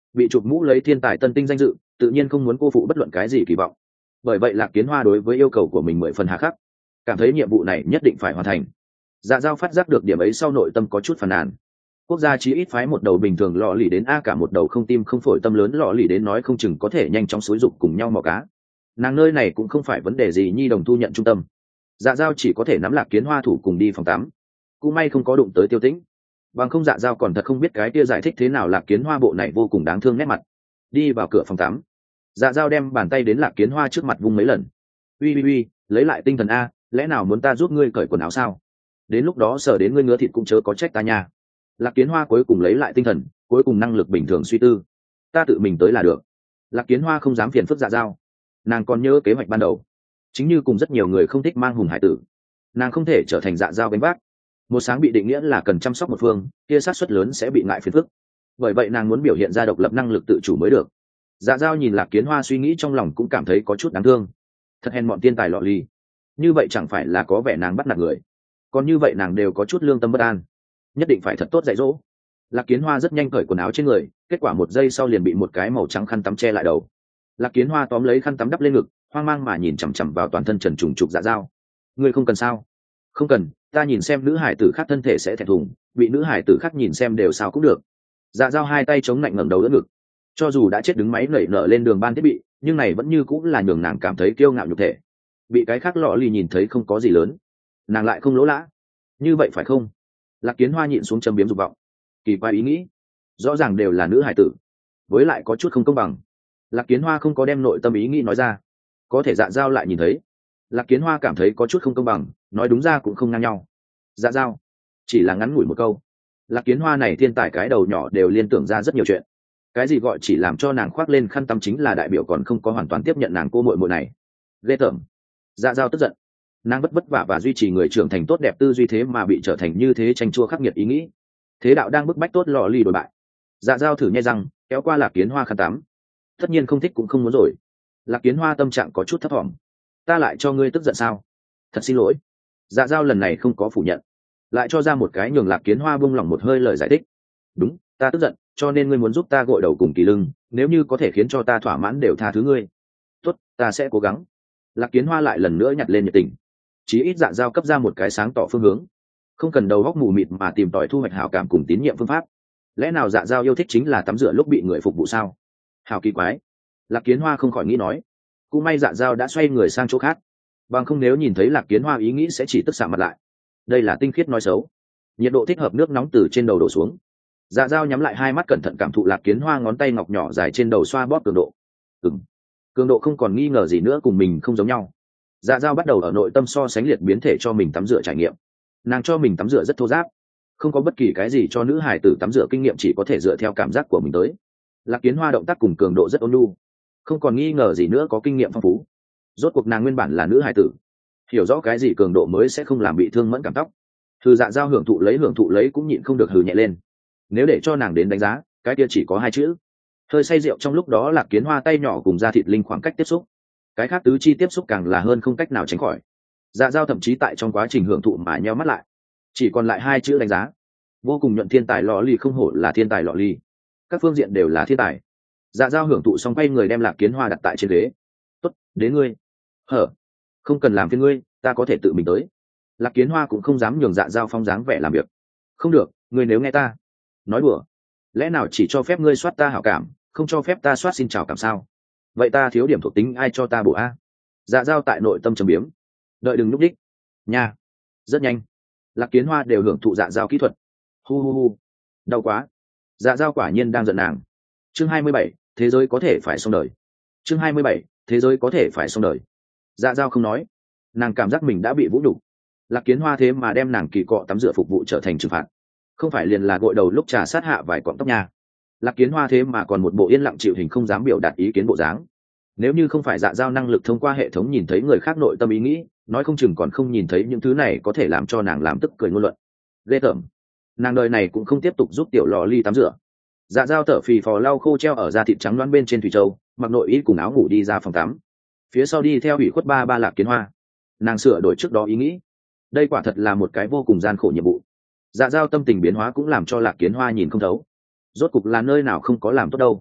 bị chụp mũ lấy thiên tài tân tinh danh dự, tự nhiên không muốn cô phụ bất luận cái gì kỳ vọng. Bởi vậy Lạc Kiến Hoa đối với yêu cầu của mình 10 phần hà khắc, cảm thấy nhiệm vụ này nhất định phải hoàn thành. Dạ Dao phát giác được điểm ấy sau nội tâm có chút phàn nàn. Quốc gia chí ít phái một đầu bình thường lọ lì đến a cả một đầu không tim không phổi tâm lớn lọ lì đến nói không chừng có thể nhanh chóng xúi dục cùng nhau mò cá. Nàng nơi này cũng không phải vấn đề gì nhi đồng thu nhận trung tâm. Dạ Dao chỉ có thể nắm Lạc Kiến Hoa thủ cùng đi phòng tắm. Cũng may không có đụng tới Tiêu Tĩnh, bằng không Dạ Dao còn thật không biết cái kia giải thích thế nào Lạc Kiến Hoa bộ này vô cùng đáng thương nét mặt. Đi vào cửa phòng tắm, Dạ Dao đem bàn tay đến Lạc Kiến Hoa trước mặt vung mấy lần. Uy, lấy lại tinh thần a, lẽ nào muốn ta giúp ngươi cởi quần áo sao? Đến lúc đó sờ đến ngươi ngứa thịt cũng chớ có trách ta nha. Lạc Kiến Hoa cuối cùng lấy lại tinh thần, cuối cùng năng lực bình thường suy tư. Ta tự mình tới là được. Lạc Kiến Hoa không dám phiền phức Dạ Dao. Nàng còn nhớ kế hoạch ban đầu, chính như cùng rất nhiều người không thích mang hùng hải tử, nàng không thể trở thành Dạ Dao gánh vác. Một sáng bị định nghĩa là cần chăm sóc một phương, kia xác suất lớn sẽ bị ngại phiền phức. Bởi vậy nàng muốn biểu hiện ra độc lập năng lực tự chủ mới được. Dạ Dao nhìn Lạc Kiến Hoa suy nghĩ trong lòng cũng cảm thấy có chút đáng thương. Thật hèn mọn tiên tài lọ ly, như vậy chẳng phải là có vẻ nàng bắt nạt người, còn như vậy nàng đều có chút lương tâm bất an, nhất định phải thật tốt dạy dỗ. Lạc Kiến Hoa rất nhanh cởi quần áo trên người, kết quả một giây sau liền bị một cái màu trắng khăn tắm che lại đầu. Lạc Kiến Hoa tóm lấy khăn tắm đắp lên ngực, hoang mang mà nhìn chằm chằm vào toàn thân trần trùng trục Dạ Dao. Ngươi không cần sao? Không cần, ta nhìn xem nữ hải tử khác thân thể sẽ thẹn thùng, bị nữ hải tử khác nhìn xem đều sao cũng được. Dạ Dao hai tay chống lạnh ngẩng đầu đỡ ngực, cho dù đã chết đứng máy nảy nở lên đường ban thiết bị, nhưng này vẫn như cũng là nhường nàng cảm thấy kiêu ngạo nhục thể. Bị cái khác lọ lì nhìn thấy không có gì lớn, nàng lại không lỗ lã, như vậy phải không? Lạc Kiến Hoa nhịn xuống châm biếm dục vọng, kỳ quái ý nghĩ, rõ ràng đều là nữ hải tử, với lại có chút không công bằng. Lạc Kiến Hoa không có đem nội tâm ý nghĩ nói ra, có thể Dạ Dao lại nhìn thấy. Lạc Kiến Hoa cảm thấy có chút không công bằng, nói đúng ra cũng không ngang nhau. Dạ Dao chỉ là ngắn ngủi một câu, Lạc Kiến Hoa này thiên tài cái đầu nhỏ đều liên tưởng ra rất nhiều chuyện. Cái gì gọi chỉ làm cho nàng khoác lên khăn tắm chính là đại biểu còn không có hoàn toàn tiếp nhận nàng cô muội muội này. Ghê tởm. Dạ Dao tức giận, nàng vất vả và duy trì người trưởng thành tốt đẹp tư duy thế mà bị trở thành như thế tranh chua khắc nghiệt ý nghĩ. Thế đạo đang bức bách tốt lọ ly đổi bại. Dạ Dao thử nhai răng, kéo qua Lạc Kiến Hoa khăn tắm. Tất nhiên không thích cũng không muốn rồi. Lạc Kiến Hoa tâm trạng có chút thấp thỏm. Ta lại cho ngươi tức giận sao? Thật xin lỗi. Dạ Dao lần này không có phủ nhận, lại cho ra một cái nhường Lạc Kiến Hoa buông lỏng một hơi lời giải thích. Đúng, ta tức giận, cho nên ngươi muốn giúp ta gội đầu cùng kỳ lưng, nếu như có thể khiến cho ta thỏa mãn đều tha thứ ngươi. Tốt, ta sẽ cố gắng. Lạc Kiến Hoa lại lần nữa nhặt lên nhiệt tình. Chí ít Dạ Dao cấp ra một cái sáng tỏ phương hướng, không cần đầu góc mù mịt mà tìm tòi thu hoạch hảo cảm cùng tín nhiệm phương pháp. Lẽ nào Dạ Dao yêu thích chính là tắm rửa lúc bị người phục vụ sao? Hảo kỳ quái. Lạc Kiến Hoa không khỏi nghĩ nói. Cũng may Dạ Dao đã xoay người sang chỗ khác, bằng không nếu nhìn thấy Lạc Kiến Hoa ý nghĩ sẽ chỉ tức xạ mặt lại. Đây là tinh khiết nói xấu. Nhiệt độ thích hợp nước nóng từ trên đầu đổ xuống. Dạ Dao nhắm lại hai mắt cẩn thận cảm thụ Lạc Kiến Hoa ngón tay ngọc nhỏ dài trên đầu xoa bóp cường độ. Cường độ không còn nghi ngờ gì nữa cùng mình không giống nhau. Dạ Dao bắt đầu ở nội tâm so sánh liệt biến thể cho mình tắm rửa trải nghiệm. Nàng cho mình tắm rửa rất thô ráp, không có bất kỳ cái gì cho nữ hài tử tắm rửa kinh nghiệm, chỉ có thể dựa theo cảm giác của mình tới. Lạc Kiến Hoa động tác cùng cường độ rất ôn nhu, không còn nghi ngờ gì nữa có kinh nghiệm phong phú. Rốt cuộc nàng nguyên bản là nữ hài tử, hiểu rõ cái gì cường độ mới sẽ không làm bị thương mẫn cảm tóc. Dạ Dao hưởng thụ lấy cũng nhịn không được hừ nhẹ lên. Nếu để cho nàng đến đánh giá, cái kia chỉ có hai chữ: hơi say rượu. Trong lúc đó Lạc Kiến Hoa tay nhỏ cùng da thịt linh khoảng cách tiếp xúc, cái khác tứ chi tiếp xúc càng là hơn không cách nào tránh khỏi. Dạ Dao thậm chí tại trong quá trình hưởng thụ mà nheo mắt lại, chỉ còn lại hai chữ đánh giá. Vô cùng nhuận thiên tài lọ ly, không hổ là thiên tài lọ ly, các phương diện đều là thiên tài. Dạ Dao hưởng thụ xong quay người đem Lạc Kiến Hoa đặt tại trên ghế. Tốt, đến ngươi. Không cần làm phiền ngươi, ta có thể tự mình tới. Lạc Kiến Hoa cũng không dám nhường Dạ Dao phong dáng vẻ làm việc. Không được, ngươi nếu nghe ta nói đùa, lẽ nào chỉ cho phép ngươi soát ta hảo cảm, không cho phép ta soát xin chào cảm sao? Vậy ta thiếu điểm thuộc tính ai cho ta bổ a? Dạ Dao tại nội tâm trầm biếm. Đợi đừng núp đích nha. Rất nhanh Lạc Kiến Hoa đều hưởng thụ Dạ Dao kỹ thuật. Hu, đau quá. Dạ Dao quả nhiên đang giận nàng. Chương 27, thế giới có thể phải xong đời. Chương 27, thế giới có thể phải xong đời. Dạ Dao không nói, nàng cảm giác mình đã bị vũ nhục. Lạc Kiến Hoa thế mà đem nàng kỳ cọ tắm rửa phục vụ trở thành trừng phạt, không phải liền là gội đầu lúc trà sát hạ vài cọng tóc nha. Lạc Kiến Hoa thế mà còn một bộ yên lặng chịu hình, không dám biểu đạt ý kiến bộ dáng. Nếu như không phải Dạ Dao năng lực thông qua hệ thống nhìn thấy người khác nội tâm ý nghĩ, nói không chừng còn không nhìn thấy những thứ này có thể làm cho nàng làm tức cười ngôn luận. Ghê tởm. Nàng đời này cũng không tiếp tục giúp tiểu lò ly tắm rửa. Dạ Dao thở phì phò lau khô treo ở da thịt trắng loáng bên trên thủy châu, mặc nội y cùng áo ngủ đi ra phòng tắm. Phía sau đi theo ủy khuất ba Lạc Kiến Hoa. Nàng sửa đổi trước đó ý nghĩ. Đây quả thật là một cái vô cùng gian khổ nhiệm vụ. Dạ Dao tâm tình biến hóa cũng làm cho Lạc Kiến Hoa nhìn không thấu. Rốt cục là nơi nào không có làm tốt đâu.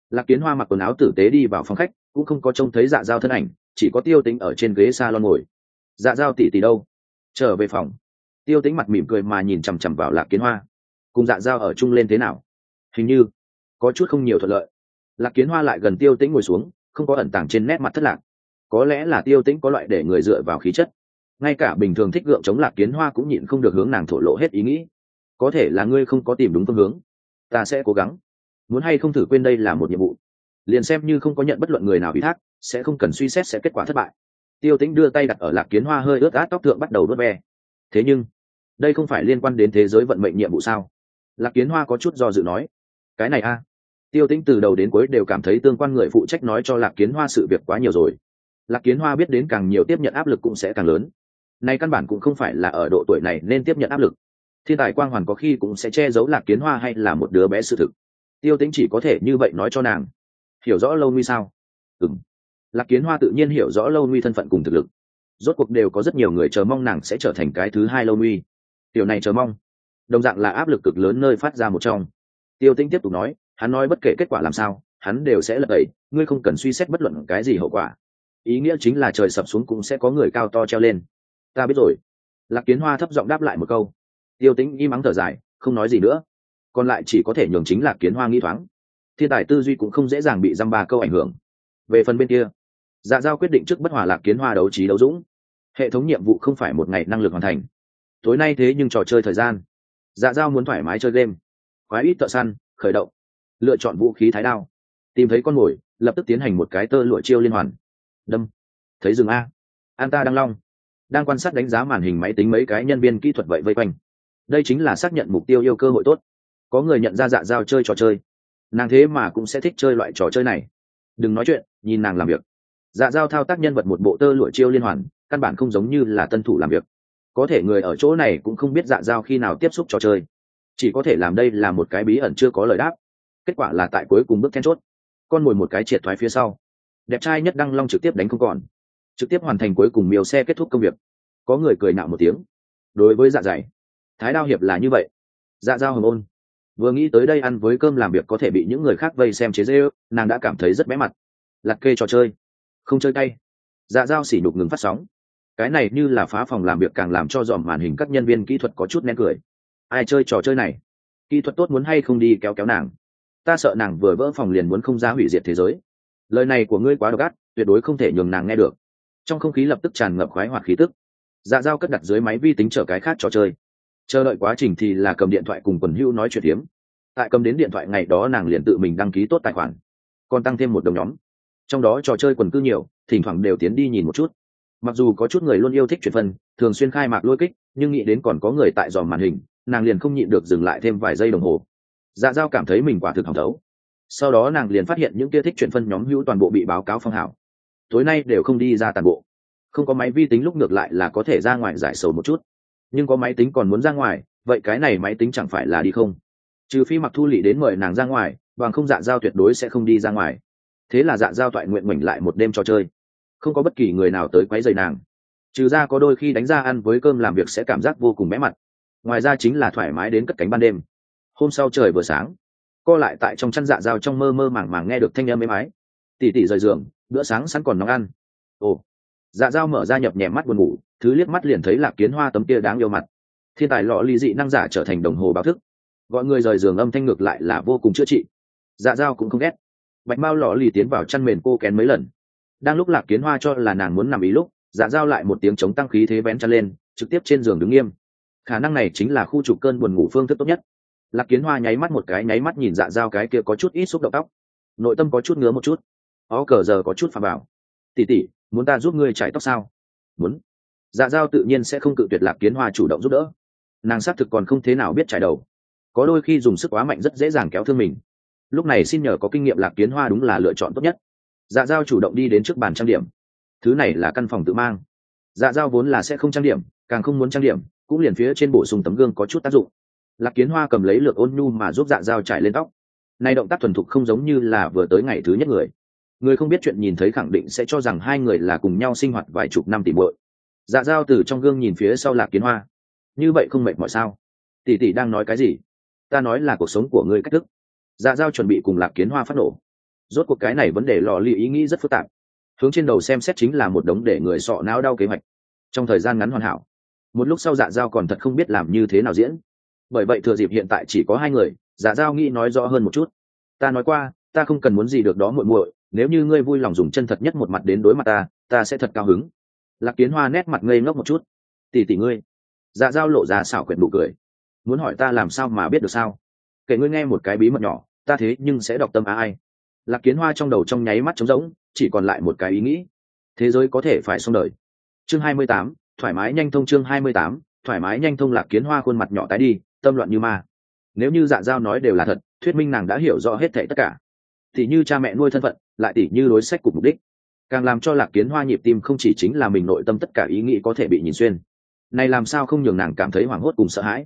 Lạc Kiến Hoa mặc quần áo tử tế đi vào phòng khách, cũng không có trông thấy Dạ Dao thân ảnh, chỉ có Tiêu Tĩnh ở trên ghế salon ngồi. Dạ Dao tỷ tỷ đâu? Trở về phòng. Tiêu Tĩnh mặt mỉm cười mà nhìn chằm chằm vào Lạc Kiến Hoa. Cùng Dạ Dao ở chung lên thế nào? Hình như có chút không nhiều thuận lợi. Lạc Kiến Hoa lại gần Tiêu Tĩnh ngồi xuống, không có ẩn tàng trên nét mặt thất lạc. Có lẽ là Tiêu Tĩnh có loại để người dựa vào khí chất, ngay cả bình thường thích gượng chống Lạc Kiến Hoa cũng nhịn không được hướng nàng thổ lộ hết ý nghĩ. Có thể là ngươi không có tìm đúng phương hướng, ta sẽ cố gắng. Muốn hay không thử quên đây là một nhiệm vụ, liền xem như không có nhận bất luận người nào ủy thác, sẽ không cần suy xét sẽ kết quả thất bại. Tiêu Tĩnh đưa tay đặt ở Lạc Kiến Hoa hơi ướt át tóc thượng, bắt đầu đốt ve. Thế nhưng đây không phải liên quan đến thế giới vận mệnh nhiệm vụ sao? Lạc Kiến Hoa có chút do dự nói. Cái này a. Tiêu Tĩnh từ đầu đến cuối đều cảm thấy tương quan người phụ trách nói cho Lạc Kiến Hoa sự việc quá nhiều rồi. Lạc Kiến Hoa biết đến càng nhiều, tiếp nhận áp lực cũng sẽ càng lớn. Này căn bản cũng không phải là ở độ tuổi này nên tiếp nhận áp lực. Thiên tài quang hoàn có khi cũng sẽ che giấu Lạc Kiến Hoa hay là một đứa bé sự thực. Tiêu Tĩnh chỉ có thể như vậy nói cho nàng. Hiểu rõ Lâu Nguy sao? Ừm. Lạc Kiến Hoa tự nhiên hiểu rõ Lâu Nguy thân phận cùng thực lực. Rốt cuộc đều có rất nhiều người chờ mong nàng sẽ trở thành cái thứ hai Lâu Nguy. Điều này chờ mong, đồng dạng là áp lực cực lớn nơi phát ra một trong. Tiêu Tĩnh tiếp tục nói, hắn nói bất kể kết quả làm sao, hắn đều sẽ lật đẩy, ngươi không cần suy xét bất luận cái gì hậu quả. Ý nghĩa chính là trời sập xuống cũng sẽ có người cao to treo lên. Ta biết rồi. Lạc Kiến Hoa thấp giọng đáp lại một câu. Tiêu Tĩnh im ắng thở dài, không nói gì nữa. Còn lại chỉ có thể nhường chính Lạc Kiến Hoa nghĩ thoáng. Thiên tài tư duy cũng không dễ dàng bị dăm ba câu ảnh hưởng. Về phần bên kia, Dạ Dao quyết định trước bất hòa Lạc Kiến Hoa đấu trí đấu dũng. Hệ thống nhiệm vụ không phải một ngày năng lực hoàn thành. Tối nay thế nhưng trò chơi thời gian. Dạ Dao muốn thoải mái chơi game. Quái ít thợ săn, khởi động. Lựa chọn vũ khí thái đao. Tìm thấy con mồi, lập tức tiến hành một cái tơ lụa chiêu liên hoàn. Đâm. Thấy rừng a. An ta đang long. Đang quan sát đánh giá màn hình máy tính mấy cái nhân viên kỹ thuật vậy vây quanh. Đây chính là xác nhận mục tiêu yêu cơ hội tốt. Có người nhận ra Dạ Dao chơi trò chơi, nàng thế mà cũng sẽ thích chơi loại trò chơi này. Đừng nói chuyện, nhìn nàng làm việc. Dạ Dao thao tác nhân vật một bộ tơ lụa chiêu liên hoàn, căn bản không giống như là tân thủ làm việc. Có thể người ở chỗ này cũng không biết Dạ Dao khi nào tiếp xúc trò chơi, chỉ có thể làm đây là một cái bí ẩn chưa có lời đáp. Kết quả là tại cuối cùng bước then chốt, con mồi một cái triệt thoái phía sau, đẹp trai nhất Đăng Long trực tiếp đánh không còn, trực tiếp hoàn thành cuối cùng miêu xe kết thúc công việc. Có người cười nạo một tiếng. Đối với Dạ Dày, thái đao hiệp là như vậy. Dạ Dao hờn ôn, vừa nghĩ tới đây ăn với cơm làm việc có thể bị những người khác vây xem chế giễu, nàng đã cảm thấy rất bé mặt. Lặt kê trò chơi, không chơi cay. Dạ Dao xỉ nhục ngừng phát sóng. Cái này như là phá phòng làm việc, càng làm cho dòm màn hình các nhân viên kỹ thuật có chút nén cười. Ai chơi trò chơi này? Kỹ thuật tốt muốn hay không đi kéo kéo nàng? Ta sợ nàng vừa vỡ phòng liền muốn không ra hủy diệt thế giới. Lời này của ngươi quá độc ác, tuyệt đối không thể nhường nàng nghe được. Trong không khí lập tức tràn ngập khoái hoạt khí tức. Dạ Dao cất đặt dưới máy vi tính chở cái khác trò chơi. Chờ đợi quá trình thì là cầm điện thoại cùng quần hữu nói chuyện hiếm. Tại cầm đến điện thoại ngày đó nàng liền tự mình đăng ký tốt tài khoản, còn tăng thêm một đồng nhóm. Trong đó trò chơi quần cư nhiều, thỉnh thoảng đều tiến đi nhìn một chút. Mặc dù có chút người luôn yêu thích chuyển phân, thường xuyên khai mạc lôi kích, nhưng nghĩ đến còn có người tại dòm màn hình, nàng liền không nhịn được dừng lại thêm vài giây đồng hồ. Dạ Dao cảm thấy mình quả thực hỏng thấu. Sau đó nàng liền phát hiện những kia thích chuyển phân nhóm hữu toàn bộ bị báo cáo phong hảo, tối nay đều không đi ra toàn bộ. Không có máy vi tính lúc ngược lại là có thể ra ngoài giải sầu một chút, nhưng có máy tính còn muốn ra ngoài, vậy cái này máy tính chẳng phải là đi không? Trừ phi Mặc Thu Lị đến mời nàng ra ngoài, bằng không Dạ Dao tuyệt đối sẽ không đi ra ngoài. Thế là Dạ Dao toại nguyện ngoảnh lại một đêm trò chơi, không có bất kỳ người nào tới quấy rầy nàng, trừ ra có đôi khi đánh ra ăn với cơm làm việc sẽ cảm giác vô cùng bé mặt. Ngoài ra chính là thoải mái đến cất cánh ban đêm. Hôm sau trời vừa sáng, co lại tại trong chăn Dạ Dao trong mơ mơ màng màng nghe được thanh âm êm ái. Tỉ tỉ rời giường, bữa sáng sẵn còn nóng ăn. Ồ. Dạ Dao mở ra nhập nhèm mắt buồn ngủ, thứ liếc mắt liền thấy Lạc Kiến Hoa tấm kia đáng yêu mặt. Thiên tài lọ ly dị năng giả trở thành đồng hồ báo thức, gọi người rời giường âm thanh ngược lại là vô cùng chữa trị. Dạ Dao cũng không ghét. Bạch Mao lọ lì tiến vào chăn mền cô kén mấy lần. Đang lúc Lạc Kiến Hoa cho là nàng muốn nằm ý lúc, Dạ Dao lại một tiếng chống tăng khí thế vén chăn lên, trực tiếp trên giường đứng nghiêm. Khả năng này chính là khu trục cơn buồn ngủ phương thức tốt nhất. Lạc Kiến Hoa nháy mắt một cái, nháy mắt nhìn Dạ Dao cái kia có chút ít xúc động tóc, nội tâm có chút ngứa một chút. Ó cờ giờ có chút phà bảo. Tỷ tỷ, muốn ta giúp ngươi chải tóc sao? Muốn. Dạ Dao tự nhiên sẽ không cự tuyệt Lạc Kiến Hoa chủ động giúp đỡ. Nàng xác thực còn không thế nào biết chải đầu, có đôi khi dùng sức quá mạnh rất dễ dàng kéo thương mình. Lúc này xin nhờ có kinh nghiệm Lạc Kiến Hoa đúng là lựa chọn tốt nhất. Dạ Dao chủ động đi đến trước bàn trang điểm. Thứ này là căn phòng tự mang. Dạ Dao vốn là sẽ không trang điểm, càng không muốn trang điểm, cũng liền phía trên bổ sung tấm gương có chút tác dụng. Lạc Kiến Hoa cầm lấy lược ôn nhu mà giúp Dạ Dao trải lên tóc. Này động tác thuần thục không giống như là vừa tới ngày thứ nhất người không biết chuyện nhìn thấy khẳng định sẽ cho rằng hai người là cùng nhau sinh hoạt vài chục năm tỉ muội. Dạ Dao từ trong gương nhìn phía sau Lạc Kiến Hoa. Như vậy không mệt mỏi sao? Tỷ tỷ đang nói cái gì? Ta nói là cuộc sống của ngươi cách thức. Dạ Dao chuẩn bị cùng Lạc Kiến Hoa phát nổ. Rốt cuộc cái này vấn đề lò ly ý nghĩ rất phức tạp, hướng trên đầu xem xét chính là một đống để người sọ não đau kế hoạch trong thời gian ngắn hoàn hảo. Một lúc sau Dạ Dao còn thật không biết làm như thế nào diễn, bởi vậy thừa dịp hiện tại chỉ có hai người, Dạ Dao nghĩ nói rõ hơn một chút. Ta nói qua, ta không cần muốn gì được đó muội muội, nếu như ngươi vui lòng dùng chân thật nhất một mặt đến đối mặt ta sẽ thật cao hứng. Lạc Kiến Hoa nét mặt ngây ngốc một chút. Tỷ tỷ ngươi. Dạ Dao lộ ra xảo quyệt nụ cười. Muốn hỏi ta làm sao mà biết được sao? Kể ngươi nghe một cái bí mật nhỏ, ta thế nhưng sẽ đọc tâm ai. Lạc Kiến Hoa trong đầu trong nháy mắt trống rỗng, chỉ còn lại một cái ý nghĩ: thế giới có thể phải xong đời. Chương 28, thoải mái nhanh thông. Chương 28, thoải mái nhanh thông. Lạc Kiến Hoa khuôn mặt nhỏ tái đi, tâm loạn như ma. Nếu như Dạ Dao nói đều là thật, thuyết minh nàng đã hiểu rõ hết thảy tất cả. Tỷ như cha mẹ nuôi thân phận, lại tỷ như đối sách cục mục đích, càng làm cho Lạc Kiến Hoa nhịp tim không chỉ chính là mình nội tâm tất cả ý nghĩ có thể bị nhìn xuyên. Này làm sao không nhường nàng cảm thấy hoảng hốt cùng sợ hãi?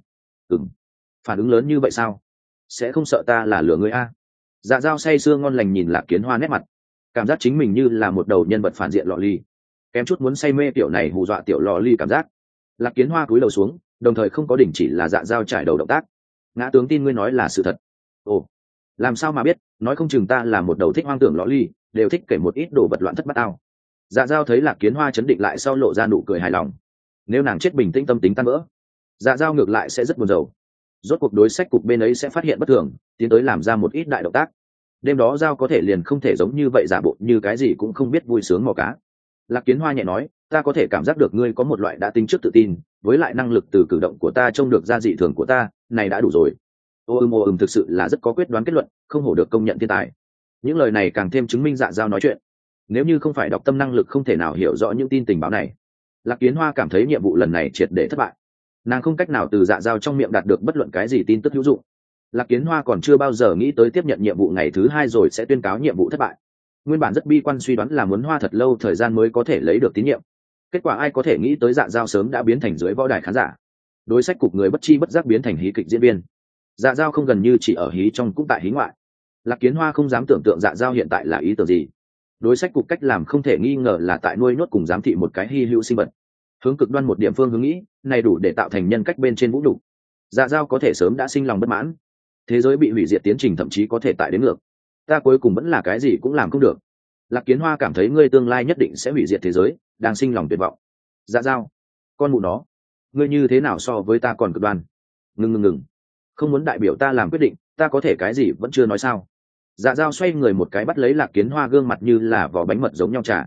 Phản ứng lớn như vậy sao? Sẽ không sợ ta là lừa ngươi a? Dạ Dao say sưa ngon lành nhìn Lạc Kiến Hoa nét mặt, cảm giác chính mình như là một đầu nhân vật phản diện lọ ly, kém chút muốn say mê tiểu này hù dọa tiểu lọ ly cảm giác. Lạc Kiến Hoa cúi đầu xuống, đồng thời không có đình chỉ là Dạ Dao trải đầu động tác. Ngã tướng tin ngươi nói là sự thật. Ồ, làm sao mà biết? Nói không chừng ta là một đầu thích hoang tưởng lọ ly, đều thích kể một ít đồ vật loạn thất bát ao. Dạ Dao thấy Lạc Kiến Hoa chấn định lại sau lộ ra nụ cười hài lòng. Nếu nàng chết bình tĩnh tâm tính tan vỡ, Dạ Dao ngược lại sẽ rất buồn rầu. Rốt cuộc đối sách cục bên ấy sẽ phát hiện bất thường, tiến tới làm ra một ít đại động tác. Đêm đó Dao có thể liền không thể giống như vậy giả bộ như cái gì cũng không biết vui sướng mò cá. Lạc Kiến Hoa nhẹ nói, ta có thể cảm giác được ngươi có một loại đã tính trước tự tin, với lại năng lực từ cử động của ta trông được ra dị thường của ta, này đã đủ rồi. Thực sự là rất có quyết đoán kết luận, không hổ được công nhận thiên tài. Những lời này càng thêm chứng minh Dạ Dao nói chuyện. Nếu như không phải đọc tâm năng lực không thể nào hiểu rõ những tin tình báo này. Lạc Kiến Hoa cảm thấy nhiệm vụ lần này triệt để thất bại. Nàng không cách nào từ Dạ Dao trong miệng đạt được bất luận cái gì tin tức hữu dụng. Lạc Kiến Hoa còn chưa bao giờ nghĩ tới tiếp nhận nhiệm vụ ngày thứ 2 rồi sẽ tuyên cáo nhiệm vụ thất bại. Nguyên bản rất bi quan suy đoán là muốn hoa thật lâu thời gian mới có thể lấy được tín nhiệm. Kết quả ai có thể nghĩ tới Dạ Dao sớm đã biến thành dưới võ đài khán giả. Đối sách cục người bất chi bất giác biến thành hí kịch diễn viên. Dạ Dao không gần như chỉ ở hí trong cũng tại hí ngoại. Lạc Kiến Hoa không dám tưởng tượng Dạ Dao hiện tại là ý tưởng gì. Đối sách cục cách làm không thể nghi ngờ là tại nuôi nhốt cùng giám thị một cái hy hữu sinh vật. Hướng cực đoan một điểm phương hướng nghĩ, này đủ để tạo thành nhân cách bên trên vũ đủ. Dạ Dao có thể sớm đã sinh lòng bất mãn. Thế giới bị hủy diệt tiến trình thậm chí có thể tại đến ngược. Ta cuối cùng vẫn là cái gì cũng làm không được. Lạc Kiến Hoa cảm thấy ngươi tương lai nhất định sẽ hủy diệt thế giới, đang sinh lòng tuyệt vọng. Dạ Dao, con mụ nó, ngươi như thế nào so với ta còn cực đoan? Ngừng, không muốn đại biểu ta làm quyết định, ta có thể cái gì vẫn chưa nói sao? Dạ Dao xoay người một cái bắt lấy Lạc Kiến Hoa gương mặt như là vỏ bánh mật giống nhau trà.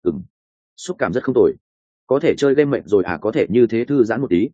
Xúc cảm rất không tồi. Có thể chơi game mệnh rồi à, có thể như thế thư giãn một tí.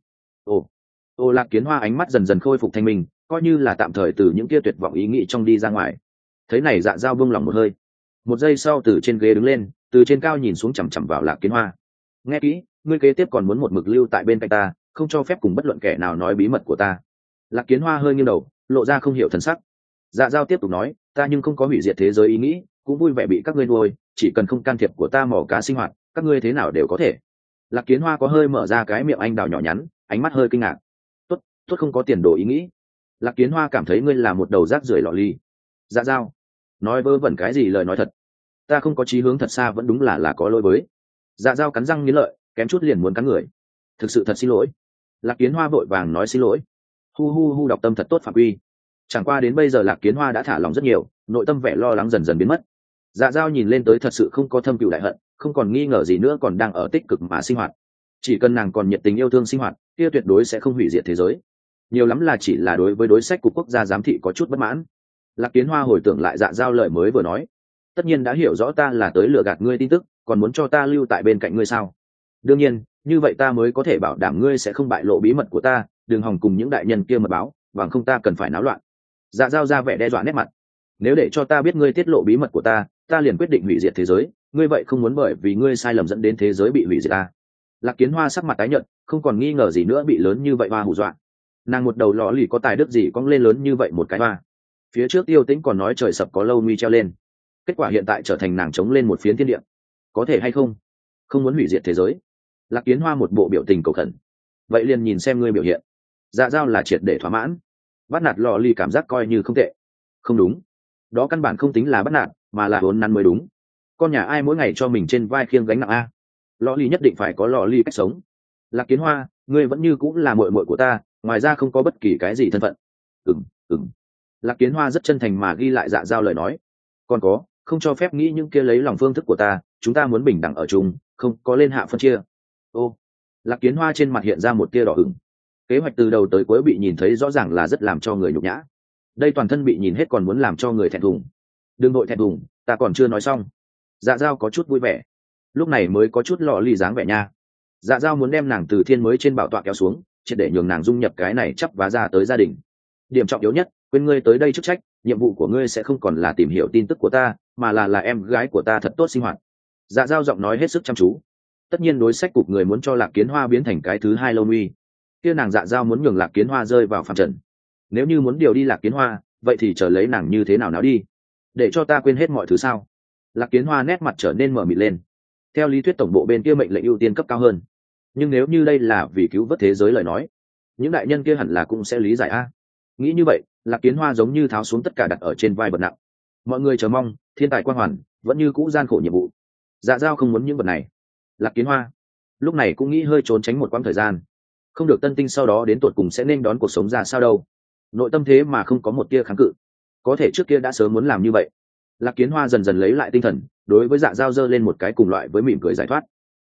Lạc Kiến Hoa ánh mắt dần dần khôi phục thanh minh, coi như là tạm thời từ những kia tuyệt vọng ý nghĩ trong đi ra ngoài. Thấy này Dạ Dao buông lòng một hơi. Một giây sau từ trên ghế đứng lên, từ trên cao nhìn xuống chằm chằm vào Lạc Kiến Hoa. Nghe kỹ, ngươi kế tiếp còn muốn một mực lưu tại bên cạnh ta, không cho phép cùng bất luận kẻ nào nói bí mật của ta. Lạc Kiến Hoa hơi nghiêng đầu, lộ ra không hiểu thần sắc. Dạ Dao tiếp tục nói, ta nhưng không có hủy diệt thế giới ý nghĩ, cũng vui vẻ bị các ngươi nuôi, chỉ cần không can thiệp của ta mò cá sinh hoạt, các ngươi thế nào đều có thể. Lạc Kiến Hoa có hơi mở ra cái miệng anh đào nhỏ nhắn, ánh mắt hơi kinh ngạc. Tốt không có tiền đồ ý nghĩ. Lạc Kiến Hoa cảm thấy ngươi là một đầu rác rưởi lọ ly. Dạ Dao, nói vớ vẩn cái gì lời nói thật. Ta không có chí hướng thật xa vẫn đúng là có lỗi với. Dạ Dao cắn răng nghiến lợi, kém chút liền muốn cắn người. Thực sự thật xin lỗi. Lạc Kiến Hoa vội vàng nói xin lỗi. Hu đọc tâm thật tốt phạm quy. Chẳng qua đến bây giờ Lạc Kiến Hoa đã thả lòng rất nhiều, nội tâm vẻ lo lắng dần dần biến mất. Dạ Dao nhìn lên tới thật sự không có thâm cừu đại hận, không còn nghi ngờ gì nữa, còn đang ở tích cực mà sinh hoạt. Chỉ cần nàng còn nhiệt tình yêu thương sinh hoạt, kia tuyệt đối sẽ không hủy diệt thế giới. Nhiều lắm là chỉ là đối với đối sách của quốc gia giám thị có chút bất mãn. Lạc Kiến Hoa hồi tưởng lại Dạ Dao lời mới vừa nói, tất nhiên đã hiểu rõ ta là tới lừa gạt ngươi tin tức, còn muốn cho ta lưu tại bên cạnh ngươi sao? Đương nhiên, như vậy ta mới có thể bảo đảm ngươi sẽ không bại lộ bí mật của ta, đừng hòng cùng những đại nhân kia mật báo, bằng không ta cần phải náo loạn. Dạ Dao ra vẻ đe dọa nét mặt. Nếu để cho ta biết ngươi tiết lộ bí mật của ta liền quyết định hủy diệt thế giới, ngươi vậy không muốn bởi vì ngươi sai lầm dẫn đến thế giới bị hủy diệt ta. Lạc Kiến Hoa sắc mặt tái nhợt, không còn nghi ngờ gì nữa bị lớn như vậy hoa hù dọa. Nàng một đầu lọ lì có tài đức gì cong lên lớn như vậy một cái hoa. Phía trước Tiêu Tĩnh còn nói trời sập có lâu nguy treo lên, kết quả hiện tại trở thành nàng chống lên một phiến thiên địa. Có thể hay không? Không muốn hủy diệt thế giới. Lạc Kiến Hoa một bộ biểu tình cầu khẩn. Vậy liền nhìn xem ngươi biểu hiện. Dạ Dao là triệt để thỏa mãn. Bắt nạt lọ lì cảm giác coi như không tệ. Không đúng, đó căn bản không tính là bắt nạt, mà là vốn nắn mới đúng. Con nhà ai mỗi ngày cho mình trên vai khiêng gánh nặng a? Lọ lì nhất định phải có lọ lì cách sống. Lạc Kiến Hoa, ngươi vẫn như cũng là muội muội của ta, ngoài ra không có bất kỳ cái gì thân phận. Ừm. Lạc Kiến Hoa rất chân thành mà ghi lại Dạ Dao lời nói. Còn có, không cho phép nghĩ những kia lấy lòng phương thức của ta, chúng ta muốn bình đẳng ở chung, không có lên hạ phân chia. Ô, Lạc Kiến Hoa trên mặt hiện ra một tia đỏ ửng. Kế hoạch từ đầu tới cuối bị nhìn thấy rõ ràng là rất làm cho người nhục nhã. Đây toàn thân bị nhìn hết còn muốn làm cho người thẹn thùng. Đừng vội thẹn thùng, ta còn chưa nói xong. Dạ Dao có chút vui vẻ, lúc này mới có chút lọ lì dáng vẻ nha. Dạ Dao muốn đem nàng từ thiên mới trên bảo tọa kéo xuống, triệt để nhường nàng dung nhập cái này chắp vá ra tới gia đình. Điểm trọng yếu nhất, quên ngươi tới đây chức trách, nhiệm vụ của ngươi sẽ không còn là tìm hiểu tin tức của ta, mà là em gái của ta thật tốt sinh hoạt. Dạ Dao giọng nói hết sức chăm chú. Tất nhiên đối sách cục người muốn cho Lạc Kiến Hoa biến thành cái thứ hai Lâu Nguy, kia nàng Dạ Dao muốn nhường Lạc Kiến Hoa rơi vào phàm trần. Nếu như muốn điều đi Lạc Kiến Hoa, vậy thì chờ lấy nàng như thế nào đi, để cho ta quên hết mọi thứ sao? Lạc Kiến Hoa nét mặt trở nên mờ mịt lên. Theo lý thuyết tổng bộ bên kia mệnh lệnh ưu tiên cấp cao hơn, nhưng nếu như đây là vì cứu vớt thế giới lời nói, những đại nhân kia hẳn là cũng sẽ lý giải a. Nghĩ như vậy, Lạc Kiến Hoa giống như tháo xuống tất cả đặt ở trên vai bật nặng. Mọi người chờ mong thiên tài quang hoàn vẫn như cũ gian khổ nhiệm vụ. Dạ Dao không muốn những vật này. Lạc Kiến Hoa lúc này cũng nghĩ hơi trốn tránh một quãng thời gian, không được tân tinh sau đó đến tột cùng sẽ nên đón cuộc sống ra sao đâu. Nội tâm thế mà không có một tia kháng cự, có thể trước kia đã sớm muốn làm như vậy. Lạc Kiến Hoa dần dần lấy lại tinh thần, đối với Dạ Dao giơ lên một cái cùng loại với mỉm cười giải thoát.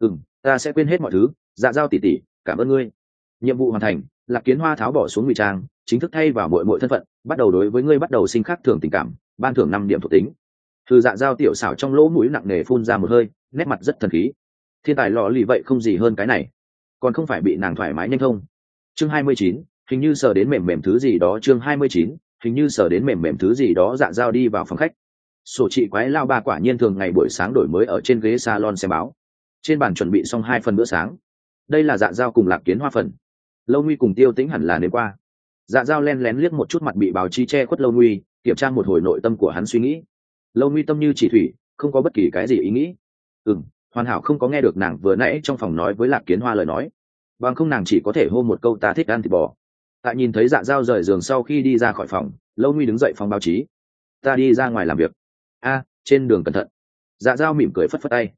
Ta sẽ quên hết mọi thứ, Dạ Dao tỷ tỷ, cảm ơn ngươi. Nhiệm vụ hoàn thành. Lạc Kiến Hoa tháo bỏ xuống ngụy trang, chính thức thay vào mọi thân phận, bắt đầu đối với ngươi bắt đầu sinh khác thường tình cảm, ban thưởng 5 điểm thuộc tính. Từ Dạ Dao tiểu xảo trong lỗ mũi nặng nề phun ra một hơi, nét mặt rất thần khí. Thiên tài lọ lì vậy không gì hơn cái này, còn không phải bị nàng thoải mái nhanh thông. Chương 29, hình như sờ đến mềm thứ gì đó. Chương 29, hình như sờ đến mềm thứ gì đó. Dạ Dao đi vào phòng khách. Sổ trị quái lao ba quả nhiên thường ngày buổi sáng đổi mới ở trên ghế salon xem báo. Trên bàn chuẩn bị xong 2 phần bữa sáng. Đây là Dạ Dao cùng Lạc Kiến Hoa phần. Lâu Nguy cùng Tiêu Tĩnh hẳn là đến qua. Dạ Dao len lén liếc một chút mặt bị báo chí che khuất Lâu Nguy, kiểm tra một hồi nội tâm của hắn suy nghĩ. Lâu Nguy tâm như chỉ thủy, không có bất kỳ cái gì ý nghĩ. Hoàn hảo không có nghe được nàng vừa nãy trong phòng nói với Lạc Kiến Hoa lời nói, bằng không nàng chỉ có thể hô một câu ta thích ăn thịt bò. Tại nhìn thấy Dạ Dao rời giường sau khi đi ra khỏi phòng, Lâu Nguy đứng dậy phòng báo chí. Ta đi ra ngoài làm việc. Trên đường cẩn thận. Dạ Dao mỉm cười phất phất tay.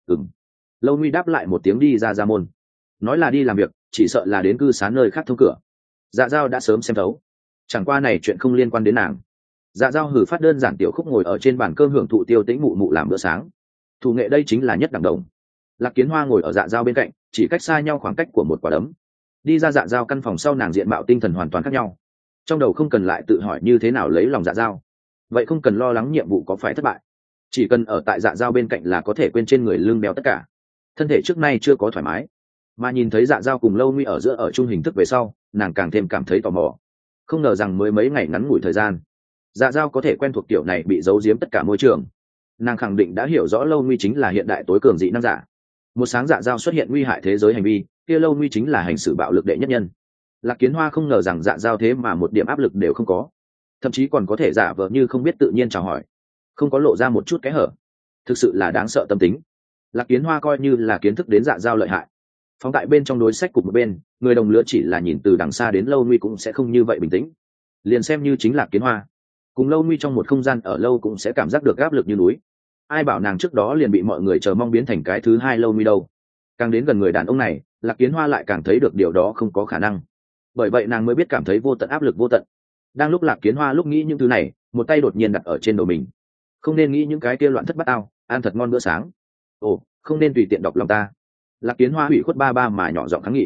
Lâu Nguy đáp lại một tiếng đi ra môn. Nói là đi làm việc, chỉ sợ là đến cư xá nơi khác thông cửa. Dạ Dao đã sớm xem thấu, chẳng qua này chuyện không liên quan đến nàng. Dạ Dao hử phát đơn giản tiểu khúc ngồi ở trên bàn cơm hưởng thụ Tiêu Tĩnh mụ mụ làm bữa sáng. Thủ nghệ đây chính là nhất đẳng đồng. Lạc Kiến Hoa ngồi ở Dạ Dao bên cạnh, chỉ cách xa nhau khoảng cách của một quả đấm. Đi ra Dạ Dao căn phòng sau, nàng diện mạo tinh thần hoàn toàn khác nhau. Trong đầu không cần lại tự hỏi như thế nào lấy lòng Dạ Dao, vậy không cần lo lắng nhiệm vụ có phải thất bại, chỉ cần ở tại Dạ Dao bên cạnh là có thể quên trên người lưng béo tất cả. Thân thể trước nay chưa có thoải mái, mà nhìn thấy Dạ Dao cùng Lâu Nguy ở giữa ở chung hình thức về sau, nàng càng thêm cảm thấy tò mò. Không ngờ rằng mới mấy ngày ngắn ngủi thời gian, Dạ Dao có thể quen thuộc kiểu này bị giấu giếm tất cả môi trường. Nàng khẳng định đã hiểu rõ Lâu Nguy chính là hiện đại tối cường dị năng giả. Một sáng Dạ Dao xuất hiện nguy hại thế giới hành vi, kia Lâu Nguy chính là hành xử bạo lực đệ nhất nhân. Lạc Kiến Hoa không ngờ rằng Dạ Dao thế mà một điểm áp lực đều không có, thậm chí còn có thể giả vờ như không biết tự nhiên chào hỏi, không có lộ ra một chút kẽ hở. Thực sự là đáng sợ tâm tính. Lạc Kiến Hoa coi như là kiến thức đến Dạ Dao lợi hại. Phóng tại bên trong đối sách cục một bên, người đồng lứa chỉ là nhìn từ đằng xa đến Lâu Nguy cũng sẽ không như vậy bình tĩnh. Liền xem như chính Lạc Kiến Hoa cùng Lâu Nguy trong một không gian ở lâu cũng sẽ cảm giác được áp lực như núi. Ai bảo nàng trước đó liền bị mọi người chờ mong biến thành cái thứ hai Lâu Nguy đâu. Càng đến gần người đàn ông này, Lạc Kiến Hoa lại càng thấy được điều đó không có khả năng. Bởi vậy nàng mới biết cảm thấy vô tận áp lực vô tận. Đang lúc Lạc Kiến Hoa lúc nghĩ những thứ này, một tay đột nhiên đặt ở trên đầu mình. Không nên nghĩ những cái kia loạn thất bát ao, ăn thật ngon bữa sáng. Không nên tùy tiện đọc lòng ta. Lạc Kiến Hoa hủy khuất ba mà nhỏ giọng kháng nghị.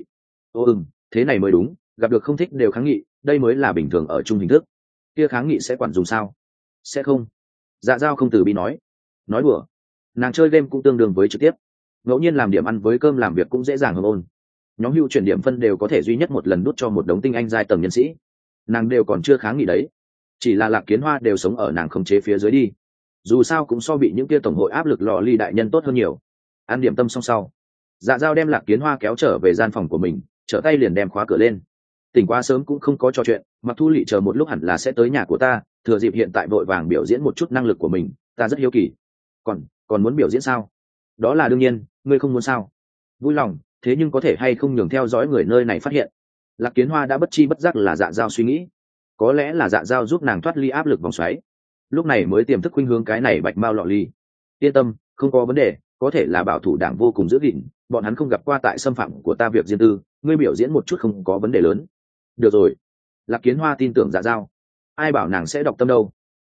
Thế này mới đúng, gặp được không thích đều kháng nghị, đây mới là bình thường ở chung hình thức. Kia kháng nghị sẽ quản dùng sao? Sẽ không. Dạ Dao không từ bi nói đùa. Nàng chơi game cũng tương đương với trực tiếp, ngẫu nhiên làm điểm ăn với cơm làm việc cũng dễ dàng hơn ôn. Nhóm hưu chuyển điểm phân đều có thể duy nhất một lần đút cho một đống tinh anh giai tầng nhân sĩ, nàng đều còn chưa kháng nghị đấy. Chỉ là Lạc Kiến Hoa đều sống ở nàng khống chế phía dưới đi, dù sao cũng so bị những kia tổng hội áp lực lò ly đại nhân tốt hơn nhiều. Ăn điểm tâm xong sau, Dạ Dao đem Lạc Kiến Hoa kéo trở về gian phòng của mình, trở tay liền đem khóa cửa lên. Tỉnh quá sớm cũng không có trò chuyện, Mặc Thu Lệ chờ một lúc hẳn là sẽ tới nhà của ta, thừa dịp hiện tại vội vàng biểu diễn một chút năng lực của mình, ta rất hiếu kỳ. Còn muốn biểu diễn sao? Đó là đương nhiên, ngươi không muốn sao? Vui lòng, thế nhưng có thể hay không nhường theo dõi người nơi này phát hiện. Lạc Kiến Hoa đã bất chi bất giác là Dạ Dao suy nghĩ, có lẽ là Dạ Dao giúp nàng thoát ly áp lực vòng xoáy, lúc này mới tiềm thức khuynh hướng cái này bạch mao lọ ly. Yên tâm, không có vấn đề, có thể là bảo thủ đảng vô cùng giữ gìn, bọn hắn không gặp qua tại xâm phạm của ta việc riêng tư, ngươi biểu diễn một chút không có vấn đề lớn. Được rồi. Lạc Kiến Hoa tin tưởng Dạ Dao, ai bảo nàng sẽ đọc tâm đâu.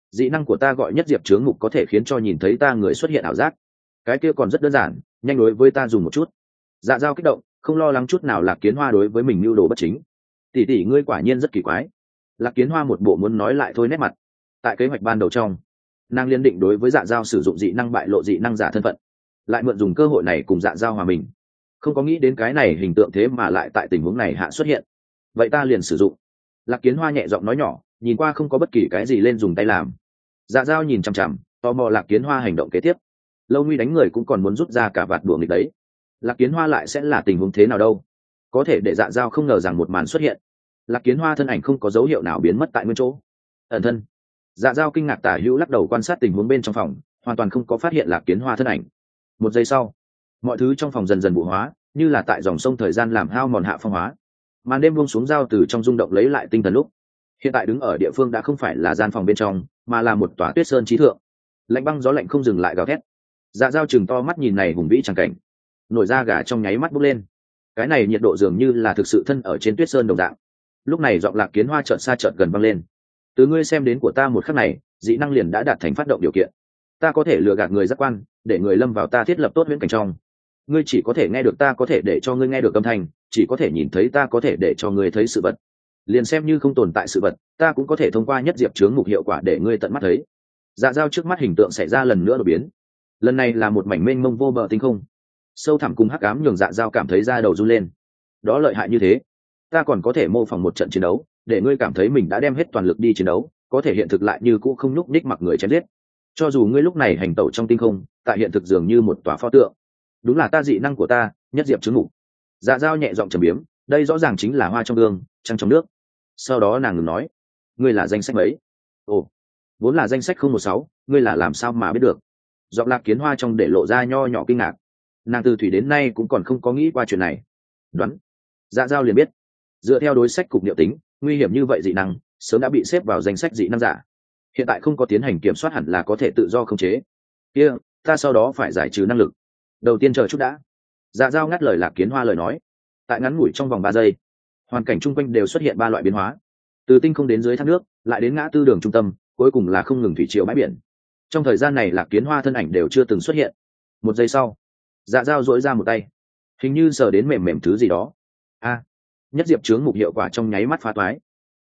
dị năng của ta gọi nhất diệp chướng mục có thể khiến cho nhìn thấy ta người xuất hiện ảo giác. Cái kia còn rất đơn giản, nhanh đối với ta dùng một chút. Dạ dao kích động, không lo lắng chút nào Lạc Kiến Hoa đối với mình mưu đồ bất chính. Tỷ tỷ ngươi quả nhiên rất kỳ quái. Lạc Kiến Hoa một bộ muốn nói lại thôi nét mặt. Tại kế hoạch ban đầu trong, nàng liên định đối với dạ dao sử dụng dị năng bại lộ dị năng giả thân phận, lại mượn dùng cơ hội này cùng dạ dao hòa mình. Không có nghĩ đến cái này hình tượng thế mà lại tại tình huống này hạ xuất hiện. Vậy ta liền sử dụng. Lạc Kiến Hoa nhẹ giọng nói nhỏ, nhìn qua không có bất kỳ cái gì lên dùng tay làm. Dạ dao nhìn chằm chằm, tò mò Lạc Kiến Hoa hành động kế tiếp. Lâu Nguy đánh người cũng còn muốn rút ra cả vạt đùa nghịch đấy. Lạc Kiến Hoa lại sẽ là tình huống thế nào đâu? Có thể để dạ dao không ngờ rằng một màn xuất hiện. Lạc Kiến Hoa thân ảnh không có dấu hiệu nào biến mất tại nguyên chỗ. Ẩn thân. Dạ dao kinh ngạc tả hữu lắc đầu quan sát tình huống bên trong phòng, hoàn toàn không có phát hiện Lạc Kiến Hoa thân ảnh. Một giây sau, mọi thứ trong phòng dần dần vụ hóa, như là tại dòng sông thời gian làm hao mòn hạ phong hóa. Màn đêm buông xuống, dao từ trong rung động lấy lại tinh thần lúc. Hiện tại đứng ở địa phương đã không phải là gian phòng bên trong, mà là một tòa tuyết sơn chí thượng. Lạnh băng gió lạnh không dừng lại gào thét. Dạ dao chừng to mắt nhìn này hùng vĩ tràng cảnh, nổi da gà trong nháy mắt bốc lên. Cái này nhiệt độ dường như là thực sự thân ở trên tuyết sơn đồng dạng. Lúc này giọng Lạc Kiến Hoa chợt xa chợt gần vang lên. Từ ngươi xem đến của ta một khắc này, dị năng liền đã đạt thành phát động điều kiện. Ta có thể lừa gạt người giác quan, để người lâm vào ta thiết lập tốt huyễn cảnh trong. Ngươi chỉ có thể nghe được ta có thể để cho ngươi nghe được âm thanh, chỉ có thể nhìn thấy ta có thể để cho ngươi thấy sự vật. Liền xem như không tồn tại sự vật, ta cũng có thể thông qua nhất diệp chướng mục hiệu quả để ngươi tận mắt thấy. Dạ dao trước mắt hình tượng xảy ra lần nữa đột biến. Lần này là một mảnh mênh mông vô bờ tinh không, sâu thẳm cùng hắc ám nhường dạ dao cảm thấy da đầu run lên. Đó lợi hại như thế, ta còn có thể mô phỏng một trận chiến đấu, để ngươi cảm thấy mình đã đem hết toàn lực đi chiến đấu, có thể hiện thực lại như cũ không nhúc nhích mặc người chém giết. Cho dù ngươi lúc này hành tẩu trong tinh không, tại hiện thực dường như một tòa pho tượng. Đúng là ta dị năng của ta, nhất diệp chứng ngủ. Dạ dao nhẹ giọng trầm biếm, đây rõ ràng chính là hoa trong gương, trăng trong nước. Sau đó nàng ngừng nói, ngươi là danh sách mấy? Ồ, vốn là danh sách 016, ngươi là làm sao mà biết được? Giọng Lạc Kiến Hoa trong để lộ ra nho nhỏ kinh ngạc. Nàng từ thủy đến nay cũng còn không có nghĩ qua chuyện này. Đoán. Dạ dao liền biết, dựa theo đối sách cục niệu tính, nguy hiểm như vậy dị năng sớm đã bị xếp vào danh sách dị năng giả. Hiện tại không có tiến hành kiểm soát hẳn là có thể tự do khống chế. Kia, ta sau đó phải giải trừ năng lực. Đầu tiên chờ chút đã. Dạ dao ngắt lời Lạc Kiến Hoa lời nói. Tại ngắn ngủi trong vòng 3 giây, hoàn cảnh chung quanh đều xuất hiện 3 loại biến hóa. Từ tinh không đến dưới thác nước, lại đến ngã tư đường trung tâm, cuối cùng là không ngừng thủy triều bãi biển. Trong thời gian này Lạc Kiến Hoa thân ảnh đều chưa từng xuất hiện. Một giây sau, dạ dao duỗi ra một tay, hình như sờ đến mềm mềm thứ gì đó. A, nhất diệp chướng mục hiệu quả trong nháy mắt phá toái.